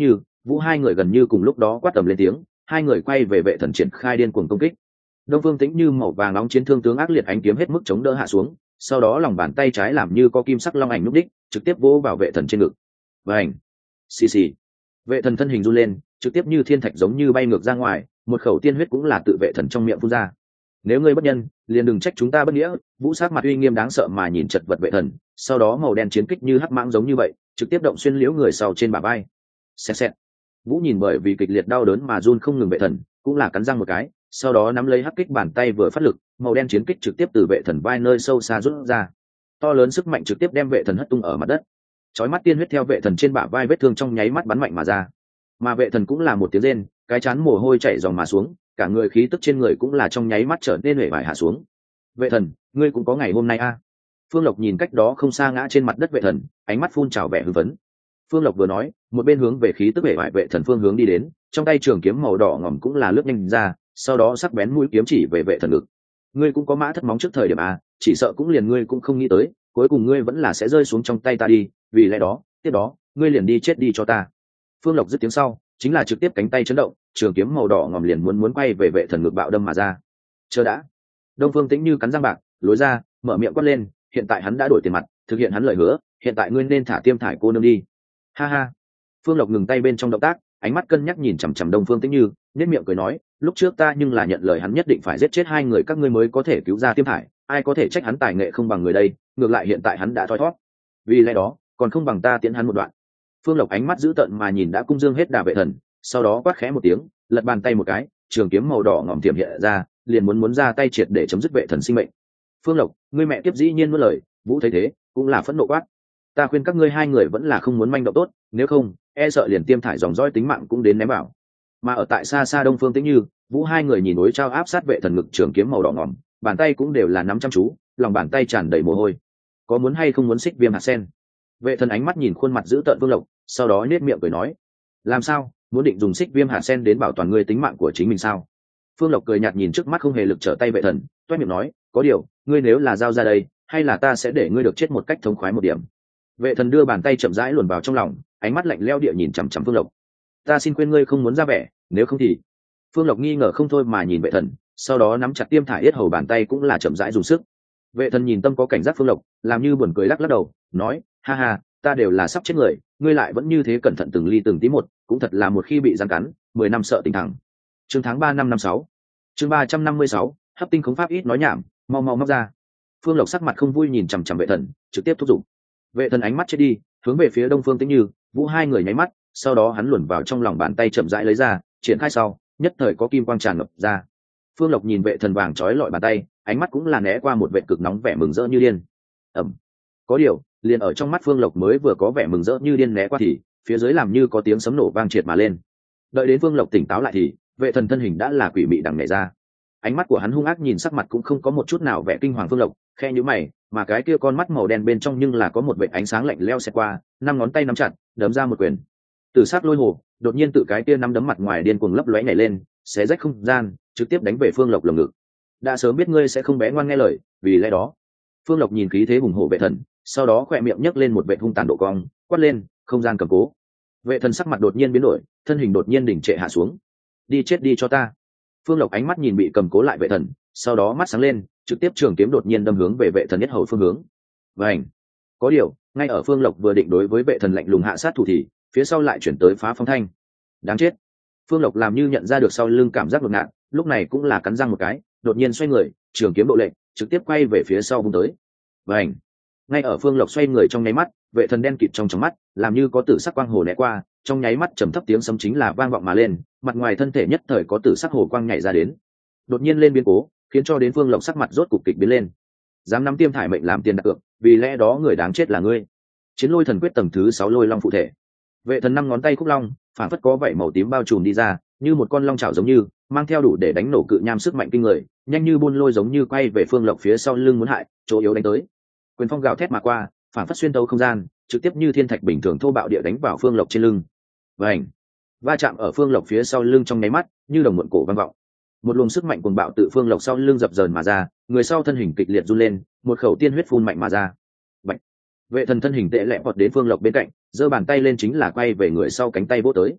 Vũ hai người gần như cùng lúc đó quát tầm lên tiếng, hai người quay về vệ thần triển khai điên cuồng công kích. Đông Phương Tĩnh Như màu vàng nóng chiến thương tướng ác liệt ánh kiếm hết mức chống đỡ hạ xuống, sau đó lòng bàn tay trái làm như có kim sắc long ảnh núp đích, trực tiếp vỗ vào vệ thần trên ngực. Vành, xì xì. Vệ thần thân hình run lên, trực tiếp như thiên thạch giống như bay ngược ra ngoài, một khẩu tiên huyết cũng là tự vệ thần trong miệng phun ra. Nếu ngươi bất nhân, liền đừng trách chúng ta bất nghĩa. Vũ sát mặt uy nghiêm đáng sợ mà nhìn chật vật vệ thần, sau đó màu đen chiến kích như hắc mãng giống như vậy, trực tiếp động xuyên liễu người sau trên bả vai. Xẹt xẹt. Vũ nhìn bởi vì kịch liệt đau đớn mà run không ngừng vệ thần, cũng là cắn răng một cái, sau đó nắm lấy hắc kích bàn tay vừa phát lực, màu đen chiến kích trực tiếp từ vệ thần vai nơi sâu xa rút ra. To lớn sức mạnh trực tiếp đem vệ thần hất tung ở mặt đất. Chói mắt tiên huyết theo vệ thần trên bả vai vết thương trong nháy mắt bắn mạnh mà ra. Mà vệ thần cũng là một tiếng rên, cái chán mồ hôi chảy ròng mà xuống, cả người khí tức trên người cũng là trong nháy mắt trở nên huệ vải hạ xuống. Vệ thần, ngươi cũng có ngày hôm nay a? À? Phương Lộc nhìn cách đó không xa ngã trên mặt đất vệ thần, ánh mắt phun trào vẻ hưng phấn. Phương Lộc vừa nói, một bên hướng về khí tức huệ vải vệ thần phương hướng đi đến, trong tay trường kiếm màu đỏ ngòm cũng là lướt nhanh ra, sau đó sắc bén mũi kiếm chỉ về vệ thần ngực. Ngươi cũng có mã thất móng trước thời điểm a, chỉ sợ cũng liền ngươi cũng không nghĩ tới, cuối cùng ngươi vẫn là sẽ rơi xuống trong tay ta đi, vì lẽ đó, tiếp đó, ngươi liền đi chết đi cho ta. Phương Lộc dứt tiếng sau, chính là trực tiếp cánh tay chấn động, trường kiếm màu đỏ ngòm liền muốn muốn quay về vệ thần ngực bạo đâm mà ra. Chờ đã. Đông Phương Tĩnh Như cắn răng bạc, lối ra, mở miệng quát lên, hiện tại hắn đã đổi tiền mặt, thực hiện hắn lời hứa, hiện tại ngươi nên thả Tiêm Thải cô nương đi. Ha ha. Phương Lộc ngừng tay bên trong động tác, ánh mắt cân nhắc nhìn chằm chằm Đông Phương Tĩnh Như, nhếch miệng cười nói, lúc trước ta nhưng là nhận lời hắn nhất định phải giết chết hai người các ngươi mới có thể cứu ra Tiêm Thải, ai có thể trách hắn tài nghệ không bằng người đây, ngược lại hiện tại hắn đã thoi thoát. Vì lẽ đó, còn không bằng ta tiễn hắn một đoạn. Phương Lộc ánh mắt dữ tợn mà nhìn đã cung dương hết đà vệ thần, sau đó quát khẽ một tiếng, lật bàn tay một cái, trường kiếm màu đỏ ngòm tiềm hiện ra, liền muốn muốn ra tay triệt để chấm dứt vệ thần sinh mệnh. Phương Lộc, ngươi mẹ tiếp dĩ nhiên nuốt lời. Vũ thấy thế, cũng là phẫn nộ quát, ta khuyên các ngươi hai người vẫn là không muốn manh động tốt, nếu không, e sợ liền Tiêm Thải dòng dõi tính mạng cũng đến ném vào. Mà ở tại xa xa Đông Phương Tĩnh Như, Vũ hai người nhìn đối trao áp sát vệ thần ngực trường kiếm màu đỏ ngòm, bàn tay cũng đều là nắm chăm chú, lòng bàn tay tràn đầy mồ hôi. Có muốn hay không muốn xích viêm hạt sen? Vệ thần ánh mắt nhìn khuôn mặt dữ tợn Phương Lộc, sau đó nhếch miệng cười nói, làm sao, muốn định dùng xích viêm hạt sen đến bảo toàn ngươi tính mạng của chính mình sao? Phương Lộc cười nhạt nhìn trước mắt không hề lực trở tay vệ thần, toét miệng nói, có điều, ngươi nếu là giao ra đây, hay là ta sẽ để ngươi được chết một cách thống khoái một điểm. Vệ thần đưa bàn tay chậm rãi luồn vào trong lòng, ánh mắt lạnh lẽo địa nhìn chằm chằm Phương Lộc. Ta xin khuyên ngươi không muốn ra vẻ, nếu không thì. Phương Lộc nghi ngờ không thôi mà nhìn vệ thần, sau đó nắm chặt Tiêm Thải yết hầu bàn tay cũng là chậm rãi dùng sức. Vệ thần nhìn tâm có cảnh giác Phương Lộc, làm như buồn cười lắc lắc đầu, nói, ha ha, ta đều là sắp chết người, ngươi lại vẫn như thế cẩn thận từng ly từng tí một, cũng thật là một khi bị rắn cắn, mười năm sợ tình thẳng. Chương tháng ba năm năm sáu, chương ba trăm năm mươi sáu, hấp tinh khống pháp ít nói nhảm, mau mau móc ra. Phương Lộc sắc mặt không vui nhìn chằm chằm vệ thần, trực tiếp thúc giục. Vệ thần ánh mắt chết đi, hướng về phía Đông Phương Tĩnh Như, Vũ hai người nháy mắt, sau đó hắn luồn vào trong lòng bàn tay chậm rãi lấy ra, triển khai sau, nhất thời có kim quang tràn ngập ra. Phương Lộc nhìn vệ thần vàng trói lọi bàn tay, ánh mắt cũng là né qua một vệ cực nóng vẻ mừng rỡ như điên. Ẩm. Có điều, liền ở trong mắt Phương Lộc mới vừa có vẻ mừng rỡ như điên né qua thì, phía dưới làm như có tiếng sấm nổ vang triệt mà lên. Đợi đến Phương Lộc tỉnh táo lại thì, vệ thần thân hình đã là quỷ mị đằng nhảy ra. Ánh mắt của hắn hung ác nhìn sắc mặt cũng không có một chút nào vẻ kinh hoàng Phương Lộc, khe nhíu mày, mà cái kia con mắt màu đen bên trong nhưng là có một vệt ánh sáng lạnh lẽo xẹt qua, năm ngón tay nắm chặt, đấm ra một quyền. Tử sắc lôi hồ, đột nhiên tự cái kia nắm đấm mặt ngoài điên cuồng lấp lóe nhảy lên, xé rách không gian, trực tiếp đánh về Phương Lộc lồng ngực. Đã sớm biết ngươi sẽ không bé ngoan nghe lời, vì lẽ đó. Phương Lộc nhìn khí thế hùng hổ vệ thần, sau đó khỏe miệng nhấc lên một vệt hung tàn độ cong, quát lên, không gian cầm cố. Vệ thần sắc mặt đột nhiên biến đổi, thân hình đột nhiên đỉnh trệ hạ xuống. Đi chết đi cho ta. Phương Lộc ánh mắt nhìn bị cầm cố lại vệ thần, sau đó mắt sáng lên, trực tiếp trường kiếm đột nhiên đâm hướng về vệ thần nhất hầu phương hướng. Vành. Có điều, ngay ở Phương Lộc vừa định đối với vệ thần lạnh lùng hạ sát thủ thì, phía sau lại chuyển tới phá phong thanh. Đáng chết. Phương Lộc làm như nhận ra được sau lưng cảm giác đột ngột, lúc này cũng là cắn răng một cái, đột nhiên xoay người, trường kiếm độ lệnh, trực tiếp quay về phía sau vung tới. Vành. Ngay ở Phương Lộc xoay người trong nháy mắt, vệ thần đen kịt trong trong mắt, làm như có tử sắc quang hồ né qua, trong nháy mắt trầm thấp tiếng sấm chính là vang vọng mà lên, mặt ngoài thân thể nhất thời có tử sắc hồ quang nhảy ra đến. Đột nhiên lên biến cố, khiến cho đến Phương Lộc sắc mặt rốt cục kịch biến lên. Dám nắm Tiêm Thải mệnh làm tiền đặt cược, vì lẽ đó người đáng chết là ngươi. Chiến Lôi Thần Quyết tầng thứ sáu Lôi Long phụ thể. Vệ thần năm ngón tay khúc long, phản phất có vảy màu tím bao trùm đi ra, như một con long chảo giống như, mang theo đủ để đánh nổ cự nham sức mạnh kinh người, nhanh như buôn lôi giống như quay về Phương Lộc phía sau lưng muốn hại, chỗ yếu đánh tới. Quyền phong gào thét mà qua, phản phất xuyên tấu không gian, trực tiếp như thiên thạch bình thường thô bạo địa đánh vào Phương Lộc trên lưng. Vành. Va chạm ở Phương Lộc phía sau lưng trong nháy mắt, như đồng muộn cổ vang vọng. Một luồng sức mạnh cuồng bạo tự Phương Lộc sau lưng dập dờn mà ra, người sau thân hình kịch liệt run lên, một khẩu tiên huyết phun mạnh mà ra. Bạch. Vệ thần thân hình tệ lẹ vọt đến Phương Lộc bên cạnh, giơ bàn tay lên chính là quay về người sau cánh tay vỗ tới.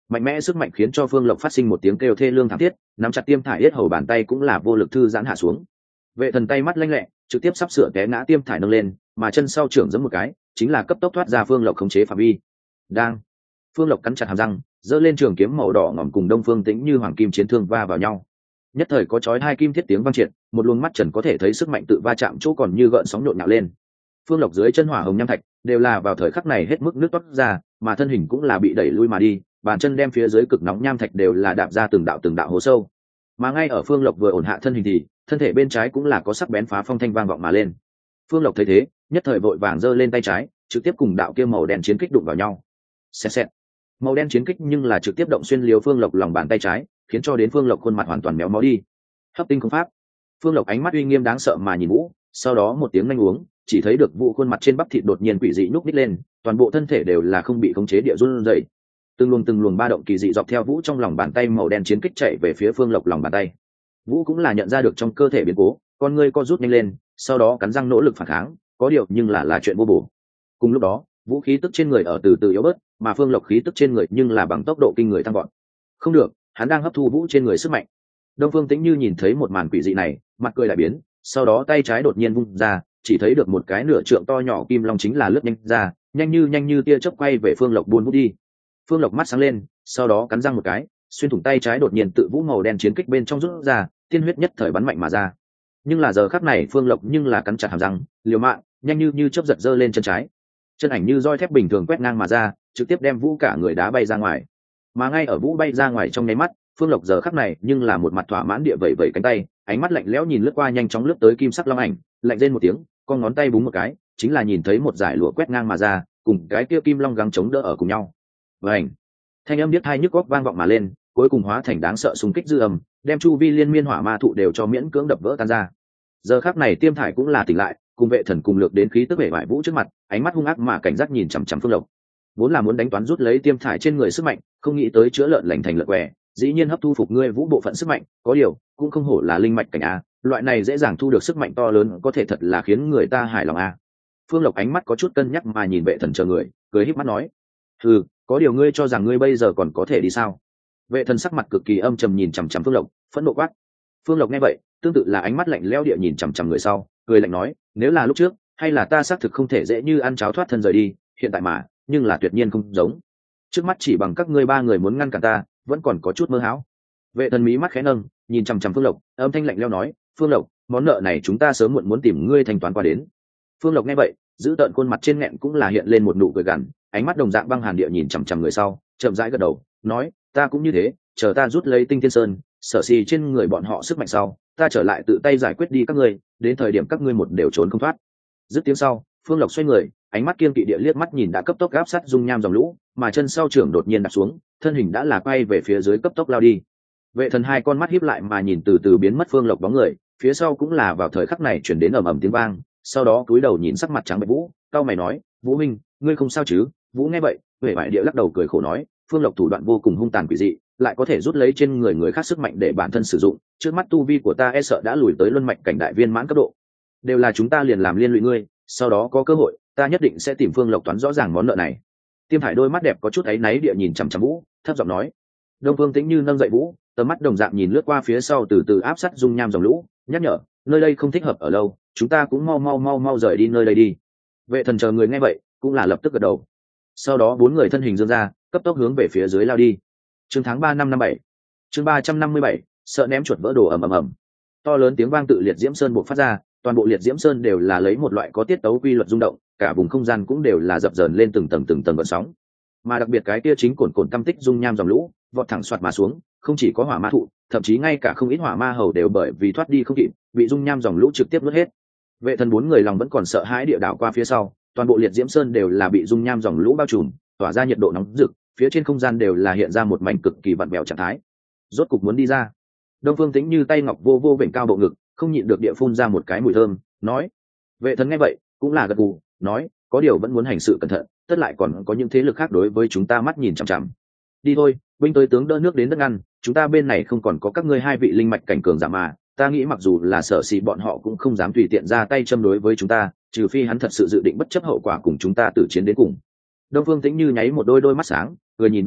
mạnh mẽ sức mạnh khiến cho Phương Lộc phát sinh một tiếng kêu thê lương thảm thiết, nắm chặt tiêm thải yết hầu bàn tay cũng là vô lực thư giãn hạ xuống. Vệ thần tay mắt lanh lẹ, trực tiếp sắp sửa té ngã tiêm thải nâng lên, mà chân sau trưởng giẫm một cái, chính là cấp tốc thoát ra Phương Lộc khống chế phạm vi. Đang, Phương Lộc cắn chặt hàm răng, giơ lên trường kiếm màu đỏ ngòm cùng Đông Phương Tĩnh như hoàng kim chiến thương va vào nhau. Nhất thời có chói hai kim thiết tiếng vang triệt, một luồng mắt trần có thể thấy sức mạnh tự va chạm chỗ còn như gợn sóng nhộn nhạo lên. Phương Lộc dưới chân hỏa hồng nham thạch đều là vào thời khắc này hết mức nước toát ra, mà thân hình cũng là bị đẩy lui mà đi, bàn chân đem phía dưới cực nóng nham thạch đều là đạp ra từng đạo từng đạo hố sâu. Mà ngay ở Phương Lộc vừa ổn hạ thân hình thì thân thể bên trái cũng là có sắc bén phá phong thanh vang vọng mà lên. Phương Lộc thấy thế, nhất thời vội vàng giơ lên tay trái, trực tiếp cùng đạo kia màu đen chiến kích đụng vào nhau. Xẹt xẹt. Màu đen chiến kích nhưng là trực tiếp động xuyên liều Phương Lộc lòng bàn tay trái, khiến cho đến Phương Lộc khuôn mặt hoàn toàn méo mó đi. Hấp tinh công pháp. Phương Lộc ánh mắt uy nghiêm đáng sợ mà nhìn Vũ, sau đó một tiếng nhanh uống, chỉ thấy được Vũ khuôn mặt trên bắp thịt đột nhiên quỷ dị nhúc nhích lên, toàn bộ thân thể đều là không bị khống chế địa run rẩy. Từng luồng từng luồng ba động kỳ dị dọc theo Vũ trong lòng bàn tay màu đen chiến kích chạy về phía Phương Lộc lòng bàn tay. Vũ cũng là nhận ra được trong cơ thể biến cố, con ngươi co rút nhanh lên, sau đó cắn răng nỗ lực phản kháng, có điều nhưng là là chuyện vô bổ. Cùng lúc đó, vũ khí tức trên người ở từ từ yếu bớt, mà Phương Lộc khí tức trên người nhưng là bằng tốc độ kinh người tăng vọt. Không được, hắn đang hấp thu vũ trên người sức mạnh. Đông Phương Tĩnh Như nhìn thấy một màn quỷ dị này, mặt cười lại biến, sau đó tay trái đột nhiên vung ra, chỉ thấy được một cái nửa trượng to nhỏ kim long chính là lướt nhanh ra, nhanh như nhanh như tia chớp quay về Phương Lộc buôn vũ đi. Phương Lộc mắt sáng lên, sau đó cắn răng một cái, xuyên thủng tay trái đột nhiên tự vũ màu đen chiến kích bên trong rút ra, tiên huyết nhất thời bắn mạnh mà ra. Nhưng là giờ khắc này Phương Lộc nhưng là cắn chặt hàm răng, liều mạng, nhanh như như chớp giật giơ lên chân trái. Chân ảnh như roi thép bình thường quét ngang mà ra, trực tiếp đem vũ cả người đá bay ra ngoài. Mà ngay ở vũ bay ra ngoài trong nháy mắt, Phương Lộc giờ khắc này nhưng là một mặt thỏa mãn địa vẩy vẩy cánh tay, ánh mắt lạnh lẽo nhìn lướt qua nhanh chóng lướt tới kim sắc long ảnh, lạnh rên một tiếng, con ngón tay búng một cái, chính là nhìn thấy một dải lụa quét ngang mà ra, cùng cái kia kim long gắng chống đỡ ở cùng nhau. Vành, thanh âm điếc tai nhức óc vang vọng mà lên, cuối cùng hóa thành đáng sợ xung kích dư âm, đem chu vi liên miên hỏa ma thụ đều cho miễn cưỡng đập vỡ tan ra. Giờ khắc này Tiêm Thải cũng là tỉnh lại, cùng Vệ Thần cùng lược đến khí tức vẻ vải vũ trước mặt, ánh mắt hung ác mà cảnh giác nhìn chằm chằm Phương Lộc. Vốn là muốn đánh toán rút lấy Tiêm Thải trên người sức mạnh, không nghĩ tới chữa lợn lành thành lợn què, dĩ nhiên hấp thu phục ngươi vũ bộ phận sức mạnh, có điều cũng không hổ là linh mạch cảnh a, loại này dễ dàng thu được sức mạnh to lớn, có thể thật là khiến người ta hài lòng a. Phương Lộc ánh mắt có chút cân nhắc mà nhìn Vệ Thần chờ người, cười híp mắt nói: "Ừ, có điều ngươi cho rằng ngươi bây giờ còn có thể đi sao?" Vệ Thần sắc mặt cực kỳ âm trầm nhìn chằm chằm Phương Lộc, phẫn nộ quát. Phương Lộc nghe vậy, tương tự là ánh mắt lạnh lẽo địa nhìn chằm chằm người sau, cười lạnh nói: "Nếu là lúc trước, hay là ta xác thực không thể dễ như ăn cháo thoát thân rời đi, hiện tại mà, nhưng là tuyệt nhiên không giống. Trước mắt chỉ bằng các ngươi ba người muốn ngăn cản ta, vẫn còn có chút mơ hão." Vệ Thần mí mắt khẽ nâng, nhìn chằm chằm Phương Lộc, âm thanh lạnh lẽo nói: "Phương Lộc, món nợ này chúng ta sớm muộn muốn tìm ngươi thanh toán qua đến." Phương Lộc nghe vậy, giữ tợn khuôn mặt trên nghẹn cũng là hiện lên một nụ cười gằn, ánh mắt đồng dạng băng hàn địa nhìn chằm chằm người sau, chậm rãi gật đầu, nói: "Ta cũng như thế, chờ ta rút lấy Tinh Thiên Sơn, sở xì trên người bọn họ sức mạnh sau, ta trở lại tự tay giải quyết đi các ngươi, đến thời điểm các ngươi một đều trốn không thoát." Dứt tiếng sau, Phương Lộc xoay người, ánh mắt kiên kỵ địa liếc mắt nhìn đã cấp tốc áp sát dung nham dòng lũ, mà chân sau trưởng đột nhiên đặt xuống, thân hình đã là quay về phía dưới cấp tốc lao đi. Vệ Thần hai con mắt híp lại mà nhìn từ từ biến mất Phương Lộc bóng người, phía sau cũng là vào thời khắc này chuyển đến ầm ầm tiếng vang, sau đó cúi đầu nhìn sắc mặt trắng bệch Vũ, cau mày nói: "Vũ Minh, ngươi không sao chứ?" Vũ nghe vậy, vẻ vải địa lắc đầu cười khổ nói: "Phương Lộc thủ đoạn vô cùng hung tàn quỷ dị, lại có thể rút lấy trên người người khác sức mạnh để bản thân sử dụng, trước mắt tu vi của ta e sợ đã lùi tới luân mạch cảnh đại viên mãn cấp độ. Đều là chúng ta liền làm liên lụy ngươi, sau đó có cơ hội, ta nhất định sẽ tìm Phương Lộc toán rõ ràng món nợ này." Tiêm Thải đôi mắt đẹp có chút áy náy địa nhìn chằm chằm Vũ, thấp giọng nói. Đông Phương Tĩnh Như nâng dậy Vũ, tầm mắt đồng dạng nhìn lướt qua phía sau từ từ áp sát dung nham dòng lũ, nhắc nhở: "Nơi đây không thích hợp ở lâu, chúng ta cũng mau mau mau mau rời đi nơi đây đi." Vệ Thần chờ người nghe vậy, cũng là lập tức gật đầu. Sau đó bốn người thân hình dương ra, cấp tốc hướng về phía dưới lao đi. Chương tháng ba năm năm bảy, chương ba trăm năm mươi bảy, sợ ném chuột vỡ đồ ầm ầm ầm. To lớn tiếng vang tự liệt diễm sơn bộc phát ra, toàn bộ liệt diễm sơn đều là lấy một loại có tiết tấu quy luật rung động, cả vùng không gian cũng đều là dập dờn lên từng tầng từng tầng gợn sóng. Mà đặc biệt cái kia chính cồn cồn tâm tích dung nham dòng lũ, vọt thẳng xoạt mà xuống, không chỉ có hỏa ma thụ, thậm chí ngay cả không ít hỏa ma hầu đều bởi vì thoát đi không kịp, bị dung nham dòng lũ trực tiếp nuốt hết. Vệ Thần bốn người lòng vẫn còn sợ hãi địa đảo qua phía sau, toàn bộ liệt diễm sơn đều là bị dung nham dòng lũ bao trùm, tỏa ra nhiệt độ nóng rực, phía trên không gian đều là hiện ra một mảnh cực kỳ vặn vẹo trạng thái. Rốt cục muốn đi ra. Đông Phương Tĩnh Như tay ngọc vô vô vểnh cao bộ ngực, không nhịn được địa phun ra một cái mùi thơm, nói. Vệ Thần nghe vậy, cũng là gật gù, nói: "Có điều vẫn muốn hành sự cẩn thận, tất lại còn có những thế lực khác đối với chúng ta mắt nhìn chằm chằm. Đi thôi, binh tới tướng đỡ nước đến đất ngăn, chúng ta bên này không còn có các ngươi hai vị linh mạch cảnh cường giả mà, ta nghĩ mặc dù là sở xì bọn họ cũng không dám tùy tiện ra tay châm đối với chúng ta, trừ phi hắn thật sự dự định bất chấp hậu quả cùng chúng ta tử chiến đến cùng." Đông Phương Tĩnh Như nháy một đôi đôi mắt sáng, cười nhìn Vệ Thần,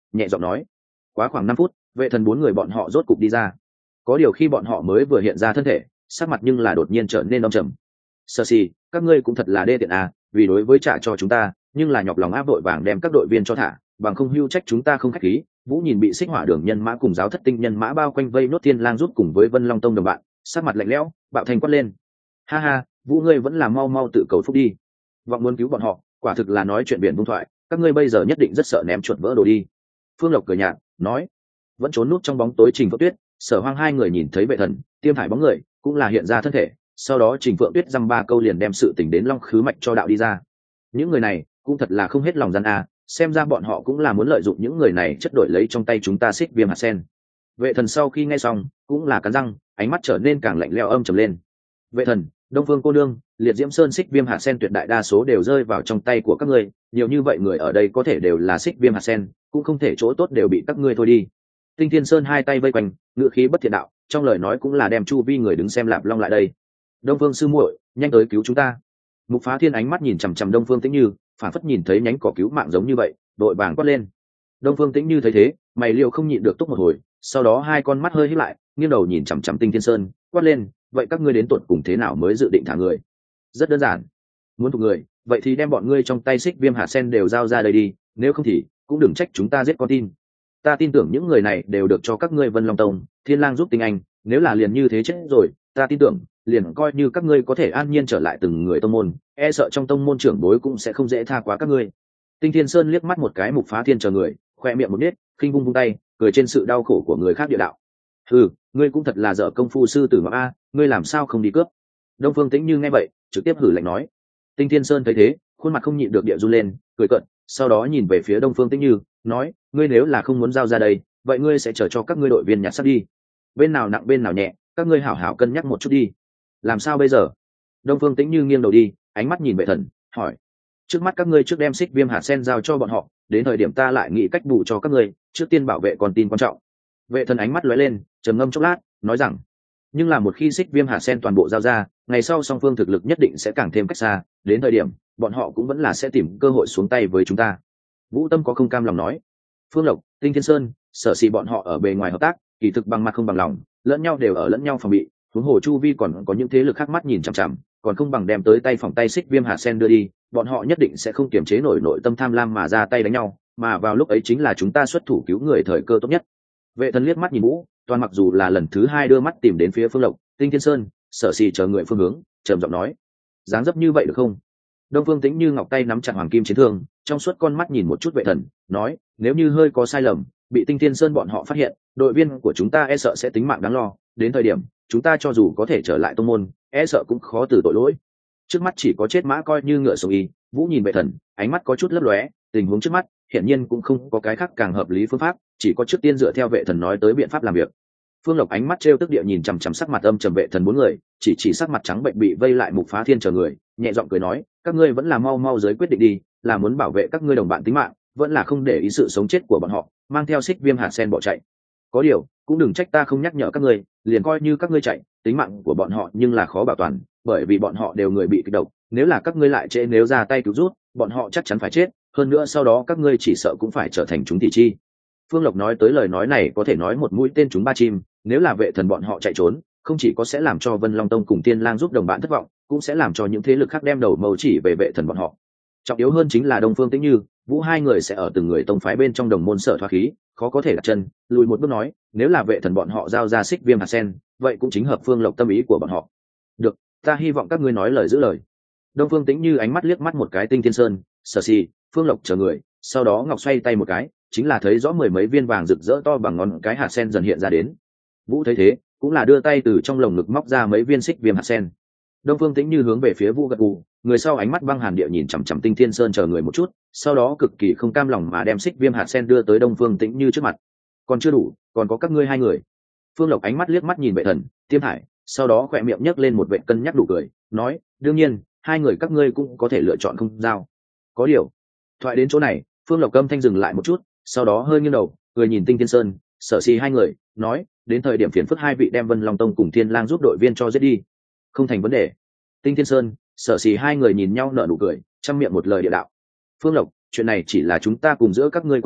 nhẹ giọng nói. Quá khoảng năm phút, vệ thần bốn người bọn họ rốt cục đi ra. Có điều khi bọn họ mới vừa hiện ra thân thể, sắc mặt nhưng là đột nhiên trở nên âm trầm. Sơ xì, các ngươi cũng thật là đê tiện à, vì đối với trả cho chúng ta, nhưng là nhọc lòng áp đội vàng đem các đội viên cho thả, bằng không hưu trách chúng ta không khách khí. Vũ nhìn bị xích hỏa đường nhân mã cùng giáo thất tinh nhân mã bao quanh vây nốt thiên lang rút cùng với Vân Long Tông đồng bạn, sắc mặt lạnh lẽo, bạo thành quát lên. Ha ha, Vũ ngươi vẫn là mau mau tự cầu phúc đi. Vọng muốn cứu bọn họ, quả thực là nói chuyện biển vung thoại, các ngươi bây giờ nhất định rất sợ ném chuột vỡ đồ đi. Phương Lộc cười nhạt, nói. Vẫn trốn núp trong bóng tối Trình Phượng Tuyết, Sở Hoang hai người nhìn thấy vệ thần, tiêm thải bóng người, cũng là hiện ra thân thể, sau đó Trình Phượng Tuyết dăm ba câu liền đem sự tình đến Long Khứ Mạch cho đạo đi ra. Những người này cũng thật là không hết lòng gian a, xem ra bọn họ cũng là muốn lợi dụng những người này chất đổi lấy trong tay chúng ta xích viêm hạt sen. Vệ thần sau khi nghe xong cũng là cắn răng, ánh mắt trở nên càng lạnh lẽo âm trầm lên. Vệ thần, Đông Phương cô nương, Liệt Diễm Sơn xích viêm hạt sen tuyệt đại đa số đều rơi vào trong tay của các ngươi, nhiều như vậy người ở đây có thể đều là xích viêm hạt sen, cũng không thể chỗ tốt đều bị các ngươi thôi đi. Tinh Thiên Sơn hai tay vây quanh, ngữ khí bất thiện đạo, trong lời nói cũng là đem chu vi người đứng xem Lạp Long lại đây. Đông Phương sư muội, nhanh tới cứu chúng ta. Mục Phá Thiên ánh mắt nhìn chằm chằm Đông Phương Tĩnh Như, phản phất nhìn thấy nhánh cỏ cứu mạng giống như vậy, đội vàng quát lên. Đông Phương Tĩnh Như thấy thế, mày liều không nhịn được túc một hồi, sau đó hai con mắt hơi híp lại, nghiêng đầu nhìn chằm chằm Tinh Thiên Sơn, quát lên, vậy các ngươi đến tuột cùng thế nào mới dự định thả người? Rất đơn giản, muốn thuộc người, vậy thì đem bọn ngươi trong tay xích viêm hạt sen đều giao ra đây đi, nếu không thì cũng đừng trách chúng ta giết con tin. Ta tin tưởng những người này đều được cho các ngươi Vân Long Tông, Thiên Lang giúp tinh anh, nếu là liền như thế chết rồi, ta tin tưởng, liền coi như các ngươi có thể an nhiên trở lại từng người tông môn, e sợ trong tông môn trưởng bối cũng sẽ không dễ tha quá các ngươi. Tinh Thiên Sơn liếc mắt một cái Mục Phá Thiên chờ người, khoe miệng một nít, khinh vung vung tay, cười trên sự đau khổ của người khác địa đạo. Ừ, ngươi cũng thật là dở công phu sư tử ngọc a, ngươi làm sao không đi cướp? Đông Phương Tĩnh Như nghe vậy, trực tiếp hử lạnh nói. Tinh Thiên Sơn thấy thế, khuôn mặt không nhịn được địa run lên, cười cợt, sau đó nhìn về phía Đông Phương Tĩnh Như, nói, ngươi nếu là không muốn giao ra đây, vậy ngươi sẽ chờ cho các ngươi đội viên nhặt xác đi. Bên nào nặng bên nào nhẹ, các ngươi hảo hảo cân nhắc một chút đi. Làm sao bây giờ? Đông Phương Tĩnh Như nghiêng đầu đi, ánh mắt nhìn vệ thần, hỏi. Trước mắt các ngươi trước đem xích viêm hạt sen giao cho bọn họ, đến thời điểm ta lại nghĩ cách bù cho các ngươi, trước tiên bảo vệ con tin quan trọng. Vệ thần ánh mắt lóe lên, trầm ngâm chốc lát, nói rằng, nhưng là một khi xích viêm hạt sen toàn bộ giao ra, ngày sau song phương thực lực nhất định sẽ càng thêm cách xa, đến thời điểm bọn họ cũng vẫn là sẽ tìm cơ hội xuống tay với chúng ta. Vũ Tâm có không cam lòng nói. Phương Lộc, Tinh Thiên Sơn, Sở Sĩ bọn họ ở bề ngoài hợp tác, kỳ thực bằng mặt không bằng lòng, lẫn nhau đều ở lẫn nhau phòng bị, huống hồ chu vi còn có những thế lực khác mắt nhìn chằm chằm, còn không bằng đem tới tay phòng tay xích viêm hạt sen đưa đi, bọn họ nhất định sẽ không kiềm chế nổi nội tâm tham lam mà ra tay đánh nhau, mà vào lúc ấy chính là chúng ta xuất thủ cứu người thời cơ tốt nhất. Vệ thần liếc mắt nhìn Vũ, toàn mặc dù là lần thứ hai đưa mắt tìm đến phía Phương Lộc, Tinh Thiên Sơn, Sở Sĩ chờ người phương hướng, trầm giọng nói, dáng dấp như vậy được không? Đông Phương Tĩnh Như ngọc tay nắm chặt hoàng kim chiến thương, trong suốt con mắt nhìn một chút vệ thần, nói, nếu như hơi có sai lầm, bị Tinh Thiên Sơn bọn họ phát hiện, đội viên của chúng ta e sợ sẽ tính mạng đáng lo, đến thời điểm chúng ta cho dù có thể trở lại tông môn, e sợ cũng khó từ tội lỗi. Trước mắt chỉ có chết mã coi như ngựa sống y. Vũ nhìn vệ thần, ánh mắt có chút lấp lóe, tình huống trước mắt hiển nhiên cũng không có cái khác càng hợp lý phương pháp, chỉ có trước tiên dựa theo vệ thần nói tới biện pháp làm việc. Phương Lộc ánh mắt trêu tức địa nhìn chằm chằm sắc mặt âm trầm vệ thần bốn người, chỉ chỉ sắc mặt trắng bệnh bị vây lại Mục Phá Thiên chờ người, nhẹ giọng cười nói, các ngươi vẫn là mau mau giới quyết định đi, là muốn bảo vệ các ngươi đồng bạn tính mạng, vẫn là không để ý sự sống chết của bọn họ, mang theo xích viêm hạt sen bỏ chạy. Có điều cũng đừng trách ta không nhắc nhở các ngươi, liền coi như các ngươi chạy, tính mạng của bọn họ nhưng là khó bảo toàn, bởi vì bọn họ đều người bị kích động, nếu là các ngươi lại trễ nếu ra tay cứu rút, bọn họ chắc chắn phải chết, hơn nữa sau đó các ngươi chỉ sợ cũng phải trở thành chúng thị chi. Phương Lộc nói tới lời nói này có thể nói một mũi tên trúng ba chim, nếu là vệ thần bọn họ chạy trốn, không chỉ có sẽ làm cho Vân Long Tông cùng Tiên Lang giúp đồng bạn thất vọng, cũng sẽ làm cho những thế lực khác đem đầu mâu chỉ về vệ thần bọn họ. Trọng yếu hơn chính là Đông Phương Tĩnh Như, Vũ hai người sẽ ở từng người tông phái bên trong đồng môn sở thoát khí, khó có thể đặt chân, lùi một bước nói, nếu là vệ thần bọn họ giao ra xích viêm hạt sen, vậy cũng chính hợp Phương Lộc tâm ý của bọn họ. Được, ta hy vọng các ngươi nói lời giữ lời. Đông Phương Tĩnh Như ánh mắt liếc mắt một cái Tinh Thiên Sơn, Sở Sĩ, Phương Lộc chờ người, sau đó ngọc xoay tay một cái, chính là thấy rõ mười mấy viên vàng rực rỡ to bằng ngón cái hạt sen dần hiện ra đến. Vũ thấy thế, cũng là đưa tay từ trong lồng ngực móc ra mấy viên xích viêm hạt sen. Đông Phương Tĩnh Như hướng về phía Vũ gật gù, người sau ánh mắt băng hàn địa nhìn chằm chằm Tinh Thiên Sơn chờ người một chút, sau đó cực kỳ không cam lòng mà đem xích viêm hạt sen đưa tới Đông Phương Tĩnh Như trước mặt. Còn chưa đủ, còn có các ngươi hai người. Phương Lộc ánh mắt liếc mắt nhìn vệ thần, Tiêm Hải, sau đó khỏe miệng nhấc lên một vệt cân nhắc đủ cười, nói, đương nhiên, hai người các ngươi cũng có thể lựa chọn không giao. Có điều, thoại đến chỗ này, Phương Lộc câm thanh dừng lại một chút, sau đó hơi nghiêng đầu, cười nhìn Tinh Thiên Sơn, Sở Sĩ hai người, nói, đến thời điểm phiền phức hai vị đem Vân Long Tông cùng Thiên Lang giúp đội viên cho giết đi. Không thành vấn đề. Tinh Thiên Sơn, Sở Sĩ hai người nhìn nhau nở nụ cười, trăm miệng một lời địa đạo. Phương Lộc, chuyện này chỉ là chúng ta cùng giữa các ngươi quan hệ,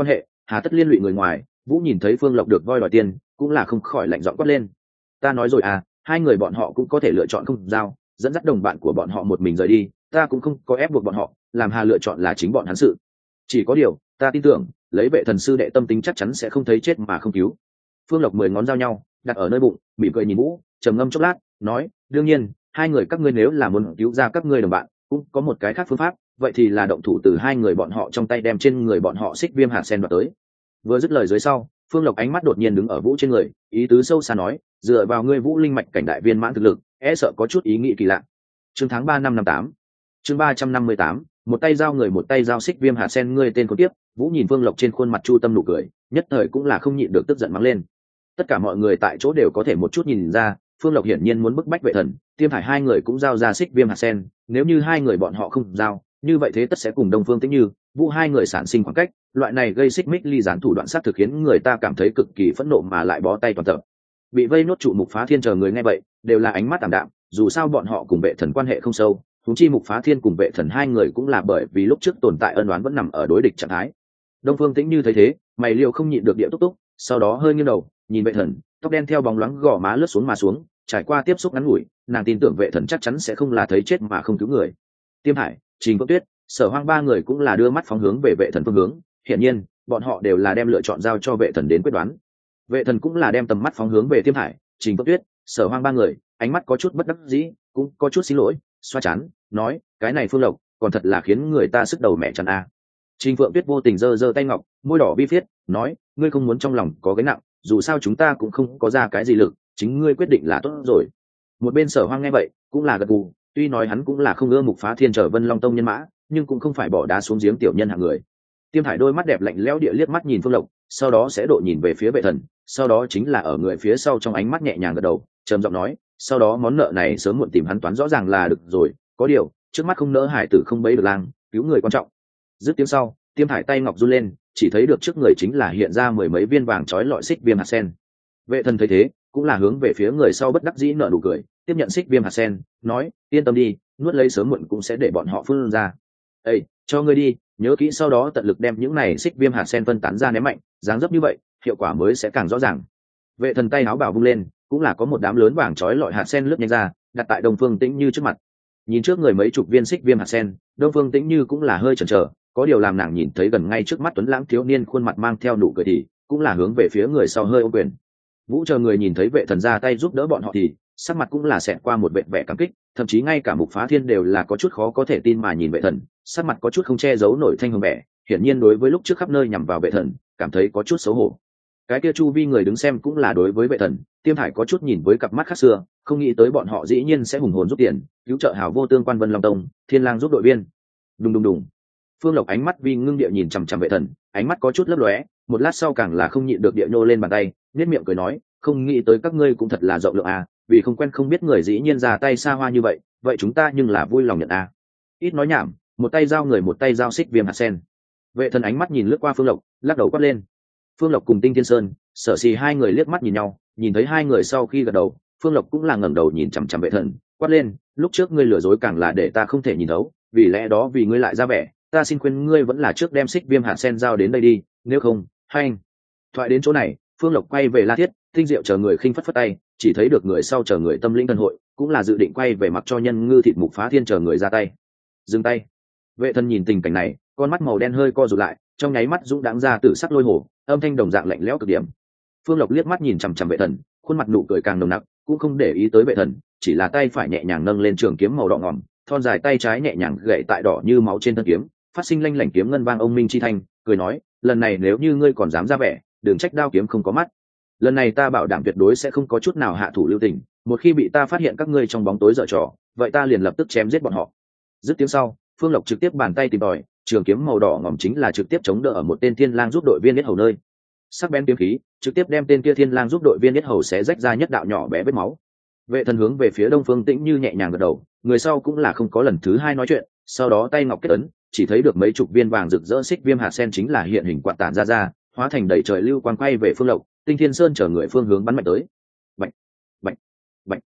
hà tất liên lụy người ngoài. Vũ nhìn thấy Phương Lộc được voi đòi tiền cũng là không khỏi lạnh giọng quát lên. Ta nói rồi à, hai người bọn họ cũng có thể lựa chọn không giao, dẫn dắt đồng bạn của bọn họ một mình rời đi, ta cũng không có ép buộc bọn họ, làm hà lựa chọn là chính bọn hắn sự. Chỉ có điều ta tin tưởng lấy Vệ Thần sư đệ tâm tính chắc chắn sẽ không thấy chết mà không cứu. Phương Lộc mười ngón giao nhau đặt ở nơi bụng, mỉm cười nhìn Vũ, trầm ngâm chốc lát nói, đương nhiên hai người các ngươi nếu là muốn cứu ra các ngươi đồng bạn cũng có một cái khác phương pháp, vậy thì là động thủ từ hai người bọn họ trong tay đem trên người bọn họ xích viêm hạt sen đoạt tới. Vừa dứt lời dưới sau, Phương Lộc ánh mắt đột nhiên đứng ở Vũ trên người, ý tứ sâu xa nói, dựa vào ngươi Vũ linh mạch cảnh đại viên mãn thực lực, e sợ có chút ý nghĩ kỳ lạ. Chương tháng ba năm năm tám, chương ba trăm năm mươi tám, một tay giao người một tay giao xích viêm hạt sen, ngươi tên con tiếp. Vũ nhìn Phương Lộc trên khuôn mặt chu tâm nụ cười, nhất thời cũng là không nhịn được tức giận mắng lên. Tất cả mọi người tại chỗ đều có thể một chút nhìn ra, Phương Lộc hiển nhiên muốn bức bách Vệ Thần, Tiêm Thải hai người cũng giao ra xích viêm hạt sen, nếu như hai người bọn họ không giao, như vậy thế tất sẽ cùng Đông Phương Tĩnh Như, Vũ hai người sản sinh khoảng cách, loại này gây xích mích ly gián thủ đoạn sát thực khiến người ta cảm thấy cực kỳ phẫn nộ mà lại bó tay toàn tập. Bị vây nốt trụ Mục Phá Thiên chờ người nghe vậy, đều là ánh mắt tạm đạm, dù sao bọn họ cùng Vệ Thần quan hệ không sâu, huống chi Mục Phá Thiên cùng Vệ Thần hai người cũng là bởi vì lúc trước tồn tại ân oán vẫn nằm ở đối địch trạng thái. Đông Phương Tĩnh Như thấy thế, mày liều không nhịn được địa túc túc, sau đó hơi nghiêng đầu, nhìn Vệ Thần, tóc đen theo bóng loáng gò má lướt xuống mà xuống, trải qua tiếp xúc ngắn ngủi, nàng tin tưởng Vệ Thần chắc chắn sẽ không là thấy chết mà không cứu người. Tiêm Hải, Trình Phượng Tuyết, Sở Hoang ba người cũng là đưa mắt phóng hướng về Vệ Thần phương hướng, hiển nhiên, bọn họ đều là đem lựa chọn giao cho Vệ Thần đến quyết đoán. Vệ Thần cũng là đem tầm mắt phóng hướng về Tiêm Hải, Trình Phượng Tuyết, Sở Hoang ba người, ánh mắt có chút bất đắc dĩ, cũng có chút xin lỗi, xoa chán, nói, cái này Phương Lộc, còn thật là khiến người ta sức đầu mẹ chán a. À. Trình Phượng Tuyết vô tình giơ giơ tay ngọc, môi đỏ vi phiết, nói, ngươi không muốn trong lòng có gánh nặng, dù sao chúng ta cũng không có ra cái gì lực, chính ngươi quyết định là tốt rồi. Một bên Sở Hoang nghe vậy, cũng là gật gù, tuy nói hắn cũng là không ưa Mục Phá Thiên trở Vân Long Tông nhân mã, nhưng cũng không phải bỏ đá xuống giếng tiểu nhân hạng người. Tiêm Hải đôi mắt đẹp lạnh lẽo địa liếc mắt nhìn Phương Lộc, sau đó sẽ độ nhìn về phía Vệ Thần, sau đó chính là ở người phía sau trong ánh mắt nhẹ nhàng gật đầu, trầm giọng nói, sau đó món nợ này sớm muộn tìm hắn toán rõ ràng là được rồi, có điều, trước mắt không nỡ hải tử không bấy được lang, cứu người quan trọng. Dứt tiếng sau, Tiêm Hải tay ngọc run lên, chỉ thấy được trước người chính là hiện ra mười mấy viên vàng chói lọi xích viêm hạt sen. Vệ Thần thấy thế, cũng là hướng về phía người sau bất đắc dĩ nở nụ cười, tiếp nhận xích viêm hạt sen, nói, yên tâm đi, nuốt lấy sớm muộn cũng sẽ để bọn họ phun ra. Ê, cho ngươi đi, nhớ kỹ sau đó tận lực đem những này xích viêm hạt sen phân tán ra ném mạnh, dáng dấp như vậy, hiệu quả mới sẽ càng rõ ràng. Vệ Thần tay áo bảo vung lên, cũng là có một đám lớn vàng chói lọi hạt sen lướt nhanh ra, đặt tại Đông Phương Tĩnh Như trước mặt. Nhìn trước người mấy chục viên xích viêm hạt sen, Đông Phương Tĩnh Như cũng là hơi chần chờ, có điều làm nàng nhìn thấy gần ngay trước mắt tuấn lãng thiếu niên khuôn mặt mang theo nụ cười thì cũng là hướng về phía người sau hơi ôm quyền. Vũ chờ người nhìn thấy Vệ Thần ra tay giúp đỡ bọn họ thì sắc mặt cũng là xẹt qua một vẻ vẻ cảm kích, thậm chí ngay cả Mục Phá Thiên đều là có chút khó có thể tin mà nhìn Vệ Thần, sắc mặt có chút không che giấu nổi thanh hồng vẻ, hiển nhiên đối với lúc trước khắp nơi nhằm vào Vệ Thần cảm thấy có chút xấu hổ. Cái kia chu vi người đứng xem cũng là đối với Vệ Thần, Tiêm Thải có chút nhìn với cặp mắt khác xưa, không nghĩ tới bọn họ dĩ nhiên sẽ hùng hồn giúp tiền cứu trợ hảo vô tương quan Vân Long Tông, Thiên Lang giúp đội viên. Đùng đùng đùng. Phương Lộc ánh mắt vi ngưng địa nhìn chằm chằm Vệ Thần, ánh mắt có chút lấp lóe, một lát sau càng là không nhịn được địa nhô lên bàn tay, nhếch miệng cười nói, không nghĩ tới các ngươi cũng thật là rộng lượng à, vì không quen không biết người dĩ nhiên ra tay xa hoa như vậy, vậy chúng ta nhưng là vui lòng nhận à. Ít nói nhảm, một tay giao người một tay giao xích viêm hạt sen. Vệ Thần ánh mắt nhìn lướt qua Phương Lộc, lắc đầu quát lên. Phương Lộc cùng Tinh Thiên Sơn, Sở Xì hai người liếc mắt nhìn nhau, nhìn thấy hai người sau khi gật đầu, Phương Lộc cũng là ngẩng đầu nhìn chằm chằm Vệ Thần, quát lên, lúc trước ngươi lừa dối càng là để ta không thể nhìn thấu, vì lẽ đó vì ngươi lại ra vẻ, ta xin khuyên ngươi vẫn là trước đem xích viêm hạt sen giao đến đây đi, nếu không, hay anh. Thoại đến chỗ này, Phương Lộc quay về La Thiết, Tinh Diệu chờ người khinh phất phất tay, chỉ thấy được người sau chờ người tâm linh thần hội, cũng là dự định quay về mặc cho nhân ngư thịt Mục Phá Thiên chờ người ra tay. Dừng tay. Vệ Thần nhìn tình cảnh này, con mắt màu đen hơi co rụt lại, trong nháy mắt dũng đãng ra tử sắc lôi hổ, âm thanh đồng dạng lạnh lẽo cực điểm. Phương Lộc liếc mắt nhìn chằm chằm Vệ Thần, khuôn mặt nụ cười càng nồng nặc, cũng không để ý tới Vệ Thần, chỉ là tay phải nhẹ nhàng nâng lên trường kiếm màu đỏ ngòm, thon dài tay trái nhẹ nhàng gậy tại đỏ như máu trên thân kiếm, phát sinh lanh lảnh kiếm ngân vang ông minh chi thanh, cười nói, lần này nếu như ngươi còn dám ra vẻ, đừng trách đao kiếm không có mắt. Lần này ta bảo đảm tuyệt đối sẽ không có chút nào hạ thủ lưu tình, một khi bị ta phát hiện các ngươi trong bóng tối dở trò, vậy ta liền lập tức chém giết bọn họ. Dứt tiếng sau, Phương Lộc trực tiếp bàn tay tìm tòi, trường kiếm màu đỏ ngòm chính là trực tiếp chống đỡ ở một tên Thiên Lang giúp đội viên nhất hầu nơi. Sắc bén kiếm khí, trực tiếp đem tên kia Thiên Lang giúp đội viên nhất hầu xé rách ra nhất đạo nhỏ bé vết máu. Vệ Thần hướng về phía Đông Phương Tĩnh Như nhẹ nhàng gật đầu, người sau cũng là không có lần thứ hai nói chuyện, sau đó tay ngọc kết ấn, chỉ thấy được mấy chục viên vàng rực rỡ xích viêm hạt sen chính là hiện hình quạt tản ra ra, hóa thành đầy trời lưu quang quay về Phương Lộc, Tinh Thiên Sơn chở người phương hướng bắn mạnh tới. Bạch, bạch, bạch.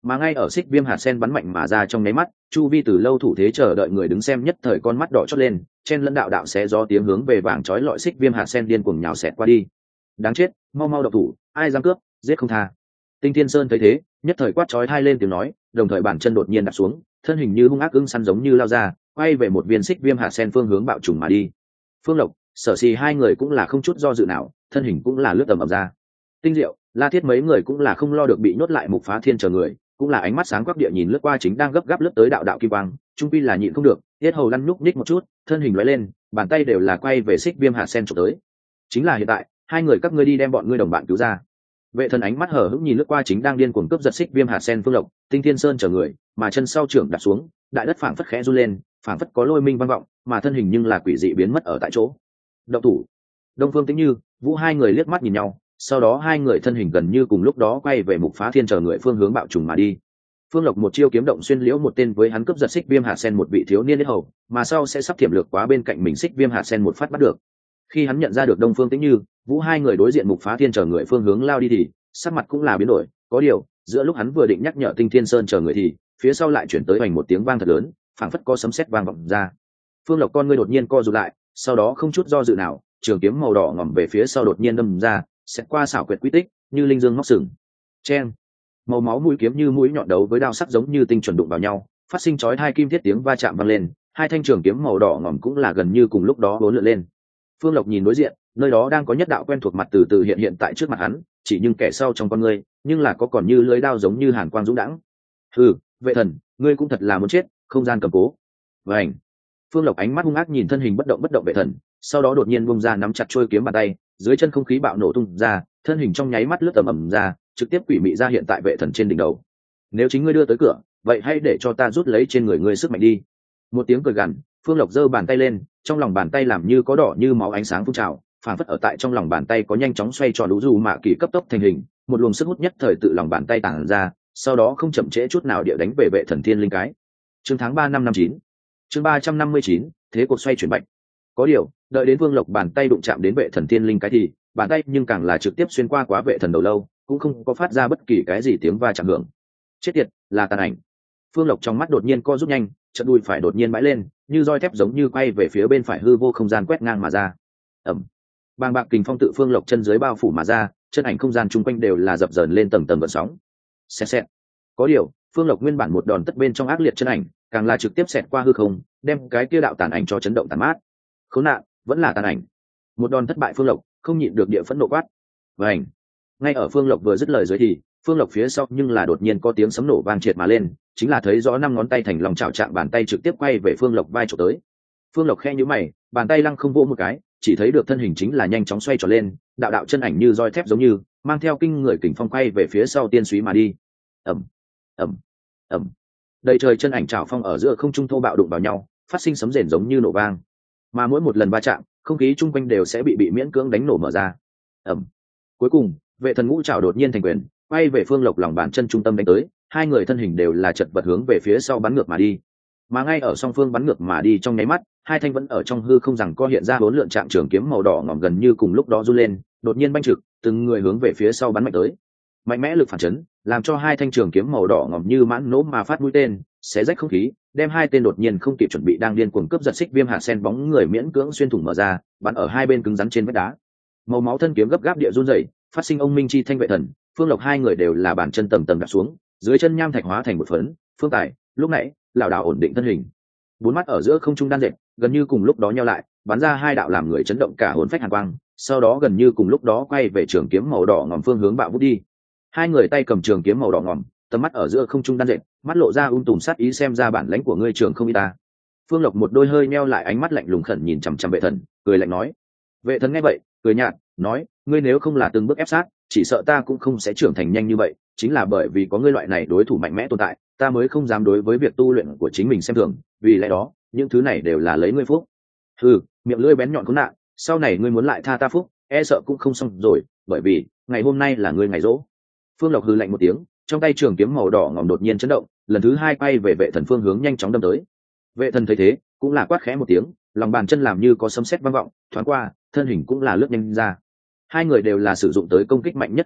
mà ngay ở xích viêm hạt sen bắn mạnh mà ra trong nháy mắt, chu vi từ lâu thủ thế chờ đợi người đứng xem nhất thời con mắt đỏ chót lên, chen lẫn đạo đạo xé gió tiếng hướng về vàng chói lọi xích viêm hạt sen điên cuồng nhào xẹt qua đi. Đáng chết, mau mau độc thủ, ai dám cướp, giết không tha. Tinh Thiên Sơn thấy thế, nhất thời quát chói tai lên tiếng nói, đồng thời bàn chân đột nhiên đặt xuống, thân hình như hung ác ưng săn giống như lao ra, quay về một viên xích viêm hạt sen phương hướng bạo trùng mà đi. Phương Lộc, Sở Xì hai người cũng là không chút do dự nào, thân hình cũng là lướt tầm ầm ra. Tinh Diệu, La Thiết mấy người cũng là không lo được bị nhốt lại Mục Phá Thiên chờ người, cũng là ánh mắt sáng quắc địa nhìn lướt qua chính đang gấp gáp lướt tới đạo đạo kim quang, trung quy là nhịn không được, tiết hầu lăn nhúc nhích một chút, thân hình lóe lên, bàn tay đều là quay về xích viêm hạt sen chụp tới. Chính là hiện tại, hai người các ngươi đi đem bọn ngươi đồng bạn cứu ra. Vệ Thần ánh mắt hở hững nhìn lướt qua chính đang điên cuồng cướp giật xích viêm hạt sen Phương Lộc, Tinh Thiên Sơn chờ người, mà chân sau trưởng đặt xuống, đại đất phảng phất khẽ run lên, phảng phất có lôi minh vang vọng, mà thân hình nhưng là quỷ dị biến mất ở tại chỗ. Động thủ. Đông Phương Tĩnh Như, Vũ hai người liếc mắt nhìn nhau, sau đó hai người thân hình gần như cùng lúc đó quay về Mục Phá Thiên chờ người phương hướng bạo trùng mà đi. Phương Lộc một chiêu kiếm động xuyên liễu một tên với hắn cướp giật xích viêm hạt sen một vị thiếu niên đến hầu, mà sau sẽ sắp thiểm lược quá bên cạnh mình xích viêm hạt sen một phát bắt được. Khi hắn nhận ra được Đông Phương Tĩnh Như, Vũ hai người đối diện Mục Phá Thiên chờ người phương hướng lao đi thì sắc mặt cũng là biến đổi, có điều, giữa lúc hắn vừa định nhắc nhở Tinh Thiên Sơn chờ người thì phía sau lại chuyển tới hoành một tiếng vang thật lớn, phảng phất có sấm sét vang vọng ra. Phương Lộc con ngươi đột nhiên co rụt lại, sau đó không chút do dự nào, trường kiếm màu đỏ ngòm về phía sau đột nhiên đâm ra, xét qua xảo quyệt quy tích, như linh dương móc sừng. Chen, màu máu mũi kiếm như mũi nhọn đấu với đao sắc giống như tinh chuẩn đụng vào nhau, phát sinh chói hai kim thiết tiếng va chạm vang lên, hai thanh trường kiếm màu đỏ ngòm cũng là gần như cùng lúc đó hỗn lượn lên. Phương Lộc nhìn đối diện, nơi đó đang có nhất đạo quen thuộc mặt từ từ hiện hiện tại trước mặt hắn, chỉ nhưng kẻ sau trong con ngươi, nhưng là có còn như lưỡi đao giống như hàn quang dũng đãng. Hừ, Vệ Thần, ngươi cũng thật là muốn chết, không gian cầm cố. Vành. Phương Lộc ánh mắt hung ác nhìn thân hình bất động bất động Vệ Thần, sau đó đột nhiên bung ra nắm chặt chuôi kiếm bàn tay, dưới chân không khí bạo nổ tung ra, thân hình trong nháy mắt lướt tầm ầm ra, trực tiếp quỷ mị ra hiện tại Vệ Thần trên đỉnh đầu. Nếu chính ngươi đưa tới cửa, vậy hãy để cho ta rút lấy trên người ngươi sức mạnh đi. Một tiếng cười gằn, Phương Lộc giơ bàn tay lên, trong lòng bàn tay làm như có đỏ như máu ánh sáng phun trào, phản phất ở tại trong lòng bàn tay có nhanh chóng xoay tròn lũ dù mạ kỳ cấp tốc thành hình, một luồng sức hút nhất thời tự lòng bàn tay tản ra, sau đó không chậm trễ chút nào địa đánh về Vệ Thần Thiên Linh cái. Chương tháng ba năm năm chín, chương ba trăm năm mươi chín, thế cuộc xoay chuyển bạch. Có điều, đợi đến Vương Lộc bàn tay đụng chạm đến Vệ Thần Thiên Linh cái thì, bàn tay nhưng càng là trực tiếp xuyên qua quá Vệ Thần đầu lâu, cũng không có phát ra bất kỳ cái gì tiếng va chạm hưởng. Chết tiệt, là tàn ảnh. Phương Lộc trong mắt đột nhiên co rút nhanh, chân đùi phải đột nhiên bãi lên, như roi thép giống như quay về phía bên phải hư vô không gian quét ngang mà ra. Ầm. Bàng bạc kình phong tự Phương Lộc chân dưới bao phủ mà ra, chân ảnh không gian chung quanh đều là dập dờn lên tầng tầng gợn sóng. Xẹt xẹt. Có điều, Phương Lộc nguyên bản một đòn tất bên trong ác liệt chân ảnh, càng là trực tiếp xẹt qua hư không, đem cái kia đạo tàn ảnh cho chấn động tàn mát. Khốn nạn, vẫn là tàn ảnh. Một đòn thất bại Phương Lộc, không nhịn được địa phẫn nộ quát. Vành. Ngay ở Phương Lộc vừa dứt lời dưới thì, Phương Lộc phía sau nhưng là đột nhiên có tiếng sấm nổ vang triệt mà lên, chính là thấy rõ năm ngón tay thành lòng chảo chạm bàn tay trực tiếp quay về Phương Lộc vai chụp tới. Phương Lộc khẽ nhíu mày, bàn tay lăng không vỗ một cái, chỉ thấy được thân hình chính là nhanh chóng xoay tròn lên, đạo đạo chân ảnh như roi thép giống như, mang theo kinh người kình phong quay về phía sau tiên súy mà đi. Ầm, ầm, ầm. Đầy trời chân ảnh trảo phong ở giữa không trung thô bạo đụng vào nhau, phát sinh sấm rền giống như nổ vang. Mà mỗi một lần va chạm, không khí chung quanh đều sẽ bị bị miễn cưỡng đánh nổ mở ra. Ầm. Cuối cùng, Vệ Thần ngũ trảo đột nhiên thành quyền, quay về Phương Lộc lòng bàn chân trung tâm đánh tới, hai người thân hình đều là chật vật hướng về phía sau bắn ngược mà đi. Mà ngay ở song phương bắn ngược mà đi trong nháy mắt, hai thanh vẫn ở trong hư không rằng co hiện ra bốn lượn trạng trường kiếm màu đỏ ngòm gần như cùng lúc đó du lên, đột nhiên banh trực, từng người hướng về phía sau bắn mạnh tới. Mạnh mẽ lực phản chấn, làm cho hai thanh trường kiếm màu đỏ ngòm như mãn nỗ mà phát mũi tên, xé rách không khí, đem hai tên đột nhiên không kịp chuẩn bị đang điên cuồng cướp giật xích viêm hạt sen bóng người miễn cưỡng xuyên thủng mở ra, bắn ở hai bên cứng rắn trên vách đá. Màu máu thân kiếm gấp gáp địa run rẩy, phát sinh ông minh chi thanh Vệ Thần, Phương Lộc hai người đều là bàn chân tầm tầm đặt xuống, dưới chân nham thạch hóa thành một phấn. Phương Tài lúc nãy lảo đảo ổn định thân hình, bốn mắt ở giữa không trung đan dệt, gần như cùng lúc đó nhau lại, bắn ra hai đạo làm người chấn động cả hồn phách hàn quang, sau đó gần như cùng lúc đó quay về trường kiếm màu đỏ ngòm phương hướng bạo vút đi. Hai người tay cầm trường kiếm màu đỏ ngòm, tầm mắt ở giữa không trung đan dệt, mắt lộ ra um tùm sát ý xem ra bản lãnh của ngươi trường không y ta. Phương Lộc một đôi hơi meo lại ánh mắt lạnh lùng khẩn nhìn chằm chằm Vệ Thần, cười lạnh nói. Vệ Thần nghe vậy, cười nhạt, nói, ngươi nếu không là từng bước ép sát, chỉ sợ ta cũng không sẽ trưởng thành nhanh như vậy, chính là bởi vì có ngươi loại này đối thủ mạnh mẽ tồn tại, ta mới không dám đối với việc tu luyện của chính mình xem thường, vì lẽ đó, những thứ này đều là lấy ngươi phúc. Hừ, miệng lưỡi bén nhọn khốn nạn, sau này ngươi muốn lại tha ta phúc, e sợ cũng không xong rồi, bởi vì ngày hôm nay là ngươi ngày rỗ. Phương Lộc hừ lạnh một tiếng, trong tay trường kiếm màu đỏ ngòm đột nhiên chấn động, lần thứ hai quay về Vệ Thần phương hướng nhanh chóng đâm tới. Vệ Thần thấy thế, cũng là quát khẽ một tiếng, lòng bàn chân làm như có sấm sét vang vọng, thoáng qua, thân hình cũng là lướt nhanh ra. Hai người đều là sử dụng tới công kích mạnh nhất thủ đoạn,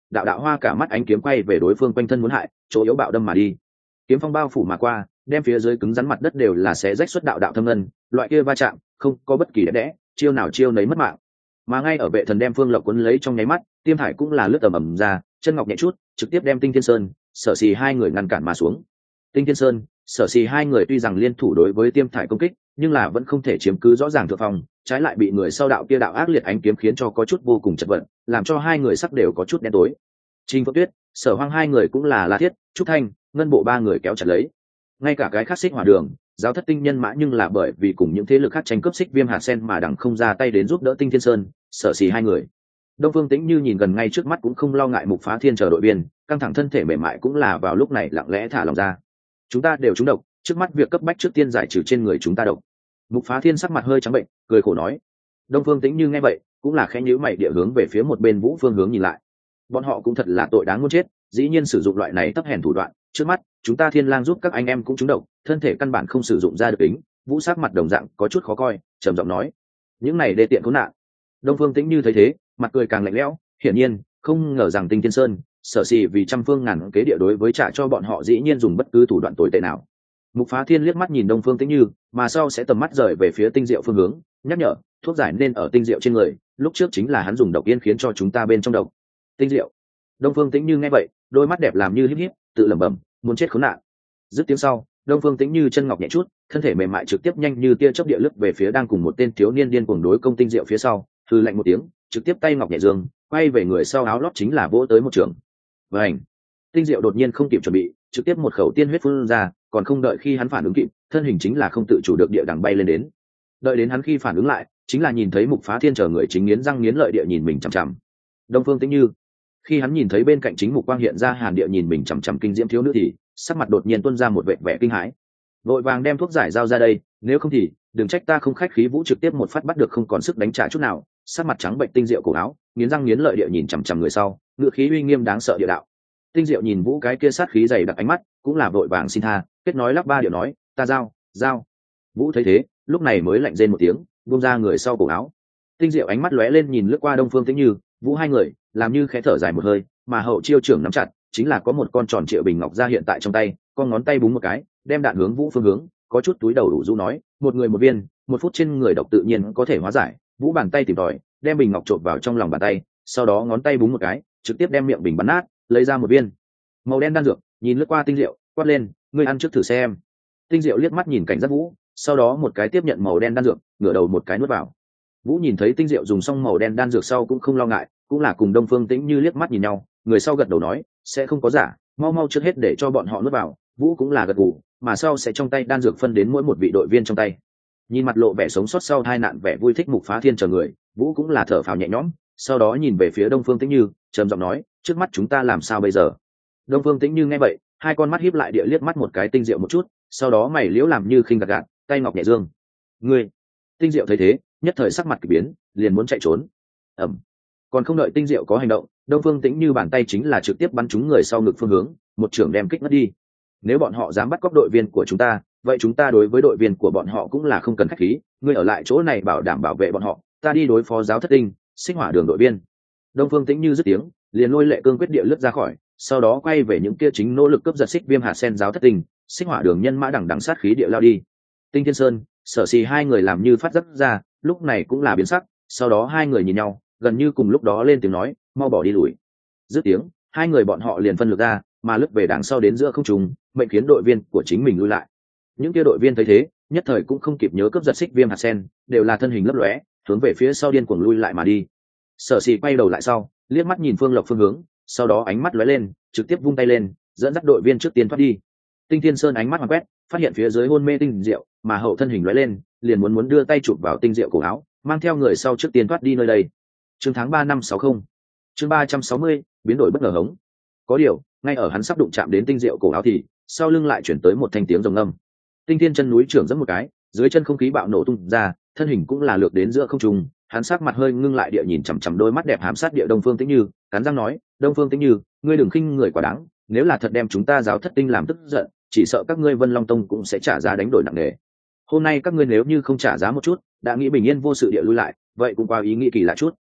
đạo đạo hoa cả mắt ánh kiếm quay về đối phương quanh thân muốn hại, chỗ yếu bạo đâm mà đi. Kiếm phong bao phủ mà qua, đem phía dưới cứng rắn mặt đất đều là xé rách xuất đạo đạo thâm ngân, loại kia va chạm không có bất kỳ đẹp đẽ, chiêu nào chiêu nấy mất mạng. Mà ngay ở vệ thần đem Phương Lộc cuốn lấy trong nháy mắt, Tiêm Thải cũng là lướt tầm ầm ra, chân ngọc nhẹ chút, trực tiếp đem Tinh Thiên Sơn, Sở Xì hai người ngăn cản mà xuống. Tinh Thiên Sơn, Sở Xì hai người tuy rằng liên thủ đối với Tiêm Thải công kích, nhưng là vẫn không thể chiếm cứ rõ ràng thượng phong, trái lại bị người sau đạo kia đạo ác liệt ánh kiếm khiến cho có chút vô cùng chật vật, làm cho hai người sắc đều có chút đen tối. Trình Phượng Tuyết, Sở Hoang hai người cũng là La Thiết, Trúc Thanh, Ngân Bộ ba người kéo chặt lấy. Ngay cả cái khắc xích hỏa đường, giáo thất tinh nhân mã nhưng là bởi vì cùng những thế lực khác tranh cướp xích viêm hạt sen mà đằng không ra tay đến giúp đỡ Tinh Thiên Sơn, Sở Xì hai người. Đông Phương Tĩnh Như nhìn gần ngay trước mắt cũng không lo ngại Mục Phá Thiên chờ đội viên, căng thẳng thân thể mềm mại cũng là vào lúc này lặng lẽ thả lòng ra. Chúng ta đều trúng độc, trước mắt việc cấp bách trước tiên giải trừ trên người chúng ta độc. Mục Phá Thiên sắc mặt hơi trắng bệnh, cười khổ nói. Đông Phương Tĩnh Như nghe vậy, cũng là khẽ nhíu mày địa hướng về phía một bên Vũ Phương hướng nhìn lại. Bọn họ cũng thật là tội đáng muốn chết, dĩ nhiên sử dụng loại này thấp hèn thủ đoạn. Trước mắt, chúng ta Thiên Lang giúp các anh em cũng trúng độc, thân thể căn bản không sử dụng ra được tính. Vũ sắc mặt đồng dạng có chút khó coi, trầm giọng nói: những này đê tiện khốn nạn. Đông Phương Tĩnh Như thấy thế, mặt cười càng lạnh lẽo, hiển nhiên không ngờ rằng Tinh Thiên Sơn, Sở Xì vì trăm phương ngàn kế địa đối với trả cho bọn họ dĩ nhiên dùng bất cứ thủ đoạn tồi tệ nào. Mục Phá Thiên liếc mắt nhìn Đông Phương Tĩnh Như, mà sau sẽ tầm mắt rời về phía Tinh Diệu phương hướng, nhắc nhở, thuốc giải nên ở Tinh Diệu trên người, lúc trước chính là hắn dùng độc yên khiến cho chúng ta bên trong độc. Tinh Diệu. Đông Phương Tĩnh Như nghe vậy, đôi mắt đẹp làm như híp híp, tự lẩm bẩm, muốn chết khốn nạn. Dứt tiếng sau, Đông Phương Tĩnh Như chân ngọc nhẹ chút, thân thể mềm mại trực tiếp nhanh như tia chớp địa lướt về phía đang cùng một tên thiếu niên điên cuồng đối công Tinh Diệu phía sau, hừ lạnh một tiếng, trực tiếp tay ngọc nhẹ dương, quay về người sau áo lót chính là vỗ tới một trường. Vành. Tinh Diệu đột nhiên không kịp chuẩn bị, trực tiếp một khẩu tiên huyết phun ra, còn không đợi khi hắn phản ứng kịp, thân hình chính là không tự chủ được địa đằng bay lên đến. Đợi đến hắn khi phản ứng lại, chính là nhìn thấy Mục Phá Thiên chờ người chính nghiến răng nghiến lợi địa nhìn mình chằm chằm. Đông Phương Tĩnh Như, khi hắn nhìn thấy bên cạnh chính Mục Quang hiện ra hàn địa nhìn mình chằm chằm kinh diễm thiếu nữ thì sắc mặt đột nhiên tuôn ra một vẻ vẻ kinh hãi. Vội vàng đem thuốc giải giao ra đây, nếu không thì đừng trách ta không khách khí. Vũ trực tiếp một phát bắt được không còn sức đánh trả chút nào, sắc mặt trắng bệnh Tinh Diệu cổ áo, nghiến răng nghiến lợi địa nhìn chằm chằm người sau, ngựa khí uy nghiêm đáng sợ địa đạo. Tinh Diệu nhìn Vũ cái kia sát khí dày đặc ánh mắt, cũng là vội vàng xin tha, kết nói lắp ba điệu nói, ta giao, giao. Vũ thấy thế, lúc này mới lạnh rên một tiếng, buông ra người sau cổ áo. Tinh Diệu ánh mắt lóe lên nhìn lướt qua Đông Phương Tĩnh Như, Vũ hai người, làm như khẽ thở dài một hơi, mà hậu chiêu trưởng nắm chặt, chính là có một con tròn triệu bình ngọc ra hiện tại trong tay, con ngón tay búng một cái, đem đạn hướng Vũ phương hướng, có chút túi đầu đủ rũ nói, một người một viên, một phút trên người độc tự nhiên có thể hóa giải. Vũ bàn tay tìm tòi, đem bình ngọc trộn vào trong lòng bàn tay, sau đó ngón tay búng một cái, trực tiếp đem miệng bình bắn nát, lấy ra một viên màu đen đan dược, nhìn lướt qua Tinh Diệu, quát lên, ngươi ăn trước thử xem. Tinh Diệu liếc mắt nhìn cảnh giác Vũ, sau đó một cái tiếp nhận màu đen đan dược, ngửa đầu một cái nuốt vào. Vũ nhìn thấy Tinh Diệu dùng xong màu đen đan dược sau cũng không lo ngại, cũng là cùng Đông Phương Tĩnh Như liếc mắt nhìn nhau, người sau gật đầu nói, sẽ không có giả, mau mau trước hết để cho bọn họ nuốt vào. Vũ cũng là gật gù, mà sau sẽ trong tay đan dược phân đến mỗi một vị đội viên trong tay. Nhìn mặt lộ vẻ sống sót sau tai nạn vẻ vui thích Mục Phá Thiên chờ người, Vũ cũng là thở phào nhẹ nhõm, sau đó nhìn về phía Đông Phương Tĩnh Như, trầm giọng nói, trước mắt chúng ta làm sao bây giờ? Đông Phương Tĩnh Như nghe vậy, hai con mắt híp lại địa liếc mắt một cái Tinh Diệu một chút, sau đó mày liễu làm như khinh gạt gạt, tay ngọc nhẹ dương. Ngươi. Tinh Diệu thấy thế, nhất thời sắc mặt kỳ biến, liền muốn chạy trốn. Ầm. Còn không đợi Tinh Diệu có hành động, Đông Phương Tĩnh Như bàn tay chính là trực tiếp bắn trúng người sau ngực phương hướng, một trường đem kích mất đi. Nếu bọn họ dám bắt cóc đội viên của chúng ta, vậy chúng ta đối với đội viên của bọn họ cũng là không cần khách khí, ngươi ở lại chỗ này bảo đảm bảo vệ bọn họ, ta đi đối phó giáo thất tinh, Xích Hỏa Đường đội viên. Đông Phương Tĩnh Như dứt tiếng, liền lôi lệ cương quyết địa lướt ra khỏi, sau đó quay về những kia chính nỗ lực cướp giật xích viêm hạt sen giáo thất tinh, Xích Hỏa Đường nhân mã đằng đằng sát khí địa lao đi. Tinh Thiên Sơn, Sở Xì hai người làm như phát giấc ra, lúc này cũng là biến sắc, sau đó hai người nhìn nhau, gần như cùng lúc đó lên tiếng nói, mau bỏ đi lùi. Dứt tiếng, hai người bọn họ liền phân lực ra, mà lướt về đằng sau đến giữa không trung, mệnh khiến đội viên của chính mình lui lại. Những kia đội viên thấy thế, nhất thời cũng không kịp nhớ cướp giật xích viêm hạt sen, đều là thân hình lấp lóe, hướng về phía sau điên cuồng lui lại mà đi. Sở Xì quay đầu lại sau, liếc mắt nhìn Phương Lộc phương hướng, sau đó ánh mắt lóe lên, trực tiếp vung tay lên, dẫn dắt đội viên trước tiên thoát đi. Tinh Thiên Sơn ánh mắt hoàn quét, phát hiện phía dưới hôn mê Tinh Diệu, mà hậu thân hình lóe lên, liền muốn muốn đưa tay chụp vào Tinh Diệu cổ áo, mang theo người sau trước tiên thoát đi nơi đây. Chương tháng ba năm sáu không, chương ba trăm sáu mươi, biến đổi bất ngờ hống. Có điều, ngay ở hắn sắp đụng chạm đến Tinh Diệu cổ áo thì, sau lưng lại chuyển tới một thanh tiếng rồng ngâm. Tinh Thiên chân núi trưởng giẫm một cái, dưới chân không khí bạo nổ tung ra, thân hình cũng là lược đến giữa không trung, hắn sắc mặt hơi ngưng lại địa nhìn chằm chằm đôi mắt đẹp hám sát địa Đông Phương Tĩnh Như, cắn răng nói, Đông Phương Tĩnh Như, ngươi đừng khinh người quá đáng, nếu là thật đem chúng ta giáo thất tinh làm tức giận, chỉ sợ các ngươi Vân Long Tông cũng sẽ trả giá đánh đổi nặng nề. Hôm nay các ngươi nếu như không trả giá một chút, đã nghĩ bình yên vô sự địa lui lại, vậy cũng qua ý nghĩ kỳ lạ chút.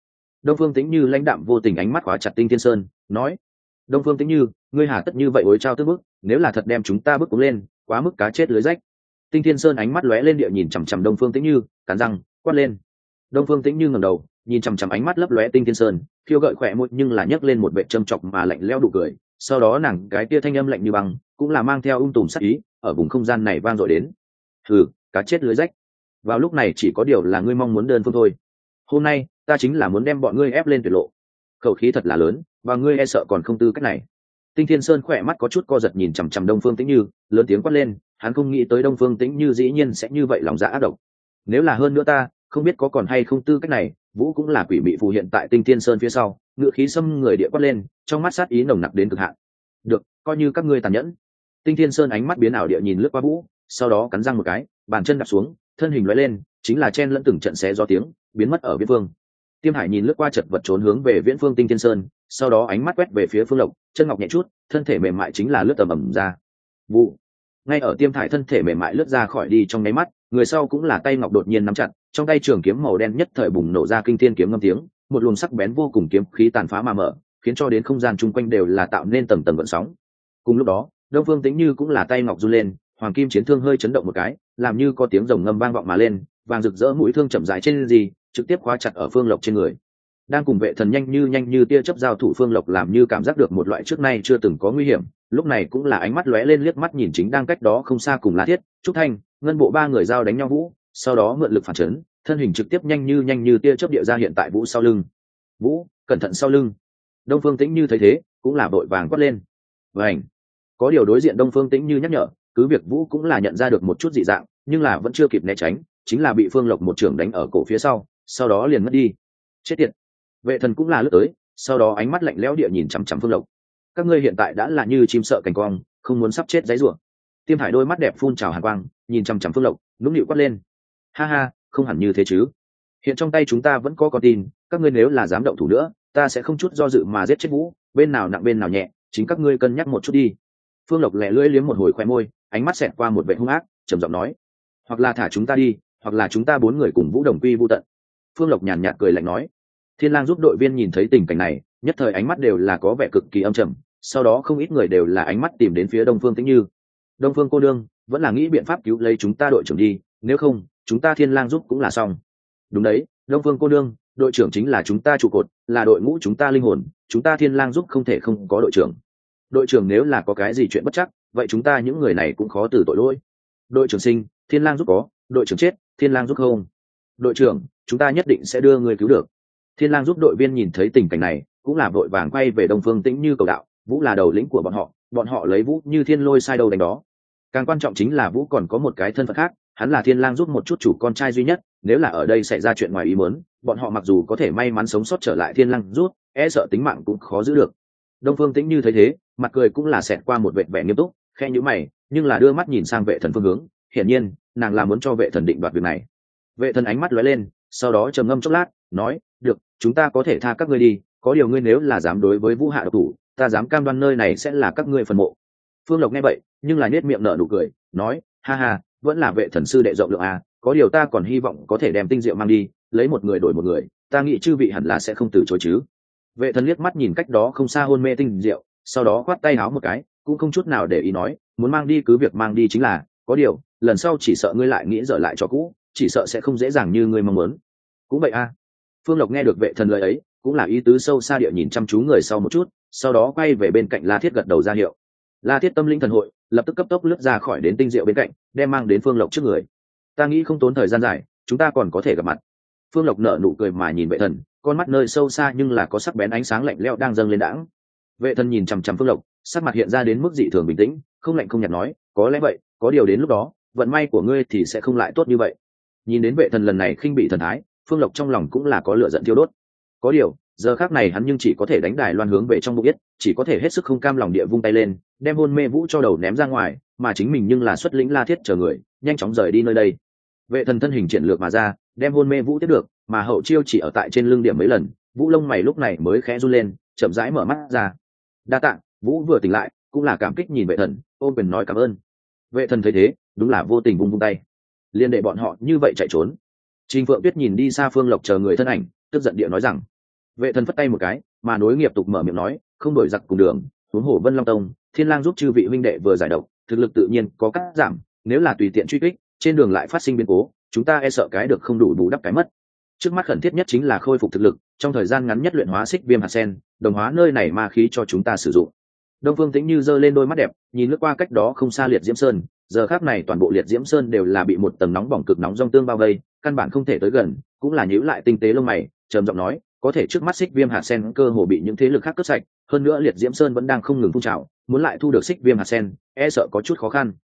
Đông Phương Tĩnh Như lãnh đạm vô tình ánh mắt khóa chặt Tinh Thiên Sơn, nói: Đông Phương Tĩnh Như, ngươi hà tất như vậy ối trao tức bức, nếu là thật đem chúng ta bức cuống lên, quá mức cá chết lưới rách. Tinh Thiên Sơn ánh mắt lóe lên địa nhìn chằm chằm Đông Phương Tĩnh Như, cắn răng quát lên. Đông Phương Tĩnh Như ngẩng đầu, nhìn chằm chằm ánh mắt lấp lóe Tinh Thiên Sơn, khiêu gợi khỏe môi nhưng là nhấc lên một vẻ châm chọc mà lạnh lẽo đủ cười. Sau đó nàng cái tia thanh âm lạnh như băng, cũng là mang theo ung tùm sát ý, ở vùng không gian này vang dội đến. Hừ, cá chết lưới rách. Vào lúc này chỉ có điều là ngươi mong muốn đơn phương thôi. Hôm nay, ta chính là muốn đem bọn ngươi ép lên tuyệt lộ. Khẩu khí thật là lớn, và ngươi e sợ còn không tư cách này. Tinh Thiên Sơn khỏe mắt có chút co giật nhìn chằm chằm Đông Phương Tĩnh Như, lớn tiếng quát lên, hắn không nghĩ tới Đông Phương Tĩnh Như dĩ nhiên sẽ như vậy lòng dạ ác độc. Nếu là hơn nữa ta, không biết có còn hay không tư cách này. Vũ cũng là quỷ mị phù hiện tại Tinh Thiên Sơn phía sau, ngựa khí xâm người địa quát lên, trong mắt sát ý nồng nặc đến cực hạn. Được, coi như các ngươi tàn nhẫn. Tinh Thiên Sơn ánh mắt biến ảo địa nhìn lướt qua Vũ, sau đó cắn răng một cái, bàn chân đạp xuống, thân hình lóe lên, chính là chen lẫn từng trận xé do tiếng, biến mất ở viễn phương. Tiêm Hải nhìn lướt qua chật vật trốn hướng về viễn phương Tinh Thiên Sơn, sau đó ánh mắt quét về phía Phương Lộc, chân ngọc nhẹ chút, thân thể mềm mại chính là lướt tầm ầm ra. Vụ. Ngay ở Tiêm Thải thân thể mềm mại lướt ra khỏi đi trong nháy mắt, người sau cũng là tay ngọc đột nhiên nắm chặt, trong tay trường kiếm màu đen nhất thời bùng nổ ra kinh thiên kiếm ngâm tiếng, một luồng sắc bén vô cùng kiếm khí tàn phá mà mở, khiến cho đến không gian chung quanh đều là tạo nên tầng tầng gợn sóng. Cùng lúc đó, Đông Phương Tĩnh Như cũng là tay ngọc run lên, hoàng kim chiến thương hơi chấn động một cái, làm như có tiếng rồng ngâm vang vọng mà lên, vàng rực rỡ mũi thương chậm rãi trên gì, trực tiếp khóa chặt ở Phương Lộc trên người. Đang cùng Vệ Thần nhanh như nhanh như tia chớp giao thủ, Phương Lộc làm như cảm giác được một loại trước nay chưa từng có nguy hiểm, lúc này cũng là ánh mắt lóe lên liếc mắt nhìn chính đang cách đó không xa cùng La Thiết, Trúc Thanh, Ngân Bộ ba người giao đánh nhau Vũ, sau đó mượn lực phản chấn, thân hình trực tiếp nhanh như nhanh như tia chớp địa ra hiện tại Vũ sau lưng. Vũ, cẩn thận sau lưng. Đông Phương Tĩnh Như thấy thế, cũng là vội vàng quát lên. Vành. Có điều đối diện Đông Phương Tĩnh Như nhắc nhở, cứ việc Vũ cũng là nhận ra được một chút dị dạng, nhưng là vẫn chưa kịp né tránh, chính là bị Phương Lộc một trưởng đánh ở cổ phía sau, sau đó liền mất đi. Chết tiệt. Vệ Thần cũng là lướt tới, sau đó ánh mắt lạnh lẽo địa nhìn chằm chằm Phương Lộc. Các ngươi hiện tại đã là như chim sợ cành cong, không muốn sắp chết giấy rủa. Tiêm Hải đôi mắt đẹp phun trào hàn quang, nhìn chằm chằm Phương Lộc, nũng nịu quát lên. Ha ha, không hẳn như thế chứ. Hiện trong tay chúng ta vẫn có con tin, các ngươi nếu là dám động thủ nữa, ta sẽ không chút do dự mà giết chết Vũ, bên nào nặng bên nào nhẹ, chính các ngươi cân nhắc một chút đi. Phương Lộc lẹ lưỡi liếm một hồi khoe môi, ánh mắt xẹt qua một vẻ hung ác, trầm giọng nói: hoặc là thả chúng ta đi, hoặc là chúng ta bốn người cùng Vũ đồng quy vu tận. Phương Lộc nhàn nhạt cười lạnh nói. Thiên Lang giúp đội viên nhìn thấy tình cảnh này, nhất thời ánh mắt đều là có vẻ cực kỳ âm trầm, sau đó không ít người đều là ánh mắt tìm đến phía Đông Phương Tĩnh Như. Đông Phương cô đương, vẫn là nghĩ biện pháp cứu lấy chúng ta đội trưởng đi, nếu không, chúng ta Thiên Lang giúp cũng là xong. Đúng đấy, Đông Phương cô đương, đội trưởng chính là chúng ta trụ cột, là đội ngũ chúng ta linh hồn, chúng ta Thiên Lang giúp không thể không có đội trưởng. Đội trưởng nếu là có cái gì chuyện bất chắc, vậy chúng ta những người này cũng khó từ tội lỗi. Đội trưởng sinh, Thiên Lang giúp có, đội trưởng chết, Thiên Lang giúp không. Đội trưởng, chúng ta nhất định sẽ đưa người cứu được. Thiên Lang giúp đội viên nhìn thấy tình cảnh này, cũng là vội vàng quay về Đông Phương Tĩnh Như cầu đạo, Vũ là đầu lĩnh của bọn họ, bọn họ lấy Vũ như thiên lôi sai đầu đánh đó. Càng quan trọng chính là Vũ còn có một cái thân phận khác, hắn là Thiên Lang giúp một chút chủ con trai duy nhất, nếu là ở đây xảy ra chuyện ngoài ý muốn, bọn họ mặc dù có thể may mắn sống sót trở lại Thiên Lang giúp, e sợ tính mạng cũng khó giữ được. Đông Phương Tĩnh Như thấy thế, mặt cười cũng là xẹt qua một vẻ vẻ nghiêm túc, khẽ nhíu mày, nhưng là đưa mắt nhìn sang Vệ Thần phương hướng, hiển nhiên, nàng là muốn cho Vệ Thần định đoạt việc này. Vệ Thần ánh mắt lóe lên, sau đó trầm ngâm chốc lát, nói: "Được, chúng ta có thể tha các ngươi đi, có điều ngươi nếu là dám đối với Vũ hạ độc thủ, ta dám cam đoan nơi này sẽ là các ngươi phần mộ." Phương Lộc nghe vậy, nhưng là nhếch miệng nở nụ cười, nói: "Ha ha, vẫn là Vệ Thần sư đệ rộng lượng à, có điều ta còn hy vọng có thể đem tinh diệu mang đi, lấy một người đổi một người, ta nghĩ chư vị hẳn là sẽ không từ chối chứ." Vệ Thần liếc mắt nhìn cách đó không xa hôn mê tinh diệu, sau đó khoát tay áo một cái, cũng không chút nào để ý nói: "Muốn mang đi cứ việc mang đi chính là, có điều, lần sau chỉ sợ ngươi lại nghĩ dở lại cho cũ, chỉ sợ sẽ không dễ dàng như ngươi mong muốn." Cũng vậy a. À. Phương Lộc nghe được Vệ Thần lời ấy, cũng là ý tứ sâu xa địa nhìn chăm chú người sau một chút, sau đó quay về bên cạnh La Thiết gật đầu ra hiệu. La Thiết tâm linh thần hội, lập tức cấp tốc lướt ra khỏi đến tinh diệu bên cạnh, đem mang đến Phương Lộc trước người. "Ta nghĩ không tốn thời gian dài, chúng ta còn có thể gặp mặt." Phương Lộc nở nụ cười mà nhìn Vệ Thần, con mắt nơi sâu xa nhưng là có sắc bén ánh sáng lạnh lẽo đang dâng lên đãng. Vệ Thần nhìn chằm chằm Phương Lộc, sắc mặt hiện ra đến mức dị thường bình tĩnh, không lạnh không nhạt nói: "Có lẽ vậy, có điều đến lúc đó, vận may của ngươi thì sẽ không lại tốt như vậy." Nhìn đến Vệ Thần lần này khinh bị thần thái, Phương Lộc trong lòng cũng là có lửa giận thiêu đốt. Có điều, giờ khắc này hắn nhưng chỉ có thể đánh đài loan hướng về trong bụng biết, chỉ có thể hết sức không cam lòng địa vung tay lên, đem hôn mê Vũ cho đầu ném ra ngoài, mà chính mình nhưng là xuất lĩnh La Thiết chờ người, nhanh chóng rời đi nơi đây. Vệ Thần thân hình triển lược mà ra, đem hôn mê Vũ tiếp được, mà hậu chiêu chỉ ở tại trên lưng điểm mấy lần, Vũ lông mày lúc này mới khẽ run lên, chậm rãi mở mắt ra. "Đa tạ." Vũ vừa tỉnh lại, cũng là cảm kích nhìn Vệ Thần, ôm quyền nói cảm ơn. Vệ Thần thấy thế, đúng là vô tình vung vung tay, liên đệ bọn họ như vậy chạy trốn. Trình Phượng Tuyết nhìn đi xa Phương Lộc chờ người thân ảnh, tức giận địa nói rằng: Vệ thần phất tay một cái, mà nối nghiệp tục mở miệng nói, không đổi giặc cùng đường, huống hồ Vân Long Tông, Thiên Lang giúp chư vị huynh đệ vừa giải độc, thực lực tự nhiên có cắt giảm, nếu là tùy tiện truy kích, trên đường lại phát sinh biến cố, chúng ta e sợ cái được không đủ bù đắp cái mất. Trước mắt khẩn thiết nhất chính là khôi phục thực lực, trong thời gian ngắn nhất luyện hóa xích viêm hạt sen, đồng hóa nơi này ma khí cho chúng ta sử dụng. Đông Phương Tĩnh Như giơ lên đôi mắt đẹp, nhìn lướt qua cách đó không xa liệt diễm sơn, giờ khắc này toàn bộ liệt diễm sơn đều là bị một tầng nóng bỏng cực nóng rong tương bao vây, căn bản không thể tới gần, cũng là nhíu lại tinh tế lông mày, trầm giọng nói, có thể trước mắt xích viêm hạt sen cơ hồ bị những thế lực khác cướp sạch, hơn nữa liệt diễm sơn vẫn đang không ngừng phun trào, muốn lại thu được xích viêm hạt sen, e sợ có chút khó khăn.